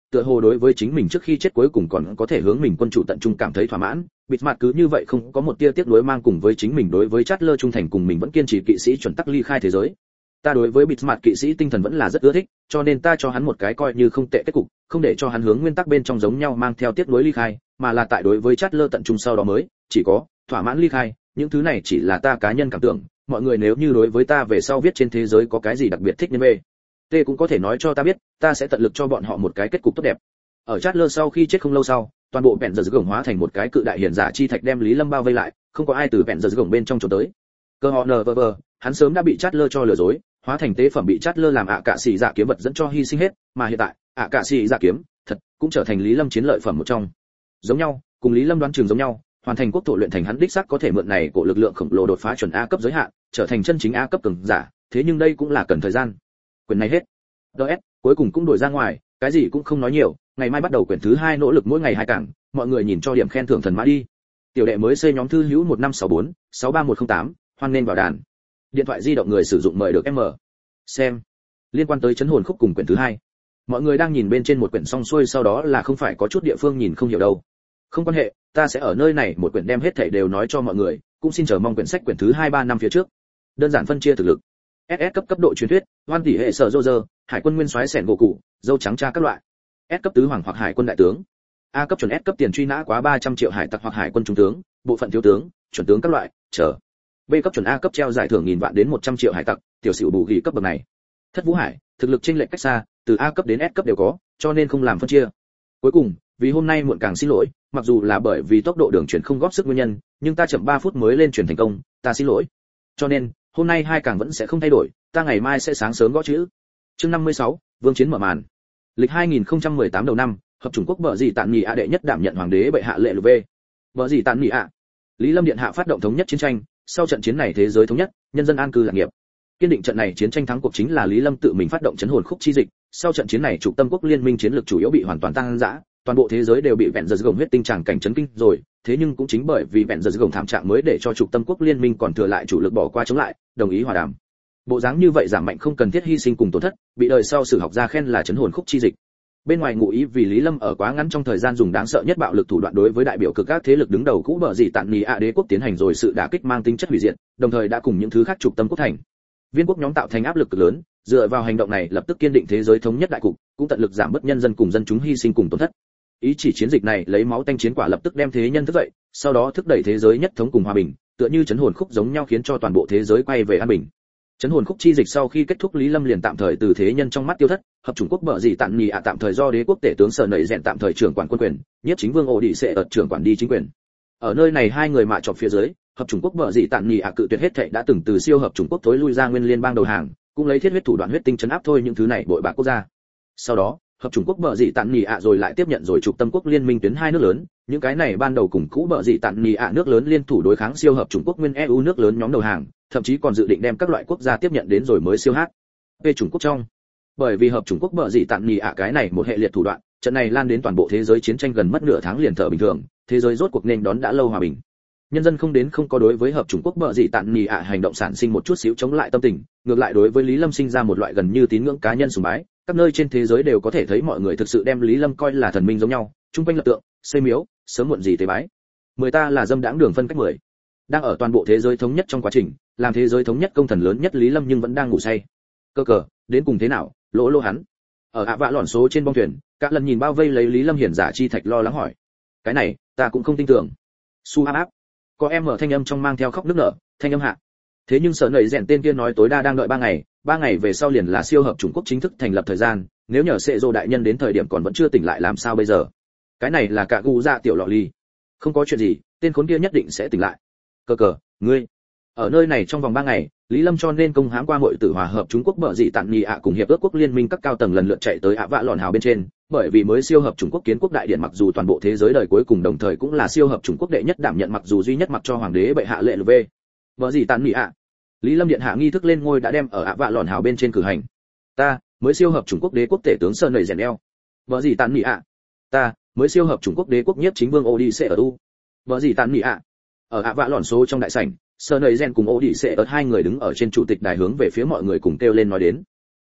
tựa hồ đối với chính mình trước khi chết cuối cùng còn có thể hướng mình quân chủ tận trung cảm thấy thỏa mãn. Bismarck cứ như vậy không có một tia tiếc nuối mang cùng với chính mình đối với Chatler trung thành cùng mình vẫn kiên trì kỵ sĩ chuẩn tắc ly khai thế giới. Ta đối với Bismarck kỵ sĩ tinh thần vẫn là rất ưa thích, cho nên ta cho hắn một cái coi như không tệ kết cục, không để cho hắn hướng nguyên tắc bên trong giống nhau mang theo tiếc nuối ly khai, mà là tại đối với Chatler tận trung sau đó mới chỉ có thỏa mãn ly khai. Những thứ này chỉ là ta cá nhân cảm tưởng, mọi người nếu như đối với ta về sau viết trên thế giới có cái gì đặc biệt thích nên về t cũng có thể nói cho ta biết, ta sẽ tận lực cho bọn họ một cái kết cục tốt đẹp. Ở Chatler sau khi chết không lâu sau, toàn bộ bèn giờ gồng hóa thành một cái cự đại hiền giả chi thạch đem Lý Lâm bao vây lại, không có ai từ bèn giờ gồng bên trong trốn tới. Cơ họ nờ vờ vờ, hắn sớm đã bị Chatler cho lừa dối, hóa thành tế phẩm bị Chatler làm ạ cạ sĩ dạ kiếm vật dẫn cho hy sinh hết, mà hiện tại ạ cạ sĩ dạ kiếm thật cũng trở thành Lý Lâm chiến lợi phẩm một trong. Giống nhau, cùng Lý Lâm đoán trường giống nhau, hoàn thành quốc thổ luyện thành hắn đích xác có thể mượn này của lực lượng khổng lồ đột phá chuẩn A cấp giới hạn, trở thành chân chính A cấp cường giả, thế nhưng đây cũng là cần thời gian. Quyền này hết. đê ét cuối cùng cũng đổi ra ngoài, cái gì cũng không nói nhiều, ngày mai bắt đầu quyển thứ hai nỗ lực mỗi ngày hai cảng, mọi người nhìn cho điểm khen thưởng thần mã đi. Tiểu đệ mới xây nhóm thư hữu một năm sáu bốn sáu ba một không tám, hoan nên vào đàn. Điện thoại di động người sử dụng mời được em mở. Xem. Liên quan tới chấn hồn khúc cùng quyển thứ hai. Mọi người đang nhìn bên trên một quyển xong xuôi sau đó là không phải có chút địa phương nhìn không hiểu đâu. Không quan hệ, ta sẽ ở nơi này một quyển đem hết thảy đều nói cho mọi người, cũng xin chờ mong quyển sách quyển thứ hai ba năm phía trước. Đơn giản phân chia thực lực. ét ét cấp cấp độ truyền thuyết, hoan tỷ hệ sở Roger, hải quân nguyên soái sẻn gỗ cụ, dâu trắng cha các loại. S cấp tứ hoàng hoặc hải quân đại tướng. A cấp chuẩn S cấp tiền truy nã quá ba trăm triệu hải tặc hoặc hải quân trung tướng, bộ phận thiếu tướng, chuẩn tướng các loại, chờ. B cấp chuẩn A cấp treo giải thưởng nghìn vạn đến một trăm triệu hải tặc, tiểu sửu bù ghi cấp bậc này. Thất Vũ Hải, thực lực chênh lệch cách xa, từ A cấp đến S cấp đều có, cho nên không làm phân chia. Cuối cùng, vì hôm nay muộn càng xin lỗi, mặc dù là bởi vì tốc độ đường chuyển không góp sức nguyên nhân, nhưng ta chậm ba phút mới lên chuyển thành công, ta xin lỗi. Cho nên, hôm nay hai càng vẫn sẽ không thay đổi, ta ngày mai sẽ sáng sớm gõ chữ. Chương năm mươi sáu, Vương chiến mở màn. Lịch hai nghìn không trăm mười tám đầu năm, hợp chủng quốc bờ gì tạn nhị ạ đệ nhất đảm nhận hoàng đế bệ hạ lệ lục về. Bờ gì tạn nhị ạ. Lý Lâm điện hạ phát động thống nhất chiến tranh, sau trận chiến này thế giới thống nhất, nhân dân an cư lạc nghiệp. Kiên định trận này chiến tranh thắng cuộc chính là Lý Lâm tự mình phát động chấn hồn khúc chi dịch, sau trận chiến này trục tâm quốc liên minh chiến lược chủ yếu bị hoàn toàn tăng dã, toàn bộ thế giới đều bị vẹn giật gồng huyết tinh tràng cảnh chấn kinh rồi, thế nhưng cũng chính bởi vì vẹn giật gồng thảm trạng mới để cho trục tâm quốc liên minh còn thừa lại chủ lực bỏ qua chống lại, đồng ý hòa đàm. Bộ dáng như vậy giảm mạnh không cần thiết hy sinh cùng tổn thất, bị đời sau sử học gia khen là chấn hồn khúc chi dịch. Bên ngoài ngụ ý vì Lý Lâm ở quá ngắn trong thời gian dùng đáng sợ nhất bạo lực thủ đoạn đối với đại biểu cực các thế lực đứng đầu cũ bờ gì tạn nhị ạ đế quốc tiến hành rồi sự đả kích mang tính chất hủy diệt, đồng thời đã cùng những thứ khác trục tâm quốc thành viên quốc nhóm tạo thành áp lực cực lớn, dựa vào hành động này lập tức kiên định thế giới thống nhất đại cục, cũng tận lực giảm bớt nhân dân cùng dân chúng hy sinh cùng tổn thất. Ý chỉ chiến dịch này lấy máu tanh chiến quả lập tức đem thế nhân thức dậy, sau đó thúc đẩy thế giới nhất thống cùng hòa bình, tựa như chấn hồn khúc giống nhau khiến cho toàn bộ thế giới quay về an bình. Chấn hồn khúc chi dịch sau khi kết thúc, Lý Lâm liền tạm thời từ thế nhân trong mắt tiêu thất, hợp chủng quốc bờ gì tạn nhị ạ tạm thời do đế quốc tể tướng sở nảy rèn tạm thời trưởng quản quân quyền, nhiếp chính vương ổ đi sẽ ở trưởng quản đi chính quyền. Ở nơi này hai người mạ chọc phía dưới, hợp chủng quốc bờ gì tạn nhị ạ cự tuyệt hết thảy đã từng từ siêu hợp chủng quốc tối lui ra nguyên liên bang đầu hàng, cũng lấy thiết huyết thủ đoạn huyết tinh chấn áp thôi những thứ này bội bạc quốc gia. Sau đó, hợp chủng quốc bờ dị tạn nhị ạ rồi lại tiếp nhận rồi trục tâm quốc liên minh tuyến hai nước lớn, những cái này ban đầu cùng cũ bờ dị tạn nhị ạ nước lớn liên thủ đối kháng siêu hợp chủng quốc nguyên e u nước lớn nhóm đầu hàng, thậm chí còn dự định đem các loại quốc gia tiếp nhận đến rồi mới siêu hát về chủng quốc trong. Bởi vì hợp chủng quốc bờ dị tạn nhị ạ cái này một hệ liệt thủ đoạn, trận này lan đến toàn bộ thế giới, chiến tranh gần mất nửa tháng liền thở bình thường, thế giới rốt cuộc nên đón đã lâu hòa bình. Nhân dân không đến không có đối với hợp chủng quốc bờ dị tạn nhị ạ hành động sản sinh một chút xíu chống lại tâm tình, ngược lại đối với Lý Lâm sinh ra một loại gần như tín ngưỡng cá nhân sùng bái. Các nơi trên thế giới đều có thể thấy mọi người thực sự đem Lý Lâm coi là thần minh giống nhau, trung quanh lập tượng, xây miếu, sớm muộn gì tế bái. Mười ta là dâm đãng đường phân cách mười. Đang ở toàn bộ thế giới thống nhất trong quá trình, làm thế giới thống nhất công thần lớn nhất Lý Lâm nhưng vẫn đang ngủ say. Cơ cờ, đến cùng thế nào, lỗ lỗ hắn. Ở ạ vạ lỏn số trên bong thuyền, các lần nhìn bao vây lấy Lý Lâm hiển giả chi thạch lo lắng hỏi. Cái này, ta cũng không tin tưởng. Su áp áp. Có em mở thanh âm trong mang theo khóc nức nở, thanh âm hạ. Thế nhưng sợ nảy rèn tên kia nói tối đa đang đợi ba ngày, ba ngày về sau liền là siêu hợp chủng quốc chính thức thành lập thời gian, nếu nhờ sệ dô đại nhân đến thời điểm còn vẫn chưa tỉnh lại làm sao bây giờ? Cái này là cả gu dạ tiểu lọ ly. Không có chuyện gì, tên khốn kia nhất định sẽ tỉnh lại. Cờ cờ, ngươi ở nơi này trong vòng ba ngày, Lý Lâm cho nên công hãm qua mọi tử hòa hợp Trung Quốc bợ dị tạn nhị ạ cùng hiệp ước quốc liên minh các cao tầng lần lượt chạy tới ạ vạ lọn hào bên trên, bởi vì mới siêu hợp Trung Quốc kiến quốc đại điện mặc dù toàn bộ thế giới đời cuối cùng đồng thời cũng là siêu hợp Trung Quốc đệ nhất đảm nhận mặc dù duy nhất mặc cho hoàng đế bệ hạ lệ lv. Bợ dị tạn nhị ạ. Lý Lâm điện hạ nghi thức lên ngôi đã đem ở ạ vạ lọn hào bên trên cử hành. Ta mới siêu hợp Trung Quốc đế quốc tể tướng sơn nầy rèn eo. Bợ dị tạn nhị ạ. Ta mới siêu hợp Trung Quốc đế quốc nhiếp chính vương ô đi sẽ ở u. Bợ dị tạn nhị ạ. Ở ạ vạ lọn số trong đại sảnh, Sơn Nầy Gen cùng Ô Đi sẽ ở hai người đứng ở trên chủ tịch đài hướng về phía mọi người cùng kêu lên nói đến.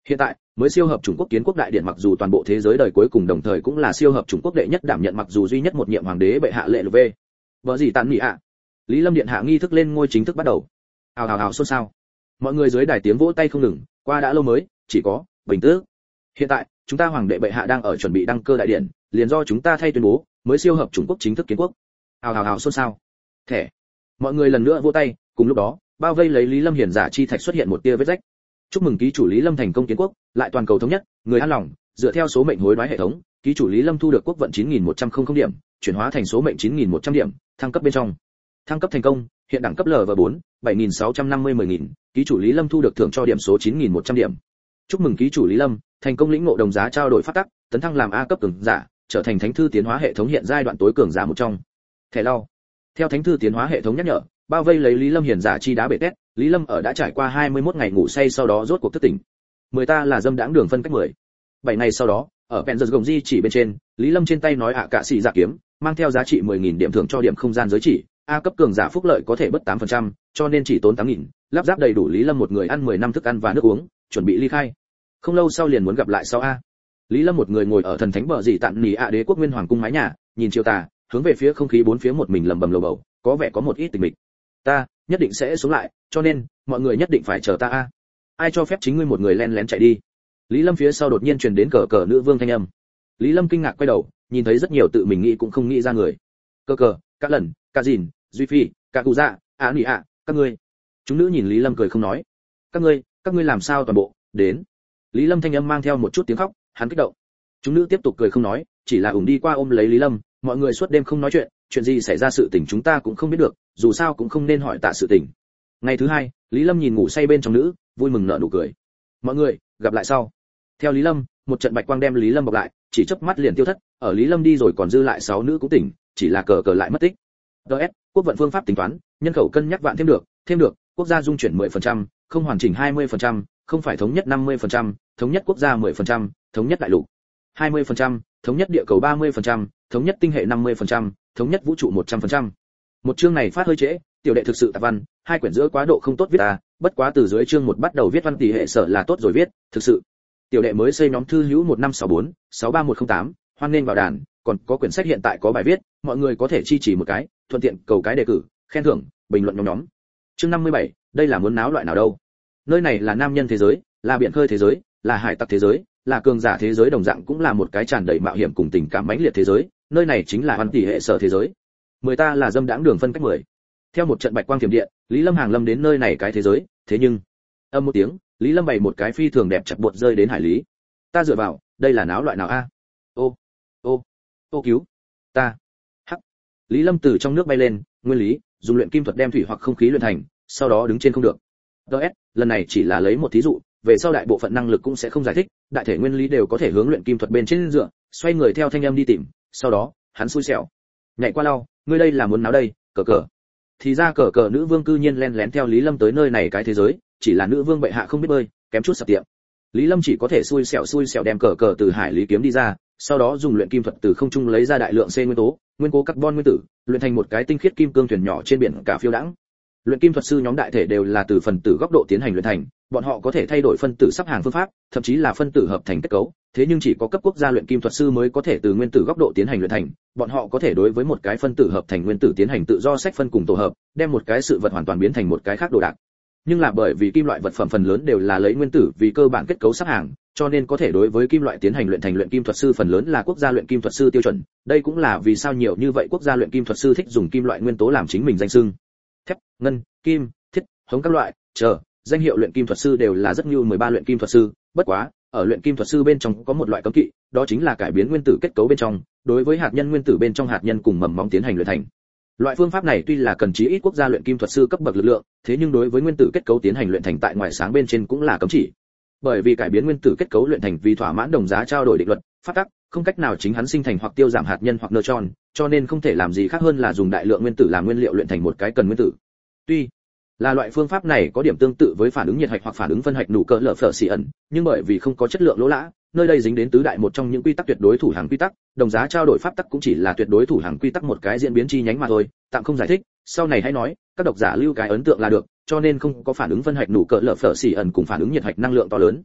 Hiện tại, mới siêu hợp chủng quốc kiến quốc đại điện mặc dù toàn bộ thế giới đời cuối cùng đồng thời cũng là siêu hợp chủng quốc đệ nhất đảm nhận mặc dù duy nhất một nhiệm hoàng đế bệ hạ lệ lv. Vợ gì tàn nhị ạ. Lý Lâm điện hạ nghi thức lên ngôi chính thức bắt đầu. Hào hào hào xôn xao. Mọi người dưới đài tiếng vỗ tay không ngừng, qua đã lâu mới, chỉ có bình tĩnh. Hiện tại, chúng ta hoàng đệ bệ hạ đang ở chuẩn bị đăng cơ đại điện, liền do chúng ta thay tuyên bố, mới siêu hợp chủng quốc chính thức kiến quốc. Hào hào hào xôn xao. Thẻ. Mọi người lần nữa vỗ tay, cùng lúc đó, bao vây lấy Lý Lâm hiển giả chi thạch xuất hiện một tia vết rách. Chúc mừng ký chủ Lý Lâm thành công kiến quốc, lại toàn cầu thống nhất, người an lòng, dựa theo số mệnh hối đoái hệ thống, ký chủ Lý Lâm thu được quốc vận chín nghìn một trăm điểm, chuyển hóa thành số mệnh chín nghìn một trăm điểm, thăng cấp bên trong. Thăng cấp thành công, hiện đẳng cấp L V bốn, bảy nghìn sáu trăm năm mươi mười nghìn, ký chủ Lý Lâm thu được thưởng cho điểm số chín nghìn một trăm điểm. Chúc mừng ký chủ Lý Lâm, thành công lĩnh ngộ đồng giá trao đổi pháp tắc, tấn thăng làm A cấp cường giả, trở thành thánh thư tiến hóa hệ thống hiện giai đoạn tối cường giả một trong. Thẻ lau. Theo thánh thư tiến hóa hệ thống nhắc nhở, bao vây lấy Lý Lâm hiển giả chi đá bể tét, Lý Lâm ở đã trải qua hai mươi mốt ngày ngủ say sau đó rốt cuộc thức tỉnh. Mười ta là dâm đãng đường phân cách mười. bảy ngày sau đó, ở Penzer gồng di chỉ bên trên, Lý Lâm trên tay nói ạ cạ sĩ giả kiếm, mang theo giá trị mười nghìn điểm thưởng cho điểm không gian giới chỉ, A cấp cường giả phúc lợi có thể bớt tám phần trăm, cho nên chỉ tốn tám nghìn, lắp ráp đầy đủ Lý Lâm một người ăn mười năm thức ăn và nước uống, chuẩn bị ly khai. Không lâu sau liền muốn gặp lại sau a. Lý Lâm một người ngồi ở thần thánh bờ dị tạn nỉ ạ đế quốc nguyên hoàng cung mái nhà, nhìn chiều tà, hướng về phía không khí bốn phía một mình lẩm bẩm lầu bầu, có vẻ có một ít tịch mịch. Ta nhất định sẽ sống lại, cho nên mọi người nhất định phải chờ ta a. Ai cho phép chính ngươi một người len lén chạy đi? Lý Lâm phía sau đột nhiên truyền đến cờ cờ nữ vương thanh âm. Lý Lâm kinh ngạc quay đầu, nhìn thấy rất nhiều tự mình nghĩ cũng không nghĩ ra người. Cờ cờ, các lần, cả dìn, duy phi, cả cụ dạ, á nỉ ạ, các ngươi. Chúng nữ nhìn Lý Lâm cười không nói. Các ngươi, các ngươi làm sao toàn bộ đến? Lý Lâm thanh âm mang theo một chút tiếng khóc, hắn kích động. Chúng nữ tiếp tục cười không nói, chỉ là ủng đi qua ôm lấy Lý Lâm, mọi người suốt đêm không nói chuyện, chuyện gì xảy ra sự tình chúng ta cũng không biết được, dù sao cũng không nên hỏi tạ sự tình. Ngày thứ hai, Lý Lâm nhìn ngủ say bên trong nữ, vui mừng nở nụ cười. Mọi người, gặp lại sau. Theo Lý Lâm, một trận bạch quang đem Lý Lâm bọc lại, chỉ chớp mắt liền tiêu thất, ở Lý Lâm đi rồi còn dư lại sáu nữ cũng tỉnh, chỉ là cờ cờ lại mất tích. đê ét, quốc vận phương pháp tính toán, nhân khẩu cân nhắc vạn thêm được, thêm được, quốc gia dung chuyển mười phần trăm, không hoàn chỉnh hai mươi phần trăm, không phải thống nhất năm mươi phần trăm, thống nhất quốc gia mười phần trăm, thống nhất đại lục hai mươi phần trăm, thống nhất địa cầu ba mươi phần trăm, thống nhất tinh hệ năm mươi phần trăm, thống nhất vũ trụ một trăm phần trăm. Một chương này phát hơi trễ, tiểu đệ thực sự tạp văn, hai quyển giữa quá độ không tốt viết à, bất quá từ dưới chương một bắt đầu viết văn tỷ hệ sở là tốt rồi viết, thực sự. Tiểu đệ mới xây nhóm thư hữu một năm sáu bốn, sáu ba một không tám, hoan nên vào đàn, còn có quyển sách hiện tại có bài viết, mọi người có thể chi chỉ một cái, thuận tiện cầu cái đề cử, khen thưởng, bình luận nhóm nhóm. Chương năm mươi bảy, đây là muốn náo loại nào đâu? Nơi này là nam nhân thế giới, là biển khơi thế giới, là hải tặc thế giới, là cường giả thế giới đồng dạng cũng là một cái tràn đầy mạo hiểm cùng tình cảm mãnh liệt thế giới, nơi này chính là văn tỷ hệ sở thế giới. Mười ta là dâm đãng đường phân cách mười. Theo một trận bạch quang thiểm điện, Lý Lâm hàng lâm đến nơi này cái thế giới, thế nhưng âm một tiếng, Lý Lâm bày một cái phi thường đẹp chặt buột rơi đến hải lý. Ta dựa vào, đây là náo loại nào a? Ô, ô, ô cứu, ta. Hắc. Lý Lâm từ trong nước bay lên, nguyên lý, dùng luyện kim thuật đem thủy hoặc không khí luyện thành, sau đó đứng trên không được. đê ét, lần này chỉ là lấy một thí dụ, về sau đại bộ phận năng lực cũng sẽ không giải thích, đại thể nguyên lý đều có thể hướng luyện kim thuật bên trên dựa, xoay người theo thanh âm đi tìm, sau đó, hắn xui xẻo. Nhảy qua lau, ngươi đây là muốn náo đây, cờ cờ. Thì ra cờ cờ nữ vương cư nhiên len lén theo Lý Lâm tới nơi này cái thế giới, chỉ là nữ vương bệ hạ không biết bơi, kém chút sập tiệm. Lý Lâm chỉ có thể xui xẻo xui xẻo đem cờ cờ từ hải lý kiếm đi ra, sau đó dùng luyện kim thuật từ không trung lấy ra đại lượng C nguyên tố, nguyên cố carbon nguyên tử, luyện thành một cái tinh khiết kim cương thuyền nhỏ trên biển cả phiêu đãng. Luyện kim thuật sư nhóm đại thể đều là từ phần tử góc độ tiến hành luyện thành, bọn họ có thể thay đổi phân tử sắp hàng phương pháp, thậm chí là phân tử hợp thành kết cấu, thế nhưng chỉ có cấp quốc gia luyện kim thuật sư mới có thể từ nguyên tử góc độ tiến hành luyện thành, bọn họ có thể đối với một cái phân tử hợp thành nguyên tử tiến hành tự do sách phân cùng tổ hợp, đem một cái sự vật hoàn toàn biến thành một cái khác đồ đạc. Nhưng là bởi vì kim loại vật phẩm phần lớn đều là lấy nguyên tử vì cơ bản kết cấu sắp hàng, cho nên có thể đối với kim loại tiến hành luyện thành luyện kim thuật sư phần lớn là quốc gia luyện kim thuật sư tiêu chuẩn, đây cũng là vì sao nhiều như vậy quốc gia luyện kim thuật sư thích dùng kim loại nguyên tố làm chính mình danh xưng. Thép, ngân, kim, thiết, hống các loại, chờ, danh hiệu luyện kim thuật sư đều là rất như mười ba luyện kim thuật sư, bất quá, ở luyện kim thuật sư bên trong có một loại cấm kỵ, đó chính là cải biến nguyên tử kết cấu bên trong, đối với hạt nhân nguyên tử bên trong hạt nhân cùng mầm móng tiến hành luyện thành. Loại phương pháp này tuy là cần chí ít quốc gia luyện kim thuật sư cấp bậc lực lượng, thế nhưng đối với nguyên tử kết cấu tiến hành luyện thành tại ngoài sáng bên trên cũng là cấm chỉ. Bởi vì cải biến nguyên tử kết cấu luyện thành vì thỏa mãn đồng giá trao đổi định luật, pháp tắc, không cách nào chính hắn sinh thành hoặc tiêu giảm hạt nhân hoặc neutron, cho nên không thể làm gì khác hơn là dùng đại lượng nguyên tử làm nguyên liệu luyện thành một cái cần nguyên tử. Tuy là loại phương pháp này có điểm tương tự với phản ứng nhiệt hạch hoặc phản ứng phân hạch nụ cỡ lở phở xì ẩn, nhưng bởi vì không có chất lượng lỗ lã, nơi đây dính đến tứ đại một trong những quy tắc tuyệt đối thủ hàng quy tắc, đồng giá trao đổi pháp tắc cũng chỉ là tuyệt đối thủ hàng quy tắc một cái diễn biến chi nhánh mà thôi, tạm không giải thích, sau này hãy nói, các độc giả lưu cái ấn tượng là được, cho nên không có phản ứng phân hạch nụ cỡ lở phở xì ẩn cùng phản ứng nhiệt hạch năng lượng to lớn.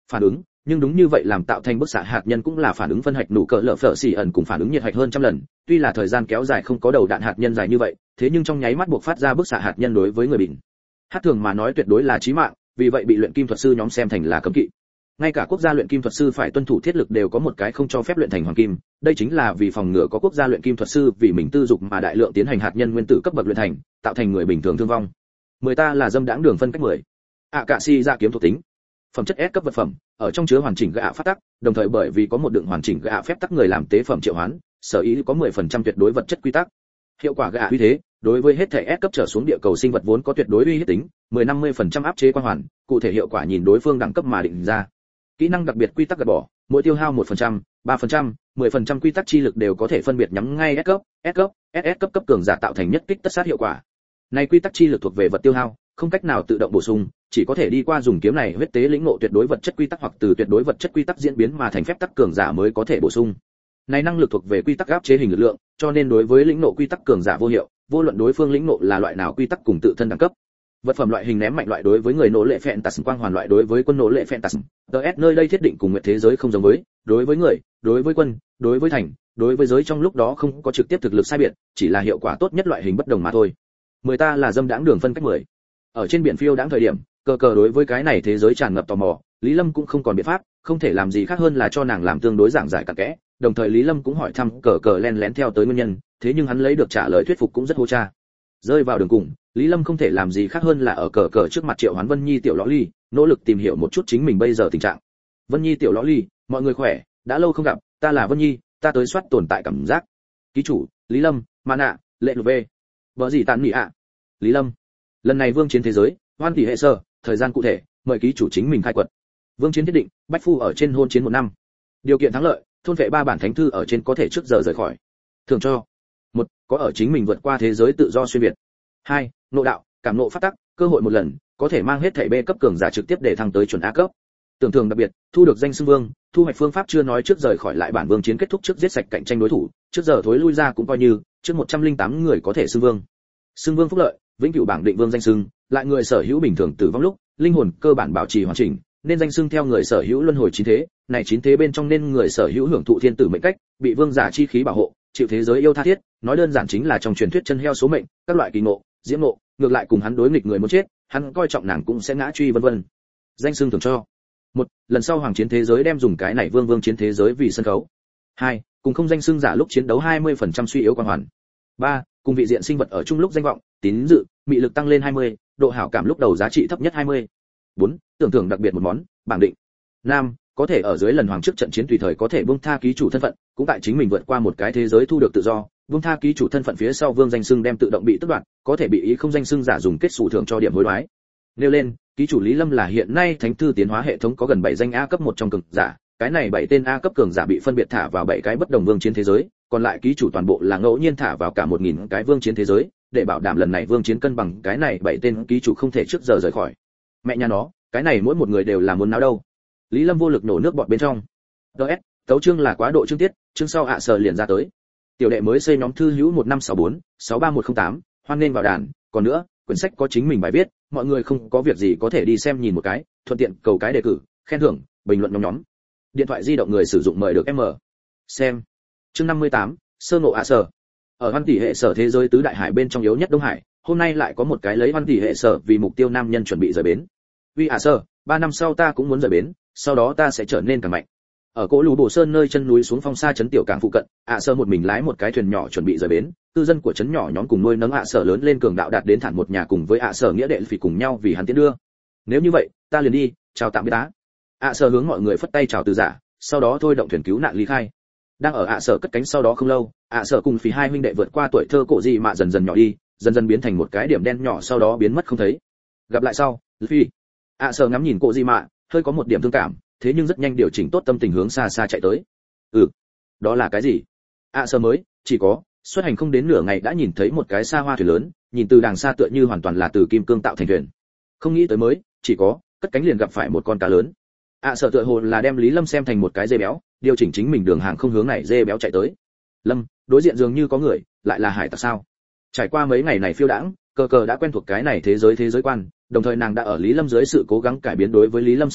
phản ứng, nhưng đúng như vậy làm tạo thành bức xạ hạt nhân cũng là phản ứng phân hạch nụ cỡ lở phở xỉ ẩn cùng phản ứng nhiệt hạch hơn trăm lần, tuy là thời gian kéo dài không có đầu đạn hạt nhân dài như vậy, thế nhưng trong nháy mắt buộc phát ra bức xạ hạt nhân đối với người bình hát thường mà nói tuyệt đối là chí mạng, vì vậy bị luyện kim thuật sư nhóm xem thành là cấm kỵ. Ngay cả quốc gia luyện kim thuật sư phải tuân thủ thiết lực đều có một cái không cho phép luyện thành hoàng kim, đây chính là vì phòng ngừa có quốc gia luyện kim thuật sư vì mình tư dục mà đại lượng tiến hành hạt nhân nguyên tử cấp bậc luyện thành, tạo thành người bình thường thương vong. Mười ta là dâm đãng đường phân cách mười. ạ cạ si ra kiếm thuộc tính. Phẩm chất S cấp vật phẩm, ở trong chứa hoàn chỉnh gạ phát tắc, đồng thời bởi vì có một đựng hoàn chỉnh gạ phép tắc người làm tế phẩm triệu hoán, sở ý có mười phần trăm tuyệt đối vật chất quy tắc. Hiệu quả gạ uy thế, đối với hết thể S cấp trở xuống địa cầu sinh vật vốn có tuyệt đối uy hiếp tính, mười năm mươi phần trăm áp chế quan hoàn, cụ thể hiệu quả nhìn đối phương đẳng cấp mà định ra. Kỹ năng đặc biệt quy tắc gạt bỏ, mỗi tiêu hao một phần trăm, ba phần trăm, mười phần trăm quy tắc chi lực đều có thể phân biệt nhắm ngay S cấp, S cấp, ét ét cấp cấp cường giả tạo thành nhất kích tất sát hiệu quả. Này quy tắc chi lực thuộc về vật tiêu hao, không cách nào tự động bổ sung, chỉ có thể đi qua dùng kiếm này huyết tế lĩnh ngộ tuyệt đối vật chất quy tắc hoặc từ tuyệt đối vật chất quy tắc diễn biến mà thành phép tắc cường giả mới có thể bổ sung. Này năng lực thuộc về quy tắc áp chế hình lực lượng, cho nên đối với lĩnh ngộ quy tắc cường giả vô hiệu, vô luận đối phương lĩnh ngộ là loại nào quy tắc cùng tự thân đẳng cấp. Vật phẩm loại hình ném mạnh loại đối với người nỗ lệ phèn tạt quang hoàn loại đối với quân nỗ lệ phèn tạt. tê ét nơi đây thiết định cùng nguyệt thế giới không giống với, đối với người, đối với quân, đối với thành, đối với giới trong lúc đó không có trực tiếp thực lực sai biệt, chỉ là hiệu quả tốt nhất loại hình bất đồng mà thôi. Mười ta là dâm đãng đường phân cách mười. Ở trên biển phiêu đãng thời điểm, cờ cờ đối với cái này thế giới tràn ngập tò mò, Lý Lâm cũng không còn biện pháp, không thể làm gì khác hơn là cho nàng làm tương đối giảng giải cặn kẽ, đồng thời Lý Lâm cũng hỏi thăm cờ cờ len lén theo tới nguyên nhân, thế nhưng hắn lấy được trả lời thuyết phục cũng rất hô cha. Rơi vào đường cùng, Lý Lâm không thể làm gì khác hơn là ở cờ cờ trước mặt triệu hoán Vân Nhi tiểu lõ ly, nỗ lực tìm hiểu một chút chính mình bây giờ tình trạng. Vân Nhi tiểu lõ ly, mọi người khỏe, đã lâu không gặp, ta là Vân Nhi, ta tới soát tồn tại cảm giác. Ký chủ, Lý Lâm, Mã Nạ, Lệ Lục Vê. Vợ gì tàn nhị ạ? Lý Lâm. Lần này vương chiến thế giới, hoan tỷ hệ sơ, thời gian cụ thể, mời ký chủ chính mình khai quật. Vương chiến thiết định, bách phu ở trên hôn chiến một năm. Điều kiện thắng lợi, thôn vệ ba bản thánh thư ở trên có thể trước giờ rời khỏi. Thường cho. Một, có ở chính mình vượt qua thế giới tự do xuyên việt. Hai, nội đạo, cảm nộ phát tắc, cơ hội một lần, có thể mang hết thảy B cấp cường giả trực tiếp để thăng tới chuẩn A cấp. Tưởng thưởng đặc biệt, thu được danh xưng vương, thu hoạch phương pháp chưa nói trước rời khỏi lại bản vương chiến kết thúc trước giết sạch cạnh tranh đối thủ, trước giờ thối lui ra cũng coi như, trước một trăm linh tám người có thể xưng vương. Xưng vương phúc lợi, vĩnh cửu bảng định vương danh xưng, lại người sở hữu bình thường tử vong lúc, linh hồn cơ bản bảo trì hoàn chỉnh, nên danh xưng theo người sở hữu luân hồi chín thế, này chín thế bên trong nên người sở hữu hưởng thụ thiên tử mệnh cách, bị vương giả chi khí bảo hộ, chịu thế giới yêu tha thiết, nói đơn giản chính là trong truyền thuyết chân heo số mệnh, các loại kỳ ngộ, diễm ngộ, ngược lại cùng hắn đối nghịch người muốn chết, hắn coi trọng nàng cũng sẽ ngã truy vân vân. Danh xưng thường cho. Một, lần sau hoàng chiến thế giới đem dùng cái này vương vương chiến thế giới vì sân khấu. Hai, cùng không danh xưng giả lúc chiến đấu hai mươi phần trăm suy yếu quang hoàn. Ba, cùng vị diện sinh vật ở chung lúc danh vọng, tín dự, mị lực tăng lên hai mươi, độ hảo cảm lúc đầu giá trị thấp nhất hai mươi. Bốn, tưởng thưởng đặc biệt một món, bảng định. Năm, có thể ở dưới lần hoàng trước trận chiến tùy thời có thể buông tha ký chủ thân phận, cũng tại chính mình vượt qua một cái thế giới thu được tự do, buông tha ký chủ thân phận phía sau vương danh xưng đem tự động bị tước đoạt, có thể bị ý không danh xưng giả dùng kết sủ thưởng cho điểm hối đoái. Nêu lên, ký chủ Lý Lâm là hiện nay thánh thư tiến hóa hệ thống có gần bảy danh A cấp một trong cường giả, cái này bảy tên A cấp cường giả bị phân biệt thả vào bảy cái bất đồng vương chiến thế giới, còn lại ký chủ toàn bộ là ngẫu nhiên thả vào cả một nghìn cái vương chiến thế giới, để bảo đảm lần này vương chiến cân bằng, cái này bảy tên ký chủ không thể trước giờ rời khỏi. Mẹ nhà nó, cái này mỗi một người đều là muốn náo đâu. Lý Lâm vô lực nổ nước bọt bên trong. ds tấu chương là quá độ chương tiết, chương sau ạ à sờ liền ra tới. Tiểu đệ mới xây nhóm thư hữu một năm sáu bốn sáu ba một không tám, hoan nên vào đàn, còn nữa, quyển sách có chính mình bài viết, mọi người không có việc gì có thể đi xem nhìn một cái, thuận tiện cầu cái đề cử, khen thưởng, bình luận nhóm nhóm. Điện thoại di động người sử dụng mời được em mở. Xem. Chương năm mươi tám, sơ ngộ ạ à sở. Ở Hoan tỷ hệ sở thế giới tứ đại hải bên trong yếu nhất Đông Hải, hôm nay lại có một cái lấy Hoan tỷ hệ sở vì mục tiêu nam nhân chuẩn bị rời bến. Vì ạ à sở, ba năm sau ta cũng muốn rời bến, sau đó ta sẽ trở nên càng mạnh. Ở cỗ lũ Bồ Sơn nơi chân núi xuống phong xa trấn tiểu cảng phụ cận, ạ à sơ một mình lái một cái thuyền nhỏ chuẩn bị rời bến, cư dân của trấn nhỏ nhóm cùng nuôi nấng ạ à sở lớn lên cường đạo đạt đến thản một nhà cùng với ạ à sở nghĩa đệ phỉ cùng nhau vì hắn tiến đưa. Nếu như vậy, ta liền đi, chào tạm biệt tá. ạ à sở hướng mọi người phất tay chào từ giả, sau đó thôi động thuyền cứu nạn ly khai. Đang ở ạ à sở cất cánh sau đó không lâu, ạ à sở cùng phỉ hai huynh đệ vượt qua tuổi thơ cổ gì mà dần dần nhỏ đi, dần dần biến thành một cái điểm đen nhỏ sau đó biến mất không thấy. Gặp lại sau, phi. ạ à sở ngắm nhìn cổ gì mà, hơi có một điểm thương cảm, thế nhưng rất nhanh điều chỉnh tốt tâm tình hướng xa xa chạy tới. Ừ, đó là cái gì? ạ à, sơ mới chỉ có xuất hành không đến nửa ngày đã nhìn thấy một cái xa hoa thuyền lớn, nhìn từ đàng xa tựa như hoàn toàn là từ kim cương tạo thành thuyền. Không nghĩ tới mới chỉ có cất cánh liền gặp phải một con cá lớn. ạ à, sợ tựa hồ là đem Lý Lâm xem thành một cái dê béo, điều chỉnh chính mình đường hàng không hướng này dê béo chạy tới. Lâm, đối diện dường như có người, lại là hải tặc sao? Trải qua mấy ngày này phiêu đãng, cờ cờ đã quen thuộc cái này thế giới thế giới quan, đồng thời nàng đã ở Lý Lâm dưới sự cố gắng cải biến đối với Lý Lâm xưng hô,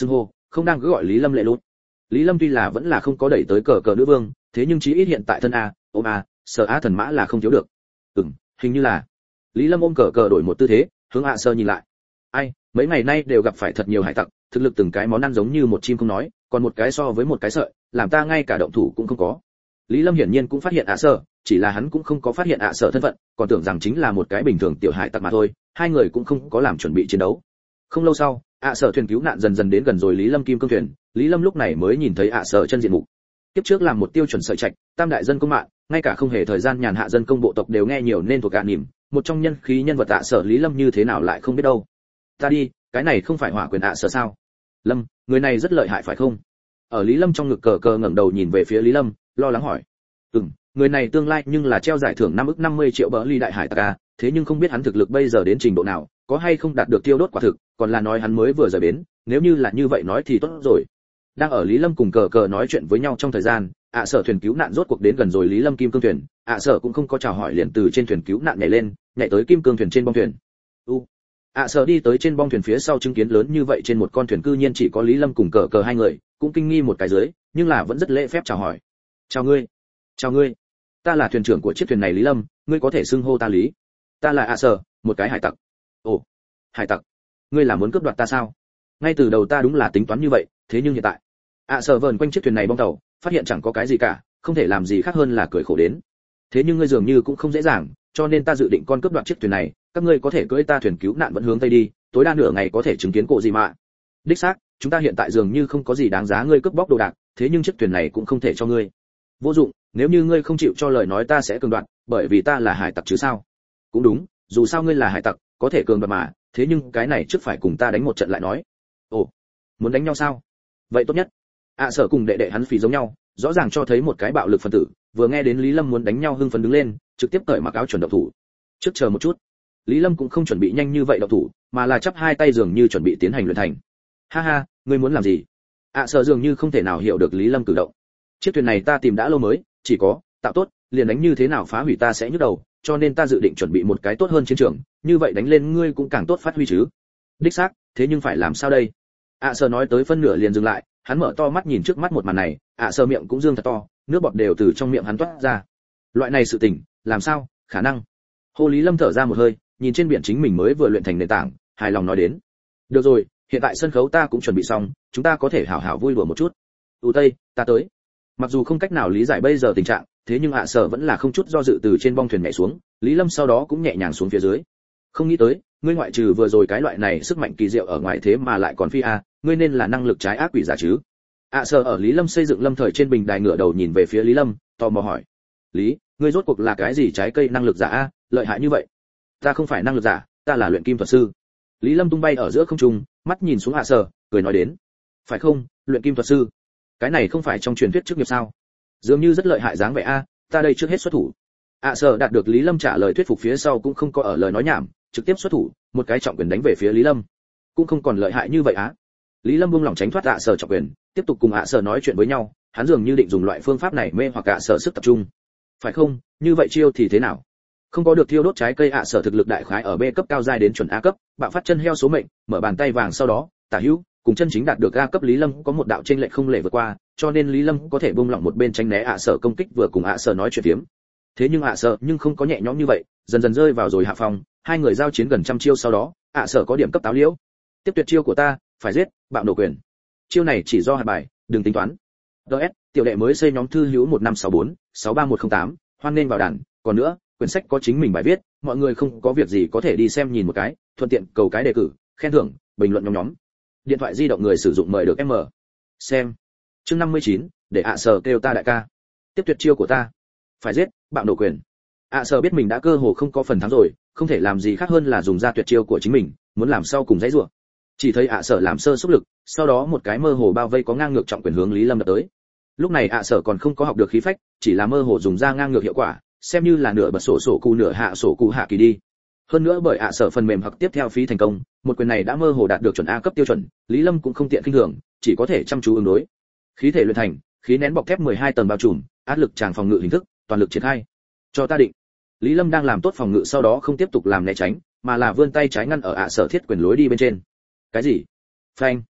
không đang cứ gọi Lý Lâm lệ lút. Lý Lâm tuy là vẫn là không có đẩy tới cờ cờ nữ vương, thế nhưng chí ít hiện tại thân a, ôm a, sở a thần mã là không thiếu được. Ừm, hình như là. Lý Lâm ôm cờ cờ đổi một tư thế, hướng ạ sơ nhìn lại. Ai, mấy ngày nay đều gặp phải thật nhiều hải tặc, thực lực từng cái món ăn giống như một chim không nói, còn một cái so với một cái sợi, làm ta ngay cả động thủ cũng không có. Lý Lâm hiển nhiên cũng phát hiện ạ sơ, chỉ là hắn cũng không có phát hiện ạ sơ thân phận, còn tưởng rằng chính là một cái bình thường tiểu hải tặc mà thôi, hai người cũng không có làm chuẩn bị chiến đấu. Không lâu sau, ạ sơ thuyền cứu nạn dần dần đến gần rồi Lý Lâm kim cương thuyền, Lý Lâm lúc này mới nhìn thấy ạ sơ chân diện mục. Tiếp trước làm một tiêu chuẩn sợi trạch, tam đại dân công mạng, ngay cả không hề thời gian nhàn hạ dân công bộ tộc đều nghe nhiều nên thuộc cả niệm, một trong nhân khí nhân vật ạ sơ Lý Lâm như thế nào lại không biết đâu. Ta đi, cái này không phải hỏa quyền ạ sơ sao? Lâm, người này rất lợi hại phải không? Ở Lý Lâm trong ngực cờ cờ ngẩng đầu nhìn về phía Lý Lâm, lo lắng hỏi. Ừm, người này tương lai nhưng là treo giải thưởng năm ức năm mươi triệu bờ ly đại hải tặc a, thế nhưng không biết hắn thực lực bây giờ đến trình độ nào, có hay không đạt được tiêu đốt quả thực, còn là nói hắn mới vừa rời bến, nếu như là như vậy nói thì tốt rồi. Đang ở Lý Lâm cùng cờ cờ nói chuyện với nhau trong thời gian, ạ sở thuyền cứu nạn rốt cuộc đến gần rồi Lý Lâm kim cương thuyền, ạ sở cũng không có chào hỏi liền từ trên thuyền cứu nạn nhảy lên, nhảy tới kim cương thuyền trên bong thuyền. U. ạ sở đi tới trên bong thuyền phía sau chứng kiến lớn như vậy trên một con thuyền cư nhiên chỉ có Lý Lâm cùng cờ cờ hai người, cũng kinh nghi một cái dưới, nhưng là vẫn rất lễ phép chào hỏi. Chào ngươi. Chào ngươi. Ta là thuyền trưởng của chiếc thuyền này Lý Lâm, ngươi có thể xưng hô ta Lý. Ta là ạ sở, một cái hải tặc. Ồ, hải tặc. Ngươi là muốn cướp đoạt ta sao? Ngay từ đầu ta đúng là tính toán như vậy, thế nhưng hiện tại, ạ sở vờn quanh chiếc thuyền này bong tàu, phát hiện chẳng có cái gì cả, không thể làm gì khác hơn là cười khổ đến. Thế nhưng ngươi dường như cũng không dễ dàng, cho nên ta dự định con cướp đoạt chiếc thuyền này, các ngươi có thể cưỡi ta thuyền cứu nạn vẫn hướng tây đi, tối đa nửa ngày có thể chứng kiến cổ gì mà. Đích xác, chúng ta hiện tại dường như không có gì đáng giá ngươi cướp bóc đồ đạc, thế nhưng chiếc thuyền này cũng không thể cho ngươi. Vô dụng, nếu như ngươi không chịu cho lời nói ta sẽ cường đoạt, bởi vì ta là hải tặc chứ sao? Cũng đúng, dù sao ngươi là hải tặc, có thể cường đoạt mà, thế nhưng cái này trước phải cùng ta đánh một trận lại nói. Ồ, muốn đánh nhau sao? Vậy tốt nhất. ạ sở cùng đệ đệ hắn phì giống nhau, rõ ràng cho thấy một cái bạo lực phân tử, vừa nghe đến Lý Lâm muốn đánh nhau hưng phấn đứng lên, trực tiếp cởi mặc áo chuẩn động thủ. Trước chờ một chút. Lý Lâm cũng không chuẩn bị nhanh như vậy động thủ, mà là chắp hai tay dường như chuẩn bị tiến hành luyện thành. Ha ha, ngươi muốn làm gì? ạ sở dường như không thể nào hiểu được Lý Lâm cử động. Chiếc thuyền này ta tìm đã lâu mới, chỉ có tạo tốt, liền đánh như thế nào phá hủy ta sẽ nhức đầu, cho nên ta dự định chuẩn bị một cái tốt hơn chiến trường, như vậy đánh lên ngươi cũng càng tốt phát huy chứ. Đích xác, thế nhưng phải làm sao đây? ạ sở nói tới phân nửa liền dừng lại, hắn mở to mắt nhìn trước mắt một màn này, ạ sở miệng cũng dương thật to, nước bọt đều từ trong miệng hắn toát ra. Loại này sự tình, làm sao? Khả năng. Hồ Lý Lâm thở ra một hơi, nhìn trên biển chính mình mới vừa luyện thành nền tảng, hài lòng nói đến. Được rồi, hiện tại sân khấu ta cũng chuẩn bị xong, chúng ta có thể hảo hảo vui đùa một chút. U Tây, ta tới. Mặc dù không cách nào lý giải bây giờ tình trạng, thế nhưng ạ sở vẫn là không chút do dự từ trên bong thuyền nhảy xuống, Lý Lâm sau đó cũng nhẹ nhàng xuống phía dưới. Không nghĩ tới, ngươi ngoại trừ vừa rồi cái loại này sức mạnh kỳ diệu ở ngoài thế mà lại còn phi a, ngươi nên là năng lực trái ác quỷ giả chứ? ạ sở ở Lý Lâm xây dựng lâm thời trên bình đài ngửa đầu nhìn về phía Lý Lâm, tò mò hỏi. Lý, ngươi rốt cuộc là cái gì trái cây năng lực giả a, lợi hại như vậy? Ta không phải năng lực giả, ta là luyện kim thuật sư. Lý Lâm tung bay ở giữa không trung, mắt nhìn xuống ạ sở, cười nói đến. Phải không, luyện kim thuật sư? Cái này không phải trong truyền thuyết chức nghiệp sao? Dường như rất lợi hại dáng vẻ a, ta đây trước hết xuất thủ. ạ sở đạt được Lý Lâm trả lời thuyết phục phía sau cũng không có ở lời nói nhảm, trực tiếp xuất thủ, một cái trọng quyền đánh về phía Lý Lâm. Cũng không còn lợi hại như vậy á. Lý Lâm buông lỏng tránh thoát ạ sở trọng quyền, tiếp tục cùng ạ sở nói chuyện với nhau, hắn dường như định dùng loại phương pháp này mê hoặc ạ sở sức tập trung. Phải không, như vậy chiêu thì thế nào? Không có được thiêu đốt trái cây ạ sở thực lực đại khái ở B cấp cao giai đến chuẩn A cấp, bạo phát chân heo số mệnh, mở bàn tay vàng sau đó, tả hữu, cùng chân chính đạt được A cấp Lý Lâm có một đạo chênh lệch không lệ vượt qua, cho nên Lý Lâm có thể buông lỏng một bên tránh né ạ sở công kích vừa cùng ạ sở nói chuyện phiếm. Thế nhưng ạ sở nhưng không có nhẹ nhõm như vậy, dần dần rơi vào rồi hạ phòng, hai người giao chiến gần trăm chiêu sau đó, ạ sở có điểm cấp táo liễu. Tiếp tuyệt chiêu của ta, phải giết, bạo nổ quyền. Chiêu này chỉ do hạt bài, đừng tính toán. đê ét, tiểu đệ mới xây nhóm thư hữu một năm sáu bốn, sáu ba một không tám, hoan nên vào đàn, còn nữa, quyển sách có chính mình bài viết, mọi người không có việc gì có thể đi xem nhìn một cái, thuận tiện cầu cái đề cử, khen thưởng, bình luận nhóm nhóm. Điện thoại di động người sử dụng mời được em mở. Xem. Chương năm mươi chín, để ạ sở kêu ta đại ca. Tiếp tuyệt chiêu của ta. Phải giết, bạo nổ quyền. ạ sở biết mình đã cơ hồ không có phần thắng rồi, không thể làm gì khác hơn là dùng ra tuyệt chiêu của chính mình, muốn làm sau cùng dãy rủa. Chỉ thấy ạ sở làm sơ xúc lực, sau đó một cái mơ hồ bao vây có ngang ngược trọng quyền hướng Lý Lâm đập tới. Lúc này ạ sở còn không có học được khí phách, chỉ là mơ hồ dùng ra ngang ngược hiệu quả, xem như là nửa bật sổ sổ cụ nửa hạ sổ cụ hạ kỳ đi. Hơn nữa bởi ạ sở phần mềm hoặc tiếp theo phí thành công, một quyền này đã mơ hồ đạt được chuẩn A cấp tiêu chuẩn, Lý Lâm cũng không tiện kinh thường, chỉ có thể chăm chú ứng đối. Khí thể luyện thành, khí nén bọc thép mười hai tầng bao trùm, áp lực tràng phòng ngự hình thức, toàn lực triển khai. Cho ta định. Lý Lâm đang làm tốt phòng ngự sau đó không tiếp tục làm né tránh, mà là vươn tay trái ngăn ở ạ sở thiết quyền lối đi bên trên. Cái gì? Phanh.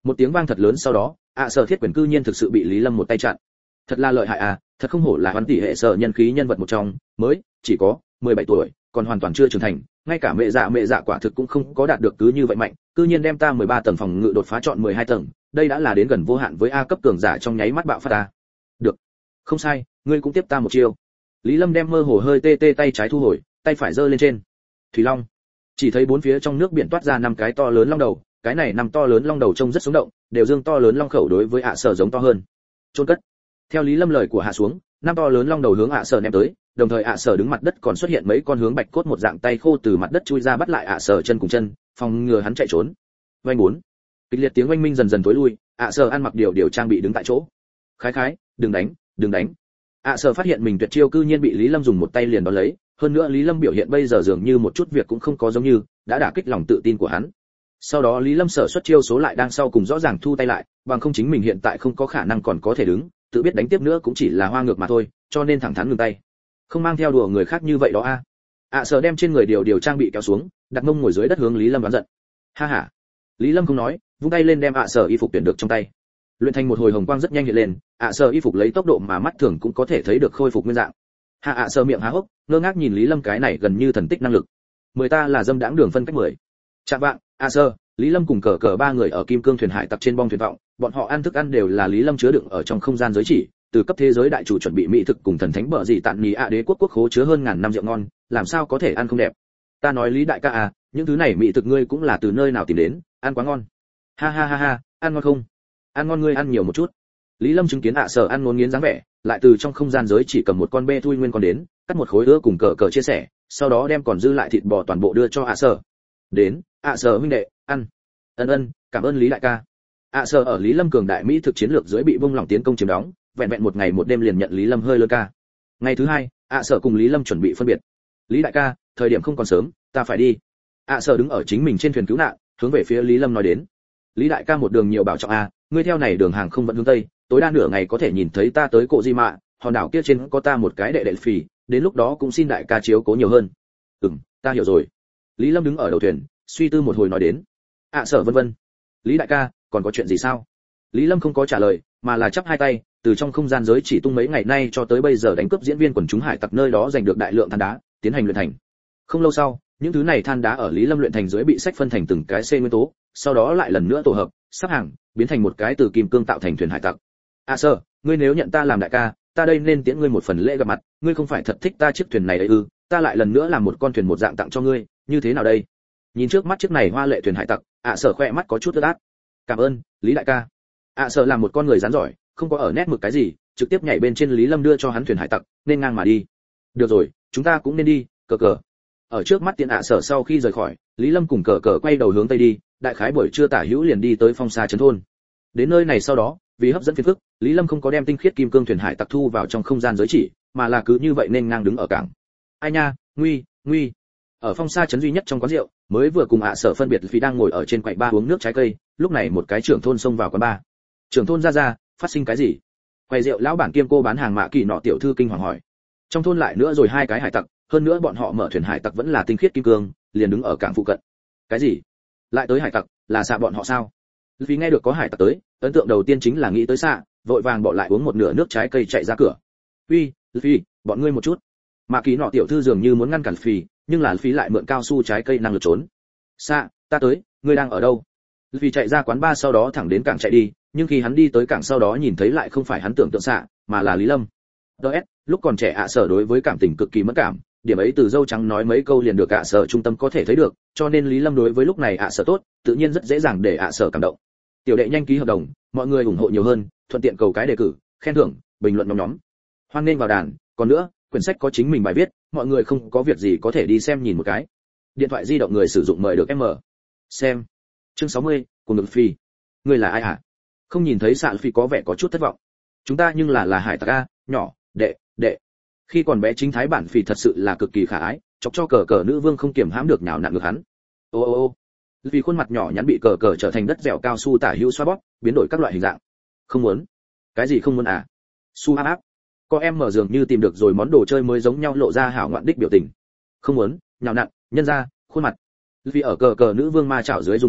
Một tiếng vang thật lớn sau đó, ạ sở thiết quyền cư nhiên thực sự bị Lý Lâm một tay chặn. Thật là lợi hại à, thật không hổ là hoán tỷ hệ sở nhân khí nhân vật một trong, mới chỉ có mười bảy tuổi, còn hoàn toàn chưa trưởng thành, ngay cả mẹ dạ mẹ dạ quả thực cũng không có đạt được cứ như vậy mạnh, cư nhiên đem ta mười ba tầng phòng ngự đột phá chọn mười hai tầng, đây đã là đến gần vô hạn với A cấp cường giả trong nháy mắt bạo phát ta. Được, không sai, ngươi cũng tiếp ta một chiêu. Lý Lâm đem mơ hồ hơi tê tê tay trái thu hồi, tay phải giơ lên trên. Thủy Long. Chỉ thấy bốn phía trong nước biển toát ra năm cái to lớn long đầu, cái này năm to lớn long đầu trông rất sống động, đều dương to lớn long khẩu đối với ạ sở giống to hơn. Chôn cất. Theo Lý Lâm lời của hạ xuống, năm to lớn long đầu hướng ạ sở ném tới, đồng thời ạ sở đứng mặt đất còn xuất hiện mấy con hướng bạch cốt một dạng tay khô từ mặt đất chui ra bắt lại ạ sở chân cùng chân, phòng ngừa hắn chạy trốn. Vành bốn. Kịch liệt tiếng oanh minh dần dần tối lui, ạ sở ăn mặc điều điều trang bị đứng tại chỗ. Khái khái, đừng đánh, đừng đánh. ạ sở phát hiện mình tuyệt chiêu cư nhiên bị Lý Lâm dùng một tay liền đón lấy, hơn nữa Lý Lâm biểu hiện bây giờ dường như một chút việc cũng không có giống như, đã đả kích lòng tự tin của hắn. Sau đó Lý Lâm sở xuất chiêu số lại đang sau cùng rõ ràng thu tay lại, bằng không chính mình hiện tại không có khả năng còn có thể đứng, tự biết đánh tiếp nữa cũng chỉ là hoa ngược mà thôi, cho nên thẳng thắn ngừng tay. Không mang theo đùa người khác như vậy đó a. ạ sở đem trên người điều điều trang bị kéo xuống, đặt mông ngồi dưới đất hướng Lý Lâm đoán giận. Ha ha. Lý Lâm không nói, vung tay lên đem ạ sở y phục tuyển được trong tay. Luyện thành một hồi hồng quang rất nhanh hiện lên, ạ sở y phục lấy tốc độ mà mắt thường cũng có thể thấy được khôi phục nguyên dạng. Hạ ạ sở miệng há hốc, ngơ ngác nhìn Lý Lâm cái này gần như thần tích năng lực. Mười ta là dâm đãng đường phân cách mười. Chạm vạng, ạ sở, Lý Lâm cùng cờ cờ ba người ở kim cương thuyền hải tặc trên bong thuyền vọng, bọn họ ăn thức ăn đều là Lý Lâm chứa đựng ở trong không gian giới chỉ, từ cấp thế giới đại chủ chuẩn bị mỹ thực cùng thần thánh bợ gì tạn nhì ạ đế quốc quốc khố chứa hơn ngàn năm rượu ngon, làm sao có thể ăn không đẹp. Ta nói Lý đại ca à, những thứ này mỹ thực ngươi cũng là từ nơi nào tìm đến, ăn quá ngon. Ha ha ha ha, ăn ngon không? Ăn ngon, ngươi ăn nhiều một chút. Lý Lâm chứng kiến ạ sở ăn ngốn nghiến dáng vẻ, lại từ trong không gian giới chỉ cầm một con bê thui nguyên con đến, cắt một khối ứa cùng cờ cờ chia sẻ, sau đó đem còn dư lại thịt bò toàn bộ đưa cho ạ sở. Đến, ạ sở huynh đệ, ăn. Ân ân, cảm ơn Lý đại ca. ạ sở ở Lý Lâm cường đại mỹ thực chiến lược dưới bị vung lòng tiến công chiếm đóng, vẹn vẹn một ngày một đêm liền nhận Lý Lâm hơi lơ ca. Ngày thứ hai, ạ sở cùng Lý Lâm chuẩn bị phân biệt. Lý đại ca, thời điểm không còn sớm, ta phải đi. ạ sở đứng ở chính mình trên thuyền cứu nạn, hướng về phía Lý Lâm nói đến. Lý đại ca một đường nhiều bảo trọng a, ngươi theo này đường hàng không vẫn hướng tây, tối đa nửa ngày có thể nhìn thấy ta tới Cộ Di Mạ, hòn đảo kia trên có ta một cái đệ đệ phì, đến lúc đó cũng xin đại ca chiếu cố nhiều hơn. Ừm, ta hiểu rồi. Lý Lâm đứng ở đầu thuyền, suy tư một hồi nói đến. ạ sở vân vân. Lý đại ca, còn có chuyện gì sao? Lý Lâm không có trả lời, mà là chắp hai tay, từ trong không gian giới chỉ tung mấy ngày nay cho tới bây giờ đánh cướp diễn viên quần chúng hải tặc nơi đó giành được đại lượng than đá, tiến hành luyện thành. Không lâu sau, những thứ này than đá ở Lý Lâm luyện thành dưới bị sách phân thành từng cái C nguyên tố, sau đó lại lần nữa tổ hợp, sắp hàng, biến thành một cái từ kim cương tạo thành thuyền hải tặc. À sơ, ngươi nếu nhận ta làm đại ca, ta đây nên tiễn ngươi một phần lễ gặp mặt, ngươi không phải thật thích ta chiếc thuyền này đấy ư? Ta lại lần nữa làm một con thuyền một dạng tặng cho ngươi, như thế nào đây? Nhìn trước mắt chiếc này hoa lệ thuyền hải tặc, ạ à sở khoe mắt có chút ướt át. Cảm ơn, Lý đại ca. ạ à sở làm một con người rắn giỏi, không có ở nét mực cái gì, trực tiếp nhảy bên trên Lý Lâm đưa cho hắn thuyền hải tặc, nên ngang mà đi. Được rồi, chúng ta cũng nên đi, cờ cờ. Ở trước mắt tiện ạ à sở sau khi rời khỏi, Lý Lâm cùng cờ cờ quay đầu hướng tây đi, đại khái buổi trưa tả hữu liền đi tới phong xa trấn thôn. Đến nơi này sau đó, vì hấp dẫn phiền phức, Lý Lâm không có đem tinh khiết kim cương thuyền hải tặc thu vào trong không gian giới chỉ, mà là cứ như vậy nên ngang đứng ở cảng. Ai nha, nguy, nguy. Ở phong xa trấn duy nhất trong quán rượu, mới vừa cùng ạ à sở phân biệt vì đang ngồi ở trên quầy ba uống nước trái cây, lúc này một cái trưởng thôn xông vào quán ba. Trưởng thôn ra ra, phát sinh cái gì? Quầy rượu lão bản kiêm cô bán hàng mạ kỳ nọ tiểu thư kinh hoàng hỏi. Trong thôn lại nữa rồi hai cái hải tặc, hơn nữa bọn họ mở thuyền hải tặc vẫn là tinh khiết kim cương, liền đứng ở cảng phụ cận. Cái gì? Lại tới hải tặc, là xạ bọn họ sao? Vì nghe được có hải tặc tới, ấn tượng đầu tiên chính là nghĩ tới xạ, vội vàng bỏ lại uống một nửa nước trái cây chạy ra cửa. Uy, Phi, bọn ngươi một chút. Mạ kỳ nọ tiểu thư dường như muốn ngăn cản Phi, nhưng là Phi lại mượn cao su trái cây năng lực trốn. Xạ, ta tới, ngươi đang ở đâu? Phi chạy ra quán bar sau đó thẳng đến cảng chạy đi, nhưng khi hắn đi tới cảng sau đó nhìn thấy lại không phải hắn tưởng tượng xạ, mà là Lý Lâm. ds lúc còn trẻ ạ à sở đối với cảm tình cực kỳ mất cảm, điểm ấy từ dâu trắng nói mấy câu liền được ạ à sở trung tâm có thể thấy được, cho nên Lý Lâm đối với lúc này ạ à sở tốt, tự nhiên rất dễ dàng để ạ à sở cảm động. Tiểu đệ nhanh ký hợp đồng, mọi người ủng hộ nhiều hơn, thuận tiện cầu cái đề cử, khen thưởng, bình luận nhóm nhóm. Hoan nghênh vào đàn, còn nữa, quyển sách có chính mình bài viết, mọi người không có việc gì có thể đi xem nhìn một cái. Điện thoại di động người sử dụng mời được em mở. Xem. Chương sáu mươi, cùng được Phi. Người là ai hả? Không nhìn thấy Sạ Phi có vẻ có chút thất vọng. Chúng ta nhưng là là hải tặc a, nhỏ, đệ, đệ. Khi còn bé chính thái bản Phi thật sự là cực kỳ khả ái, chọc cho cờ cờ nữ vương không kiềm hãm được nhào nặn ngược hắn. Ô ô ô. Vì khuôn mặt nhỏ nhắn bị cờ cờ trở thành đất dẻo cao su tả hữu xoa bóp, biến đổi các loại hình dạng. Không muốn. Cái gì không muốn à? Su áp áp. Có em mở giường như tìm được rồi món đồ chơi mới giống nhau lộ ra hảo ngoạn đích biểu tình. Không muốn, nhào nặn, nhân ra, khuôn mặt. Vì ở cờ cờ nữ vương ma chảo dưới dùng rằng,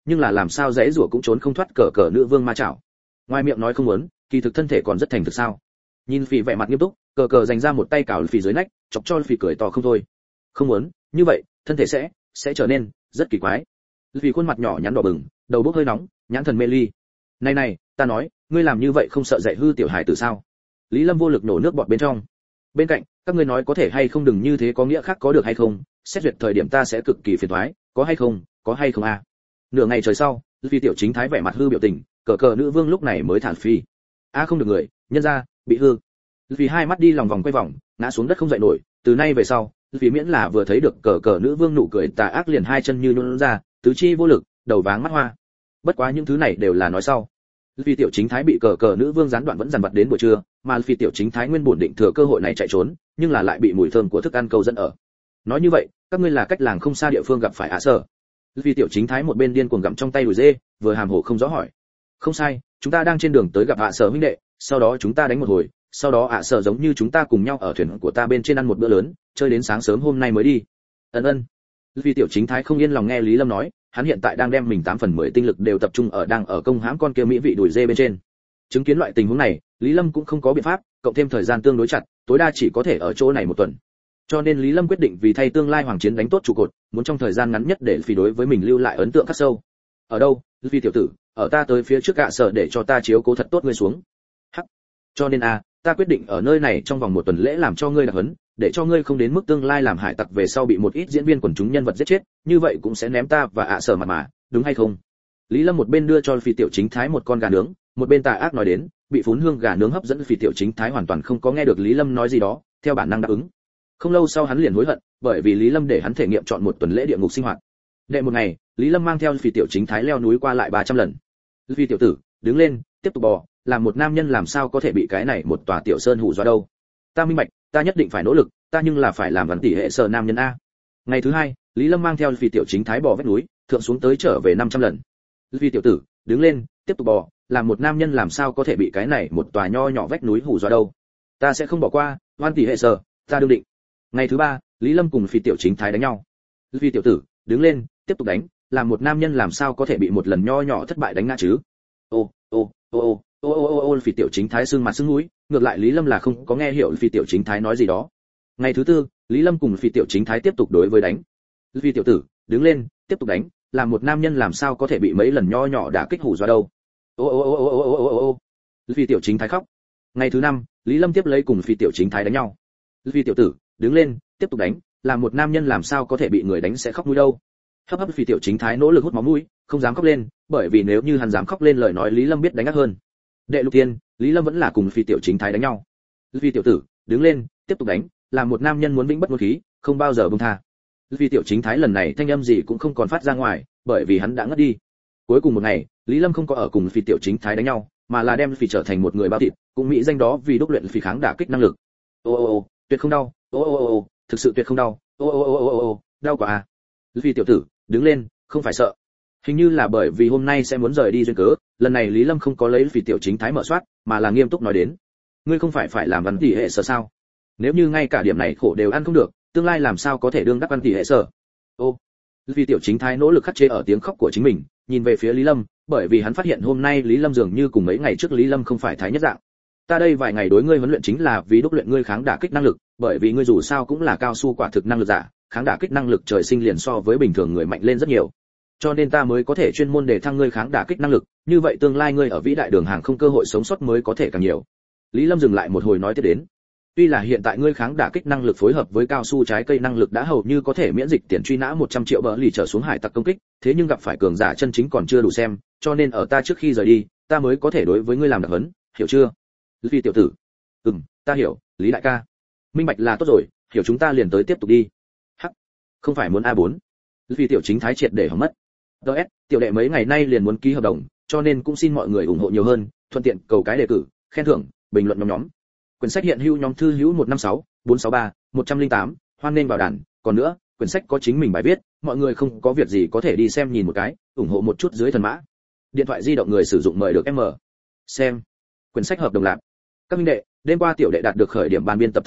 nhưng là làm sao dễ rủa cũng trốn không thoát cờ cờ nữ vương ma chảo. Ngoài miệng nói không muốn, kỳ thực thân thể còn rất thành thực sao? Nhìn Phỉ vẻ mặt nghiêm túc, cờ cờ dành ra một tay cào Phỉ dưới nách, chọc cho Phỉ cười to không thôi. Không muốn, như vậy, thân thể sẽ sẽ trở nên rất kỳ quái. Phỉ khuôn mặt nhỏ nhắn đỏ bừng, đầu bốc hơi nóng, nhãn thần mê ly. Này này, ta nói, ngươi làm như vậy không sợ dạy hư tiểu hài tử sao? Lý Lâm vô lực nổ nước bọt bên trong. Bên cạnh, các ngươi nói có thể hay không đừng như thế có nghĩa khác có được hay không? Xét duyệt thời điểm ta sẽ cực kỳ phiền toái, có hay không, có hay không a? À? Nửa ngày trời sau, Phi tiểu chính thái vẻ mặt hư biểu tình, cờ cờ nữ vương lúc này mới thản Phi. A à không được người, nhân ra bị hư. Vì hai mắt đi lòng vòng quay vòng, ngã xuống đất không dậy nổi, từ nay về sau, vì miễn là vừa thấy được cờ cờ nữ vương nụ cười tà ác liền hai chân như nhũn ra, tứ chi vô lực, đầu váng mắt hoa. Bất quá những thứ này đều là nói sau. Phi tiểu chính thái bị cờ cờ nữ vương gián đoạn vẫn dằn vặt đến buổi trưa, mà Phi tiểu chính thái nguyên bổn định thừa cơ hội này chạy trốn, nhưng là lại bị mùi thơm của thức ăn câu dẫn ở. Nói như vậy, các ngươi là cách làng không xa địa phương gặp phải ạ sở. Phi tiểu chính thái một bên điên cuồng gặm trong tay đùi dê, vừa hàm hồ không rõ hỏi. Không sai, chúng ta đang trên đường tới gặp ạ sở huynh đệ, sau đó chúng ta đánh một hồi, sau đó ạ sở giống như chúng ta cùng nhau ở thuyền của ta bên trên ăn một bữa lớn, chơi đến sáng sớm hôm nay mới đi. Ân ân. Phi tiểu chính thái không yên lòng nghe Lý Lâm nói, hắn hiện tại đang đem mình tám phần mười tinh lực đều tập trung ở đang ở công hãm con kia mỹ vị đùi dê bên trên. Chứng kiến loại tình huống này, Lý Lâm cũng không có biện pháp, cộng thêm thời gian tương đối chặt, tối đa chỉ có thể ở chỗ này một tuần. Cho nên Lý Lâm quyết định vì thay tương lai hoàng chiến đánh tốt trụ cột, muốn trong thời gian ngắn nhất để Phi đối với mình lưu lại ấn tượng khắc sâu. Ở đâu, Phi tiểu tử, ở ta tới phía trước gạ sở để cho ta chiếu cố thật tốt ngươi xuống. Hắc. Cho nên a, ta quyết định ở nơi này trong vòng một tuần lễ làm cho ngươi đặc huấn, để cho ngươi không đến mức tương lai làm hải tặc về sau bị một ít diễn viên quần chúng nhân vật giết chết, như vậy cũng sẽ ném ta và ạ sở mặt mà, đúng hay không? Lý Lâm một bên đưa cho Phi tiểu chính thái một con gà nướng, một bên tà ác nói đến, bị phún hương gà nướng hấp dẫn Phi tiểu chính thái hoàn toàn không có nghe được Lý Lâm nói gì đó, theo bản năng đáp ứng. Không lâu sau hắn liền hối hận, bởi vì Lý Lâm để hắn thể nghiệm chọn một tuần lễ địa ngục sinh hoạt. Đệ một ngày, Lý Lâm mang theo Phi tiểu chính thái leo núi qua lại ba trăm lần. Phi tiểu tử, đứng lên, tiếp tục bò, làm một nam nhân làm sao có thể bị cái này một tòa tiểu sơn hù dọa đâu. Ta minh bạch, ta nhất định phải nỗ lực, ta nhưng là phải làm văn tỷ hệ sở nam nhân a. Ngày thứ hai, Lý Lâm mang theo Phi tiểu chính thái bò vách núi, thượng xuống tới trở về năm trăm lần. Phi tiểu tử, đứng lên, tiếp tục bò, làm một nam nhân làm sao có thể bị cái này một tòa nho nhỏ vách núi hù dọa đâu. Ta sẽ không bỏ qua, văn tỷ hệ sở, ta đương định. Ngày thứ ba, Lý Lâm cùng Phi tiểu chính thái đánh nhau. Phi tiểu tử, đứng lên, tiếp tục đánh, làm một nam nhân làm sao có thể bị một lần nho nhỏ thất bại đánh ngã chứ. Ô, ô, ô ô, ô ô ô ô Phi tiểu chính thái sưng mặt sưng mũi, ngược lại Lý Lâm là không có nghe hiểu Phi tiểu chính thái nói gì đó. Ngày thứ tư, Lý Lâm cùng Phi tiểu chính thái tiếp tục đối với đánh. Phi tiểu tử, đứng lên, tiếp tục đánh, làm một nam nhân làm sao có thể bị mấy lần nho nhỏ đả kích hù dọa đâu. Ô ô ô ô ô ô ô ô. Phi tiểu chính thái khóc. Ngày thứ năm, Lý Lâm tiếp lấy cùng Phi tiểu chính thái đánh nhau. Phi tiểu tử, đứng lên, tiếp tục đánh, làm một nam nhân làm sao có thể bị người đánh sẽ khóc mũi đâu. Hấp hấp Phi tiểu chính thái nỗ lực hút máu mũi, không dám khóc lên, bởi vì nếu như hắn dám khóc lên lời nói Lý Lâm biết đánh ác hơn. Đệ lục tiên, Lý Lâm vẫn là cùng Phi tiểu chính thái đánh nhau. Phi tiểu tử, đứng lên, tiếp tục đánh, làm một nam nhân muốn vĩnh bất ngôn khí, không bao giờ buông tha. Phi tiểu chính thái lần này thanh âm gì cũng không còn phát ra ngoài, bởi vì hắn đã ngất đi. Cuối cùng một ngày, Lý Lâm không có ở cùng Phi tiểu chính thái đánh nhau, mà là đem Phi trở thành một người bao thịt, cũng mỹ danh đó vì đúc luyện Phi kháng đả kích năng lực. Ô ô ô, tuyệt không đau, ô ô ô ô, thực sự tuyệt không đau, ô ô ô ô ô, đau quá à. Phi tiểu tử, đứng lên, không phải sợ. Hình như là bởi vì hôm nay sẽ muốn rời đi duyên cớ, lần này Lý Lâm không có lấy Phi tiểu chính thái mở soát, mà là nghiêm túc nói đến. Ngươi không phải phải làm văn tỷ hệ sở sao? Nếu như ngay cả điểm này khổ đều ăn không được, tương lai làm sao có thể đương đắc văn tỷ hệ sở? Ô, Phi tiểu chính thái nỗ lực khắc chế ở tiếng khóc của chính mình, nhìn về phía Lý Lâm, bởi vì hắn phát hiện hôm nay Lý Lâm dường như cùng mấy ngày trước Lý Lâm không phải thái nhất dạng. Ta đây vài ngày đối ngươi huấn luyện chính là vì đúc luyện ngươi kháng đả kích năng lực, bởi vì ngươi dù sao cũng là cao su quả thực năng lực giả, kháng đả kích năng lực trời sinh liền so với bình thường người mạnh lên rất nhiều. Cho nên ta mới có thể chuyên môn để thăng ngươi kháng đả kích năng lực, như vậy tương lai ngươi ở vĩ đại đường hàng không cơ hội sống sót mới có thể càng nhiều. Lý Lâm dừng lại một hồi nói tiếp đến. Tuy là hiện tại ngươi kháng đả kích năng lực phối hợp với cao su trái cây năng lực đã hầu như có thể miễn dịch tiền truy nã một trăm triệu bờ lì trở xuống hải tặc công kích, thế nhưng gặp phải cường giả chân chính còn chưa đủ xem, cho nên ở ta trước khi rời đi, ta mới có thể đối với ngươi làm đặc huấn, hiểu chưa? Phi tiểu tử. Ừm, ta hiểu, Lý đại ca. Minh bạch là tốt rồi, hiểu chúng ta liền tới tiếp tục đi. Hắc, không phải muốn a bốn. Phi tiểu chính thái triệt để hỏng mất. đê ét, tiểu đệ mấy ngày nay liền muốn ký hợp đồng, cho nên cũng xin mọi người ủng hộ nhiều hơn, thuận tiện cầu cái đề cử, khen thưởng, bình luận nhóm nhóm. Quyển sách hiện hữu nhóm thư hữu một năm sáu, bốn sáu ba, một không tám, hoan nên vào đàn, còn nữa, quyển sách có chính mình bài viết, mọi người không có việc gì có thể đi xem nhìn một cái, ủng hộ một chút dưới thần mã. Điện thoại di động người sử dụng mời được em mở. Xem. Quyển sách hợp đồng lạc. Các minh đệ, đêm qua tiểu đệ đạt được khởi điểm ban biên tập thông báo,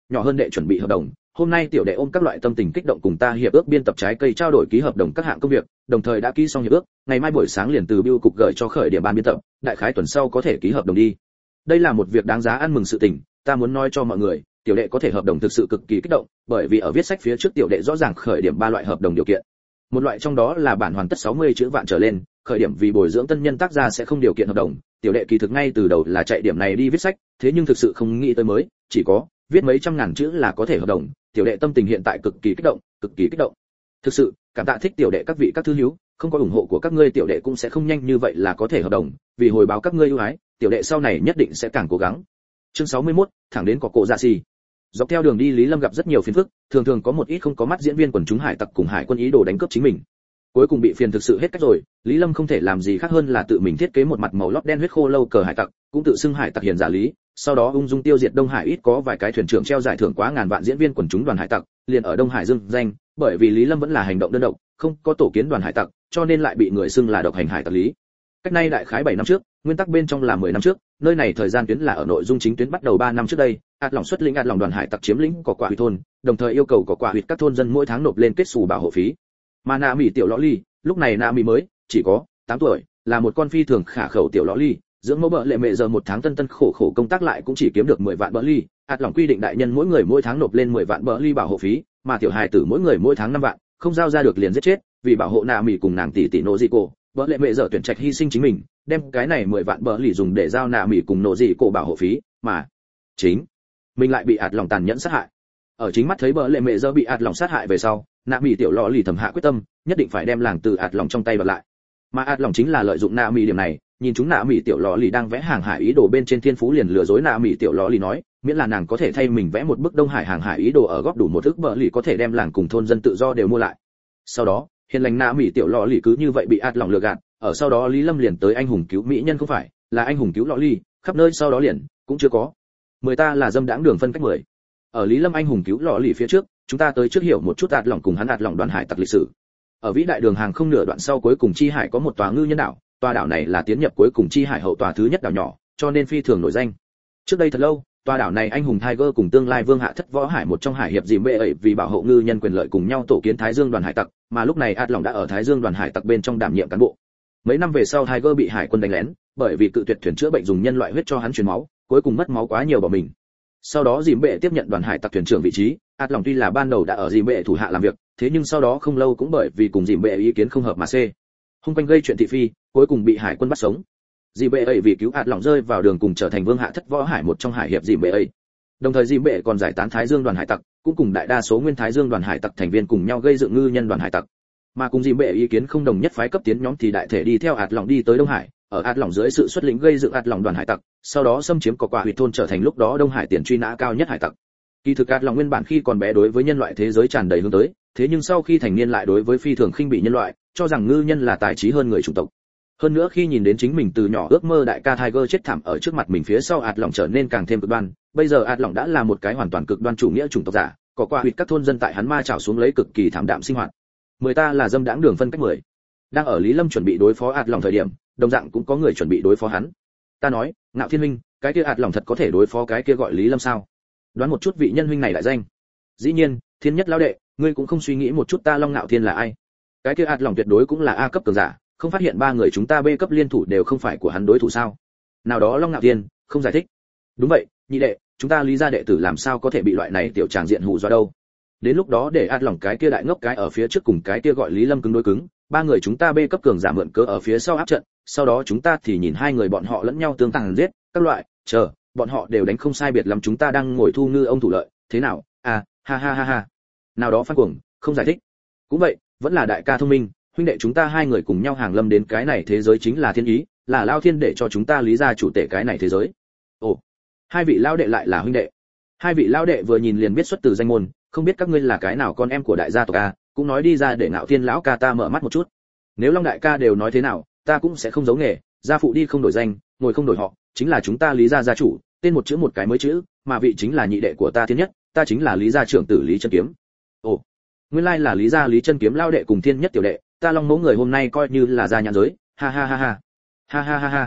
nhỏ hơn đệ chuẩn bị hợp đồng, hôm nay tiểu đệ ôm các loại tâm tình kích động cùng ta hiệp ước biên tập trái cây trao đổi ký hợp đồng các hạng công việc, đồng thời đã ký xong hiệp ước, ngày mai buổi sáng liền từ bưu cục gửi cho khởi điểm ban biên tập, đại khái tuần sau có thể ký hợp đồng đi. Đây là một việc đáng giá ăn mừng sự tình, ta muốn nói cho mọi người, tiểu đệ có thể hợp đồng thực sự cực kỳ kích động, bởi vì ở viết sách phía trước tiểu đệ rõ ràng khởi điểm ba loại hợp đồng điều kiện. Một loại trong đó là bản hoàn tất sáu mươi chữ vạn trở lên, khởi điểm vì bồi dưỡng tân nhân tác gia sẽ không điều kiện hợp đồng, tiểu đệ kỳ thực ngay từ đầu là chạy điểm này đi viết sách, thế nhưng thực sự không nghĩ tới mới, chỉ có viết mấy trăm ngàn chữ là có thể hợp đồng, tiểu đệ tâm tình hiện tại cực kỳ kích động, cực kỳ kích động. Thực sự, cảm tạ thích tiểu đệ các vị các thư hữu, không có ủng hộ của các ngươi tiểu đệ cũng sẽ không nhanh như vậy là có thể hợp đồng, vì hồi báo các ngươi ưu ái, tiểu đệ sau này nhất định sẽ càng cố gắng. Chương sáu mươi mốt, thẳng đến có cổ dạ xì. Dọc theo đường đi Lý Lâm gặp rất nhiều phiền phức, thường thường có một ít không có mắt diễn viên quần chúng hải tặc cùng hải quân ý đồ đánh cướp chính mình. Cuối cùng bị phiền thực sự hết cách rồi, Lý Lâm không thể làm gì khác hơn là tự mình thiết kế một mặt màu lót đen huyết khô lâu cờ hải tặc, cũng tự xưng hải tặc hiền giả lý, sau đó ung dung tiêu diệt Đông Hải ít có vài cái thuyền trưởng treo giải thưởng quá ngàn vạn diễn viên quần chúng đoàn hải tặc, liền ở Đông Hải dương danh, bởi vì Lý Lâm vẫn là hành động đơn độc, không có tổ kiến đoàn hải tặc, cho nên lại bị người xưng là độc hành hải tặc lý. Cách nay đại khái bảy năm trước, nguyên tắc bên trong là mười năm trước, nơi này thời gian tuyến là ở nội dung chính tuyến bắt đầu ba năm trước đây, ạt lỏng xuất lĩnh ạt lỏng đoàn hải tặc chiếm lĩnh cỏ quả huyệt thôn, đồng thời yêu cầu cỏ quả huyệt các thôn dân mỗi tháng nộp lên kết xù bảo hộ phí. Mà Na Mỹ tiểu lõ ly, lúc này Na Mỹ mới chỉ có tám tuổi, là một con phi thường khả khẩu tiểu lõ ly, dưỡng mẫu bợ lệ mẹ giờ một tháng tân tân khổ khổ công tác lại cũng chỉ kiếm được mười vạn bợ ly, ạt lỏng quy định đại nhân mỗi người mỗi tháng nộp lên mười vạn bợ ly bảo hộ phí, mà tiểu hài tử mỗi người mỗi tháng năm vạn, không giao ra được liền giết chết, vì bảo hộ Na Mỹ cùng nàng tỷ tỷ nô dị cổ, bợ lệ mẹ giờ tuyển trạch hy sinh chính mình, đem cái này mười vạn bợ ly dùng để giao Na Mỹ cùng nô dị cổ bảo hộ phí, mà chính mình lại bị ạt lỏng tàn nhẫn sát hại. Ở chính mắt thấy bợ lệ mẹ giờ bị ạt lỏng sát hại về sau, Na Mỹ tiểu lọ lì thầm hạ quyết tâm, nhất định phải đem làng từ ạt lỏng trong tay đoạt lại. Mà ạt lỏng chính là lợi dụng Na Mỹ điểm này, nhìn chúng Na Mỹ tiểu lọ lì đang vẽ hàng hải ý đồ bên trên thiên phú liền lừa dối Na Mỹ tiểu lọ lì nói, miễn là nàng có thể thay mình vẽ một bức Đông Hải hàng hải ý đồ ở góp đủ một ức bợ lì có thể đem làng cùng thôn dân tự do đều mua lại. Sau đó, hiền lành Na Mỹ tiểu lọ lì cứ như vậy bị ạt lỏng lừa gạt, ở sau đó Lý Lâm liền tới anh hùng cứu mỹ nhân không phải, là anh hùng cứu lọ lì, khắp nơi sau đó liền cũng chưa có. Mười ta là dâm đãng đường phân cách mười. Ở Lý Lâm anh hùng cứu lọ lì phía trước, chúng ta tới trước hiểu một chút ạt lỏng cùng hắn ạt lỏng đoàn hải tặc lịch sử. Ở vĩ đại đường hàng không nửa đoạn sau cuối cùng chi hải có một tòa ngư nhân đảo, tòa đảo này là tiến nhập cuối cùng chi hải hậu tòa thứ nhất đảo nhỏ, cho nên phi thường nổi danh. Trước đây thật lâu, tòa đảo này anh hùng Tiger cùng tương lai vương hạ thất võ hải một trong hải hiệp dìm bệ ấy vì bảo hộ ngư nhân quyền lợi cùng nhau tổ kiến Thái Dương đoàn hải tặc, mà lúc này ạt lỏng đã ở Thái Dương đoàn hải tặc bên trong đảm nhiệm cán bộ. Mấy năm về sau Tiger bị hải quân đánh lén, bởi vì cự tuyệt thuyền chữa bệnh dùng nhân loại huyết cho hắn truyền máu, cuối cùng mất máu quá nhiều bỏ mình. Sau đó dìm bệ tiếp nhận đoàn hải tặc thuyền trưởng vị trí, ạt lỏng tuy là ban đầu đã ở dìm bệ thủ hạ làm việc, thế nhưng sau đó không lâu cũng bởi vì cùng dìm bệ ý kiến không hợp mà xê hung quanh gây chuyện thị phi, cuối cùng bị hải quân bắt sống. Dìm bệ ấy vì cứu ạt lỏng rơi vào đường cùng trở thành vương hạ thất võ hải một trong hải hiệp dìm bệ ấy. Đồng thời dìm bệ còn giải tán Thái Dương đoàn hải tặc, cũng cùng đại đa số nguyên Thái Dương đoàn hải tặc thành viên cùng nhau gây dựng ngư nhân đoàn hải tặc. Mà cùng dìm bệ ý kiến không đồng nhất phái cấp tiến nhóm thì đại thể đi theo ạt lỏng đi tới Đông Hải, ở ạt lỏng dưới sự xuất lĩnh gây dựng ạt lỏng đoàn hải tặc, sau đó xâm chiếm cỏ quả huyệt thôn trở thành lúc đó Đông Hải tiền truy nã cao nhất hải tặc. Kỳ thực ạt lỏng nguyên bản khi còn bé đối với nhân loại thế giới tràn đầy hướng tới, thế nhưng sau khi thành niên lại đối với phi thường khinh bị nhân loại, cho rằng ngư nhân là tài trí hơn người chủng tộc. Hơn nữa khi nhìn đến chính mình từ nhỏ ước mơ đại ca Tiger chết thảm ở trước mặt mình phía sau ạt lỏng trở nên càng thêm cực đoan, bây giờ ạt lỏng đã là một cái hoàn toàn cực đoan chủ nghĩa chủng tộc giả, có qua huyệt các thôn dân tại hắn ma chảo xuống lấy cực kỳ thảm đạm sinh hoạt. Mười ta là dâm đãng đường phân cách mười. Đang ở Lý Lâm chuẩn bị đối phó ạt lỏng thời điểm, đồng dạng cũng có người chuẩn bị đối phó hắn. Ta nói, Ngạo Thiên huynh, cái kia ạt lỏng thật có thể đối phó cái kia gọi Lý Lâm sao? Đoán một chút vị nhân huynh này lại danh. Dĩ nhiên, Thiên Nhất lão đệ, ngươi cũng không suy nghĩ một chút ta Long Ngạo Thiên là ai? Cái kia ạt lỏng tuyệt đối cũng là A cấp cường giả, không phát hiện ba người chúng ta B cấp liên thủ đều không phải của hắn đối thủ sao? Nào đó Long Ngạo Thiên, không giải thích. Đúng vậy, nhị đệ, chúng ta Lý gia đệ tử làm sao có thể bị loại này tiểu tràng diện hù dọa đâu? Đến lúc đó để ạt lỏng cái kia đại ngốc cái ở phía trước cùng cái kia gọi Lý Lâm cứng đối cứng, ba người chúng ta B cấp cường giả mượn cớ ở phía sau áp trận, sau đó chúng ta thì nhìn hai người bọn họ lẫn nhau tương tàn giết, các loại, chờ, bọn họ đều đánh không sai biệt lắm chúng ta đang ngồi thu ngư ông thủ lợi, thế nào? À, ha ha ha ha. Nào đó Phan Cuồng, không giải thích. Cũng vậy, vẫn là đại ca thông minh, huynh đệ chúng ta hai người cùng nhau hàng lâm đến cái này thế giới chính là thiên ý, là lao thiên để cho chúng ta Lý gia chủ tể cái này thế giới. Ồ, hai vị lao đệ lại là huynh đệ. Hai vị lao đệ vừa nhìn liền biết xuất từ danh môn, không biết các ngươi là cái nào con em của đại gia tộc a, cũng nói đi ra để Ngạo Thiên lão ca ta mở mắt một chút. Nếu Long đại ca đều nói thế nào, ta cũng sẽ không giấu nghề, gia phụ đi không đổi danh, ngồi không đổi họ, chính là chúng ta Lý gia gia chủ, tên một chữ một cái mới chữ, mà vị chính là nhị đệ của ta Thiên Nhất, ta chính là Lý gia trưởng tử Lý Chân Kiếm. Ồ, nguyên lai là Lý gia Lý Chân Kiếm lao đệ cùng Thiên Nhất tiểu đệ, ta Long mẫu người hôm nay coi như là gia nhãn giới, ha ha ha ha. Ha ha ha ha.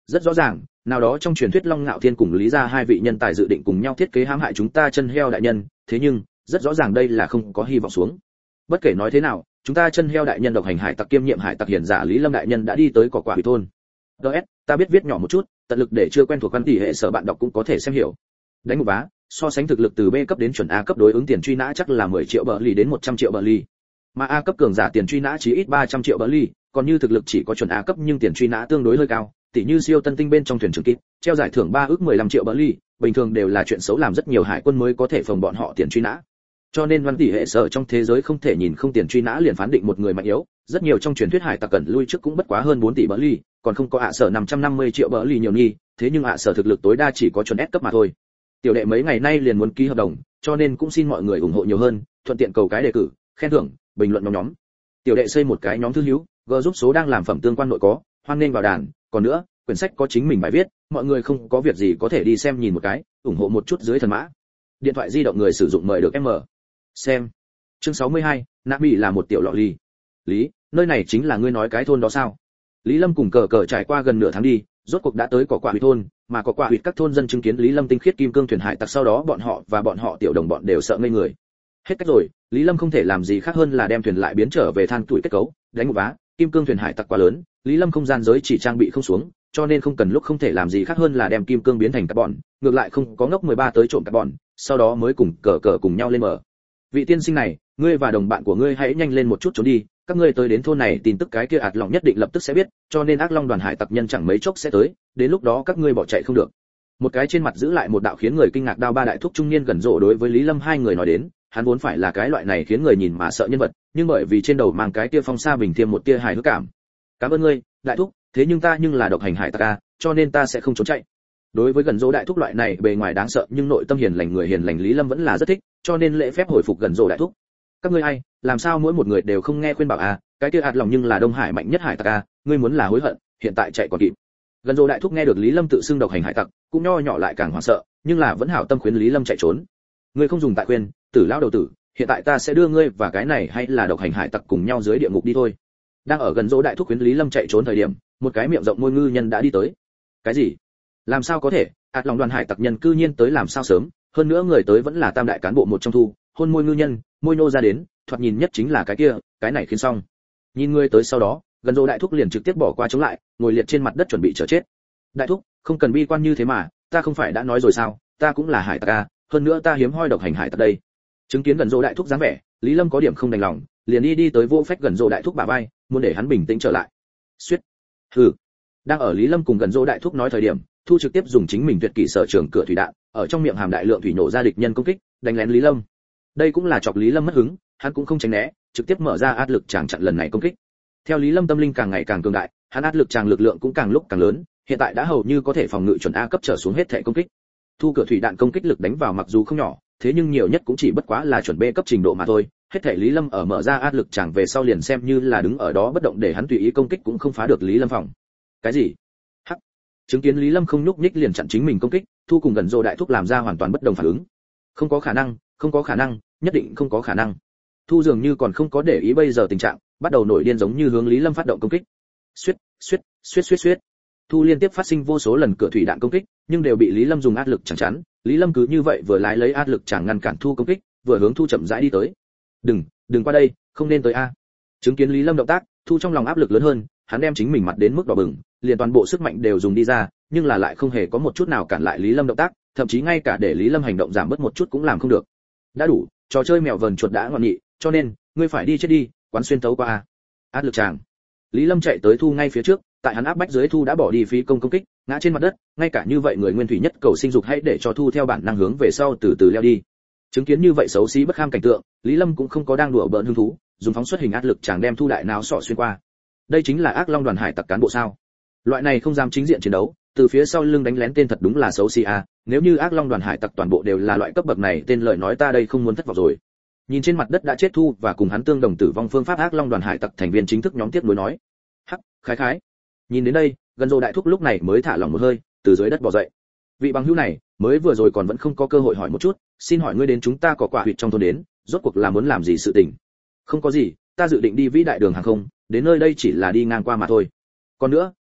rất rõ ràng, nào đó trong truyền thuyết Long Ngạo Thiên cùng Lý gia hai vị nhân tài dự định cùng nhau thiết kế hãm hại chúng ta chân heo đại nhân, thế nhưng, rất rõ ràng đây là không có hy vọng xuống. Bất kể nói thế nào, chúng ta chân heo đại nhân độc hành hải tặc kiêm nhiệm hải tặc hiển giả Lý Lâm đại nhân đã đi tới cỏ quả hủy thôn. đê ét, ta biết viết nhỏ một chút, tận lực để chưa quen thuộc văn tỷ hệ sở bạn đọc cũng có thể xem hiểu. Đánh một vá, so sánh thực lực từ B cấp đến chuẩn A cấp đối ứng tiền truy nã chắc là mười triệu bờ lì đến một trăm triệu bờ lì. Mà A cấp cường giả tiền truy nã chỉ ít ba trăm triệu bờ lì, còn như thực lực chỉ có chuẩn A cấp nhưng tiền truy nã tương đối hơi cao, tỷ như siêu tân tinh bên trong thuyền trưởng kít, treo giải thưởng ba ước mười lăm triệu bờ lì, bình thường đều là chuyện xấu làm rất nhiều hải quân mới có thể phòng bọn họ tiền truy nã. Cho nên văn tỷ hệ sở trong thế giới không thể nhìn không tiền truy nã liền phán định một người mạnh yếu, rất nhiều trong truyền thuyết hải tặc cần lui trước cũng bất quá hơn bốn tỷ bờ lì, còn không có ạ sở năm trăm năm mươi triệu bờ lì nhiều nghi, thế nhưng ạ sở thực lực tối đa chỉ có chuẩn S cấp mà thôi. Tiểu đệ mấy ngày nay liền muốn ký hợp đồng, cho nên cũng xin mọi người ủng hộ nhiều hơn, thuận tiện cầu cái đề cử, khen thưởng, bình luận nhóm nhóm. Tiểu đệ xây một cái nhóm thư hữu, g giúp số đang làm phẩm tương quan nội có, hoan nghênh vào đàn, còn nữa, quyển sách có chính mình bài viết, mọi người không có việc gì có thể đi xem nhìn một cái, ủng hộ một chút dưới thần mã. Điện thoại di động người sử dụng mời được em mở. Xem. Chương sáu mươi hai, Nạp Bị là một tiểu lọ ly. Lý, nơi này chính là ngươi nói cái thôn đó sao? Lý Lâm cùng cờ cờ trải qua gần nửa tháng đi, rốt cuộc đã tới cỏ quả huy thôn, mà cỏ quả huy các thôn dân chứng kiến Lý Lâm tinh khiết kim cương thuyền hải tặc sau đó bọn họ và bọn họ tiểu đồng bọn đều sợ ngây người. Hết cách rồi, Lý Lâm không thể làm gì khác hơn là đem thuyền lại biến trở về than tuổi kết cấu, đánh một vá, kim cương thuyền hải tặc quá lớn, Lý Lâm không gian giới chỉ trang bị không xuống, cho nên không cần lúc không thể làm gì khác hơn là đem kim cương biến thành carbon, ngược lại không có ngốc mười ba tới trộm carbon, sau đó mới cùng cờ cờ cùng nhau lên mở. Vị tiên sinh này, ngươi và đồng bạn của ngươi hãy nhanh lên một chút trốn đi, các ngươi tới đến thôn này tin tức cái kia ạt lòng nhất định lập tức sẽ biết, cho nên ác long đoàn hải tặc nhân chẳng mấy chốc sẽ tới, đến lúc đó các ngươi bỏ chạy không được. Một cái trên mặt giữ lại một đạo khiến người kinh ngạc đao ba đại thúc trung niên gần rộ đối với Lý Lâm hai người nói đến, hắn vốn phải là cái loại này khiến người nhìn mà sợ nhân vật, nhưng bởi vì trên đầu mang cái tia phong sa bình thêm một tia hài hước cảm. Cảm ơn ngươi, đại thúc, thế nhưng ta nhưng là độc hành hải tặc a, cho nên ta sẽ không trốn chạy. Đối với gần rộ đại thúc loại này bề ngoài đáng sợ nhưng nội tâm hiền lành người hiền lành Lý Lâm vẫn là rất thích, cho nên lễ phép hồi phục gần rộ đại thúc. Các ngươi ai, làm sao mỗi một người đều không nghe khuyên bảo a, cái kia ạt lòng nhưng là Đông Hải mạnh nhất hải tặc a, ngươi muốn là hối hận, hiện tại chạy còn kịp. Gần rộ đại thúc nghe được Lý Lâm tự xưng độc hành hải tặc, cũng nho nhỏ lại càng hoảng sợ, nhưng là vẫn hảo tâm khuyên Lý Lâm chạy trốn. Ngươi không dùng tại khuyên, tử lão đầu tử, hiện tại ta sẽ đưa ngươi và cái này hay là độc hành hải tặc cùng nhau dưới địa ngục đi thôi. Đang ở gần rộ đại thúc khuyên Lý Lâm chạy trốn thời điểm, một cái miệng rộng môi ngư nhân đã đi tới. Cái gì? Làm sao có thể? Ạt lòng đoàn hải tặc nhân cư nhiên tới làm sao sớm, hơn nữa người tới vẫn là tam đại cán bộ một trong thu, hôn môi ngư nhân, môi nô ra đến, thoạt nhìn nhất chính là cái kia, cái này khiến xong. Nhìn người tới sau đó, gần rộ đại thúc liền trực tiếp bỏ qua chống lại, ngồi liệt trên mặt đất chuẩn bị chờ chết. Đại thúc, không cần bi quan như thế mà, ta không phải đã nói rồi sao, ta cũng là hải tặc a, hơn nữa ta hiếm hoi độc hành hải tặc đây. Chứng kiến gần rộ đại thúc dáng vẻ, Lý Lâm có điểm không đành lòng, liền đi đi tới vô phách gần rộ đại thúc bả vai, muốn để hắn bình tĩnh trở lại. Xuyết. Hừ. Đang ở Lý Lâm cùng gần rộ đại thúc nói thời điểm, Thu trực tiếp dùng chính mình tuyệt kỹ sở trường cửa thủy đạn, ở trong miệng hàm đại lượng thủy nổ ra địch nhân công kích, đánh lén Lý Lâm. Đây cũng là chọc Lý Lâm mất hứng, hắn cũng không tránh né, trực tiếp mở ra áp lực tràng chặn lần này công kích. Theo Lý Lâm tâm linh càng ngày càng cường đại, hắn áp lực tràng lực lượng cũng càng lúc càng lớn, hiện tại đã hầu như có thể phòng ngự chuẩn A cấp trở xuống hết thể công kích. Thu cửa thủy đạn công kích lực đánh vào mặc dù không nhỏ, thế nhưng nhiều nhất cũng chỉ bất quá là chuẩn B cấp trình độ mà thôi. Hết thể Lý Lâm ở mở ra áp lực tràng về sau liền xem như là đứng ở đó bất động để hắn tùy ý công kích cũng không phá được Lý Lâm phòng. Cái gì? Hắc. Chứng kiến Lý Lâm không nhúc nhích liền chặn chính mình công kích, Thu cùng gần rộ đại thúc làm ra hoàn toàn bất đồng phản ứng. Không có khả năng, không có khả năng, nhất định không có khả năng. Thu dường như còn không có để ý bây giờ tình trạng, bắt đầu nổi điên giống như hướng Lý Lâm phát động công kích. Xuyết, xuyết, xuyết xuyết xuyết. Thu liên tiếp phát sinh vô số lần cửa thủy đạn công kích, nhưng đều bị Lý Lâm dùng áp lực chẳng chắn. Lý Lâm cứ như vậy vừa lái lấy áp lực chẳng ngăn cản Thu công kích, vừa hướng Thu chậm rãi đi tới. Đừng, đừng qua đây, không nên tới a. Chứng kiến Lý Lâm động tác, Thu trong lòng áp lực lớn hơn, hắn đem chính mình mặt đến mức đỏ bừng, liền toàn bộ sức mạnh đều dùng đi ra, nhưng là lại không hề có một chút nào cản lại Lý Lâm động tác, thậm chí ngay cả để Lý Lâm hành động giảm bớt một chút cũng làm không được. Đã đủ, trò chơi mèo vờn chuột đã ngoan nghị, cho nên ngươi phải đi chết đi, quán xuyên tấu qua a. Áp lực chàng. Lý Lâm chạy tới Thu ngay phía trước, tại hắn áp bách dưới Thu đã bỏ đi phí công công kích, ngã trên mặt đất, ngay cả như vậy người nguyên thủy nhất cầu sinh dục hãy để cho Thu theo bản năng hướng về sau từ từ leo đi. Chứng kiến như vậy xấu xí bất kham cảnh tượng, Lý Lâm cũng không có đang đùa bỡn hứng thú, dùng phóng xuất hình áp lực chàng đem Thu đại não sọ xuyên qua. Đây chính là ác long đoàn hải tặc cán bộ sao? Loại này không dám chính diện chiến đấu, từ phía sau lưng đánh lén tên thật đúng là xấu xí a, nếu như ác long đoàn hải tặc toàn bộ đều là loại cấp bậc này tên lời nói ta đây không muốn thất vọng rồi. Nhìn trên mặt đất đã chết Thu và cùng hắn tương đồng tử vong phương pháp ác long đoàn hải tặc thành viên chính thức nhóm tiếp nối nói. Hắc, khái khái. Nhìn đến đây, gần rộ đại thúc lúc này mới thả lỏng một hơi, từ dưới đất bò dậy. Vị bằng hữu này, mới vừa rồi còn vẫn không có cơ hội hỏi một chút, xin hỏi ngươi đến chúng ta có quả huyệt trong thôn đến, rốt cuộc là muốn làm gì sự tình? Không có gì, ta dự định đi vĩ đại đường hàng không, đến nơi đây chỉ là đi ngang qua mà thôi. Còn nữa,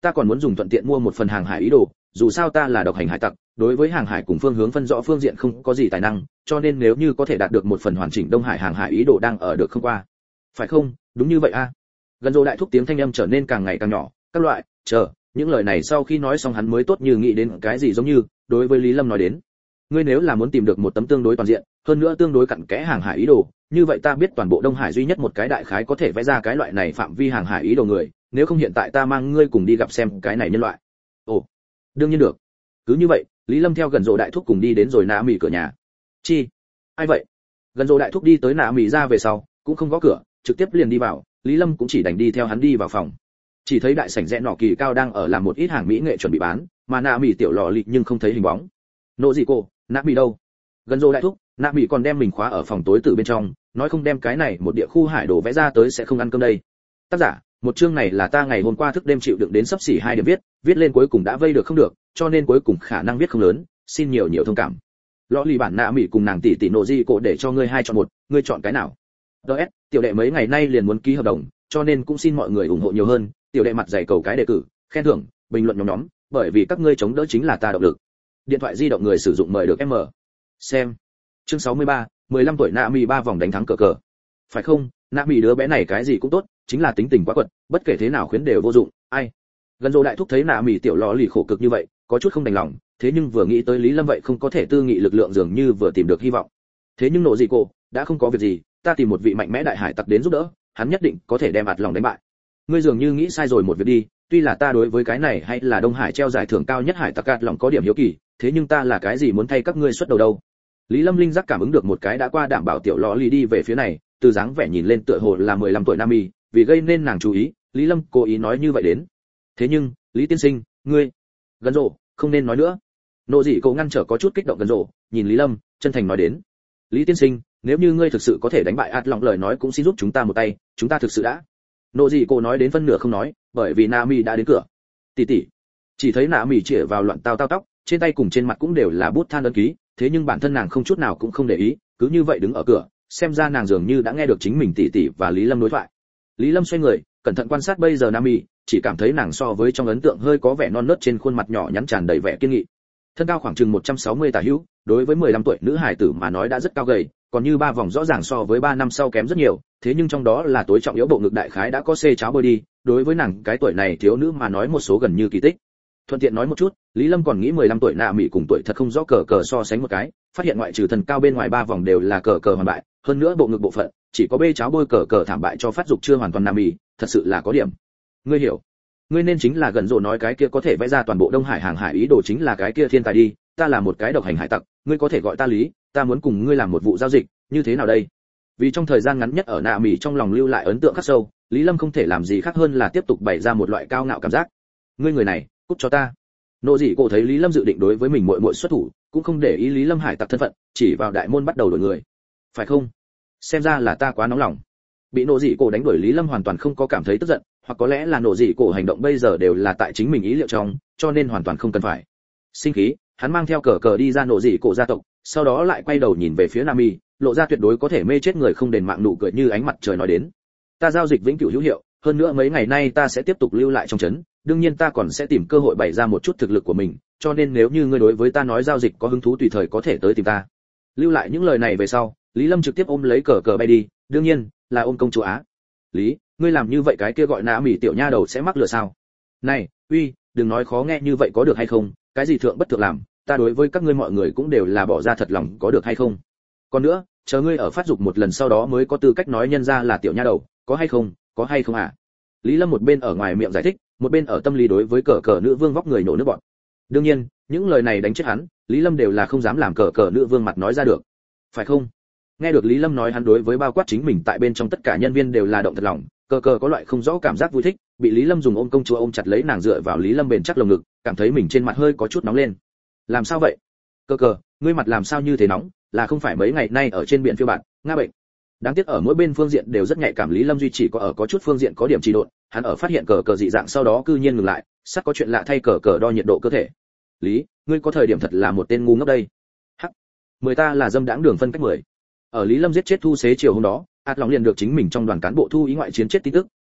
ta còn muốn dùng thuận tiện mua một phần hàng hải ý đồ, dù sao ta là độc hành hải tặc, đối với hàng hải cùng phương hướng phân rõ phương diện không có gì tài năng, cho nên nếu như có thể đạt được một phần hoàn chỉnh Đông Hải hàng hải ý đồ đang ở được không qua. Phải không? Đúng như vậy a. À. Gần rồi đại thúc tiếng thanh âm trở nên càng ngày càng nhỏ, các loại, chờ, những lời này sau khi nói xong hắn mới tốt như nghĩ đến cái gì giống như, đối với Lý Lâm nói đến. Ngươi nếu là muốn tìm được một tấm tương đối toàn diện, hơn nữa tương đối cặn kẽ hàng hải ý đồ, như vậy ta biết toàn bộ Đông Hải duy nhất một cái đại khái có thể vẽ ra cái loại này phạm vi hàng hải ý đồ người, nếu không hiện tại ta mang ngươi cùng đi gặp xem cái này nhân loại. Ồ, đương nhiên được. Cứ như vậy, Lý Lâm theo gần rộ đại thúc cùng đi đến rồi nã mì cửa nhà. Chi? Ai vậy? Gần rộ đại thúc đi tới nã mì ra về sau, cũng không gõ cửa, trực tiếp liền đi vào, Lý Lâm cũng chỉ đành đi theo hắn đi vào phòng. Chỉ thấy đại sảnh rẽ nọ kỳ cao đang ở làm một ít hàng mỹ nghệ chuẩn bị bán, mà nã mì tiểu lò lì nhưng không thấy hình bóng. Nộ gì cô, nã mì đâu? Gần rộ đại thúc, nã mì còn đem mình khóa ở phòng tối từ bên trong, nói không đem cái này một địa khu hải đồ vẽ ra tới sẽ không ăn cơm đây. Tác giả, một chương này là ta ngày hôm qua thức đêm chịu đựng đến sắp xỉ hai điểm viết, viết lên cuối cùng đã vây được không được, cho nên cuối cùng khả năng viết không lớn, xin nhiều nhiều thông cảm. Lọ lì bản nạ mỹ cùng nàng tỷ tỷ nộ di cổ để cho ngươi hai chọn một, ngươi chọn cái nào? ds tiểu đệ mấy ngày nay liền muốn ký hợp đồng, cho nên cũng xin mọi người ủng hộ nhiều hơn, tiểu đệ mặt dày cầu cái đề cử, khen thưởng, bình luận nhóm nhóm, bởi vì các ngươi chống đỡ chính là ta động lực. Điện thoại di động người sử dụng mời được em mở. Xem. Chương sáu mươi ba, mười lăm tuổi nạ mỹ ba vòng đánh thắng cờ cờ. Phải không? Nạ mỹ đứa bé này cái gì cũng tốt, chính là tính tình quá quật, bất kể thế nào khuyến đều vô dụng, ai. Gần rồi đại thúc thấy nạ mỹ tiểu lò lì khổ cực như vậy, có chút không đành lòng, thế nhưng vừa nghĩ tới Lý Lâm vậy không có thể tư nghị lực lượng dường như vừa tìm được hy vọng. Thế nhưng nộ gì cô, đã không có việc gì, ta tìm một vị mạnh mẽ đại hải tặc đến giúp đỡ, hắn nhất định có thể đem ạt lòng đánh bại. Ngươi dường như nghĩ sai rồi một việc đi, tuy là ta đối với cái này hay là Đông Hải treo giải thưởng cao nhất hải tặc ạt lòng có điểm hiếu kỳ, thế nhưng ta là cái gì muốn thay các ngươi xuất đầu đâu. Lý Lâm linh giác cảm ứng được một cái đã qua đảm bảo tiểu lò lì đi về phía này, từ dáng vẻ nhìn lên tựa hồ là mười lăm tuổi nam y, vì gây nên nàng chú ý, Lý Lâm cố ý nói như vậy đến. Thế nhưng, Lý tiên sinh, ngươi, Gần rộ, không nên nói nữa. Nộ dị cậu ngăn trở có chút kích động Gần rộ, nhìn Lý Lâm, chân thành nói đến. Lý tiên sinh, nếu như ngươi thực sự có thể đánh bại ạt lòng lời nói cũng xin giúp chúng ta một tay, chúng ta thực sự đã. Nộ dị cậu nói đến phân nửa không nói, bởi vì Nami đã đến cửa. Tỷ tỷ, chỉ thấy Nami chĩa vào loạn tao tao tóc, trên tay cùng trên mặt cũng đều là bút than ấn ký, thế nhưng bản thân nàng không chút nào cũng không để ý, cứ như vậy đứng ở cửa, xem ra nàng dường như đã nghe được chính mình tỷ tỷ và Lý Lâm đối thoại. Lý Lâm xoay người, cẩn thận quan sát bây giờ Nami, chỉ cảm thấy nàng so với trong ấn tượng hơi có vẻ non nớt trên khuôn mặt nhỏ nhắn tràn đầy vẻ kiên nghị. Thân cao khoảng chừng một trăm sáu mươi tả hữu, đối với mười lăm tuổi nữ hài tử mà nói đã rất cao gầy, còn như ba vòng rõ ràng so với ba năm sau kém rất nhiều, thế nhưng trong đó là tối trọng yếu bộ ngực đại khái đã có xê cháo bôi đi, đối với nàng cái tuổi này thiếu nữ mà nói một số gần như kỳ tích. Thuận tiện nói một chút, Lý Lâm còn nghĩ mười lăm tuổi nạ mỹ cùng tuổi thật không rõ cờ cờ so sánh một cái, phát hiện ngoại trừ thần cao bên ngoài ba vòng đều là cờ cờ hoàn bại, hơn nữa bộ ngực bộ phận, chỉ có bê cháo bôi cờ cờ thảm bại cho phát dục chưa hoàn toàn nạ mỹ, thật sự là có điểm. Ngươi hiểu? Ngươi nên chính là Gần rộ nói cái kia có thể vẽ ra toàn bộ Đông Hải hàng hải ý đồ chính là cái kia thiên tài đi, ta là một cái độc hành hải tặc, ngươi có thể gọi ta Lý, ta muốn cùng ngươi làm một vụ giao dịch, như thế nào đây? Vì trong thời gian ngắn nhất ở nạ mỹ trong lòng lưu lại ấn tượng khắc sâu, Lý Lâm không thể làm gì khác hơn là tiếp tục bày ra một loại cao ngạo cảm giác. Ngươi người này, cút cho ta. Nộ dị cổ thấy Lý Lâm dự định đối với mình muội muội xuất thủ, cũng không để ý Lý Lâm hải tặc thân phận, chỉ vào đại môn bắt đầu đổi người. Phải không? Xem ra là ta quá nóng lòng. Bị nộ dị cổ đánh đuổi Lý Lâm hoàn toàn không có cảm thấy tức giận, hoặc có lẽ là nộ dị cổ hành động bây giờ đều là tại chính mình ý liệu trong, cho nên hoàn toàn không cần phải sinh khí. Hắn mang theo cờ cờ đi ra nộ dị cổ gia tộc, sau đó lại quay đầu nhìn về phía Nami, lộ ra tuyệt đối có thể mê chết người không đền mạng nụ cười như ánh mặt trời nói đến. Ta giao dịch vĩnh cửu hữu hiệu, hơn nữa mấy ngày nay ta sẽ tiếp tục lưu lại trong trấn, đương nhiên ta còn sẽ tìm cơ hội bày ra một chút thực lực của mình, cho nên nếu như ngươi đối với ta nói giao dịch có hứng thú tùy thời có thể tới tìm ta. Lưu lại những lời này về sau, Lý Lâm trực tiếp ôm lấy cờ cờ bay đi, đương nhiên là ôm công chúa Á. Lý, ngươi làm như vậy cái kia gọi nã mỉ tiểu nha đầu sẽ mắc lừa sao? Này, uy, đừng nói khó nghe như vậy có được hay không? Cái gì thượng bất thượng làm, ta đối với các ngươi mọi người cũng đều là bỏ ra thật lòng có được hay không? Còn nữa, chờ ngươi ở phát dục một lần sau đó mới có tư cách nói nhân ra là tiểu nha đầu, có hay không? Có hay không à? Lý Lâm một bên ở ngoài miệng giải thích, một bên ở tâm lý đối với cờ cờ nữ vương vóc người nổ nước bọn. Đương nhiên, những lời này đánh chết hắn, Lý Lâm đều là không dám làm cờ cờ nữ vương mặt nói ra được. Phải không? Nghe được Lý Lâm nói hắn đối với bao quát chính mình tại bên trong tất cả nhân viên đều là động thật lòng, cờ cờ có loại không rõ cảm giác vui thích, bị Lý Lâm dùng ôm công chúa ôm chặt lấy nàng dựa vào Lý Lâm bền chắc lồng ngực, cảm thấy mình trên mặt hơi có chút nóng lên. Làm sao vậy? Cờ cờ, ngươi mặt làm sao như thế nóng, là không phải mấy ngày nay ở trên biển phiêu bạt, nga bệnh. Đáng tiếc ở mỗi bên phương diện đều rất nhạy cảm, Lý Lâm duy chỉ có ở có chút phương diện có điểm trì độn, hắn ở phát hiện cờ cờ dị dạng sau đó cư nhiên ngừng lại, sắp có chuyện lạ thay cờ cờ đo nhiệt độ cơ thể. Lý, ngươi có thời điểm thật là một tên ngu ngốc đây. Hắc, mười ta là dâm đãng đường phân cách mười. Ở Lý Lâm giết chết thu xế chiều hôm đó, ạt lòng liền được chính mình trong đoàn cán bộ thu ý ngoại chiến chết tin tức,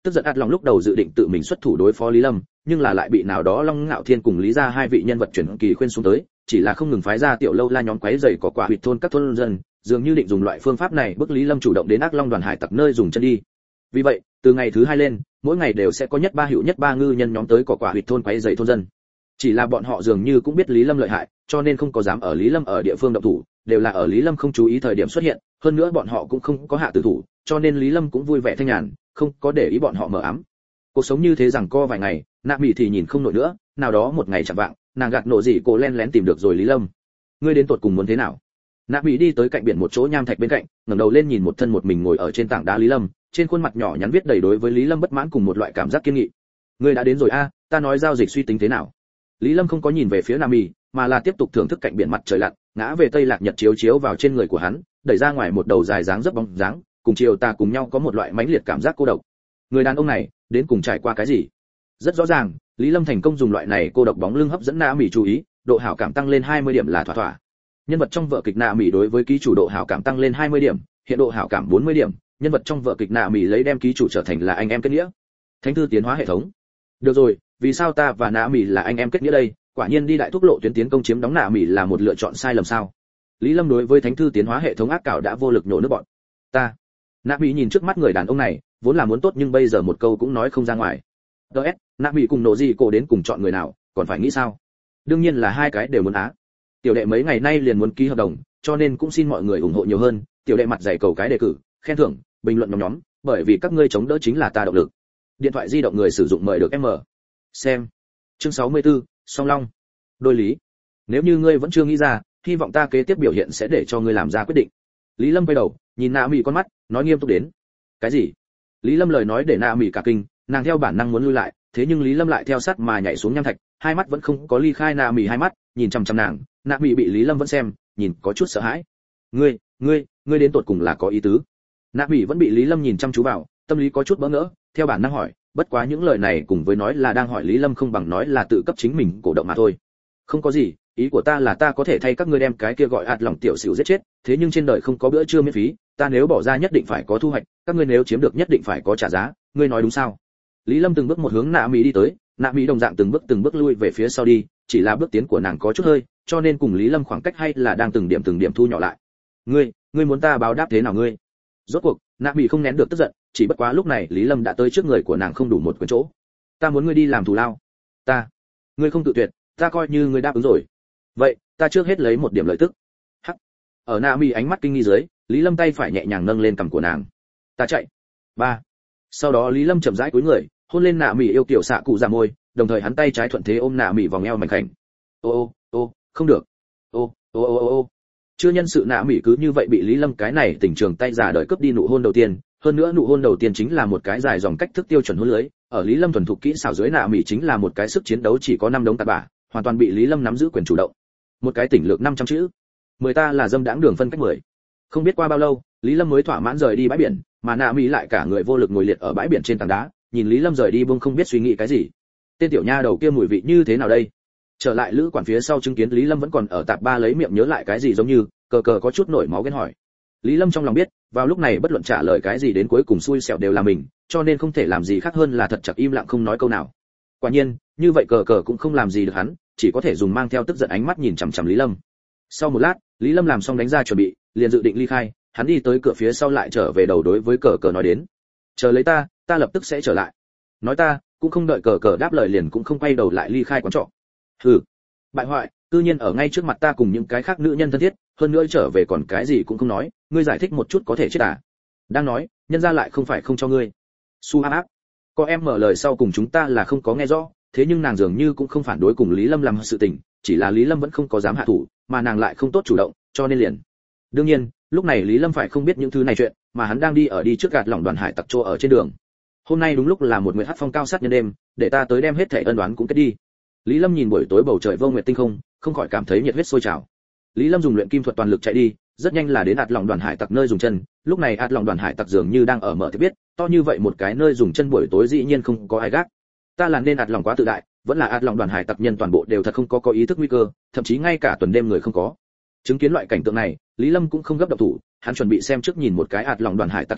Tức giận ạt lòng lúc đầu dự định tự mình xuất thủ đối phó Lý Lâm, nhưng là lại bị nào đó Long Ngạo Thiên cùng Lý gia hai vị nhân vật chuyển kỳ khuyên xuống tới, chỉ là không ngừng phái ra tiểu lâu la nhóm quấy rầy cỏ quả huyệt thôn các thôn dân, dường như định dùng loại phương pháp này bức Lý Lâm chủ động đến Ác Long đoàn hải tặc nơi dùng chân đi. Vì vậy, từ ngày thứ hai lên, mỗi ngày đều sẽ có nhất ba hữu nhất ba ngư nhân nhóm tới cỏ quả huyệt thôn quấy rầy thôn dân. Chỉ là bọn họ dường như cũng biết Lý Lâm lợi hại, cho nên không có dám ở Lý Lâm ở địa phương động thủ, đều là ở Lý Lâm không chú ý thời điểm xuất hiện, hơn nữa bọn họ cũng không có hạ tử thủ, cho nên Lý Lâm cũng vui vẻ thanh nhàn, không có để ý bọn họ mờ ám. Cuộc sống như thế rằng co vài ngày, Nạ Mị thì nhìn không nổi nữa, nào đó một ngày chẳng vạng, nàng gạt nộ gì cô len lén tìm được rồi Lý Lâm. Ngươi đến tột cùng muốn thế nào? Nạ Mị đi tới cạnh biển một chỗ nham thạch bên cạnh, ngẩng đầu lên nhìn một thân một mình ngồi ở trên tảng đá Lý Lâm, trên khuôn mặt nhỏ nhắn viết đầy đối với Lý Lâm bất mãn cùng một loại cảm giác kiên nghị. Ngươi đã đến rồi a, ta nói giao dịch suy tính thế nào? Lý Lâm không có nhìn về phía Nạ Mị, mà là tiếp tục thưởng thức cạnh biển mặt trời lặn, ngã về tây lạc nhật chiếu chiếu vào trên người của hắn, đẩy ra ngoài một đầu dài dáng rất bóng dáng, cùng chiều tà cùng nhau có một loại mãnh liệt cảm giác cô độc. Người đàn ông này, đến cùng trải qua cái gì? Rất rõ ràng, Lý Lâm thành công dùng loại này cô độc bóng lưng hấp dẫn Nạ Mị chú ý, độ hảo cảm tăng lên hai mươi điểm là thỏa thỏa. Nhân vật trong vở kịch Nạ Mị đối với ký chủ độ hảo cảm tăng lên hai mươi điểm, hiện độ hảo cảm bốn mươi điểm, nhân vật trong vở kịch Nạ Mị lấy đem ký chủ trở thành là anh em kết nghĩa. Thánh thư tiến hóa hệ thống. Được rồi, vì sao ta và Nạ Mị là anh em kết nghĩa đây? Quả nhiên đi đại thúc lộ tuyến tiến công chiếm đóng Nạ Mị là một lựa chọn sai lầm sao? Lý Lâm đối với thánh thư tiến hóa hệ thống ác cảo đã vô lực nhổ nước bọn. Ta. Nạ Mị nhìn trước mắt người đàn ông này, vốn là muốn tốt nhưng bây giờ một câu cũng nói không ra ngoài. ds Nạ Mị cùng nổ gì cổ đến cùng chọn người nào, còn phải nghĩ sao? Đương nhiên là hai cái đều muốn á. Tiểu đệ mấy ngày nay liền muốn ký hợp đồng, cho nên cũng xin mọi người ủng hộ nhiều hơn. Tiểu đệ mặt dày cầu cái đề cử, khen thưởng, bình luận nhóm nhóm, bởi vì các ngươi chống đỡ chính là ta động lực. Điện thoại di động người sử dụng mời được em mở. Xem. Chương sáu mươi tư, Song Long. Đôi lý. Nếu như ngươi vẫn chưa nghĩ ra, hy vọng ta kế tiếp biểu hiện sẽ để cho ngươi làm ra quyết định. Lý Lâm quay đầu, nhìn Nạ Mị con mắt, nói nghiêm túc đến. Cái gì? Lý Lâm lời nói để Nạ Mị cả kinh, nàng theo bản năng muốn lui lại, thế nhưng Lý Lâm lại theo sát mà nhảy xuống nham thạch, hai mắt vẫn không có ly khai Nạ Mị hai mắt, nhìn chằm chằm nàng. Nạ Mị bị Lý Lâm vẫn xem, nhìn có chút sợ hãi. Ngươi, ngươi, ngươi đến tột cùng là có ý tứ? Nạ Mị vẫn bị Lý Lâm nhìn chăm chú vào, tâm lý có chút bỡ ngỡ, theo bản năng hỏi, bất quá những lời này cùng với nói là đang hỏi Lý Lâm không bằng nói là tự cấp chính mình cổ động mà thôi. Không có gì, ý của ta là ta có thể thay các ngươi đem cái kia gọi ạt lòng tiểu xỉu giết chết, thế nhưng trên đời không có bữa trưa miễn phí, ta nếu bỏ ra nhất định phải có thu hoạch, các ngươi nếu chiếm được nhất định phải có trả giá, ngươi nói đúng sao? Lý Lâm từng bước một hướng Nạ Mị đi tới, Nạ Mị đồng dạng từng bước từng bước lui về phía sau đi, chỉ là bước tiến của nàng có chút hơi, cho nên cùng Lý Lâm khoảng cách hay là đang từng điểm từng điểm thu nhỏ lại. Ngươi, ngươi muốn ta báo đáp thế nào ngươi? Rốt cuộc, Nạ Mị không nén được tức giận, chỉ bất quá lúc này Lý Lâm đã tới trước người của nàng không đủ một quyền chỗ. Ta muốn ngươi đi làm thù lao. Ta, ngươi không tự tuyệt, ta coi như ngươi đáp ứng rồi. Vậy, ta trước hết lấy một điểm lợi tức. Hắc. Ở Nạ Mị ánh mắt kinh nghi dưới, Lý Lâm tay phải nhẹ nhàng nâng lên cằm của nàng. Ta chạy. Ba. Sau đó Lý Lâm chậm rãi cúi người, hôn lên Nạ Mị yêu kiểu xạ cụ ra môi, đồng thời hắn tay trái thuận thế ôm Nạ Mị vòng eo mảnh khảnh. Ô ô, ô, không được. Ô, ô ô ô ô. Chưa nhân sự Nạ Mị cứ như vậy bị Lý Lâm cái này tình trường tay giả đời cướp đi nụ hôn đầu tiên, hơn nữa nụ hôn đầu tiên chính là một cái dài dòng cách thức tiêu chuẩn hôn lưới, ở Lý Lâm thuần thục kỹ xảo dưới Nạ Mị chính là một cái sức chiến đấu chỉ có năm đống tạt bả, hoàn toàn bị Lý Lâm nắm giữ quyền chủ động. Một cái tỉnh lược năm trăm chữ. Mười ta là dâm đãng đường phân cách mười. Không biết qua bao lâu, Lý Lâm mới thỏa mãn rời đi bãi biển, mà Nạ Mị lại cả người vô lực ngồi liệt ở bãi biển trên tảng đá, nhìn Lý Lâm rời đi buông không biết suy nghĩ cái gì. Tên tiểu nha đầu kia mùi vị như thế nào đây? Trở lại lữ quản phía sau chứng kiến Lý Lâm vẫn còn ở tạp ba lấy miệng nhớ lại cái gì giống như, cờ cờ có chút nổi máu ghen hỏi. Lý Lâm trong lòng biết, vào lúc này bất luận trả lời cái gì đến cuối cùng xui xẻo đều là mình, cho nên không thể làm gì khác hơn là thật chặt im lặng không nói câu nào. Quả nhiên, như vậy cờ cờ cũng không làm gì được hắn, chỉ có thể dùng mang theo tức giận ánh mắt nhìn chằm chằm Lý Lâm. Sau một lát, Lý Lâm làm xong đánh ra chuẩn bị, liền dự định ly khai, hắn đi tới cửa phía sau lại trở về đầu đối với cờ cờ nói đến: "Chờ lấy ta, ta lập tức sẽ trở lại." Nói ta, cũng không đợi cờ cờ đáp lời liền cũng không quay đầu lại ly khai quán trọ. Hừ, bại hoại, cư nhiên ở ngay trước mặt ta cùng những cái khác nữ nhân thân thiết, hơn nữa trở về còn cái gì cũng không nói, ngươi giải thích một chút có thể chết à? Đang nói, nhân ra lại không phải không cho ngươi. Su áp áp. Có em mở lời sau cùng chúng ta là không có nghe rõ, thế nhưng nàng dường như cũng không phản đối cùng Lý Lâm làm sự tình, chỉ là Lý Lâm vẫn không có dám hạ thủ, mà nàng lại không tốt chủ động, cho nên liền. Đương nhiên, lúc này Lý Lâm phải không biết những thứ này chuyện, mà hắn đang đi ở đi trước gạt lỏng đoàn hải tặc trô ở trên đường. Hôm nay đúng lúc là một nguyệt hắc phong cao sát nhân đêm, để ta tới đem hết thảy ân đoán cũng kết đi. Lý Lâm nhìn buổi tối bầu trời vô nguyệt tinh không, không khỏi cảm thấy nhiệt huyết sôi trào. Lý Lâm dùng luyện kim thuật toàn lực chạy đi, rất nhanh là đến ạt lỏng đoàn hải tặc nơi dùng chân. Lúc này ạt lỏng đoàn hải tặc dường như đang ở mở thì biết, to như vậy một cái nơi dùng chân buổi tối dĩ nhiên không có ai gác. Ta là nên ạt lỏng quá tự đại, vẫn là ạt lỏng đoàn hải tặc nhân toàn bộ đều thật không có có ý thức nguy cơ, thậm chí ngay cả tuần đêm người không có. Chứng kiến loại cảnh tượng này, Lý Lâm cũng không gấp động thủ, hắn chuẩn bị xem trước nhìn một cái ạt lỏng đoàn hải tặc hiện trạng,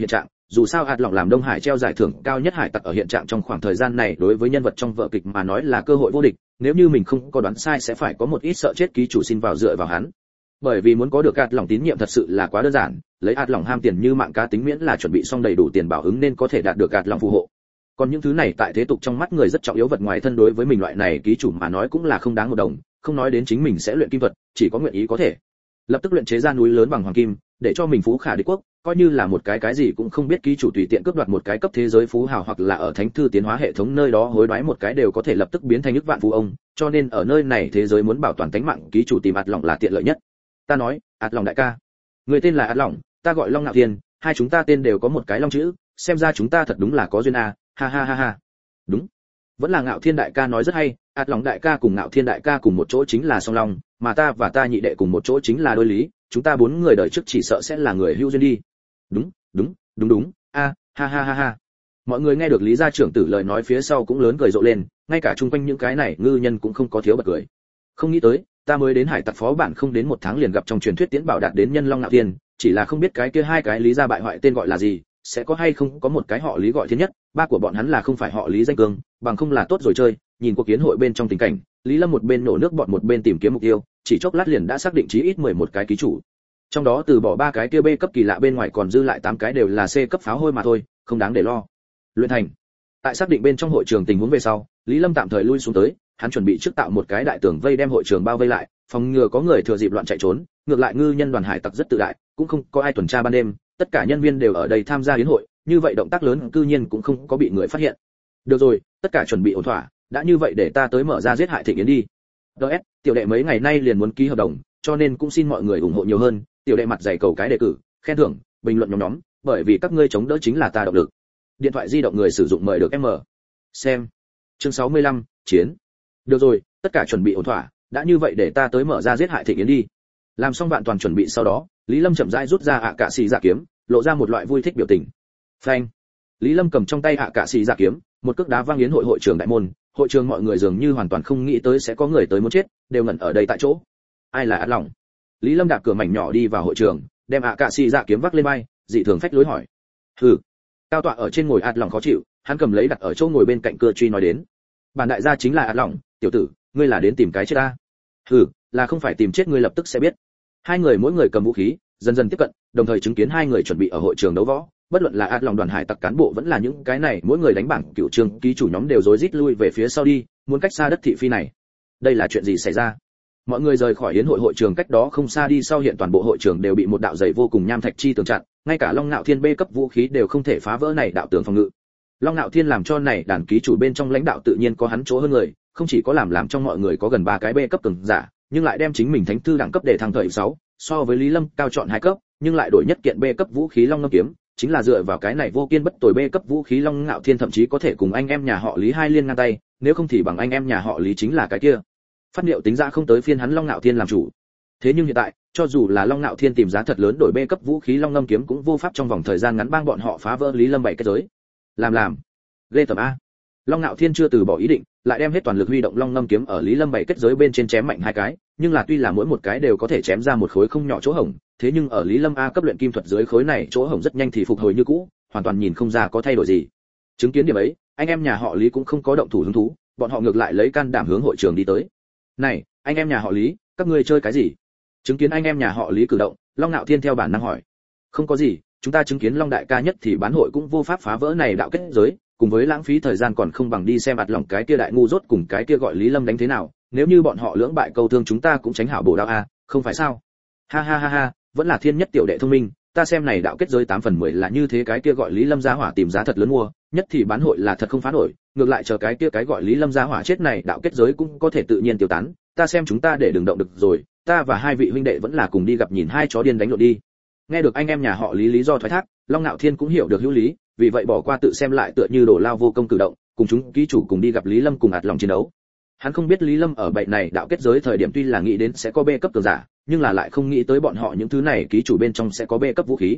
dù sao ạt lỏng làm Đông Hải treo giải thưởng cao nhất hải tặc ở hiện trạng trong khoảng thời gian này đối với nhân vật trong vở kịch mà nói là cơ hội vô địch, nếu như mình không có đoán sai sẽ phải có một ít sợ chết ký chủ xin vào dựa vào hắn. Bởi vì muốn có được ạt lỏng tín nhiệm thật sự là quá đơn giản, lấy ạt lỏng ham tiền như mạng cá tính miễn là chuẩn bị xong đầy đủ tiền bảo ứng nên có thể đạt được ạt lỏng phù hộ. Còn những thứ này tại thế tục trong mắt người rất trọng yếu vật ngoài thân đối với mình loại này ký chủ mà nói cũng là không đáng một đồng, không nói đến chính mình sẽ luyện kim thuật, chỉ có nguyện ý có thể lập tức luyện chế ra núi lớn bằng hoàng kim, để cho mình phú khả đế quốc, coi như là một cái cái gì cũng không biết ký chủ tùy tiện cướp đoạt một cái cấp thế giới phú hào hoặc là ở thánh thư tiến hóa hệ thống nơi đó hối đoái một cái đều có thể lập tức biến thành nước vạn phú ông, cho nên ở nơi này thế giới muốn bảo toàn tính mạng ký chủ tìm ạt lỏng là tiện lợi nhất. Ta nói, ạt lỏng đại ca, người tên là ạt lỏng, ta gọi Long Nạo Thiên, hai chúng ta tên đều có một cái long chữ, xem ra chúng ta thật đúng là có duyên à, ha ha ha ha. Đúng, vẫn là Ngạo Thiên đại ca nói rất hay, ạt lỏng đại ca cùng Ngạo Thiên đại ca cùng một chỗ chính là song long, mà ta và ta nhị đệ cùng một chỗ chính là đôi lý, chúng ta bốn người đời trước chỉ sợ sẽ là người hữu duyên đi. Đúng, đúng, đúng đúng, a, ha ha ha ha. Mọi người nghe được Lý gia trưởng tử lời nói phía sau cũng lớn cười rộ lên, ngay cả chung quanh những cái này ngư nhân cũng không có thiếu bật cười. Không nghĩ tới, ta mới đến hải tặc phó bản không đến một tháng liền gặp trong truyền thuyết tiến bảo đạt đến nhân Long Nạo Thiên, chỉ là không biết cái kia hai cái Lý gia bại hoại tên gọi là gì, sẽ có hay không có một cái họ Lý gọi thiên nhất, ba của bọn hắn là không phải họ Lý danh cương, bằng không là tốt rồi chơi. Nhìn cuộc kiến hội bên trong tình cảnh, Lý Lâm một bên nổ nước bọn một bên tìm kiếm mục tiêu, chỉ chốc lát liền đã xác định chí ít mười một cái ký chủ. Trong đó từ bỏ ba cái kia B cấp kỳ lạ bên ngoài còn dư lại tám cái đều là C cấp pháo hôi mà thôi, không đáng để lo. Luyện thành. Tại xác định bên trong hội trường tình huống về sau, Lý Lâm tạm thời lui xuống tới, hắn chuẩn bị trước tạo một cái đại tường vây đem hội trường bao vây lại, phòng ngừa có người thừa dịp loạn chạy trốn. Ngược lại ngư nhân đoàn hải tặc rất tự đại, cũng không có ai tuần tra ban đêm, tất cả nhân viên đều ở đây tham gia yến hội, như vậy động tác lớn cư nhiên cũng không có bị người phát hiện. Được rồi, tất cả chuẩn bị ổn thỏa, đã như vậy để ta tới mở ra giết hại thịnh yến đi. đê ét, tiểu đệ mấy ngày nay liền muốn ký hợp đồng, cho nên cũng xin mọi người ủng hộ nhiều hơn, tiểu đệ mặt dày cầu cái đề cử, khen thưởng, bình luận nhóm nhóm, bởi vì các ngươi chống đỡ chính là ta động lực. Điện thoại di động người sử dụng mời được em mở. Xem. Chương sáu mươi lăm, chiến. Được rồi, tất cả chuẩn bị ổn thỏa, đã như vậy để ta tới mở ra giết hại thịnh yến đi. Làm xong vạn toàn chuẩn bị sau đó, Lý Lâm chậm rãi rút ra ạ cạ xì dạ kiếm, lộ ra một loại vui thích biểu tình. Phanh. Lý Lâm cầm trong tay ạ cạ xì dạ kiếm, một cước đá vang yến hội hội trường đại môn, hội trường mọi người dường như hoàn toàn không nghĩ tới sẽ có người tới muốn chết, đều ngẩn ở đây tại chỗ. Ai là ạt lỏng? Lý Lâm đạp cửa mảnh nhỏ đi vào hội trường, đem ạ cạ xì dạ kiếm vác lên vai, dị thường phách lối hỏi. Hừ. Cao tọa ở trên ngồi ạt lỏng khó chịu, hắn cầm lấy đặt ở chỗ ngồi bên cạnh cửa truy nói đến. Bản đại gia chính là ạt lỏng, tiểu tử, ngươi là đến tìm cái chết ta? Hừ, là không phải tìm chết ngươi lập tức sẽ biết. Hai người mỗi người cầm vũ khí, dần dần tiếp cận, đồng thời chứng kiến hai người chuẩn bị ở hội trường đấu võ. Bất luận là ạt lỏng đoàn hải tặc cán bộ vẫn là những cái này mỗi người đánh bảng cựu trường ký chủ nhóm đều rối rít lui về phía sau đi, muốn cách xa đất thị phi này. Đây là chuyện gì xảy ra? Mọi người rời khỏi yến hội hội trường cách đó không xa đi sau hiện toàn bộ hội trường đều bị một đạo dày vô cùng nham thạch chi tường chặn, ngay cả Long Nạo Thiên B cấp vũ khí đều không thể phá vỡ này đạo tường phòng ngự. Long Nạo Thiên làm cho này đàn ký chủ bên trong lãnh đạo tự nhiên có hắn chỗ hơn người, không chỉ có làm làm trong mọi người có gần ba cái B cấp cường giả, nhưng lại đem chính mình thánh thư đẳng cấp để thăng thời sáu, so với Lý Lâm cao chọn hai cấp, nhưng lại đổi nhất kiện B cấp vũ khí Long Ngâm kiếm, chính là dựa vào cái này vô kiên bất tồi B cấp vũ khí Long Nạo Thiên thậm chí có thể cùng anh em nhà họ Lý hai liên ngang tay, nếu không thì bằng anh em nhà họ Lý chính là cái kia. Phát liệu tính ra không tới phiên hắn Long Nạo Thiên làm chủ. Thế nhưng hiện tại, cho dù là Long Nạo Thiên tìm giá thật lớn đổi B cấp vũ khí Long Ngâm kiếm cũng vô pháp trong vòng thời gian ngắn bang bọn họ phá vỡ Lý Lâm bảy cái giới. Làm làm. Ghê tởm a. Long Nạo Thiên chưa từ bỏ ý định, lại đem hết toàn lực huy động Long Ngâm kiếm ở Lý Lâm bảy kết giới bên trên chém mạnh hai cái, nhưng là tuy là mỗi một cái đều có thể chém ra một khối không nhỏ chỗ hổng, thế nhưng ở Lý Lâm A cấp luyện kim thuật dưới khối này chỗ hổng rất nhanh thì phục hồi như cũ, hoàn toàn nhìn không ra có thay đổi gì. Chứng kiến điểm ấy, anh em nhà họ Lý cũng không có động thủ hứng thú, bọn họ ngược lại lấy can đảm hướng hội trường đi tới. Này, anh em nhà họ Lý, các ngươi chơi cái gì? Chứng kiến anh em nhà họ Lý cử động, Long Nạo Thiên theo bản năng hỏi. Không có gì, chúng ta chứng kiến Long đại ca nhất thì bán hội cũng vô pháp phá vỡ này đạo kết giới, cùng với lãng phí thời gian còn không bằng đi xem ạt lỏng cái kia đại ngu rốt cùng cái kia gọi Lý Lâm đánh thế nào, nếu như bọn họ lưỡng bại câu thương chúng ta cũng tránh hảo bổ đạo a, không phải sao? Ha ha ha ha, vẫn là thiên nhất tiểu đệ thông minh, ta xem này đạo kết giới tám phần mười là như thế cái kia gọi Lý Lâm giá hỏa tìm giá thật lớn mua, nhất thì bán hội là thật không phá nổi, ngược lại chờ cái kia cái gọi Lý Lâm giá hỏa chết này đạo kết giới cũng có thể tự nhiên tiêu tán, ta xem chúng ta để đừng động được rồi, ta và hai vị huynh đệ vẫn là cùng đi gặp nhìn hai chó điên đánh lộn đi. Nghe được anh em nhà họ Lý lý do thoái thác, Long Nạo Thiên cũng hiểu được hữu lý, vì vậy bỏ qua tự xem lại tựa như đổ lao vô công cử động, cùng chúng ký chủ cùng đi gặp Lý Lâm cùng ạt lòng chiến đấu. Hắn không biết Lý Lâm ở bậy này đạo kết giới thời điểm tuy là nghĩ đến sẽ có B cấp cường giả, nhưng là lại không nghĩ tới bọn họ những thứ này ký chủ bên trong sẽ có B cấp vũ khí.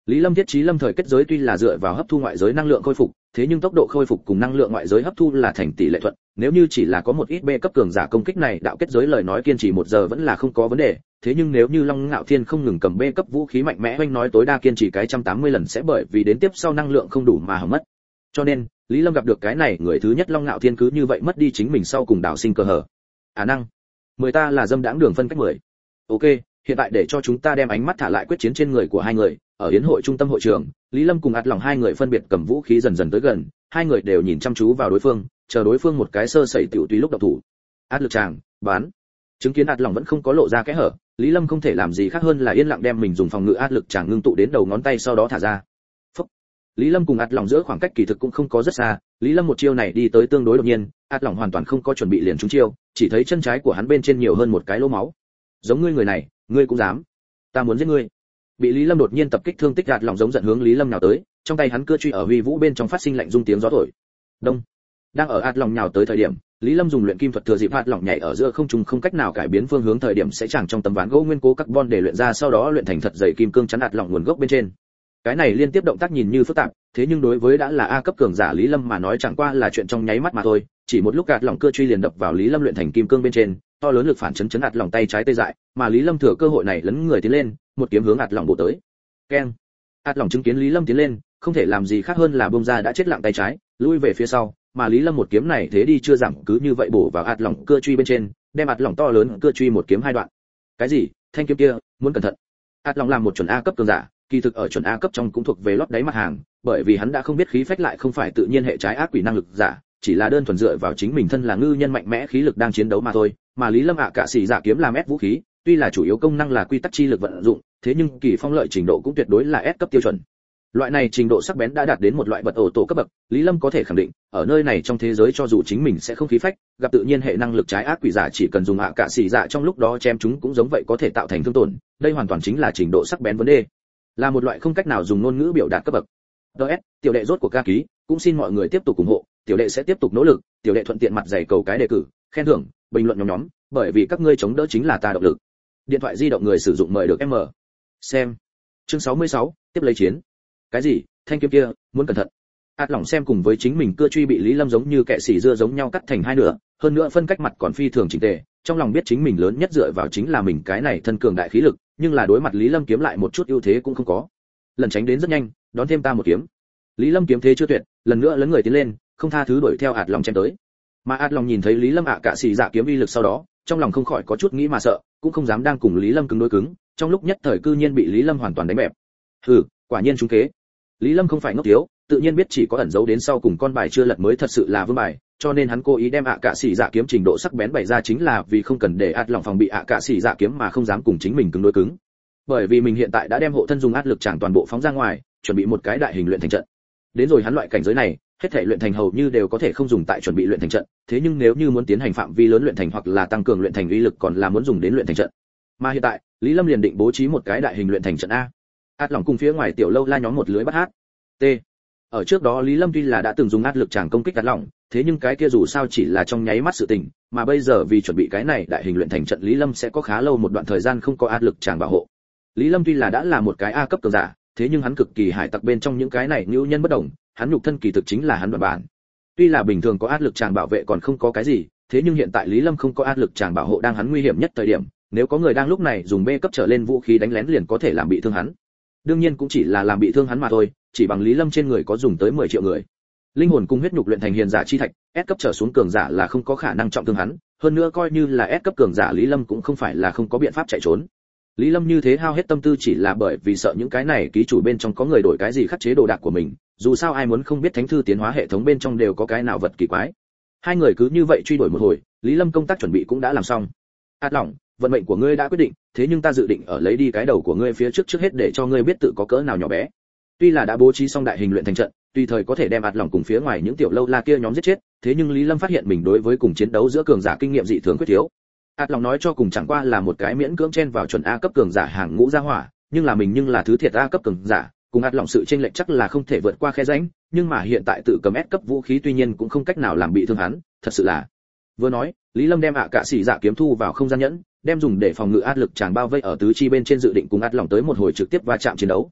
Lý Lâm thiết trí lâm thời kết giới tuy là dựa vào hấp thu ngoại giới năng lượng khôi phục, thế nhưng tốc độ khôi phục cùng năng lượng ngoại giới hấp thu là thành tỷ lệ thuận, nếu như chỉ là có một ít B cấp cường giả công kích này đạo kết giới lời nói kiên trì một giờ vẫn là không có vấn đề, thế nhưng nếu như Long Ngạo Thiên không ngừng cầm B cấp vũ khí mạnh mẽ oanh nói tối đa kiên trì cái một trăm tám mươi lần sẽ bởi vì đến tiếp sau năng lượng không đủ mà hỏng mất. Cho nên, Lý Lâm gặp được cái này, người thứ nhất Long Ngạo Thiên cứ như vậy mất đi chính mình sau cùng đảo sinh cơ hở. À năng, mười ta là dâm đãng đường phân cách mười. Ok, hiện tại để cho chúng ta đem ánh mắt thả lại quyết chiến trên người của hai người. Ở yến hội trung tâm hội trường, Lý Lâm cùng Át Lòng hai người phân biệt cầm vũ khí dần dần tới gần, hai người đều nhìn chăm chú vào đối phương, chờ đối phương một cái sơ sẩy tiểu tùy lúc động thủ. Át lực chàng, bán. Chứng kiến Át Lòng vẫn không có lộ ra cái hở, Lý Lâm không thể làm gì khác hơn là yên lặng đem mình dùng phòng ngự át lực chàng ngưng tụ đến đầu ngón tay sau đó thả ra. Phúc. Lý Lâm cùng Át Lòng giữa khoảng cách kỳ thực cũng không có rất xa, Lý Lâm một chiêu này đi tới tương đối đột nhiên, Át Lòng hoàn toàn không có chuẩn bị liền trúng chiêu, chỉ thấy chân trái của hắn bên trên nhiều hơn một cái lỗ máu. Giống ngươi người này, ngươi cũng dám? Ta muốn giết ngươi. Bị Lý Lâm đột nhiên tập kích thương tích Át Lòng giống giận hướng Lý Lâm nào tới, trong tay hắn cưa truy ở huy vũ bên trong phát sinh lạnh rung tiếng gió thổi. Đông. Đang ở Át Lòng nhào tới thời điểm, Lý Lâm dùng luyện kim thuật thừa dịp Át Lòng nhảy ở giữa không trung không cách nào cải biến phương hướng thời điểm sẽ chẳng trong tấm ván gỗ nguyên cố carbon để luyện ra, sau đó luyện thành thật dày kim cương chắn Át Lòng nguồn gốc bên trên. Cái này liên tiếp động tác nhìn như phức tạp, thế nhưng đối với đã là A cấp cường giả Lý Lâm mà nói chẳng qua là chuyện trong nháy mắt mà thôi, chỉ một lúc Át Lòng cưa truy liền đập vào Lý Lâm luyện thành kim cương bên trên, to lớn lực phản chấn chấn Át Lòng tay trái tê dại, mà Lý Lâm thừa cơ hội này lấn người tiến lên, một kiếm hướng Át Lòng bổ tới. Keng. Át Lòng chứng kiến Lý Lâm tiến lên, không thể làm gì khác hơn là bung ra đã chết lặng tay trái, lui về phía sau, mà Lý Lâm một kiếm này thế đi chưa giảm cứ như vậy bổ vào Át Lòng cưa truy bên trên, đem Át Lòng to lớn cưa truy một kiếm hai đoạn. Cái gì? Thanh kiếm kia, muốn cẩn thận. Át Lòng làm một chuẩn A cấp cường giả, kỳ thực ở chuẩn A cấp trong cũng thuộc về lót đáy mặt hàng, bởi vì hắn đã không biết khí phách lại không phải tự nhiên hệ trái ác quỷ năng lực giả, chỉ là đơn thuần dựa vào chính mình thân là ngư nhân mạnh mẽ khí lực đang chiến đấu mà thôi, mà Lý Lâm ạ cả xỉ giả kiếm làm S vũ khí, tuy là chủ yếu công năng là quy tắc chi lực vận dụng, thế nhưng kỳ phong lợi trình độ cũng tuyệt đối là S cấp tiêu chuẩn. Loại này trình độ sắc bén đã đạt đến một loại bật ổ tổ cấp bậc, Lý Lâm có thể khẳng định, ở nơi này trong thế giới cho dù chính mình sẽ không khí phách, gặp tự nhiên hệ năng lực trái ác quỷ giả chỉ cần dùng ạ cả xỉ giả trong lúc đó chém chúng cũng giống vậy có thể tạo thành thương tổn, đây hoàn toàn chính là trình độ sắc bén vấn đề, là một loại không cách nào dùng ngôn ngữ biểu đạt cấp bậc. đê ét, tiểu đệ rốt của ca ký, cũng xin mọi người tiếp tục ủng hộ, tiểu đệ sẽ tiếp tục nỗ lực, tiểu đệ thuận tiện mặt dày cầu cái đề cử, khen thưởng, bình luận nhóm nhóm, bởi vì các ngươi chống đỡ chính là ta động lực. Điện thoại di động người sử dụng mời được em mở. Xem. Chương sáu mươi sáu, tiếp lấy chiến. Cái gì? Thanh kiếm kia, muốn cẩn thận. Át Lòng xem cùng với chính mình cưa truy bị Lý Lâm giống như kẻ xỉ dưa giống nhau cắt thành hai nửa, hơn nữa phân cách mặt còn phi thường chỉnh tề, trong lòng biết chính mình lớn nhất dựa vào chính là mình cái này thân cường đại khí lực, nhưng là đối mặt Lý Lâm kiếm lại một chút ưu thế cũng không có. Lần tránh đến rất nhanh, đón thêm ta một kiếm. Lý Lâm kiếm thế chưa tuyệt, lần nữa lấn người tiến lên, không tha thứ đuổi theo Át Lòng chém tới. Mà Át Lòng nhìn thấy Lý Lâm ạ cả xỉ giả kiếm uy lực sau đó, trong lòng không khỏi có chút nghĩ mà sợ, cũng không dám đang cùng Lý Lâm cứng đối cứng, trong lúc nhất thời cư nhiên bị Lý Lâm hoàn toàn đánh bẹp. Hừ, quả nhiên trúng kế. Lý Lâm không phải ngốc thiếu, tự nhiên biết chỉ có ẩn giấu đến sau cùng con bài chưa lật mới thật sự là vương bài, cho nên hắn cố ý đem ạ cả xỉ dạ kiếm trình độ sắc bén bày ra chính là vì không cần để Át Lòng phòng bị ạ cả xỉ dạ kiếm mà không dám cùng chính mình cứng đối cứng. Bởi vì mình hiện tại đã đem hộ thân dùng át lực chẳng toàn bộ phóng ra ngoài, chuẩn bị một cái đại hình luyện thành trận. Đến rồi hắn loại cảnh giới này, hết thảy luyện thành hầu như đều có thể không dùng tại chuẩn bị luyện thành trận, thế nhưng nếu như muốn tiến hành phạm vi lớn luyện thành hoặc là tăng cường luyện thành uy lực còn là muốn dùng đến luyện thành trận. Mà hiện tại, Lý Lâm liền định bố trí một cái đại hình luyện thành trận a. Át Lòng cùng phía ngoài tiểu lâu la nhóm một lưới bắt hát. T. Ở trước đó Lý Lâm tuy là đã từng dùng át lực chàng công kích Át Lòng, thế nhưng cái kia dù sao chỉ là trong nháy mắt sự tình, mà bây giờ vì chuẩn bị cái này đại hình luyện thành trận Lý Lâm sẽ có khá lâu một đoạn thời gian không có át lực chàng bảo hộ. Lý Lâm tuy là đã là một cái A cấp cường giả, thế nhưng hắn cực kỳ hải tặc bên trong những cái này nhu nhân bất đồng, hắn nhục thân kỳ thực chính là hắn đoạn bản. Tuy là bình thường có át lực chàng bảo vệ còn không có cái gì, thế nhưng hiện tại Lý Lâm không có át lực chàng bảo hộ đang hắn nguy hiểm nhất thời điểm, nếu có người đang lúc này dùng B cấp trở lên vũ khí đánh lén liền có thể làm bị thương hắn. Đương nhiên cũng chỉ là làm bị thương hắn mà thôi, chỉ bằng Lý Lâm trên người có dùng tới mười triệu người. Linh hồn cung huyết nhục luyện thành hiền giả chi thạch, S cấp trở xuống cường giả là không có khả năng trọng thương hắn, hơn nữa coi như là S cấp cường giả Lý Lâm cũng không phải là không có biện pháp chạy trốn. Lý Lâm như thế hao hết tâm tư chỉ là bởi vì sợ những cái này ký chủ bên trong có người đổi cái gì khắc chế đồ đạc của mình, dù sao ai muốn không biết thánh thư tiến hóa hệ thống bên trong đều có cái nào vật kỳ quái. Hai người cứ như vậy truy đuổi một hồi, Lý Lâm công tác chuẩn bị cũng đã làm xong. Át Lòng, vận mệnh của ngươi đã quyết định, thế nhưng ta dự định ở lấy đi cái đầu của ngươi phía trước trước hết để cho ngươi biết tự có cỡ nào nhỏ bé. Tuy là đã bố trí xong đại hình luyện thành trận, tùy thời có thể đem Át Lòng cùng phía ngoài những tiểu lâu la kia nhóm giết chết, thế nhưng Lý Lâm phát hiện mình đối với cùng chiến đấu giữa cường giả kinh nghiệm dị thường quyết thiếu. Át Lòng nói cho cùng chẳng qua là một cái miễn cưỡng chen vào chuẩn A cấp cường giả hàng ngũ gia hỏa, nhưng là mình nhưng là thứ thiệt A cấp cường giả, cùng Át Lòng sự chênh lệch chắc là không thể vượt qua khe rãnh, nhưng mà hiện tại tự cầm S cấp vũ khí tuy nhiên cũng không cách nào làm bị thương hắn, thật sự là. Vừa nói, Lý Lâm đem ạ cả xỉ dạ kiếm thu vào không gian nhẫn, đem dùng để phòng ngự áp lực chàng bao vây ở tứ chi bên trên dự định cùng Át Lòng tới một hồi trực tiếp va chạm chiến đấu.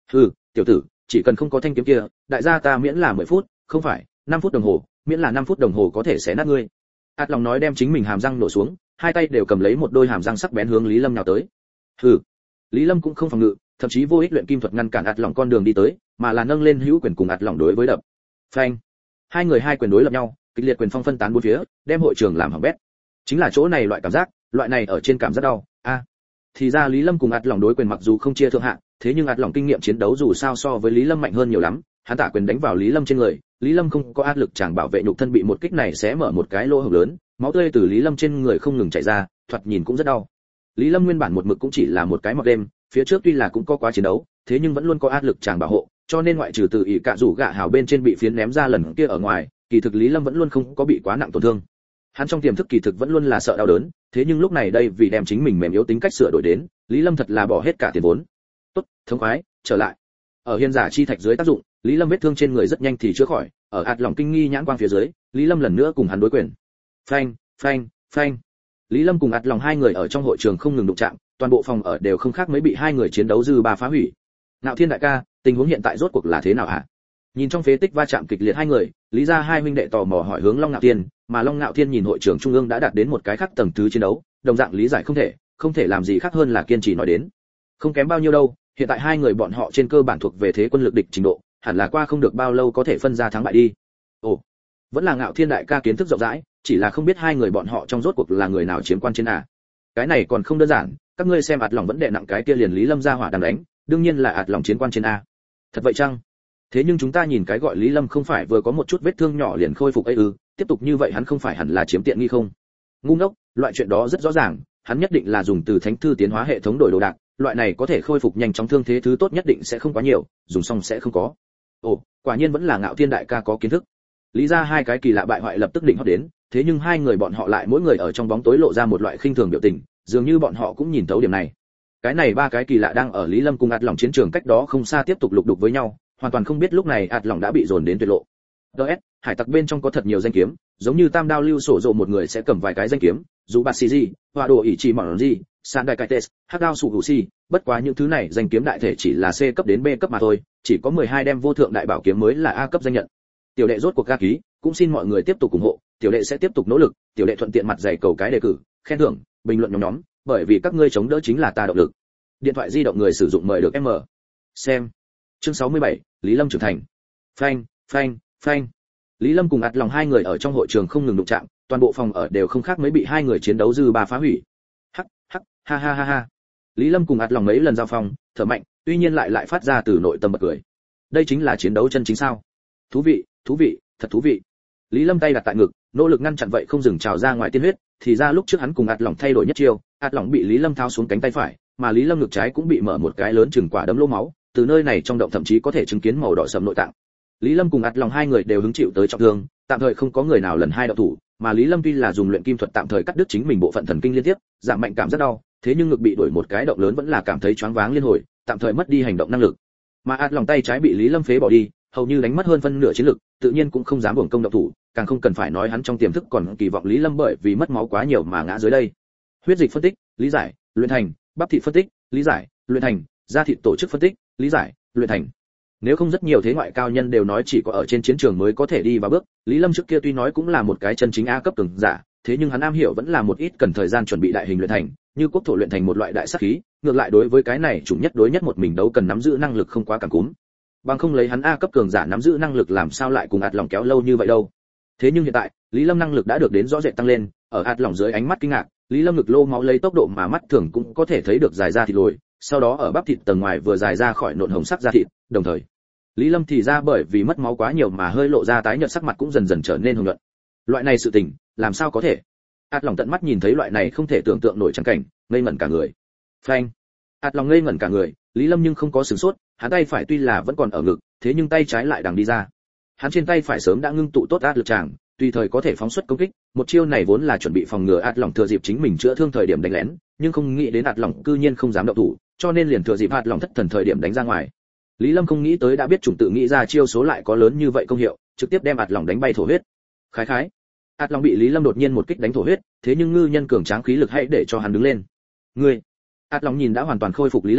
hừ, tiểu tử, chỉ cần không có thanh kiếm kia, đại gia ta miễn là mười phút, không phải năm phút đồng hồ, miễn là năm phút đồng hồ có thể xé nát ngươi. Át lòng nói đem chính mình hàm răng nổ xuống, hai tay đều cầm lấy một đôi hàm răng sắc bén hướng Lý Lâm nhào tới. Hừ. Lý Lâm cũng không phòng ngự, thậm chí vô ích luyện kim thuật ngăn cản Át lòng con đường đi tới, mà là nâng lên hữu quyền cùng Át lòng đối với đập. Phanh. Hai người hai quyền đối lập nhau, kịch liệt quyền phong phân tán bốn phía, đem hội trường làm hỏng bét. Chính là chỗ này loại cảm giác, loại này ở trên cảm giác đau. A. À. Thì ra Lý Lâm cùng Át lòng đối quyền mặc dù không chia thượng hạng, thế nhưng Át lòng kinh nghiệm chiến đấu dù sao so với Lý Lâm mạnh hơn nhiều lắm, hắn tả quyền đánh vào Lý Lâm trên người, Lý Lâm không có áp lực chàng bảo vệ nhục thân bị một kích này xé mở một cái lỗ hổng lớn, máu tươi từ Lý Lâm trên người không ngừng chảy ra, thoạt nhìn cũng rất đau. Lý Lâm nguyên bản một mực cũng chỉ là một cái mặc đêm, phía trước tuy là cũng có quá chiến đấu, thế nhưng vẫn luôn có áp lực chàng bảo hộ, cho nên ngoại trừ từ ỷ cạ rủ gạ hào bên trên bị phiến ném ra lần kia ở ngoài, kỳ thực Lý Lâm vẫn luôn không có bị quá nặng tổn thương. Hắn trong tiềm thức kỳ thực vẫn luôn là sợ đau đớn, thế nhưng lúc này đây vì đem chính mình mềm yếu tính cách sửa đổi đến, Lý Lâm thật là bỏ hết cả tiền vốn. Tốt, thống khoái, trở lại. Ở hiên giả chi thạch dưới tác dụng, Lý Lâm vết thương trên người rất nhanh thì chữa khỏi, ở ạt lòng kinh nghi nhãn quang phía dưới, Lý Lâm lần nữa cùng hắn đối quyền. Phanh, phanh, phanh. Lý Lâm cùng ạt lòng hai người ở trong hội trường không ngừng đụng chạm, toàn bộ phòng ở đều không khác mấy bị hai người chiến đấu dư ba phá hủy. Nạo Thiên đại ca, tình huống hiện tại rốt cuộc là thế nào hả? Nhìn trong phế tích va chạm kịch liệt hai người, Lý gia hai huynh đệ tò mò hỏi hướng Long Nạo Thiên, mà Long Nạo Thiên nhìn hội trường trung ương đã đạt đến một cái khác tầng thứ chiến đấu, đồng dạng lý giải không thể, không thể làm gì khác hơn là kiên trì nói đến. Không kém bao nhiêu đâu, hiện tại hai người bọn họ trên cơ bản thuộc về thế quân lực địch trình độ, hẳn là qua không được bao lâu có thể phân ra thắng bại đi. Ồ, vẫn là Ngạo Thiên đại ca kiến thức rộng rãi, chỉ là không biết hai người bọn họ trong rốt cuộc là người nào chiếm quan trên à? Cái này còn không đơn giản, các ngươi xem ạt lòng vẫn đệ nặng cái kia liền Lý Lâm ra hỏa đang đánh, đương nhiên là ạt lòng chiến quan trên a. Thật vậy chăng? Thế nhưng chúng ta nhìn cái gọi Lý Lâm không phải vừa có một chút vết thương nhỏ liền khôi phục ấy ư, tiếp tục như vậy hắn không phải hẳn là chiếm tiện nghi không? Ngu ngốc, loại chuyện đó rất rõ ràng, hắn nhất định là dùng từ thánh thư tiến hóa hệ thống đổi đồ đạc, loại này có thể khôi phục nhanh chóng thương thế thứ tốt nhất định sẽ không quá nhiều, dùng xong sẽ không có. Ồ, quả nhiên vẫn là Ngạo Thiên đại ca có kiến thức. Lý ra hai cái kỳ lạ bại hoại lập tức định hót đến, thế nhưng hai người bọn họ lại mỗi người ở trong bóng tối lộ ra một loại khinh thường biểu tình, dường như bọn họ cũng nhìn thấu điểm này. Cái này ba cái kỳ lạ đang ở Lý Lâm cùng ạt lỏng chiến trường cách đó không xa tiếp tục lục đục với nhau, hoàn toàn không biết lúc này ạt lỏng đã bị dồn đến tuyệt lộ. ds hải tặc bên trong có thật nhiều danh kiếm, giống như tam đao lưu sổ rộ một người sẽ cầm vài cái danh kiếm, dù bạt xì gì, hòa đồ ỷ chỉ mỏng gì, san đại caites, hắc đao sủ hữu si, bất quá những thứ này danh kiếm đại thể chỉ là C cấp đến B cấp mà thôi, chỉ có mười hai đem vô thượng đại bảo kiếm mới là A cấp danh nhận. Tiểu đệ rốt cuộc ca ký, cũng xin mọi người tiếp tục ủng hộ, tiểu đệ sẽ tiếp tục nỗ lực, tiểu đệ thuận tiện mặt dày cầu cái đề cử, khen thưởng, bình luận nhóm nhóm, bởi vì các ngươi chống đỡ chính là ta động lực. Điện thoại di động người sử dụng mời được M. Xem. Chương sáu mươi bảy, Lý Lâm trưởng thành. Phanh, phanh, phanh. Lý Lâm cùng ạt lòng hai người ở trong hội trường không ngừng đụng chạm, toàn bộ phòng ở đều không khác mấy bị hai người chiến đấu dư ba phá hủy. Hắc, hắc, ha ha ha ha. Lý Lâm cùng ạt lòng mấy lần giao phòng, thở mạnh, tuy nhiên lại lại phát ra từ nội tâm bật cười. Đây chính là chiến đấu chân chính sao? Thú vị, thú vị, thật thú vị. Lý Lâm tay đặt tại ngực, nỗ lực ngăn chặn vậy không dừng trào ra ngoài tiên huyết, thì ra lúc trước hắn cùng ạt lỏng thay đổi nhất chiêu, ạt lỏng bị Lý Lâm thao xuống cánh tay phải, mà Lý Lâm ngực trái cũng bị mở một cái lớn chừng quả đấm lỗ máu, từ nơi này trong động thậm chí có thể chứng kiến màu đỏ sẫm nội tạng. Lý Lâm cùng ạt lỏng hai người đều hứng chịu tới trọng thương, tạm thời không có người nào lần hai động thủ, mà Lý Lâm tuy là dùng luyện kim thuật tạm thời cắt đứt chính mình bộ phận thần kinh liên tiếp, giảm mạnh cảm rất đau, thế nhưng ngực bị đổi một cái động lớn vẫn là cảm thấy choáng váng liên hồi, tạm thời mất đi hành động năng lực. Mà ạt lỏng tay trái bị Lý Lâm phế bỏ đi, hầu như đánh mất hơn phân nửa chiến lực, tự nhiên cũng không dám uổng công động thủ, càng không cần phải nói hắn trong tiềm thức còn kỳ vọng Lý Lâm bởi vì mất máu quá nhiều mà ngã dưới đây. Huyết dịch phân tích, lý giải, luyện thành, bắp thịt phân tích, lý giải, luyện thành, da thịt tổ chức phân tích, lý giải, luyện thành. Nếu không rất nhiều thế ngoại cao nhân đều nói chỉ có ở trên chiến trường mới có thể đi vào bước, Lý Lâm trước kia tuy nói cũng là một cái chân chính A cấp cường giả, thế nhưng hắn am hiểu vẫn là một ít cần thời gian chuẩn bị đại hình luyện thành, như quốc thổ luyện thành một loại đại sát khí, ngược lại đối với cái này chủng nhất đối nhất một mình đấu cần nắm giữ năng lực không quá cảm cúm. Bằng không lấy hắn A cấp cường giả nắm giữ năng lực làm sao lại cùng ạt lỏng kéo lâu như vậy đâu. Thế nhưng hiện tại, Lý Lâm năng lực đã được đến rõ rệt tăng lên, ở ạt lỏng dưới ánh mắt kinh ngạc, Lý Lâm ngực lô máu lấy tốc độ mà mắt thường cũng có thể thấy được dài ra thịt lồi, sau đó ở bắp thịt tầng ngoài vừa dài ra khỏi nộn hồng sắc da thịt, đồng thời, Lý Lâm thì ra bởi vì mất máu quá nhiều mà hơi lộ ra tái nhợt sắc mặt cũng dần dần trở nên hồng nhuận. Loại này sự tình, làm sao có thể? ạt lỏng tận mắt nhìn thấy loại này không thể tưởng tượng nổi chẳng cảnh, ngây ngẩn cả người. Phanh! ạt lỏng ngây ngẩn cả người, Lý Lâm nhưng không có sửng sốt, hắn tay phải tuy là vẫn còn ở ngực, thế nhưng tay trái lại đằng đi ra. Hắn trên tay phải sớm đã ngưng tụ tốt át lực tràng, tùy thời có thể phóng xuất công kích, một chiêu này vốn là chuẩn bị phòng ngừa ạt lỏng thừa dịp chính mình chữa thương thời điểm đánh lén, nhưng không nghĩ đến ạt lỏng cư nhiên không dám động thủ, cho nên liền thừa dịp ạt lỏng thất thần thời điểm đánh ra ngoài. Lý Lâm không nghĩ tới đã biết chủng tự nghĩ ra chiêu số lại có lớn như vậy công hiệu, trực tiếp đem ạt lỏng đánh bay thổ huyết. Khái khái. ạt lỏng bị Lý Lâm đột nhiên một kích đánh thổ huyết, thế nhưng ngư nhân cường tráng khí lực hãy để cho hắn đứng lên. Ngươi. ạt lỏng nhìn đã hoàn toàn khôi phục Lý Lâm,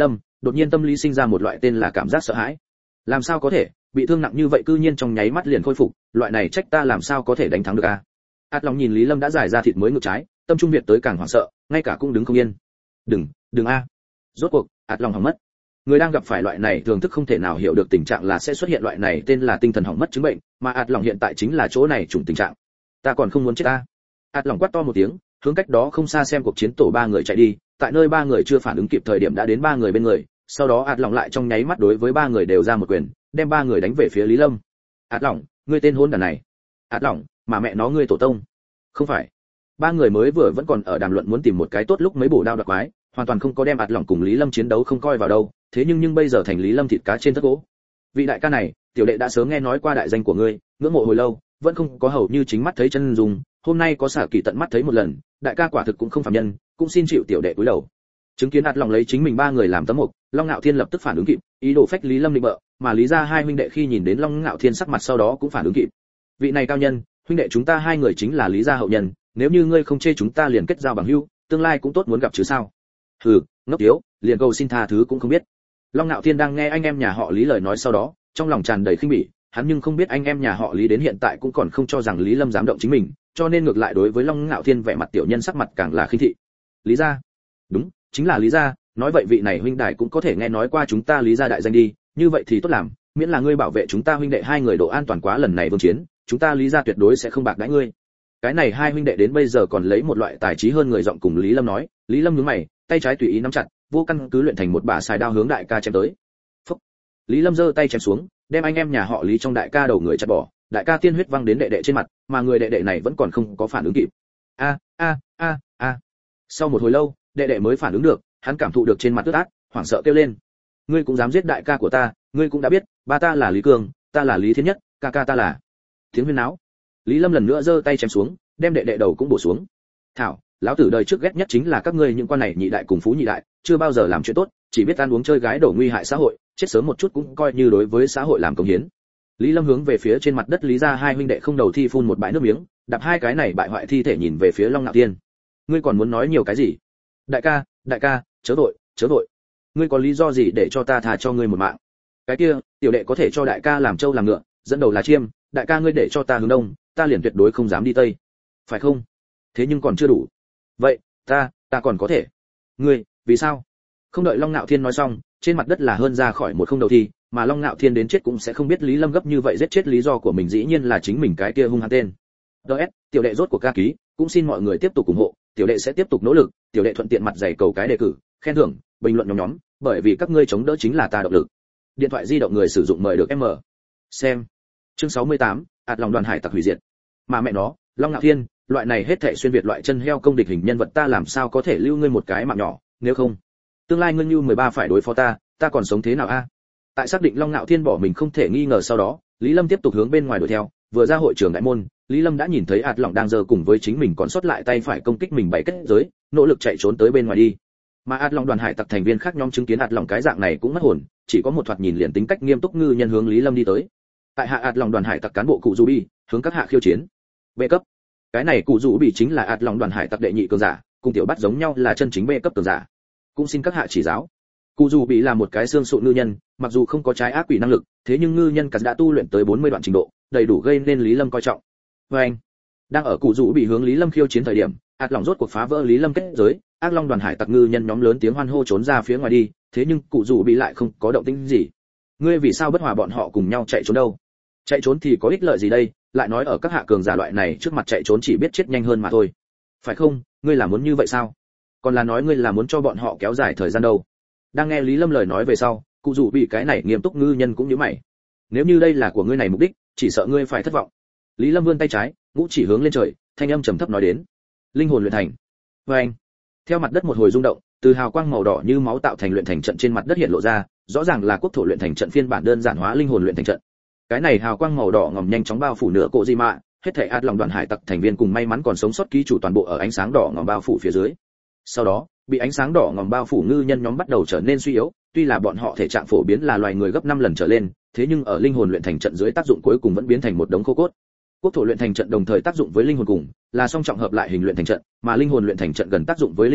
đột nhiên tâm lý sinh ra một loại tên là cảm giác sợ hãi. Làm sao có thể, bị thương nặng như vậy cư nhiên trong nháy mắt liền khôi phục, loại này trách ta làm sao có thể đánh thắng được a. Át Long nhìn Lý Lâm đã giải ra thịt mới ngực trái, tâm trung việt tới càng hoảng sợ, ngay cả cũng đứng không yên. Đừng, đừng a. Rốt cuộc, Át Long hỏng mất. Người đang gặp phải loại này thường thức không thể nào hiểu được tình trạng là sẽ xuất hiện loại này tên là tinh thần hỏng mất chứng bệnh, mà Át Long hiện tại chính là chỗ này chủng tình trạng. Ta còn không muốn chết ta. Át Long quát to một tiếng, hướng cách đó không xa xem cuộc chiến tổ ba người chạy đi, tại nơi ba người chưa phản ứng kịp thời điểm đã đến ba người bên người, sau đó Át Long lại trong nháy mắt đối với ba người đều ra một quyền, đem ba người đánh về phía Lý Lâm. Át Long, ngươi tên hỗn đản này. Át Long, mà mẹ nó ngươi tổ tông. Không phải. Ba người mới vừa vẫn còn ở đàm luận muốn tìm một cái tốt lúc mấy bổ đao đoạt quái, hoàn toàn không có đem Át Long cùng Lý Lâm chiến đấu không coi vào đâu, thế nhưng nhưng bây giờ thành Lý Lâm thịt cá trên tất gỗ. Vị đại ca này, tiểu đệ đã sớm nghe nói qua đại danh của ngươi, ngưỡng mộ hồi lâu, vẫn không có hầu như chính mắt thấy chân dùng, hôm nay có xả kỳ tận mắt thấy một lần, đại ca quả thực cũng không phàm nhân, cũng xin chịu tiểu đệ cúi đầu. Chứng kiến Át Long lấy chính mình ba người làm tấm mục, Long Nạo Thiên lập tức phản ứng kịp, ý đồ phách Lý Lâm định bợ, mà Lý gia hai huynh đệ khi nhìn đến Long Nạo Thiên sắc mặt sau đó cũng phản ứng kịp. Vị này cao nhân, huynh đệ chúng ta hai người chính là Lý gia hậu nhân, nếu như ngươi không chê chúng ta liền kết giao bằng hữu, tương lai cũng tốt muốn gặp chứ sao. Hừ, ngốc yếu, liền cầu xin tha thứ cũng không biết. Long Nạo Thiên đang nghe anh em nhà họ Lý lời nói sau đó, trong lòng tràn đầy khinh bỉ, hắn nhưng không biết anh em nhà họ Lý đến hiện tại cũng còn không cho rằng Lý Lâm dám động chính mình, cho nên ngược lại đối với Long Nạo Thiên vẻ mặt tiểu nhân sắc mặt càng là khinh thị. Lý gia? Đúng, chính là Lý gia, nói vậy vị này huynh đài cũng có thể nghe nói qua chúng ta Lý gia đại danh đi, như vậy thì tốt làm, miễn là ngươi bảo vệ chúng ta huynh đệ hai người độ an toàn quá lần này vương chiến, chúng ta Lý gia tuyệt đối sẽ không bạc đãi ngươi. Cái này hai huynh đệ đến bây giờ còn lấy một loại tài trí hơn người giọng cùng Lý Lâm nói, Lý Lâm nhướng mày, tay trái tùy ý nắm chặt, vô căn cứ luyện thành một bả xài đao hướng đại ca chém tới. Phúc. Lý Lâm giơ tay chém xuống, đem anh em nhà họ Lý trong đại ca đầu người chặt bỏ, đại ca tiên huyết văng đến đệ đệ trên mặt, mà người đệ đệ này vẫn còn không có phản ứng kịp. A a a a. Sau một hồi lâu, đệ đệ mới phản ứng được, hắn cảm thụ được trên mặt ướt át, hoảng sợ kêu lên: "Ngươi cũng dám giết đại ca của ta, ngươi cũng đã biết, ba ta là Lý Cường, ta là Lý Thiên Nhất, ca ca ta là." Tiếng huyên náo. Lý Lâm lần nữa giơ tay chém xuống, đem đệ đệ đầu cũng bổ xuống. "Thảo, lão tử đời trước ghét nhất chính là các ngươi những quan này nhị đại cùng phú nhị đại, chưa bao giờ làm chuyện tốt, chỉ biết ăn uống chơi gái đổ nguy hại xã hội, chết sớm một chút cũng coi như đối với xã hội làm công hiến." Lý Lâm hướng về phía trên mặt đất Lý gia hai huynh đệ không đầu thi phun một bãi nước miếng, đạp hai cái này bại hoại thi thể nhìn về phía Long Nạo Thiên. "Ngươi còn muốn nói nhiều cái gì? Đại ca, đại ca, chớ vội, chớ vội. Ngươi có lý do gì để cho ta tha cho ngươi một mạng? Cái kia, tiểu đệ có thể cho đại ca làm trâu làm ngựa, dẫn đầu là chiêm, đại ca ngươi để cho ta hướng đông, ta liền tuyệt đối không dám đi tây. Phải không? Thế nhưng còn chưa đủ. Vậy, ta, ta còn có thể. Ngươi, vì sao?" Không đợi Long Nạo Thiên nói xong, trên mặt đất là hơn ra khỏi một không đầu thi, mà Long Nạo Thiên đến chết cũng sẽ không biết Lý Lâm gấp như vậy giết chết lý do của mình dĩ nhiên là chính mình cái kia hung hăng tên. đê ét, tiểu đệ rốt của ca ký, cũng xin mọi người tiếp tục ủng hộ, tiểu đệ sẽ tiếp tục nỗ lực, tiểu đệ thuận tiện mặt dày cầu cái đề cử, khen thưởng, bình luận nhóm nhóm, bởi vì các ngươi chống đỡ chính là ta động lực. Điện thoại di động người sử dụng mời được em mở. Xem. Chương sáu mươi tám, ạt lòng đoàn hải tặc hủy diệt. Mà mẹ nó, Long Nạo Thiên, loại này hết thảy xuyên việt loại chân heo công địch hình nhân vật ta làm sao có thể lưu ngươi một cái mạng nhỏ, nếu không, tương lai ngươi như mười ba phải đối phó ta, ta còn sống thế nào a? Tại xác định Long Nạo Thiên bỏ mình không thể nghi ngờ sau đó, Lý Lâm tiếp tục hướng bên ngoài đuổi theo, vừa ra hội trường đại môn, Lý Lâm đã nhìn thấy ạt lỏng đang giơ cùng với chính mình còn sót lại tay phải công kích mình bảy kết giới, nỗ lực chạy trốn tới bên ngoài đi. Mà ạt lỏng đoàn hải tặc thành viên khác nhóm chứng kiến ạt lỏng cái dạng này cũng mất hồn, chỉ có một thoạt nhìn liền tính cách nghiêm túc ngư nhân hướng Lý Lâm đi tới. Tại hạ ạt lỏng đoàn hải tặc cán bộ cụ dù bi, hướng các hạ khiêu chiến. B cấp. Cái này cụ dù bị chính là ạt lỏng đoàn hải tặc đệ nhị cường giả, cùng tiểu bắt giống nhau là chân chính B cấp cường giả. Cũng xin các hạ chỉ giáo. Cụ dù bị là một cái xương sụn ngư nhân, mặc dù không có trái ác quỷ năng lực, thế nhưng ngư nhân cả đã tu luyện tới bốn mươi đoạn trình độ, đầy đủ gây nên Lý Lâm coi trọng. Và anh, đang ở cụ dù bị hướng Lý Lâm khiêu chiến thời điểm, ạt lỏng rốt cuộc phá vỡ Lý Lâm kết giới, ác long đoàn hải tặc ngư nhân nhóm lớn tiếng hoan hô trốn ra phía ngoài đi, thế nhưng cụ dù bị lại không có động tĩnh gì. Ngươi vì sao bất hòa bọn họ cùng nhau chạy trốn đâu? Chạy trốn thì có ích lợi gì đây, lại nói ở các hạ cường giả loại này trước mặt chạy trốn chỉ biết chết nhanh hơn mà thôi. Phải không, ngươi là muốn như vậy sao? Còn là nói ngươi là muốn cho bọn họ kéo dài thời gian đâu? Đang nghe Lý Lâm lời nói về sau, cụ dù bị cái này nghiêm túc ngư nhân cũng nhíu mày. Nếu như đây là của ngươi này mục đích, chỉ sợ ngươi phải thất vọng. Lý Lâm vươn tay trái, ngũ chỉ hướng lên trời, thanh âm trầm thấp nói đến. Linh hồn luyện thành. Và anh, theo mặt đất một hồi rung động, từ hào quang màu đỏ như máu tạo thành luyện thành trận trên mặt đất hiện lộ ra, rõ ràng là quốc thổ luyện thành trận phiên bản đơn giản hóa linh hồn luyện thành trận. Cái này hào quang màu đỏ ngòm nhanh chóng bao phủ nửa cổ di mạ, hết thảy ạt lòng đoàn hải tặc thành viên cùng may mắn còn sống sót ký chủ toàn bộ ở ánh sáng đỏ ngòm bao phủ phía dưới. Sau đó, bị ánh sáng đỏ ngòm bao phủ ngư nhân nhóm bắt đầu trở nên suy yếu, tuy là bọn họ thể trạng phổ biến là loài người gấp năm lần trở lên, thế nhưng ở linh hồn luyện thành trận dưới tác dụng cuối cùng vẫn biến thành một đống khô cốt. Quốc thổ luyện thành trận đồng thời tác dụng với linh hồn cùng, là song trọng hợp lại hình luyện thành trận, mà linh hồn luyện thành trận gần tác dụng với linh hồn,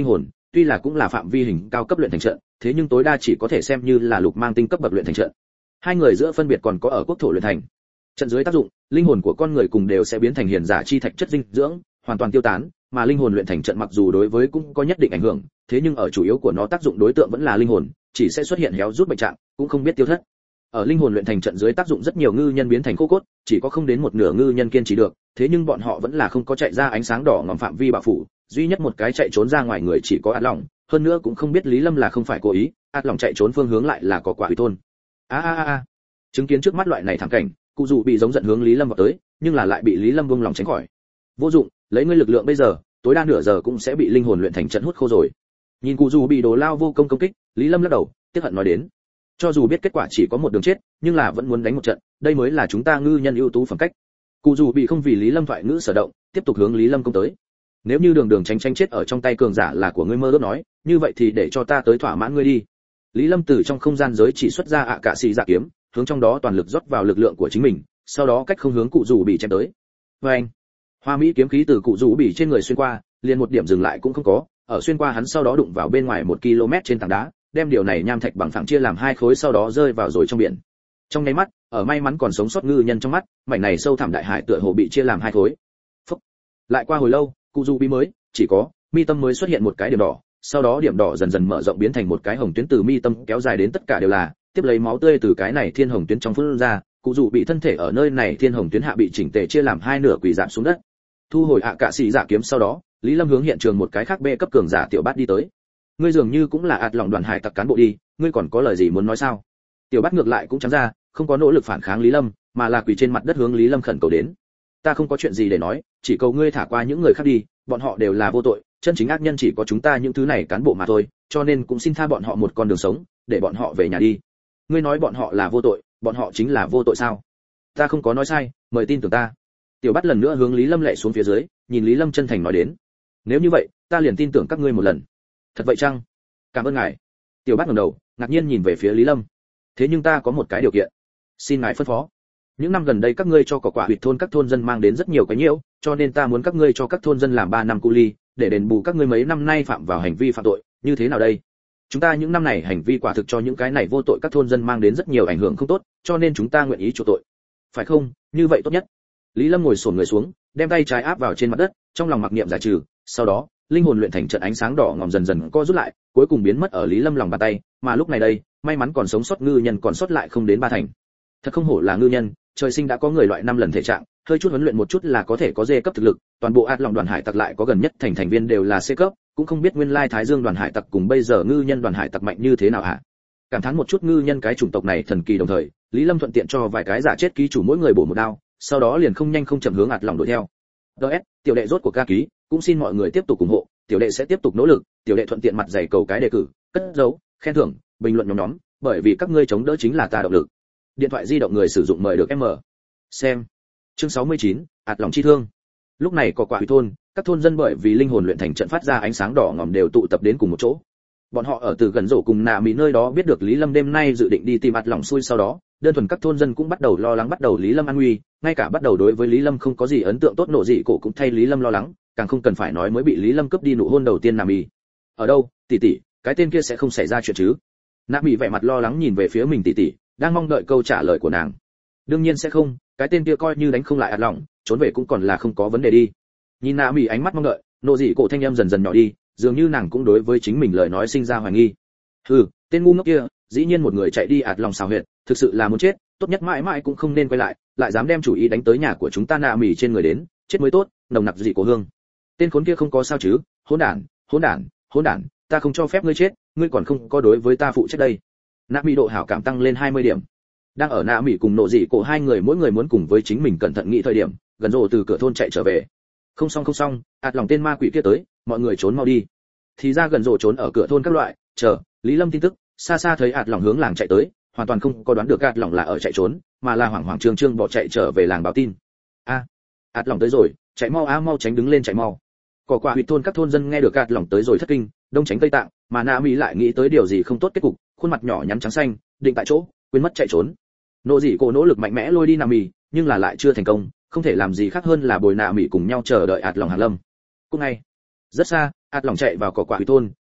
tuy là cũng là phạm vi hình cao cấp luyện thành trận, thế nhưng tối đa chỉ có thể xem như là lục mang tinh cấp bậc luyện thành trận. Hai người giữa phân biệt còn có ở quốc thổ luyện thành. Trận dưới tác dụng, linh hồn của con người cùng đều sẽ biến thành hiền giả chi thạch chất dinh dưỡng, hoàn toàn tiêu tán, mà linh hồn luyện thành trận mặc dù đối với cũng có nhất định ảnh hưởng, thế nhưng ở chủ yếu của nó tác dụng đối tượng vẫn là linh hồn, chỉ sẽ xuất hiện héo rút bệnh trạng, cũng không biết tiêu thất. Ở linh hồn luyện thành trận dưới tác dụng rất nhiều ngư nhân biến thành khô cốt, chỉ có không đến một nửa ngư nhân kiên trì được, thế nhưng bọn họ vẫn là không có chạy ra ánh sáng đỏ ngòm phạm vi bạo phủ, duy nhất một cái chạy trốn ra ngoài người chỉ có Át Lòng, hơn nữa cũng không biết Lý Lâm là không phải cố ý, Át Lòng chạy trốn phương hướng lại là có quả Hủy thôn. A a a, chứng kiến trước mắt loại này thảm cảnh, cụ dù bị giống giận hướng Lý Lâm vào tới, nhưng là lại bị Lý Lâm buông lòng tránh khỏi. Vô dụng, lấy ngươi lực lượng bây giờ, tối đa nửa giờ cũng sẽ bị linh hồn luyện thành trận hút khô rồi. Nhìn cụ dù bị đồ lao vô công công kích, Lý Lâm lắc đầu, tiếc hận nói đến, cho dù biết kết quả chỉ có một đường chết, nhưng là vẫn muốn đánh một trận, đây mới là chúng ta ngư nhân ưu tú phẩm cách. Cụ dù bị không vì Lý Lâm thoại ngữ sở động, tiếp tục hướng Lý Lâm công tới. Nếu như đường đường tránh tránh chết ở trong tay cường giả là của ngươi mơ ước nói, như vậy thì để cho ta tới thỏa mãn ngươi đi. Lý Lâm từ trong không gian giới chỉ xuất ra ạ cạ xì dạ kiếm, hướng trong đó toàn lực rót vào lực lượng của chính mình, sau đó cách không hướng cụ dù bị chém tới. Và anh, hoa mỹ kiếm khí từ cụ dù bị trên người xuyên qua, liền một điểm dừng lại cũng không có, ở xuyên qua hắn sau đó đụng vào bên ngoài một ki lô mét trên tảng đá, đem điều này nham thạch bằng phẳng chia làm hai khối sau đó rơi vào rồi trong biển. Trong nháy mắt, ở may mắn còn sống sót ngư nhân trong mắt, mảnh này sâu thẳm đại hải tựa hồ bị chia làm hai khối. Phúc. Lại qua hồi lâu, cụ dù bị mới chỉ có mi tâm mới xuất hiện một cái điểm đỏ, sau đó điểm đỏ dần dần mở rộng biến thành một cái hồng tuyến từ mi tâm kéo dài đến tất cả đều là, tiếp lấy máu tươi từ cái này thiên hồng tuyến trong phun ra, cụ dù bị thân thể ở nơi này thiên hồng tuyến hạ bị chỉnh tề chia làm hai nửa quỳ giảm xuống đất. Thu hồi ạ cạ xì dạ kiếm sau đó, Lý Lâm hướng hiện trường một cái khác bê cấp cường giả tiểu bát đi tới. Ngươi dường như cũng là ạt lòng đoàn hải tặc cán bộ đi, ngươi còn có lời gì muốn nói sao? Tiểu bát ngược lại cũng trắng ra, không có nỗ lực phản kháng Lý Lâm, mà là quỳ trên mặt đất hướng Lý Lâm khẩn cầu đến. Ta không có chuyện gì để nói, chỉ cầu ngươi thả qua những người khác đi, bọn họ đều là vô tội, chân chính ác nhân chỉ có chúng ta những thứ này cán bộ mà thôi, cho nên cũng xin tha bọn họ một con đường sống, để bọn họ về nhà đi. Ngươi nói bọn họ là vô tội, bọn họ chính là vô tội sao? Ta không có nói sai, mời tin tưởng ta. Tiểu Bát lần nữa hướng Lý Lâm lệ xuống phía dưới, nhìn Lý Lâm chân thành nói đến. Nếu như vậy, ta liền tin tưởng các ngươi một lần. Thật vậy chăng? Cảm ơn ngài. Tiểu Bát ngẩng đầu, ngạc nhiên nhìn về phía Lý Lâm. Thế nhưng ta có một cái điều kiện. Xin ngài phân phó. Những năm gần đây các ngươi cho cỏ quả huyệt thôn các thôn dân mang đến rất nhiều cái nhiễu, cho nên ta muốn các ngươi cho các thôn dân làm ba năm cu ly, để đền bù các ngươi mấy năm nay phạm vào hành vi phạm tội, như thế nào đây? Chúng ta những năm này hành vi quả thực cho những cái này vô tội các thôn dân mang đến rất nhiều ảnh hưởng không tốt, cho nên chúng ta nguyện ý chuộc tội. Phải không? Như vậy tốt nhất. Lý Lâm ngồi xổm người xuống, đem tay trái áp vào trên mặt đất, trong lòng mặc niệm giải trừ, sau đó, linh hồn luyện thành trận ánh sáng đỏ ngòm dần dần co rút lại, cuối cùng biến mất ở Lý Lâm lòng bàn tay, mà lúc này đây, may mắn còn sống sót ngư nhân còn sót lại không đến ba thành. Thật không hổ là ngư nhân, trời sinh đã có người loại năm lần thể trạng, hơi chút huấn luyện một chút là có thể có D cấp thực lực, toàn bộ ạt lòng đoàn hải tặc lại có gần nhất thành thành viên đều là C cấp, cũng không biết nguyên lai Thái Dương đoàn hải tặc cùng bây giờ ngư nhân đoàn hải tặc mạnh như thế nào hả? Cảm thán một chút ngư nhân cái chủng tộc này thần kỳ đồng thời, Lý Lâm thuận tiện cho vài cái giả chết ký chủ mỗi người bổ một đao, sau đó liền không nhanh không chậm hướng ạt lòng đuổi theo. đê ét, tiểu đệ rốt của ca ký, cũng xin mọi người tiếp tục ủng hộ, tiểu đệ sẽ tiếp tục nỗ lực, tiểu đệ thuận tiện mặt dày cầu cái đề cử, cất dấu, khen thưởng, bình luận nhóm nhóm, bởi vì các ngươi chống đỡ chính là ta động lực. Điện thoại di động người sử dụng mời được em mở. Xem. Chương sáu mươi chín, ạt lòng chi thương. Lúc này có quả hủy thôn, các thôn dân bởi vì linh hồn luyện thành trận phát ra ánh sáng đỏ ngòm đều tụ tập đến cùng một chỗ. Bọn họ ở từ gần rổ cùng nạ mỹ nơi đó biết được Lý Lâm đêm nay dự định đi tìm ạt lòng xui, sau đó, đơn thuần các thôn dân cũng bắt đầu lo lắng bắt đầu Lý Lâm an nguy, ngay cả bắt đầu đối với Lý Lâm không có gì ấn tượng tốt nộ gì cổ cũng thay Lý Lâm lo lắng, càng không cần phải nói mới bị Lý Lâm cướp đi nụ hôn đầu tiên nạ mỹ. Ở đâu, tỷ tỷ, cái tên kia sẽ không xảy ra chuyện chứ? Nạ mỹ vẻ mặt lo lắng nhìn về phía mình tỷ tỷ, đang mong đợi câu trả lời của nàng. Đương nhiên sẽ không, cái tên kia coi như đánh không lại ạt lòng, trốn về cũng còn là không có vấn đề đi. Nhìn nạ mỹ ánh mắt mong đợi, nộ dị cổ thanh âm dần dần nhỏ đi, dường như nàng cũng đối với chính mình lời nói sinh ra hoài nghi. Hừ, tên ngu ngốc kia, dĩ nhiên một người chạy đi ạt lòng xào huyệt, thực sự là muốn chết, tốt nhất mãi mãi cũng không nên quay lại, lại dám đem chủ ý đánh tới nhà của chúng ta nạ mỹ trên người đến, chết mới tốt, nồng nặc dị cổ hương. Tên khốn kia không có sao chứ? Hỗn đản, hỗn đản, hỗn đản, ta không cho phép ngươi chết, ngươi còn không có đối với ta phụ trách đây. Nạ mỹ độ hảo cảm tăng lên hai mươi điểm. Đang ở nạ mỹ cùng nộ dị cổ hai người mỗi người muốn cùng với chính mình cẩn thận nghĩ thời điểm, gần rồ từ cửa thôn chạy trở về. Không xong không xong, ạt lòng tên ma quỷ kia tới, mọi người trốn mau đi. Thì ra gần rồ trốn ở cửa thôn các loại, chờ Lý Lâm tin tức, xa xa thấy ạt lòng hướng làng chạy tới, hoàn toàn không có đoán được ạt lòng là ở chạy trốn, mà là hoảng hoảng trương trương bỏ chạy trở về làng báo tin. A, ạt lòng tới rồi, chạy mau á, mau tránh, đứng lên chạy mau. Cỏ quả huyệt thôn các thôn dân nghe được ạt lòng tới rồi thất kinh, đông tránh tây tạng, mà nạ mỹ lại nghĩ tới điều gì không tốt kết cục, khuôn mặt nhỏ nhắn trắng xanh, định tại chỗ, quên mất chạy trốn. Nộ dị cổ nỗ lực mạnh mẽ lôi đi nạ mỹ, nhưng là lại chưa thành công, không thể làm gì khác hơn là bồi nạ mỹ cùng nhau chờ đợi ạt lòng hàng lâm. Cũng ngay rất xa, ạt lòng chạy vào cỏ quả huyệt thôn,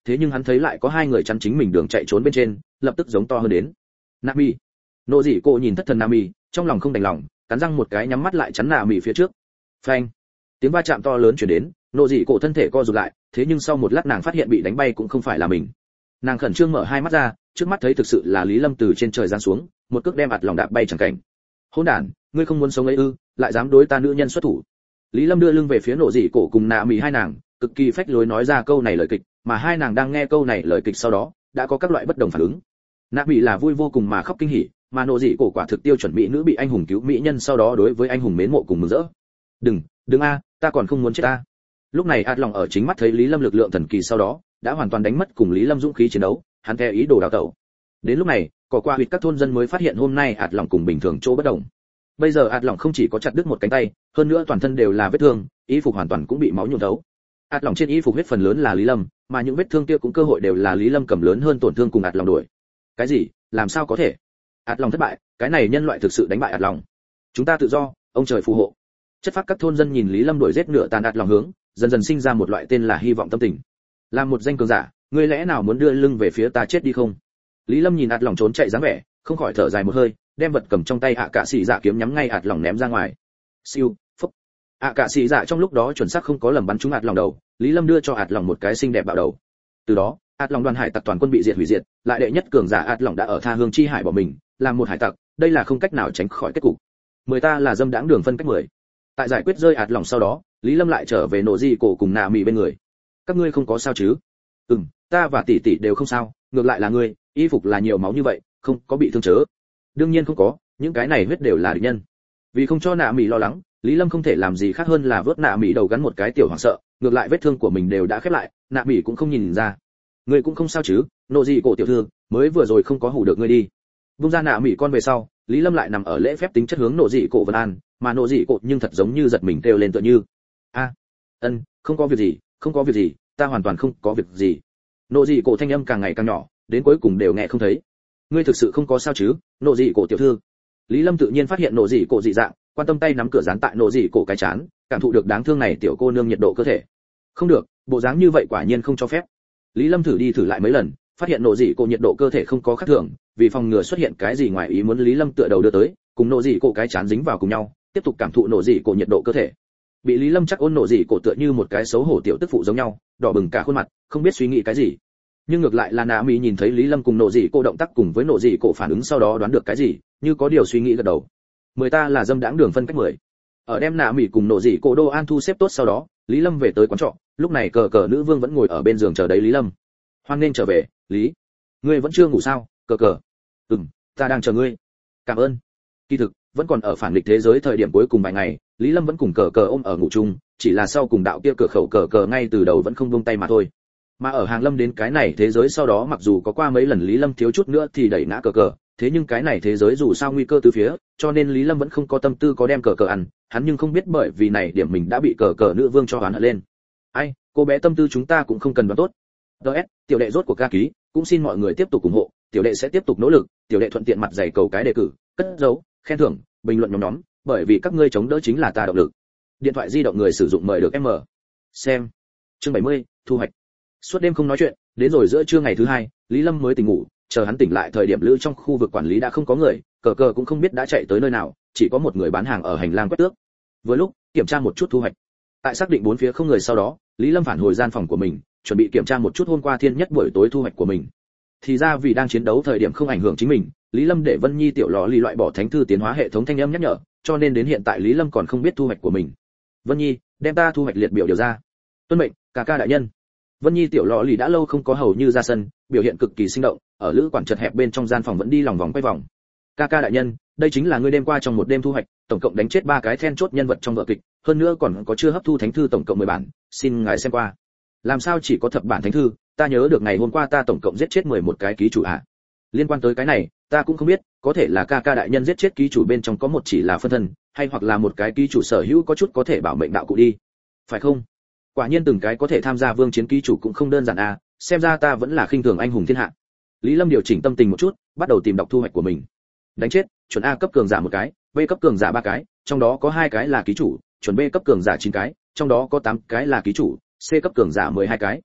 thế nhưng hắn thấy lại có hai người chắn chính mình đường chạy trốn bên trên, lập tức giống to hơn đến. Nami. Nô dị cổ nhìn thất thần Nami, trong lòng không đành lòng, cắn răng một cái nhắm mắt lại chắn Nami phía trước. Phanh. Tiếng va chạm to lớn truyền đến, nô dị cổ thân thể co rụt lại, thế nhưng sau một lát nàng phát hiện bị đánh bay cũng không phải là mình. Nàng khẩn trương mở hai mắt ra, trước mắt thấy thực sự là Lý Lâm từ trên trời giáng xuống, một cước đem ạt lòng đạp bay chẳng cảnh. Hỗn đản, ngươi không muốn sống ấy ư, lại dám đối ta nữ nhân xuất thủ. Lý Lâm đưa lưng về phía nộ dị cổ cùng nạ mì hai nàng, cực kỳ phách lối nói ra câu này lời kịch, mà hai nàng đang nghe câu này lời kịch sau đó, đã có các loại bất đồng phản ứng. Nạ mì là vui vô cùng mà khóc kinh hỉ, mà nộ dị cổ quả thực tiêu chuẩn mỹ nữ bị anh hùng cứu mỹ nhân sau đó đối với anh hùng mến mộ cùng mừng rỡ. Đừng, đừng a, ta còn không muốn chết ta. Lúc này ạt lòng ở chính mắt thấy Lý Lâm lực lượng thần kỳ sau đó, đã hoàn toàn đánh mất cùng Lý Lâm dũng khí chiến đấu, hắn theo ý đồ đào tẩu. Đến lúc này, cỏ qua huyệt các thôn dân mới phát hiện hôm nay ạt lòng cùng bình thường chỗ bất đồng. Bây giờ ạt lòng không chỉ có chặt đứt một cánh tay, hơn nữa toàn thân đều là vết thương, y phục hoàn toàn cũng bị máu nhuộm thấu. ạt lòng trên y phục huyết phần lớn là Lý Lâm, mà những vết thương kia cũng cơ hội đều là Lý Lâm cầm lớn hơn tổn thương cùng ạt lòng đuổi. Cái gì? Làm sao có thể? ạt lòng thất bại, cái này nhân loại thực sự đánh bại ạt lòng. Chúng ta tự do, ông trời phù hộ. Chất phát các thôn dân nhìn Lý Lâm đuổi giết nửa tàn ạt lòng hướng, dần dần sinh ra một loại tên là hy vọng tâm tình. Làm một danh cường giả, ngươi lẽ nào muốn đưa lưng về phía ta chết đi không? Lý Lâm nhìn ạt lòng trốn chạy dáng vẻ, không khỏi thở dài một hơi, đem vật cầm trong tay ạ cạ xỉ dạ kiếm nhắm ngay ạt lòng ném ra ngoài. Siêu, phốc. ạ cạ xỉ dạ trong lúc đó chuẩn xác không có lầm bắn trúng ạt lòng đầu, Lý Lâm đưa cho ạt lòng một cái xinh đẹp bạo đầu. Từ đó, ạt lòng đoàn hải tặc toàn quân bị diệt hủy diệt, lại đệ nhất cường giả ạt lòng đã ở tha hương chi hải bỏ mình, làm một hải tặc, đây là không cách nào tránh khỏi kết cục. Mười ta là dâm đãng đường phân cách mười. Tại giải quyết rơi ạt lòng sau đó, Lý Lâm lại trở về nổ dị cổ cùng nạ mì bên người. Các ngươi không có sao chứ? Ừm, ta và tỷ tỷ đều không sao, ngược lại là ngươi, y phục là nhiều máu như vậy, không có bị thương chớ? Đương nhiên không có, những cái này huyết đều là địch nhân. Vì không cho nạ mì lo lắng, Lý Lâm không thể làm gì khác hơn là vớt nạ mì đầu gắn một cái tiểu hoảng sợ, ngược lại vết thương của mình đều đã khép lại, nạ mì cũng không nhìn ra. Ngươi cũng không sao chứ? Nộ dị cổ tiểu thư, mới vừa rồi không có hù được ngươi đi. Vung ra nạ mì con về sau, Lý Lâm lại nằm ở lễ phép tính chất hướng nộ dị cổ vân an, mà nộ dị cổ nhưng thật giống như giật mình kêu lên tựa như. A, ân, không có việc gì, không có việc gì, ta hoàn toàn không có việc gì. Nộ dị cổ thanh âm càng ngày càng nhỏ, đến cuối cùng đều nghe không thấy. Ngươi thực sự không có sao chứ? Nộ dị cổ tiểu thư. Lý Lâm tự nhiên phát hiện nộ dị cổ dị dạng, quan tâm tay nắm cửa dán tại nộ dị cổ cái chán, cảm thụ được đáng thương này tiểu cô nương nhiệt độ cơ thể. Không được, bộ dáng như vậy quả nhiên không cho phép. Lý Lâm thử đi thử lại mấy lần, phát hiện nộ dị cổ nhiệt độ cơ thể không có khác thường, vì phòng ngừa xuất hiện cái gì ngoài ý muốn, Lý Lâm tựa đầu đưa tới, cùng nộ dị cổ cái chán dính vào cùng nhau, tiếp tục cảm thụ nộ dị cổ nhiệt độ cơ thể. Bị Lý Lâm chắc ôn nộ dị cổ tựa như một cái xấu hổ tiểu tức phụ giống nhau, đỏ bừng cả khuôn mặt, không biết suy nghĩ cái gì. Nhưng ngược lại là nạ mỹ nhìn thấy Lý Lâm cùng nộ dị cổ động tác cùng với nộ dị cổ phản ứng sau đó đoán được cái gì, như có điều suy nghĩ gật đầu. Mười ta là dâm đãng đường phân cách mười. Ở đem nạ mỹ cùng nộ dị cổ đô an thu xếp tốt sau đó, Lý Lâm về tới quán trọ, lúc này cờ cờ nữ vương vẫn ngồi ở bên giường chờ đấy Lý Lâm. Hoan nên trở về, Lý. Ngươi vẫn chưa ngủ sao? Cờ cờ. Ừm, ta đang chờ ngươi. Cảm ơn. Kỳ thực, vẫn còn ở phản nghịch thế giới thời điểm cuối cùng vài ngày, Lý Lâm vẫn cùng cờ cờ ôm ở ngủ chung, chỉ là sau cùng đạo kia cửa khẩu cờ cờ ngay từ đầu vẫn không buông tay mà thôi. Mà ở Hàng Lâm đến cái này thế giới sau đó, mặc dù có qua mấy lần Lý Lâm thiếu chút nữa thì đẩy ngã cờ cờ, thế nhưng cái này thế giới dù sao nguy cơ từ phía, cho nên Lý Lâm vẫn không có tâm tư có đem cờ cờ ăn, hắn nhưng không biết bởi vì này điểm mình đã bị cờ cờ nữ vương cho hắn hận lên. Ai, cô bé tâm tư chúng ta cũng không cần đoán tốt. đê ét, tiểu đệ rốt của ca ký, cũng xin mọi người tiếp tục ủng hộ, tiểu đệ sẽ tiếp tục nỗ lực, tiểu đệ thuận tiện mặt dày cầu cái đề cử, cất dấu, khen thưởng, bình luận nhóm nhóm, bởi vì các ngươi chống đỡ chính là ta động lực. Điện thoại di động người sử dụng mời được em mở. Xem. Chương bảy mươi, thu hoạch. Suốt đêm không nói chuyện, đến rồi giữa trưa ngày thứ hai, Lý Lâm mới tỉnh ngủ, chờ hắn tỉnh lại thời điểm lữ trong khu vực quản lý đã không có người, cờ cờ cũng không biết đã chạy tới nơi nào, chỉ có một người bán hàng ở hành lang quét tước. Vừa lúc kiểm tra một chút thu hoạch. Tại xác định bốn phía không người sau đó, Lý Lâm phản hồi gian phòng của mình, chuẩn bị kiểm tra một chút hôm qua thiên nhất buổi tối thu hoạch của mình. Thì ra vì đang chiến đấu thời điểm không ảnh hưởng chính mình, Lý Lâm để Vân Nhi tiểu lọ lì loại bỏ thánh thư tiến hóa hệ thống thanh âm nhắc nhở, cho nên đến hiện tại Lý Lâm còn không biết thu hoạch của mình. Vân Nhi, đem ta thu hoạch liệt biểu điều ra. Tuân mệnh, ca ca đại nhân. Vân Nhi tiểu lọ lì đã lâu không có hầu như ra sân, biểu hiện cực kỳ sinh động, ở lữ quản chật hẹp bên trong gian phòng vẫn đi lòng vòng quay vòng. Ca ca đại nhân, đây chính là ngươi đêm qua trong một đêm thu hoạch, tổng cộng đánh chết ba cái then chốt nhân vật trong vở kịch, hơn nữa còn có chưa hấp thu thánh thư tổng cộng mười bản, xin ngài xem qua. Làm sao chỉ có thập bản thánh thư, ta nhớ được ngày hôm qua ta tổng cộng giết chết mười một cái ký chủ ạ. À. Liên quan tới cái này, ta cũng không biết, có thể là ca ca đại nhân giết chết ký chủ bên trong có một chỉ là phân thân, hay hoặc là một cái ký chủ sở hữu có chút có thể bảo mệnh đạo cụ đi. Phải không? Quả nhiên từng cái có thể tham gia vương chiến ký chủ cũng không đơn giản à, xem ra ta vẫn là khinh thường anh hùng thiên hạ. Lý Lâm điều chỉnh tâm tình một chút, bắt đầu tìm đọc thu hoạch của mình. Đánh chết, chuẩn A cấp cường giả một cái, B cấp cường giả ba cái, trong đó có hai cái là ký chủ, chuẩn B cấp cường giả chín cái, trong đó có tám cái là ký chủ, C cấp cường giả mười hai cái.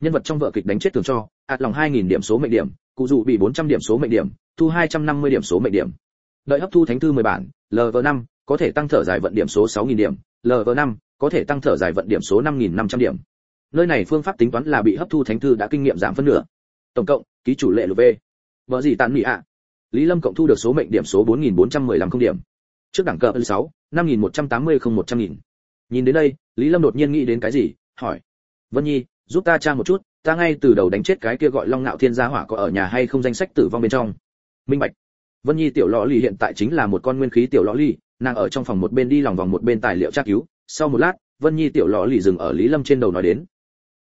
nhân vật trong vở kịch đánh chết thường cho ạt lòng hai nghìn điểm số mệnh điểm, cụ dụ bị bốn trăm điểm số mệnh điểm, thu hai trăm năm mươi điểm số mệnh điểm. Đợi hấp thu thánh thư mười bản, level năm có thể tăng thở dài vận điểm số sáu nghìn điểm, level năm có thể tăng thở dài vận điểm số năm nghìn năm trăm điểm. Nơi này phương pháp tính toán là bị hấp thu thánh thư đã kinh nghiệm giảm phân nửa. Tổng cộng, ký chủ lệ lv. Vợ gì tàn nhị ạ. Lý Lâm cộng thu được số mệnh điểm số bốn nghìn bốn trăm mười lăm không điểm. Trước đẳng cấp sáu, năm nghìn một trăm tám mươi không một trăm nghìn. Nhìn đến đây, Lý Lâm đột nhiên nghĩ đến cái gì, hỏi: "Vân Nhi, giúp ta tra một chút, ta ngay từ đầu đánh chết cái kia gọi Long Nạo Thiên gia hỏa có ở nhà hay không danh sách tử vong bên trong." Minh bạch. Vân Nhi tiểu lọ lì hiện tại chính là một con nguyên khí tiểu lọ lì, nàng ở trong phòng một bên đi lòng vòng một bên tài liệu tra cứu. Sau một lát, Vân Nhi tiểu lọ lì dừng ở Lý Lâm trên đầu nói đến: